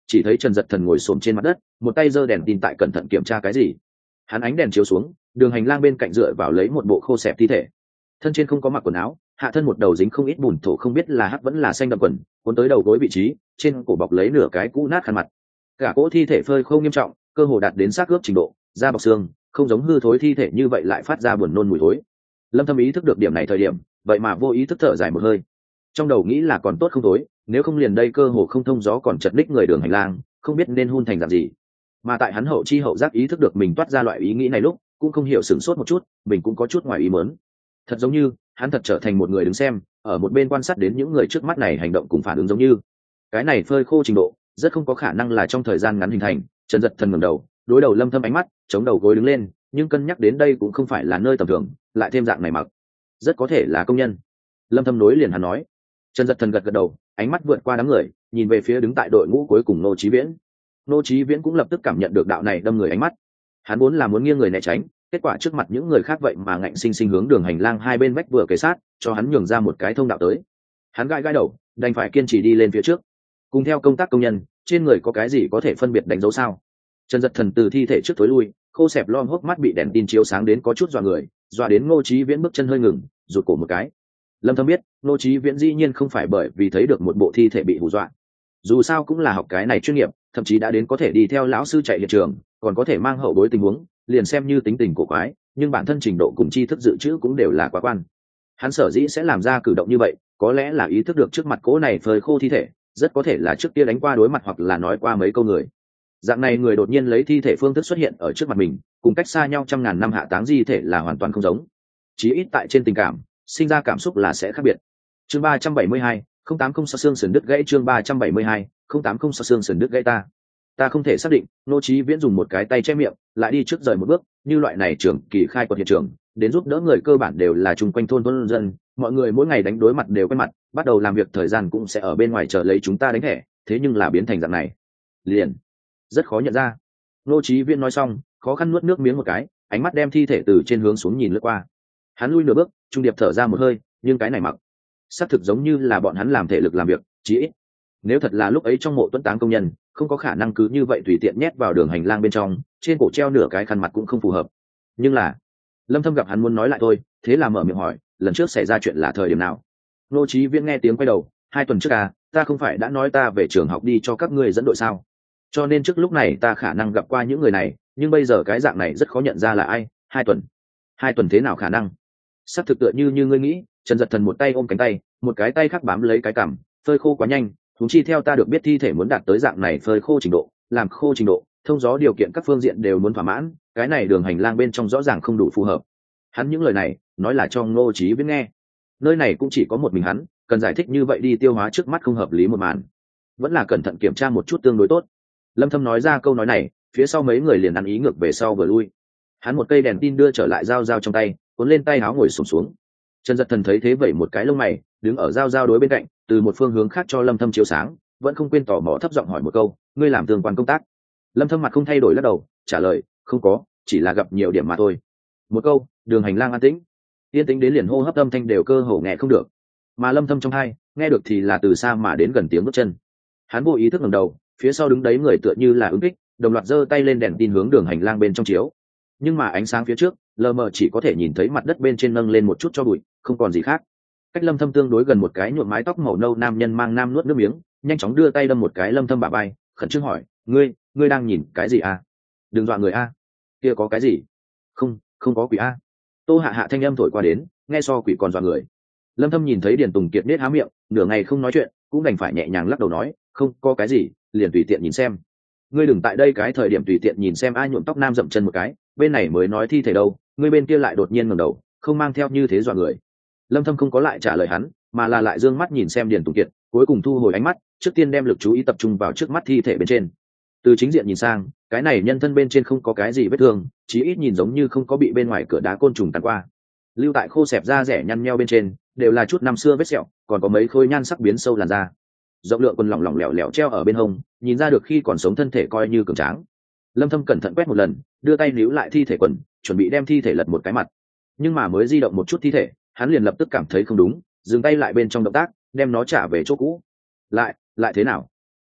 chỉ thấy Trần Dật Thần ngồi xổm trên mặt đất, một tay giơ đèn tin tại cẩn thận kiểm tra cái gì. Hắn ánh đèn chiếu xuống, đường hành lang bên cạnh dựa vào lấy một bộ khô xẹp thi thể, thân trên không có mặc quần áo, hạ thân một đầu dính không ít bùn thổ, không biết là hắc vẫn là xanh đậm quần, cuốn tới đầu gối vị trí, trên cổ bọc lấy nửa cái cũ nát khăn mặt. Cả cỗ thi thể phơi khô nghiêm trọng, cơ hồ đạt đến xác ướp trình độ, da bọc xương, không giống hư thối thi thể như vậy lại phát ra buồn nôn mùi thối. Lâm Thâm ý thức được điểm này thời điểm, vậy mà vô ý thức thở dài một hơi. Trong đầu nghĩ là còn tốt không thối, nếu không liền đây cơ hồ không thông gió còn chật ních người đường hành lang, không biết nên hun thành dạng gì. Mà tại hắn hậu chi hậu giác ý thức được mình toát ra loại ý nghĩ này lúc, cũng không hiểu sửng sốt một chút, mình cũng có chút ngoài ý muốn. Thật giống như hắn thật trở thành một người đứng xem, ở một bên quan sát đến những người trước mắt này hành động cùng phản ứng giống như. Cái này phơi khô trình độ, rất không có khả năng là trong thời gian ngắn hình thành. Trần Dật Thần ngẩng đầu, đối đầu Lâm Thâm ánh mắt, chống đầu gối đứng lên, nhưng cân nhắc đến đây cũng không phải là nơi tầm thường, lại thêm dạng này mặc, rất có thể là công nhân. Lâm Thâm nối liền hắn nói. Trần Dật Thần gật gật đầu, ánh mắt vượt qua đám người, nhìn về phía đứng tại đội ngũ cuối cùng Nô Chí Viễn. Nô Chí Viễn cũng lập tức cảm nhận được đạo này đâm người ánh mắt. Hắn vốn là muốn nghiêng người né tránh, kết quả trước mặt những người khác vậy mà ngạnh sinh sinh hướng đường hành lang hai bên vách vừa kề sát, cho hắn nhường ra một cái thông đạo tới. Hắn gãi gãi đầu, đành phải kiên trì đi lên phía trước. Cùng theo công tác công nhân, trên người có cái gì có thể phân biệt đánh dấu sao? Trần Dật Thần từ thi thể trước tối lui, khô xẹp lom hốc mắt bị đèn tin chiếu sáng đến có chút dọa người, dọa đến Ngô Chí Viễn bước chân hơi ngừng, rụt cổ một cái. Lâm Thâm biết, Ngô Chí Viễn dĩ nhiên không phải bởi vì thấy được một bộ thi thể bị hù dọa. Dù sao cũng là học cái này chuyên nghiệp, thậm chí đã đến có thể đi theo lão sư chạy hiện trường, còn có thể mang hậu bối tình huống, liền xem như tính tình cổ quái, nhưng bản thân trình độ cùng tri thức dự trữ cũng đều là quá quan. Hắn sở dĩ sẽ làm ra cử động như vậy, có lẽ là ý thức được trước mặt cố này phơi khô thi thể, rất có thể là trước kia đánh qua đối mặt hoặc là nói qua mấy câu người. Dạng này người đột nhiên lấy thi thể phương thức xuất hiện ở trước mặt mình, cùng cách xa nhau trăm ngàn năm hạ táng di thể là hoàn toàn không giống. Chí ít tại trên tình cảm, sinh ra cảm xúc là sẽ khác biệt. Chương ba trăm bảy mươi hai, không tám không sao xương sườn đứt gãy. Chương ba trăm bảy mươi hai, không tám không sao xương sườn đứt gãy. ta ta không thể xác định. Nô Chí Viễn dùng một cái tay che miệng, lại đi trước rời một bước, như loại này trưởng kỳ khai quật hiện trường, đến giúp đỡ người cơ bản đều là chung quanh thôn thôn dân, mọi người mỗi ngày đánh đối mặt đều quen mặt, bắt đầu làm việc thời gian cũng sẽ ở bên ngoài chờ lấy chúng ta đánh thẻ, thế nhưng là biến thành dạng này, liền rất khó nhận ra. Nô Chí Viễn nói xong, khó khăn nuốt nước miếng một cái, ánh mắt đem thi thể từ trên hướng xuống nhìn lướt qua. Hắn lui nửa bước, trung điệp thở ra một hơi, nhưng cái này mặc, xác thực giống như là bọn hắn làm thể lực làm việc, chí ít nếu thật là lúc ấy trong mộ tuấn táng công nhân, không có khả năng cứ như vậy tùy tiện nhét vào đường hành lang bên trong, trên cổ treo nửa cái khăn mặt cũng không phù hợp. Nhưng là Lâm Thâm gặp hắn muốn nói lại thôi, thế là mở miệng hỏi, lần trước xảy ra chuyện là thời điểm nào? Nô Chí Viễn nghe tiếng quay đầu, hai tuần trước à, ta không phải đã nói ta về trường học đi cho các ngươi dẫn đội sao? Cho nên trước lúc này ta khả năng gặp qua những người này, nhưng bây giờ cái dạng này rất khó nhận ra là ai. Hai tuần? Hai tuần thế nào khả năng? Sắp thực tựa như như ngươi nghĩ. Trần Dật Thần một tay ôm cánh tay, một cái tay khác bám lấy cái cằm, phơi khô quá nhanh. Chúng chi theo ta được biết thi thể muốn đạt tới dạng này phơi khô trình độ, làm khô trình độ, thông gió điều kiện các phương diện đều muốn thỏa mãn, cái này đường hành lang bên trong rõ ràng không đủ phù hợp. Hắn những lời này nói là cho Ngô Chí Viễn nghe, nơi này cũng chỉ có một mình hắn, cần giải thích như vậy đi tiêu hóa trước mắt không hợp lý một màn, vẫn là cẩn thận kiểm tra một chút tương đối tốt. Lâm Thâm nói ra câu nói này, phía sau mấy người liền ăn ý ngược về sau vừa lui. Hắn một cây đèn tin đưa trở lại dao dao trong tay, cuốn lên tay áo ngồi xổm xuống, xuống. Trần Dật Thần thấy thế vẩy một cái lông mày, đứng ở dao dao đối bên cạnh, từ một phương hướng khác cho Lâm Thâm chiếu sáng, vẫn không quên tò mò thấp giọng hỏi một câu, ngươi làm tương quan công tác? Lâm Thâm mặt không thay đổi lắc đầu, trả lời, không có, chỉ là gặp nhiều điểm mà thôi. Một câu, đường hành lang an tĩnh, yên tĩnh đến liền hô hấp âm thanh đều cơ hồ nghe không được, mà Lâm Thâm trong tai nghe được thì là từ xa mà đến gần tiếng bước chân. Hắn vô ý thức ngẩng đầu, phía sau đứng đấy người tựa như là ứng kích, đồng loạt giơ tay lên đèn tin hướng đường hành lang bên trong chiếu, nhưng mà ánh sáng phía trước lờ mờ chỉ có thể nhìn thấy mặt đất bên trên nâng lên một chút cho bụi, không còn gì khác. Cách Lâm Thâm tương đối gần một cái nhuộm mái tóc màu nâu nam nhân mang nam nuốt nước miếng, nhanh chóng đưa tay đâm một cái Lâm Thâm bả vai, khẩn trương hỏi, ngươi ngươi đang nhìn cái gì à? Đừng dọa người a. Kia có cái gì? Không, không có quỷ a. Tô Hạ Hạ thanh âm thổi qua đến, nghe so quỷ còn dọa người. Lâm Thâm nhìn thấy Điền Tùng Kiệt nết há miệng, nửa ngày không nói chuyện, cũng đành phải nhẹ nhàng lắc đầu nói, không có cái gì, liền tùy tiện nhìn xem. Ngươi đừng tại đây cái thời điểm tùy tiện nhìn xem ai nhuộm tóc nam dậm chân một cái, bên này mới nói thi thể đâu, ngươi bên kia lại đột nhiên ngẩng đầu, không mang theo như thế dọa người. Lâm Thâm không có lại trả lời hắn, mà là lại dương mắt nhìn xem Điền Tùng Kiệt, cuối cùng thu hồi ánh mắt, trước tiên đem lực chú ý tập trung vào trước mắt thi thể bên trên. Từ chính diện nhìn sang, cái này nhân thân bên trên không có cái gì vết thương, chí ít nhìn giống như không có bị bên ngoài cửa đá côn trùng tàn qua. Lưu tại khô xẹp da rẻ nhăn nheo bên trên, đều là chút năm xưa vết sẹo, còn có mấy khối nhan sắc biến sâu làn da. Rộng lượng quần lỏng lỏng lẻo lẻo treo ở bên hông, nhìn ra được khi còn sống thân thể coi như cường tráng. Lâm Thâm cẩn thận quét một lần, đưa tay níu lại thi thể quần, chuẩn bị đem thi thể lật một cái mặt. Nhưng mà mới di động một chút thi thể, hắn liền lập tức cảm thấy không đúng, dừng tay lại bên trong động tác, đem nó trả về chỗ cũ. Lại, lại thế nào?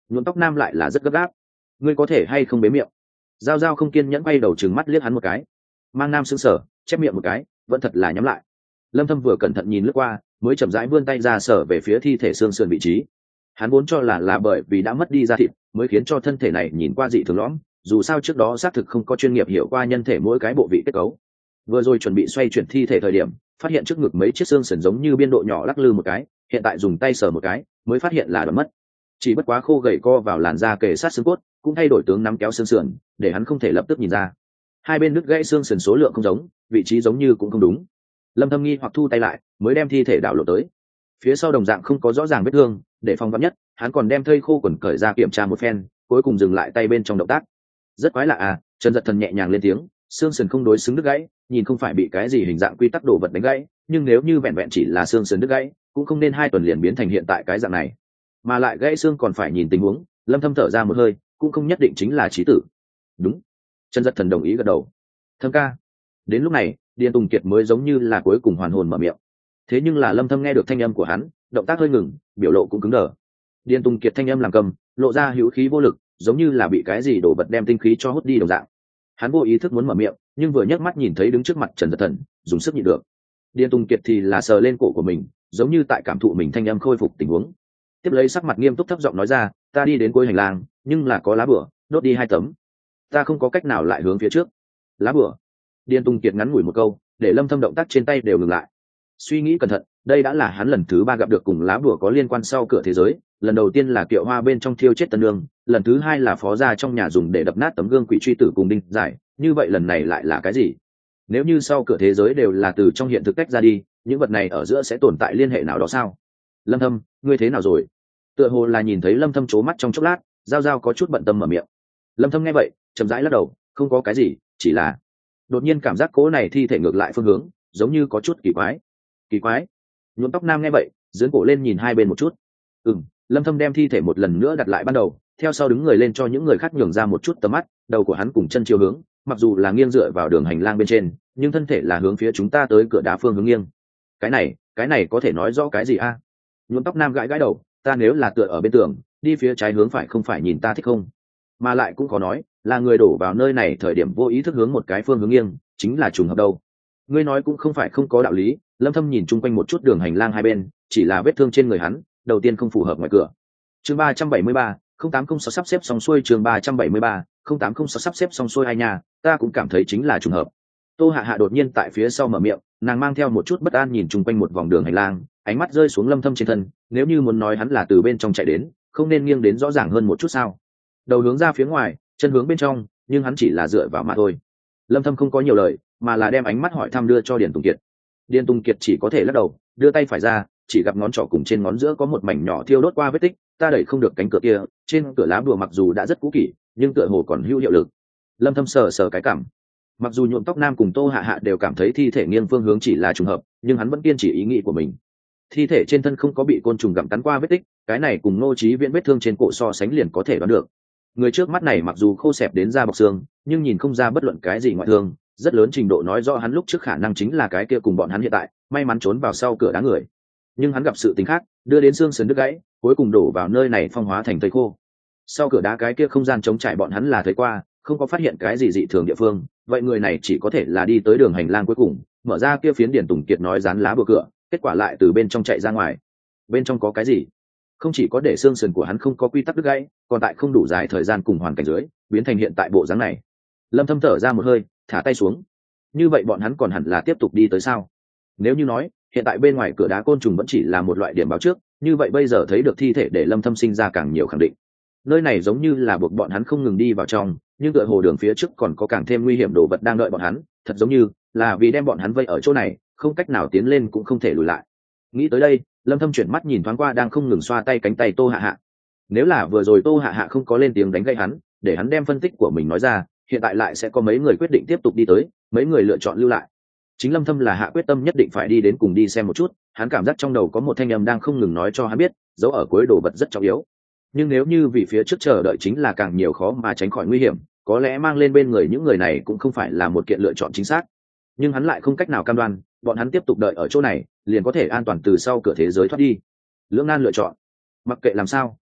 nhuộm tóc nam lại là rất gấp gáp. Ngươi có thể hay không bế miệng? Giao giao không kiên nhẫn quay đầu trừng mắt liếc hắn một cái. Mang nam sững sờ, chép miệng một cái, vẫn thật là nhắm lại. Lâm Thâm vừa cẩn thận nhìn lướt qua, mới chậm rãi vươn tay ra sờ về phía thi thể xương sườn vị trí. Hắn vốn cho là là bởi vì đã mất đi da thịt, mới khiến cho thân thể này nhìn qua dị thường lõm. Dù sao trước đó xác thực không có chuyên nghiệp hiểu qua nhân thể mỗi cái bộ vị kết cấu. Vừa rồi chuẩn bị xoay chuyển thi thể thời điểm, phát hiện trước ngực mấy chiếc xương sườn giống như biên độ nhỏ lắc lư một cái, hiện tại dùng tay sờ một cái, mới phát hiện là đoạn mất. Chỉ bất quá khô gầy co vào làn da kề sát xương cốt, cũng thay đổi tướng nắm kéo xương sườn, để hắn không thể lập tức nhìn ra. Hai bên đứt gãy xương sườn số lượng không giống, vị trí giống như cũng không đúng. Lâm Thâm nghi hoặc thu tay lại, mới đem thi thể đảo lộ tới. Phía sau đồng dạng không có rõ ràng vết thương, để phòng vắn nhất, hắn còn đem thây khô quần cởi ra kiểm tra một phen, cuối cùng dừng lại tay bên trong động tác. Rất quái lạ à, Trần Dật Thần nhẹ nhàng lên tiếng, xương sườn không đối xứng đứt gãy, nhìn không phải bị cái gì hình dạng quy tắc đồ vật đánh gãy, nhưng nếu như vẹn vẹn chỉ là xương sườn đứt gãy, cũng không nên hai tuần liền biến thành hiện tại cái dạng này. Mà lại gãy xương còn phải nhìn tình huống, Lâm Thâm thở ra một hơi, cũng không nhất định chính là chí tử. Đúng. Trần Dật Thần đồng ý gật đầu. Thâm ca. Đến lúc này, Điền Tùng Kiệt mới giống như là cuối cùng hoàn hồn mở miệng. Thế nhưng là Lâm Thâm nghe được thanh âm của hắn, động tác hơi ngừng, biểu lộ cũng cứng đờ. Điền Tùng Kiệt thanh âm làm cầm, lộ ra hữu khí vô lực, giống như là bị cái gì đổ vật đem tinh khí cho hút đi đồng dạng. Hắn vô ý thức muốn mở miệng, nhưng vừa nhấc mắt nhìn thấy đứng trước mặt Trần Dật Thần, dùng sức nhịn được. Điền Tùng Kiệt thì là sờ lên cổ của mình, giống như tại cảm thụ mình thanh âm khôi phục tình huống. Tiếp lấy sắc mặt nghiêm túc thấp giọng nói ra, ta đi đến cuối hành lang, nhưng là có lá bửa, đốt đi hai tấm. Ta không có cách nào lại hướng phía trước. Lá bửa. Điền Tùng Kiệt ngắn ngủi một câu, để Lâm Thâm động tác trên tay đều ngừng lại. Suy nghĩ cẩn thận, đây đã là hắn lần thứ ba gặp được cùng lá bùa có liên quan sau cửa thế giới. Lần đầu tiên là kiệu hoa bên trong thiêu chết tân nương, lần thứ hai là phó gia trong nhà dùng để đập nát tấm gương quỷ truy tử cùng đinh giải, như vậy lần này lại là cái gì? Nếu như sau cửa thế giới đều là từ trong hiện thực tách ra đi, những vật này ở giữa sẽ tồn tại liên hệ nào đó sao? Lâm Thâm, ngươi thế nào rồi? Tựa hồ là nhìn thấy Lâm Thâm chố mắt trong chốc lát, Giao Giao có chút bận tâm mở miệng. Lâm Thâm nghe vậy, chậm rãi lắc đầu, không có cái gì, chỉ là đột nhiên cảm giác cỗ này thi thể ngược lại phương hướng, giống như có chút kỳ quái. Kỳ quái? Nhuộm tóc nam nghe vậy, giương cổ lên nhìn hai bên một chút. Ừm, Lâm Thâm đem thi thể một lần nữa đặt lại ban đầu, theo sau đứng người lên cho những người khác nhường ra một chút tầm mắt, đầu của hắn cùng chân chiều hướng, mặc dù là nghiêng dựa vào đường hành lang bên trên, nhưng thân thể là hướng phía chúng ta tới cửa đá phương hướng nghiêng. Cái này, cái này có thể nói rõ cái gì a? À? Nhuộm tóc nam gãi gãi đầu, ta nếu là tựa ở bên tường, đi phía trái hướng phải không phải nhìn ta thích không? Mà lại cũng có nói, là người đổ vào nơi này thời điểm vô ý thức hướng một cái phương hướng nghiêng, chính là trùng hợp đâu. Ngươi nói cũng không phải không có đạo lý. Lâm Thâm nhìn chung quanh một chút đường hành lang hai bên, chỉ là vết thương trên người hắn, đầu tiên không phù hợp ngoài cửa. Chương ba trăm bảy mươi ba, không tám không sáu sắp xếp xong xuôi. Chương ba trăm bảy mươi ba, không tám không sáu sắp xếp xong xuôi ai nhà, ta cũng cảm thấy chính là trùng hợp. Tô Hạ Hạ đột nhiên tại phía sau mở miệng, nàng mang theo một chút bất an nhìn chung quanh một vòng đường hành lang, ánh mắt rơi xuống Lâm Thâm trên thân, nếu như muốn nói hắn là từ bên trong chạy đến, không nên nghiêng đến rõ ràng hơn một chút sao? Đầu hướng ra phía ngoài, chân hướng bên trong, nhưng hắn chỉ là dựa vào mà thôi. Lâm Thâm không có nhiều lời, mà là đem ánh mắt hỏi thăm đưa cho Điền Tùng Kiệt. Điền Tùng Kiệt chỉ có thể lắc đầu, đưa tay phải ra, chỉ gặp ngón trỏ cùng trên ngón giữa có một mảnh nhỏ thiêu đốt qua vết tích, ta đẩy không được cánh cửa kia, trên cửa lá bùa mặc dù đã rất cũ kỹ, nhưng tựa hồ còn hữu hiệu lực. Lâm Thâm sờ sờ cái cảm. Mặc dù nhuộm tóc nam cùng Tô Hạ Hạ đều cảm thấy thi thể nghiêng phương hướng chỉ là trùng hợp, nhưng hắn vẫn kiên trì ý nghĩ của mình. Thi thể trên thân không có bị côn trùng gặm cắn qua vết tích, cái này cùng Ngô Chí Viễn vết thương trên cổ so sánh liền có thể đoán được. Người trước mắt này mặc dù khô xẹp đến da bọc xương, nhưng nhìn không ra bất luận cái gì ngoại thương, rất lớn trình độ nói rõ hắn lúc trước khả năng chính là cái kia cùng bọn hắn hiện tại may mắn trốn vào sau cửa đá người. Nhưng hắn gặp sự tình khác, đưa đến xương sườn đứt gãy, cuối cùng đổ vào nơi này phong hóa thành thây khô. Sau cửa đá cái kia không gian trống trải bọn hắn là thấy qua, không có phát hiện cái gì dị thường địa phương, vậy người này chỉ có thể là đi tới đường hành lang cuối cùng, mở ra kia phiến Điền Tùng Kiệt nói dán lá bùa cửa, kết quả lại từ bên trong chạy ra ngoài. Bên trong có cái gì? Không chỉ có để xương sườn của hắn không có quy tắc đứt gãy, còn tại không đủ dài thời gian cùng hoàn cảnh dưới, biến thành hiện tại bộ dáng này. Lâm Thâm thở ra một hơi, thả tay xuống. Như vậy bọn hắn còn hẳn là tiếp tục đi tới sao? Nếu như nói, hiện tại bên ngoài cửa đá côn trùng vẫn chỉ là một loại điểm báo trước, như vậy bây giờ thấy được thi thể để Lâm Thâm sinh ra càng nhiều khẳng định. Nơi này giống như là buộc bọn hắn không ngừng đi vào trong, nhưng tựa hồ đường phía trước còn có càng thêm nguy hiểm đồ vật đang đợi bọn hắn, thật giống như là vì đem bọn hắn vây ở chỗ này, không cách nào tiến lên cũng không thể lùi lại. Nghĩ tới đây, Lâm Thâm chuyển mắt nhìn thoáng qua đang không ngừng xoa tay cánh tay Tô Hạ Hạ. Nếu là vừa rồi Tô Hạ Hạ không có lên tiếng đánh gây hắn, để hắn đem phân tích của mình nói ra, hiện tại lại sẽ có mấy người quyết định tiếp tục đi tới, mấy người lựa chọn lưu lại. Chính Lâm Thâm là hạ quyết tâm nhất định phải đi đến cùng đi xem một chút, hắn cảm giác trong đầu có một thanh âm đang không ngừng nói cho hắn biết, dấu ở cuối đồ vật rất trọng yếu. Nhưng nếu như vì phía trước chờ đợi chính là càng nhiều khó mà tránh khỏi nguy hiểm, có lẽ mang lên bên người những người này cũng không phải là một kiện lựa chọn chính xác. Nhưng hắn lại không cách nào cam đoan, bọn hắn tiếp tục đợi ở chỗ này, liền có thể an toàn từ sau cửa thế giới thoát đi. Lưỡng nan lựa chọn. Mặc kệ làm sao,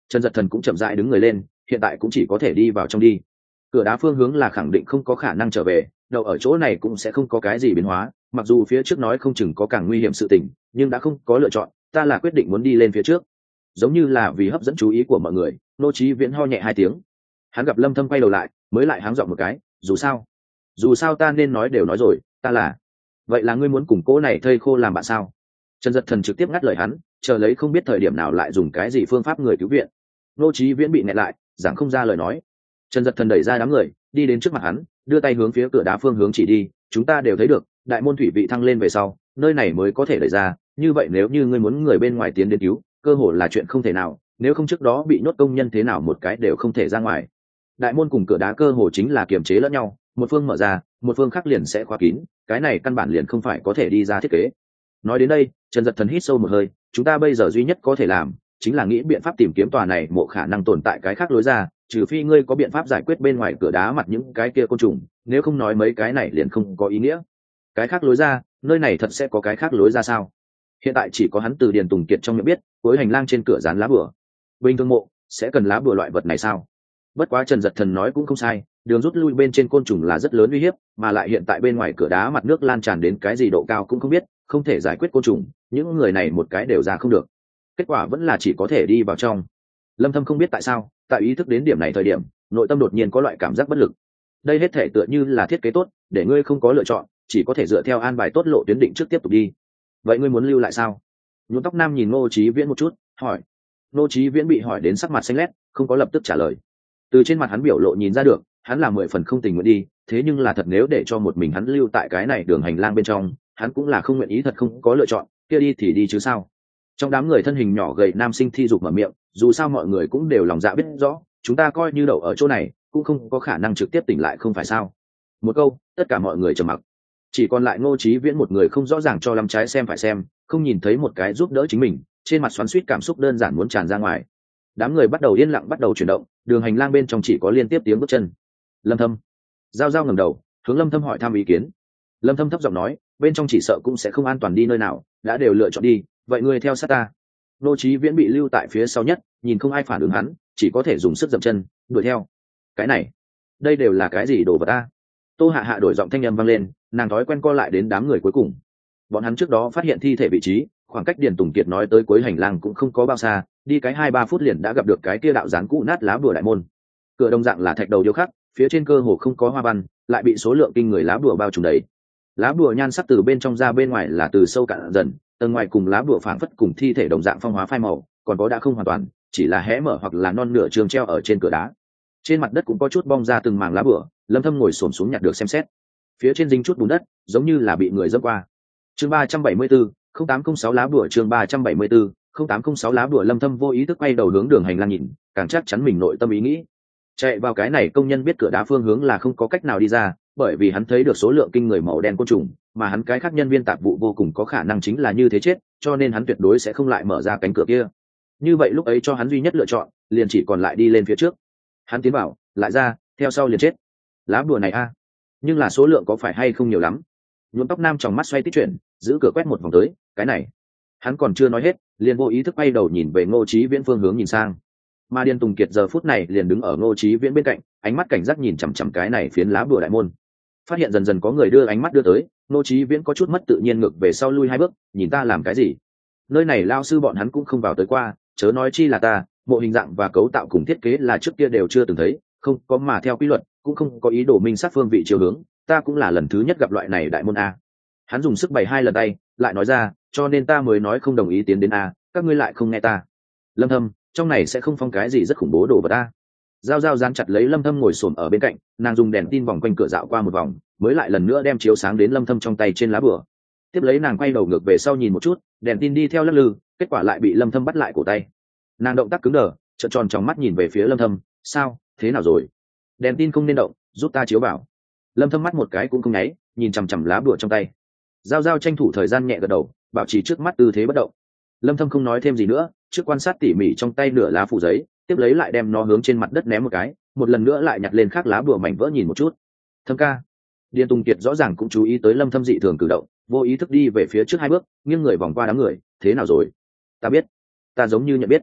Trần Dật Thần cũng chậm rãi đứng người lên, hiện tại cũng chỉ có thể đi vào trong đi. Cửa đá phương hướng là khẳng định không có khả năng trở về, đậu ở chỗ này cũng sẽ không có cái gì biến hóa, mặc dù phía trước nói không chừng có càng nguy hiểm sự tình, nhưng đã không có lựa chọn, ta là quyết định muốn đi lên phía trước. Giống như là vì hấp dẫn chú ý của mọi người, Ngô Chí Viễn ho nhẹ hai tiếng. Hắn gặp Lâm Thâm quay đầu lại, mới lại háng giọng một cái, dù sao, dù sao ta nên nói đều nói rồi, ta là. Vậy là ngươi muốn cùng cô này thây khô làm bạn sao? Trần Dật Thần trực tiếp ngắt lời hắn, chờ lấy không biết thời điểm nào lại dùng cái gì phương pháp người cứu viện. Ngô Chí Viễn bị nghẹn lại, giảng không ra lời nói. Trần Dật Thần đẩy ra đám người, đi đến trước mặt hắn, đưa tay hướng phía cửa đá phương hướng chỉ đi, chúng ta đều thấy được, đại môn thủy vị thăng lên về sau, nơi này mới có thể đẩy ra, như vậy nếu như ngươi muốn người bên ngoài tiến đến cứu, cơ hội là chuyện không thể nào, nếu không trước đó bị nhốt công nhân thế nào một cái đều không thể ra ngoài. Đại môn cùng cửa đá cơ hồ chính là kiềm chế lẫn nhau, một phương mở ra, một phương khác liền sẽ khóa kín, cái này căn bản liền không phải có thể đi ra thiết kế. Nói đến đây, Trần Dật Thần hít sâu một hơi, chúng ta bây giờ duy nhất có thể làm chính là nghĩ biện pháp tìm kiếm tòa này mộ khả năng tồn tại cái khác lối ra, trừ phi ngươi có biện pháp giải quyết bên ngoài cửa đá mặt những cái kia côn trùng, nếu không nói mấy cái này liền không có ý nghĩa. Cái khác lối ra, nơi này thật sẽ có cái khác lối ra sao? Hiện tại chỉ có hắn từ Điền Tùng Kiệt trong miệng biết, cuối hành lang trên cửa dán lá bùa. Bình thường mộ sẽ cần lá bùa loại vật này sao? Bất quá Trần Dật Thần nói cũng không sai, đường rút lui bên trên côn trùng là rất lớn uy hiếp, mà lại hiện tại bên ngoài cửa đá mặt nước lan tràn đến cái gì độ cao cũng không biết, không thể giải quyết côn trùng, những người này một cái đều ra không được. Kết quả vẫn là chỉ có thể đi vào trong. Lâm Thâm không biết tại sao, tại ý thức đến điểm này thời điểm, nội tâm đột nhiên có loại cảm giác bất lực. Đây hết thể tựa như là thiết kế tốt, để ngươi không có lựa chọn, chỉ có thể dựa theo an bài tốt lộ tuyến định trước tiếp tục đi. Vậy ngươi muốn lưu lại sao? Nhuộm tóc nam nhìn Ngô Chí Viễn một chút, hỏi. Ngô Chí Viễn bị hỏi đến sắc mặt xanh lét, không có lập tức trả lời. Từ trên mặt hắn biểu lộ nhìn ra được, hắn là mười phần không tình nguyện đi, thế nhưng là thật nếu để cho một mình hắn lưu tại cái này đường hành lang bên trong, hắn cũng là không nguyện ý thật không có lựa chọn, kia đi thì đi chứ sao. Trong đám người thân hình nhỏ gầy nam sinh thi dục mở miệng, dù sao mọi người cũng đều lòng dạ biết rõ, chúng ta coi như đậu ở chỗ này cũng không có khả năng trực tiếp tỉnh lại không phải sao. Một câu, tất cả mọi người trầm mặc, chỉ còn lại Ngô Chí Viễn một người không rõ ràng cho lắm trái xem phải xem, không nhìn thấy một cái giúp đỡ chính mình, trên mặt xoắn xuýt cảm xúc đơn giản muốn tràn ra ngoài. Đám người bắt đầu yên lặng bắt đầu chuyển động, đường hành lang bên trong chỉ có liên tiếp tiếng bước chân. Lâm Thâm, Giao Giao ngẩng đầu, hướng Lâm Thâm hỏi thăm ý kiến. Lâm Thâm thấp giọng nói, bên trong chỉ sợ cũng sẽ không an toàn đi nơi nào, đã đều lựa chọn đi, vậy ngươi theo sát ta. Ngô Chí Viễn bị lưu tại phía sau nhất, nhìn không ai phản ứng hắn, chỉ có thể dùng sức dậm chân đuổi theo. Cái này, đây đều là cái gì đồ vật ta? Tô Hạ Hạ đổi giọng thanh âm vang lên, nàng thói quen co lại đến đám người cuối cùng. Bọn hắn trước đó phát hiện thi thể vị trí, khoảng cách Điền Tùng Kiệt nói tới cuối hành lang cũng không có bao xa, đi cái hai ba phút liền đã gặp được cái kia đạo dán cũ nát lá bùa đại môn. Cửa đồng dạng là thạch đầu điêu khắc, phía trên cơ hồ không có hoa văn, lại bị số lượng kinh người lá bùa bao trùm đầy. Lá bùa nhan sắc từ bên trong ra bên ngoài là từ sâu cạn dần, tầng ngoài cùng lá bùa phảng phất cùng thi thể đồng dạng phong hóa phai màu, còn có đã không hoàn toàn, chỉ là hé mở hoặc là non nửa trường treo ở trên cửa đá. Trên mặt đất cũng có chút bong ra từng mảng lá bùa, Lâm Thâm ngồi xổm xuống nhặt được xem xét. Phía trên dính chút bùn đất, giống như là bị người dẫm qua. Chương ba trăm bảy mươi tư, không tám không sáu lá bùa chương ba trăm bảy mươi tư, không tám không sáu lá bùa. Lâm Thâm vô ý thức quay đầu hướng đường hành lang nhìn, càng chắc chắn mình nội tâm ý nghĩ. Chạy vào cái này công nhân biết cửa đá phương hướng là không có cách nào đi ra, bởi vì hắn thấy được số lượng kinh người màu đen côn trùng, mà hắn cái khác nhân viên tạp vụ vô cùng có khả năng chính là như thế chết, cho nên hắn tuyệt đối sẽ không lại mở ra cánh cửa kia. Như vậy lúc ấy cho hắn duy nhất lựa chọn, liền chỉ còn lại đi lên phía trước. Hắn tiến vào, lại ra, theo sau liền chết. Lá bùa này a, nhưng là số lượng có phải hay không nhiều lắm. Nhuộm tóc nam trong mắt xoay tít chuyển, giữ cửa quét một vòng tới, cái này hắn còn chưa nói hết, liền vô ý thức quay đầu nhìn về Ngô Chí Viễn phương hướng nhìn sang. Mà Điền Tùng Kiệt giờ phút này liền đứng ở Ngô Chí Viễn bên cạnh, ánh mắt cảnh giác nhìn chằm chằm cái này phiến lá bùa đại môn. Phát hiện dần dần có người đưa ánh mắt đưa tới, Ngô Chí Viễn có chút mất tự nhiên ngược về sau lui hai bước, nhìn ta làm cái gì? Nơi này lao sư bọn hắn cũng không vào tới qua, chớ nói chi là ta, mộ hình dạng và cấu tạo cùng thiết kế là trước kia đều chưa từng thấy, không có mà theo quy luật, cũng không có ý đồ minh sát phương vị chiều hướng, ta cũng là lần thứ nhất gặp loại này đại môn a. Hắn dùng sức bày hai lần tay, lại nói ra, cho nên ta mới nói không đồng ý tiến đến a, các ngươi lại không nghe ta. Lâm Thâm, trong này sẽ không phong cái gì rất khủng bố đồ vật a. Giao Giao dán chặt lấy Lâm Thâm ngồi xổm ở bên cạnh, nàng dùng đèn tin vòng quanh cửa dạo qua một vòng, mới lại lần nữa đem chiếu sáng đến Lâm Thâm trong tay trên lá bùa. Tiếp lấy nàng quay đầu ngược về sau nhìn một chút, đèn tin đi theo lắc lư, kết quả lại bị Lâm Thâm bắt lại cổ tay. Nàng động tác cứng đờ, trợn tròn trong mắt nhìn về phía Lâm Thâm, sao, thế nào rồi? Đèn tin không nên động, giúp ta chiếu vào. Lâm Thâm mắt một cái cũng không nháy, nhìn chằm chằm lá bùa trong tay. Giao Giao tranh thủ thời gian nhẹ gật đầu, bảo trì trước mắt tư thế bất động. Lâm Thâm không nói thêm gì nữa, trước quan sát tỉ mỉ trong tay nửa lá phủ giấy, tiếp lấy lại đem nó hướng trên mặt đất ném một cái, một lần nữa lại nhặt lên khác lá bùa mảnh vỡ nhìn một chút. Thâm ca. Điền Tùng Kiệt rõ ràng cũng chú ý tới Lâm Thâm dị thường cử động, vô ý thức đi về phía trước hai bước, nghiêng người vòng qua đám người, thế nào rồi? Ta biết, ta giống như nhận biết.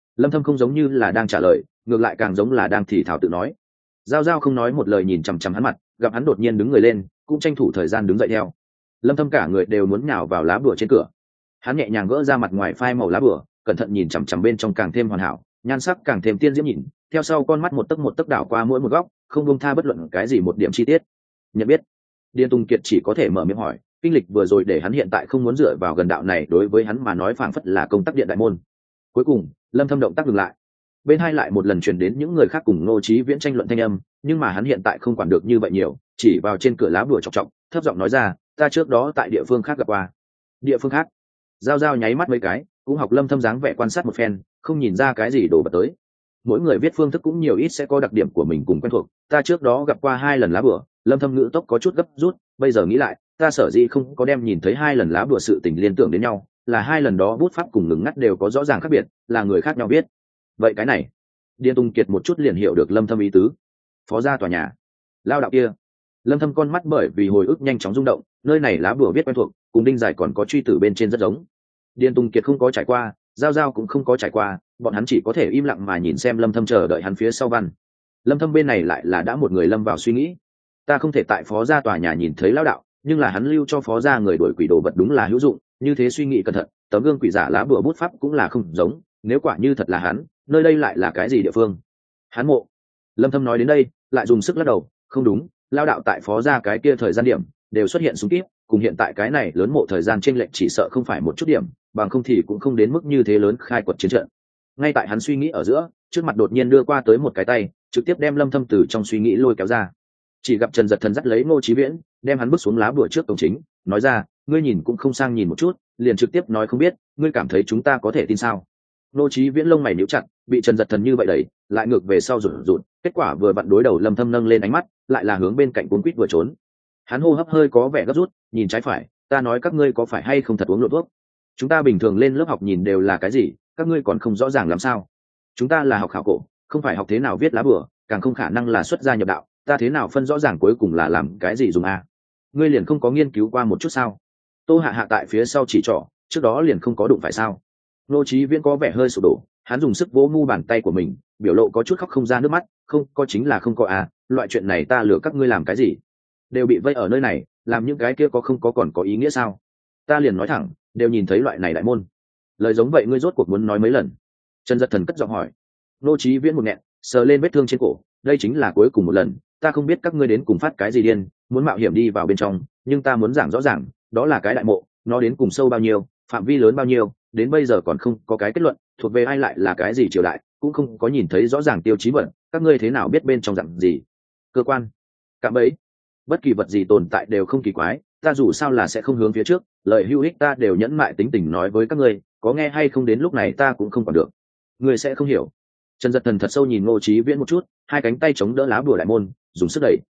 Lâm Thâm không giống như là đang trả lời, ngược lại càng giống là đang thì thào tự nói. Giao Giao không nói một lời nhìn chằm chằm hắn mặt, gặp hắn đột nhiên đứng người lên, cũng tranh thủ thời gian đứng dậy theo. Lâm Thâm cả người đều muốn nhào vào lá bùa trên cửa. Hắn nhẹ nhàng gỡ ra mặt ngoài phai màu lá bùa, cẩn thận nhìn chằm chằm bên trong càng thêm hoàn hảo, nhan sắc càng thêm tiên diễm nhìn, theo sau con mắt một tấc một tấc đảo qua mỗi một góc, không buông tha bất luận cái gì một điểm chi tiết. Nhận biết, Điền Tùng Kiệt chỉ có thể mở miệng hỏi, kinh lịch vừa rồi để hắn hiện tại không muốn dựa vào gần đạo này, đối với hắn mà nói phảng phất là công tắc điện đại môn. Cuối cùng, Lâm Thâm động tác dừng lại. Bên hai lại một lần truyền đến những người khác cùng Ngô Chí Viễn tranh luận thanh âm, nhưng mà hắn hiện tại không quản được như vậy nhiều, chỉ vào trên cửa lá bùa chọc chọc, thấp giọng nói ra, ta trước đó tại địa phương khác gặp qua. Địa phương khác? Giao Giao nháy mắt mấy cái, cũng học Lâm Thâm dáng vẻ quan sát một phen, không nhìn ra cái gì đổ vật tới. Mỗi người viết phương thức cũng nhiều ít sẽ có đặc điểm của mình cùng quen thuộc, ta trước đó gặp qua hai lần lá bùa. Lâm Thâm ngữ tốc có chút gấp rút, bây giờ nghĩ lại, ta sở dĩ không có đem nhìn thấy hai lần lá bùa sự tình liên tưởng đến nhau, là hai lần đó bút pháp cùng ngừng ngắt đều có rõ ràng khác biệt, là người khác nhau viết. Vậy cái này, Điền Tùng Kiệt một chút liền hiểu được Lâm Thâm ý tứ. Phó gia tòa nhà, lao đạo kia. Lâm Thâm con mắt bởi vì hồi ức nhanh chóng rung động, nơi này lá bùa viết quen thuộc, cùng đinh giải còn có truy tử bên trên rất giống. Điền Tùng Kiệt không có trải qua, Giao Giao cũng không có trải qua, bọn hắn chỉ có thể im lặng mà nhìn xem Lâm Thâm chờ đợi hắn phía sau văn. Lâm Thâm bên này lại là đã một người lâm vào suy nghĩ. Ta không thể tại phó gia tòa nhà nhìn thấy lão đạo, nhưng là hắn lưu cho phó gia người đuổi quỷ đồ vật đúng là hữu dụng, như thế suy nghĩ cẩn thận, tấm gương quỷ giả lá bùa bút pháp cũng là không giống, nếu quả như thật là hắn, nơi đây lại là cái gì địa phương? Hắn mộ. Lâm Thâm nói đến đây, lại dùng sức lắc đầu, không đúng, lão đạo tại phó gia cái kia thời gian điểm đều xuất hiện súng kíp, cùng hiện tại cái này lớn mộ thời gian chênh lệch chỉ sợ không phải một chút điểm, bằng không thì cũng không đến mức như thế lớn khai quật chiến trận. Ngay tại hắn suy nghĩ ở giữa, trước mặt đột nhiên đưa qua tới một cái tay, trực tiếp đem Lâm Thâm từ trong suy nghĩ lôi kéo ra. Chỉ gặp Trần Dật Thần dắt lấy Ngô Chí Viễn, đem hắn bước xuống lá bùa trước cổng chính, nói ra, ngươi nhìn cũng không sang nhìn một chút, liền trực tiếp nói không biết, ngươi cảm thấy chúng ta có thể tin sao? Ngô Chí Viễn lông mày nhíu chặt, bị Trần Dật Thần như vậy đẩy, lại ngược về sau rụt rụt, kết quả vừa vặn đối đầu Lâm Thâm nâng lên ánh mắt, lại là hướng bên cạnh cuốn quýt vừa trốn. Hắn hô hấp hơi có vẻ gấp rút, nhìn trái phải, ta nói các ngươi có phải hay không thật uống lộn thuốc? Chúng ta bình thường lên lớp học nhìn đều là cái gì, các ngươi còn không rõ ràng làm sao? Chúng ta là học khảo cổ, không phải học thế nào viết lá bùa, càng không khả năng là xuất gia nhập đạo, ta thế nào phân rõ ràng cuối cùng là làm cái gì dùng à? Ngươi liền không có nghiên cứu qua một chút sao? Tô Hạ Hạ tại phía sau chỉ trỏ, trước đó liền không có đụng phải sao? Ngô Chí Viễn có vẻ hơi sụp đổ, hắn dùng sức vỗ mu bàn tay của mình, biểu lộ có chút khóc không ra nước mắt, không có chính là không có à, loại chuyện này ta lừa các ngươi làm cái gì? Đều bị vây ở nơi này, làm những cái kia có không có còn có ý nghĩa sao? Ta liền nói thẳng, đều nhìn thấy loại này đại môn. Lời giống vậy ngươi rốt cuộc muốn nói mấy lần? Trần Dật Thần cất giọng hỏi. Ngô Chí Viễn một nghẹn, sờ lên vết thương trên cổ, đây chính là cuối cùng một lần, ta không biết các ngươi đến cùng phát cái gì điên, muốn mạo hiểm đi vào bên trong, nhưng ta muốn giảng rõ ràng, đó là cái đại mộ, nó đến cùng sâu bao nhiêu, phạm vi lớn bao nhiêu, đến bây giờ còn không có cái kết luận, thuộc về ai lại là cái gì triều đại, cũng không có nhìn thấy rõ ràng tiêu chí vận, các ngươi thế nào biết bên trong dạng gì? Cơ quan, cạm bẫy, bất kỳ vật gì tồn tại đều không kỳ quái, ta dù sao là sẽ không hướng phía trước, lời hữu ích ta đều nhẫn mại tính tình nói với các ngươi, có nghe hay không đến lúc này ta cũng không còn được. Ngươi sẽ không hiểu. Trần Dật Thần thật sâu nhìn Ngô Chí Viễn một chút, hai cánh tay chống đỡ lá bùa đại môn, dùng sức đẩy.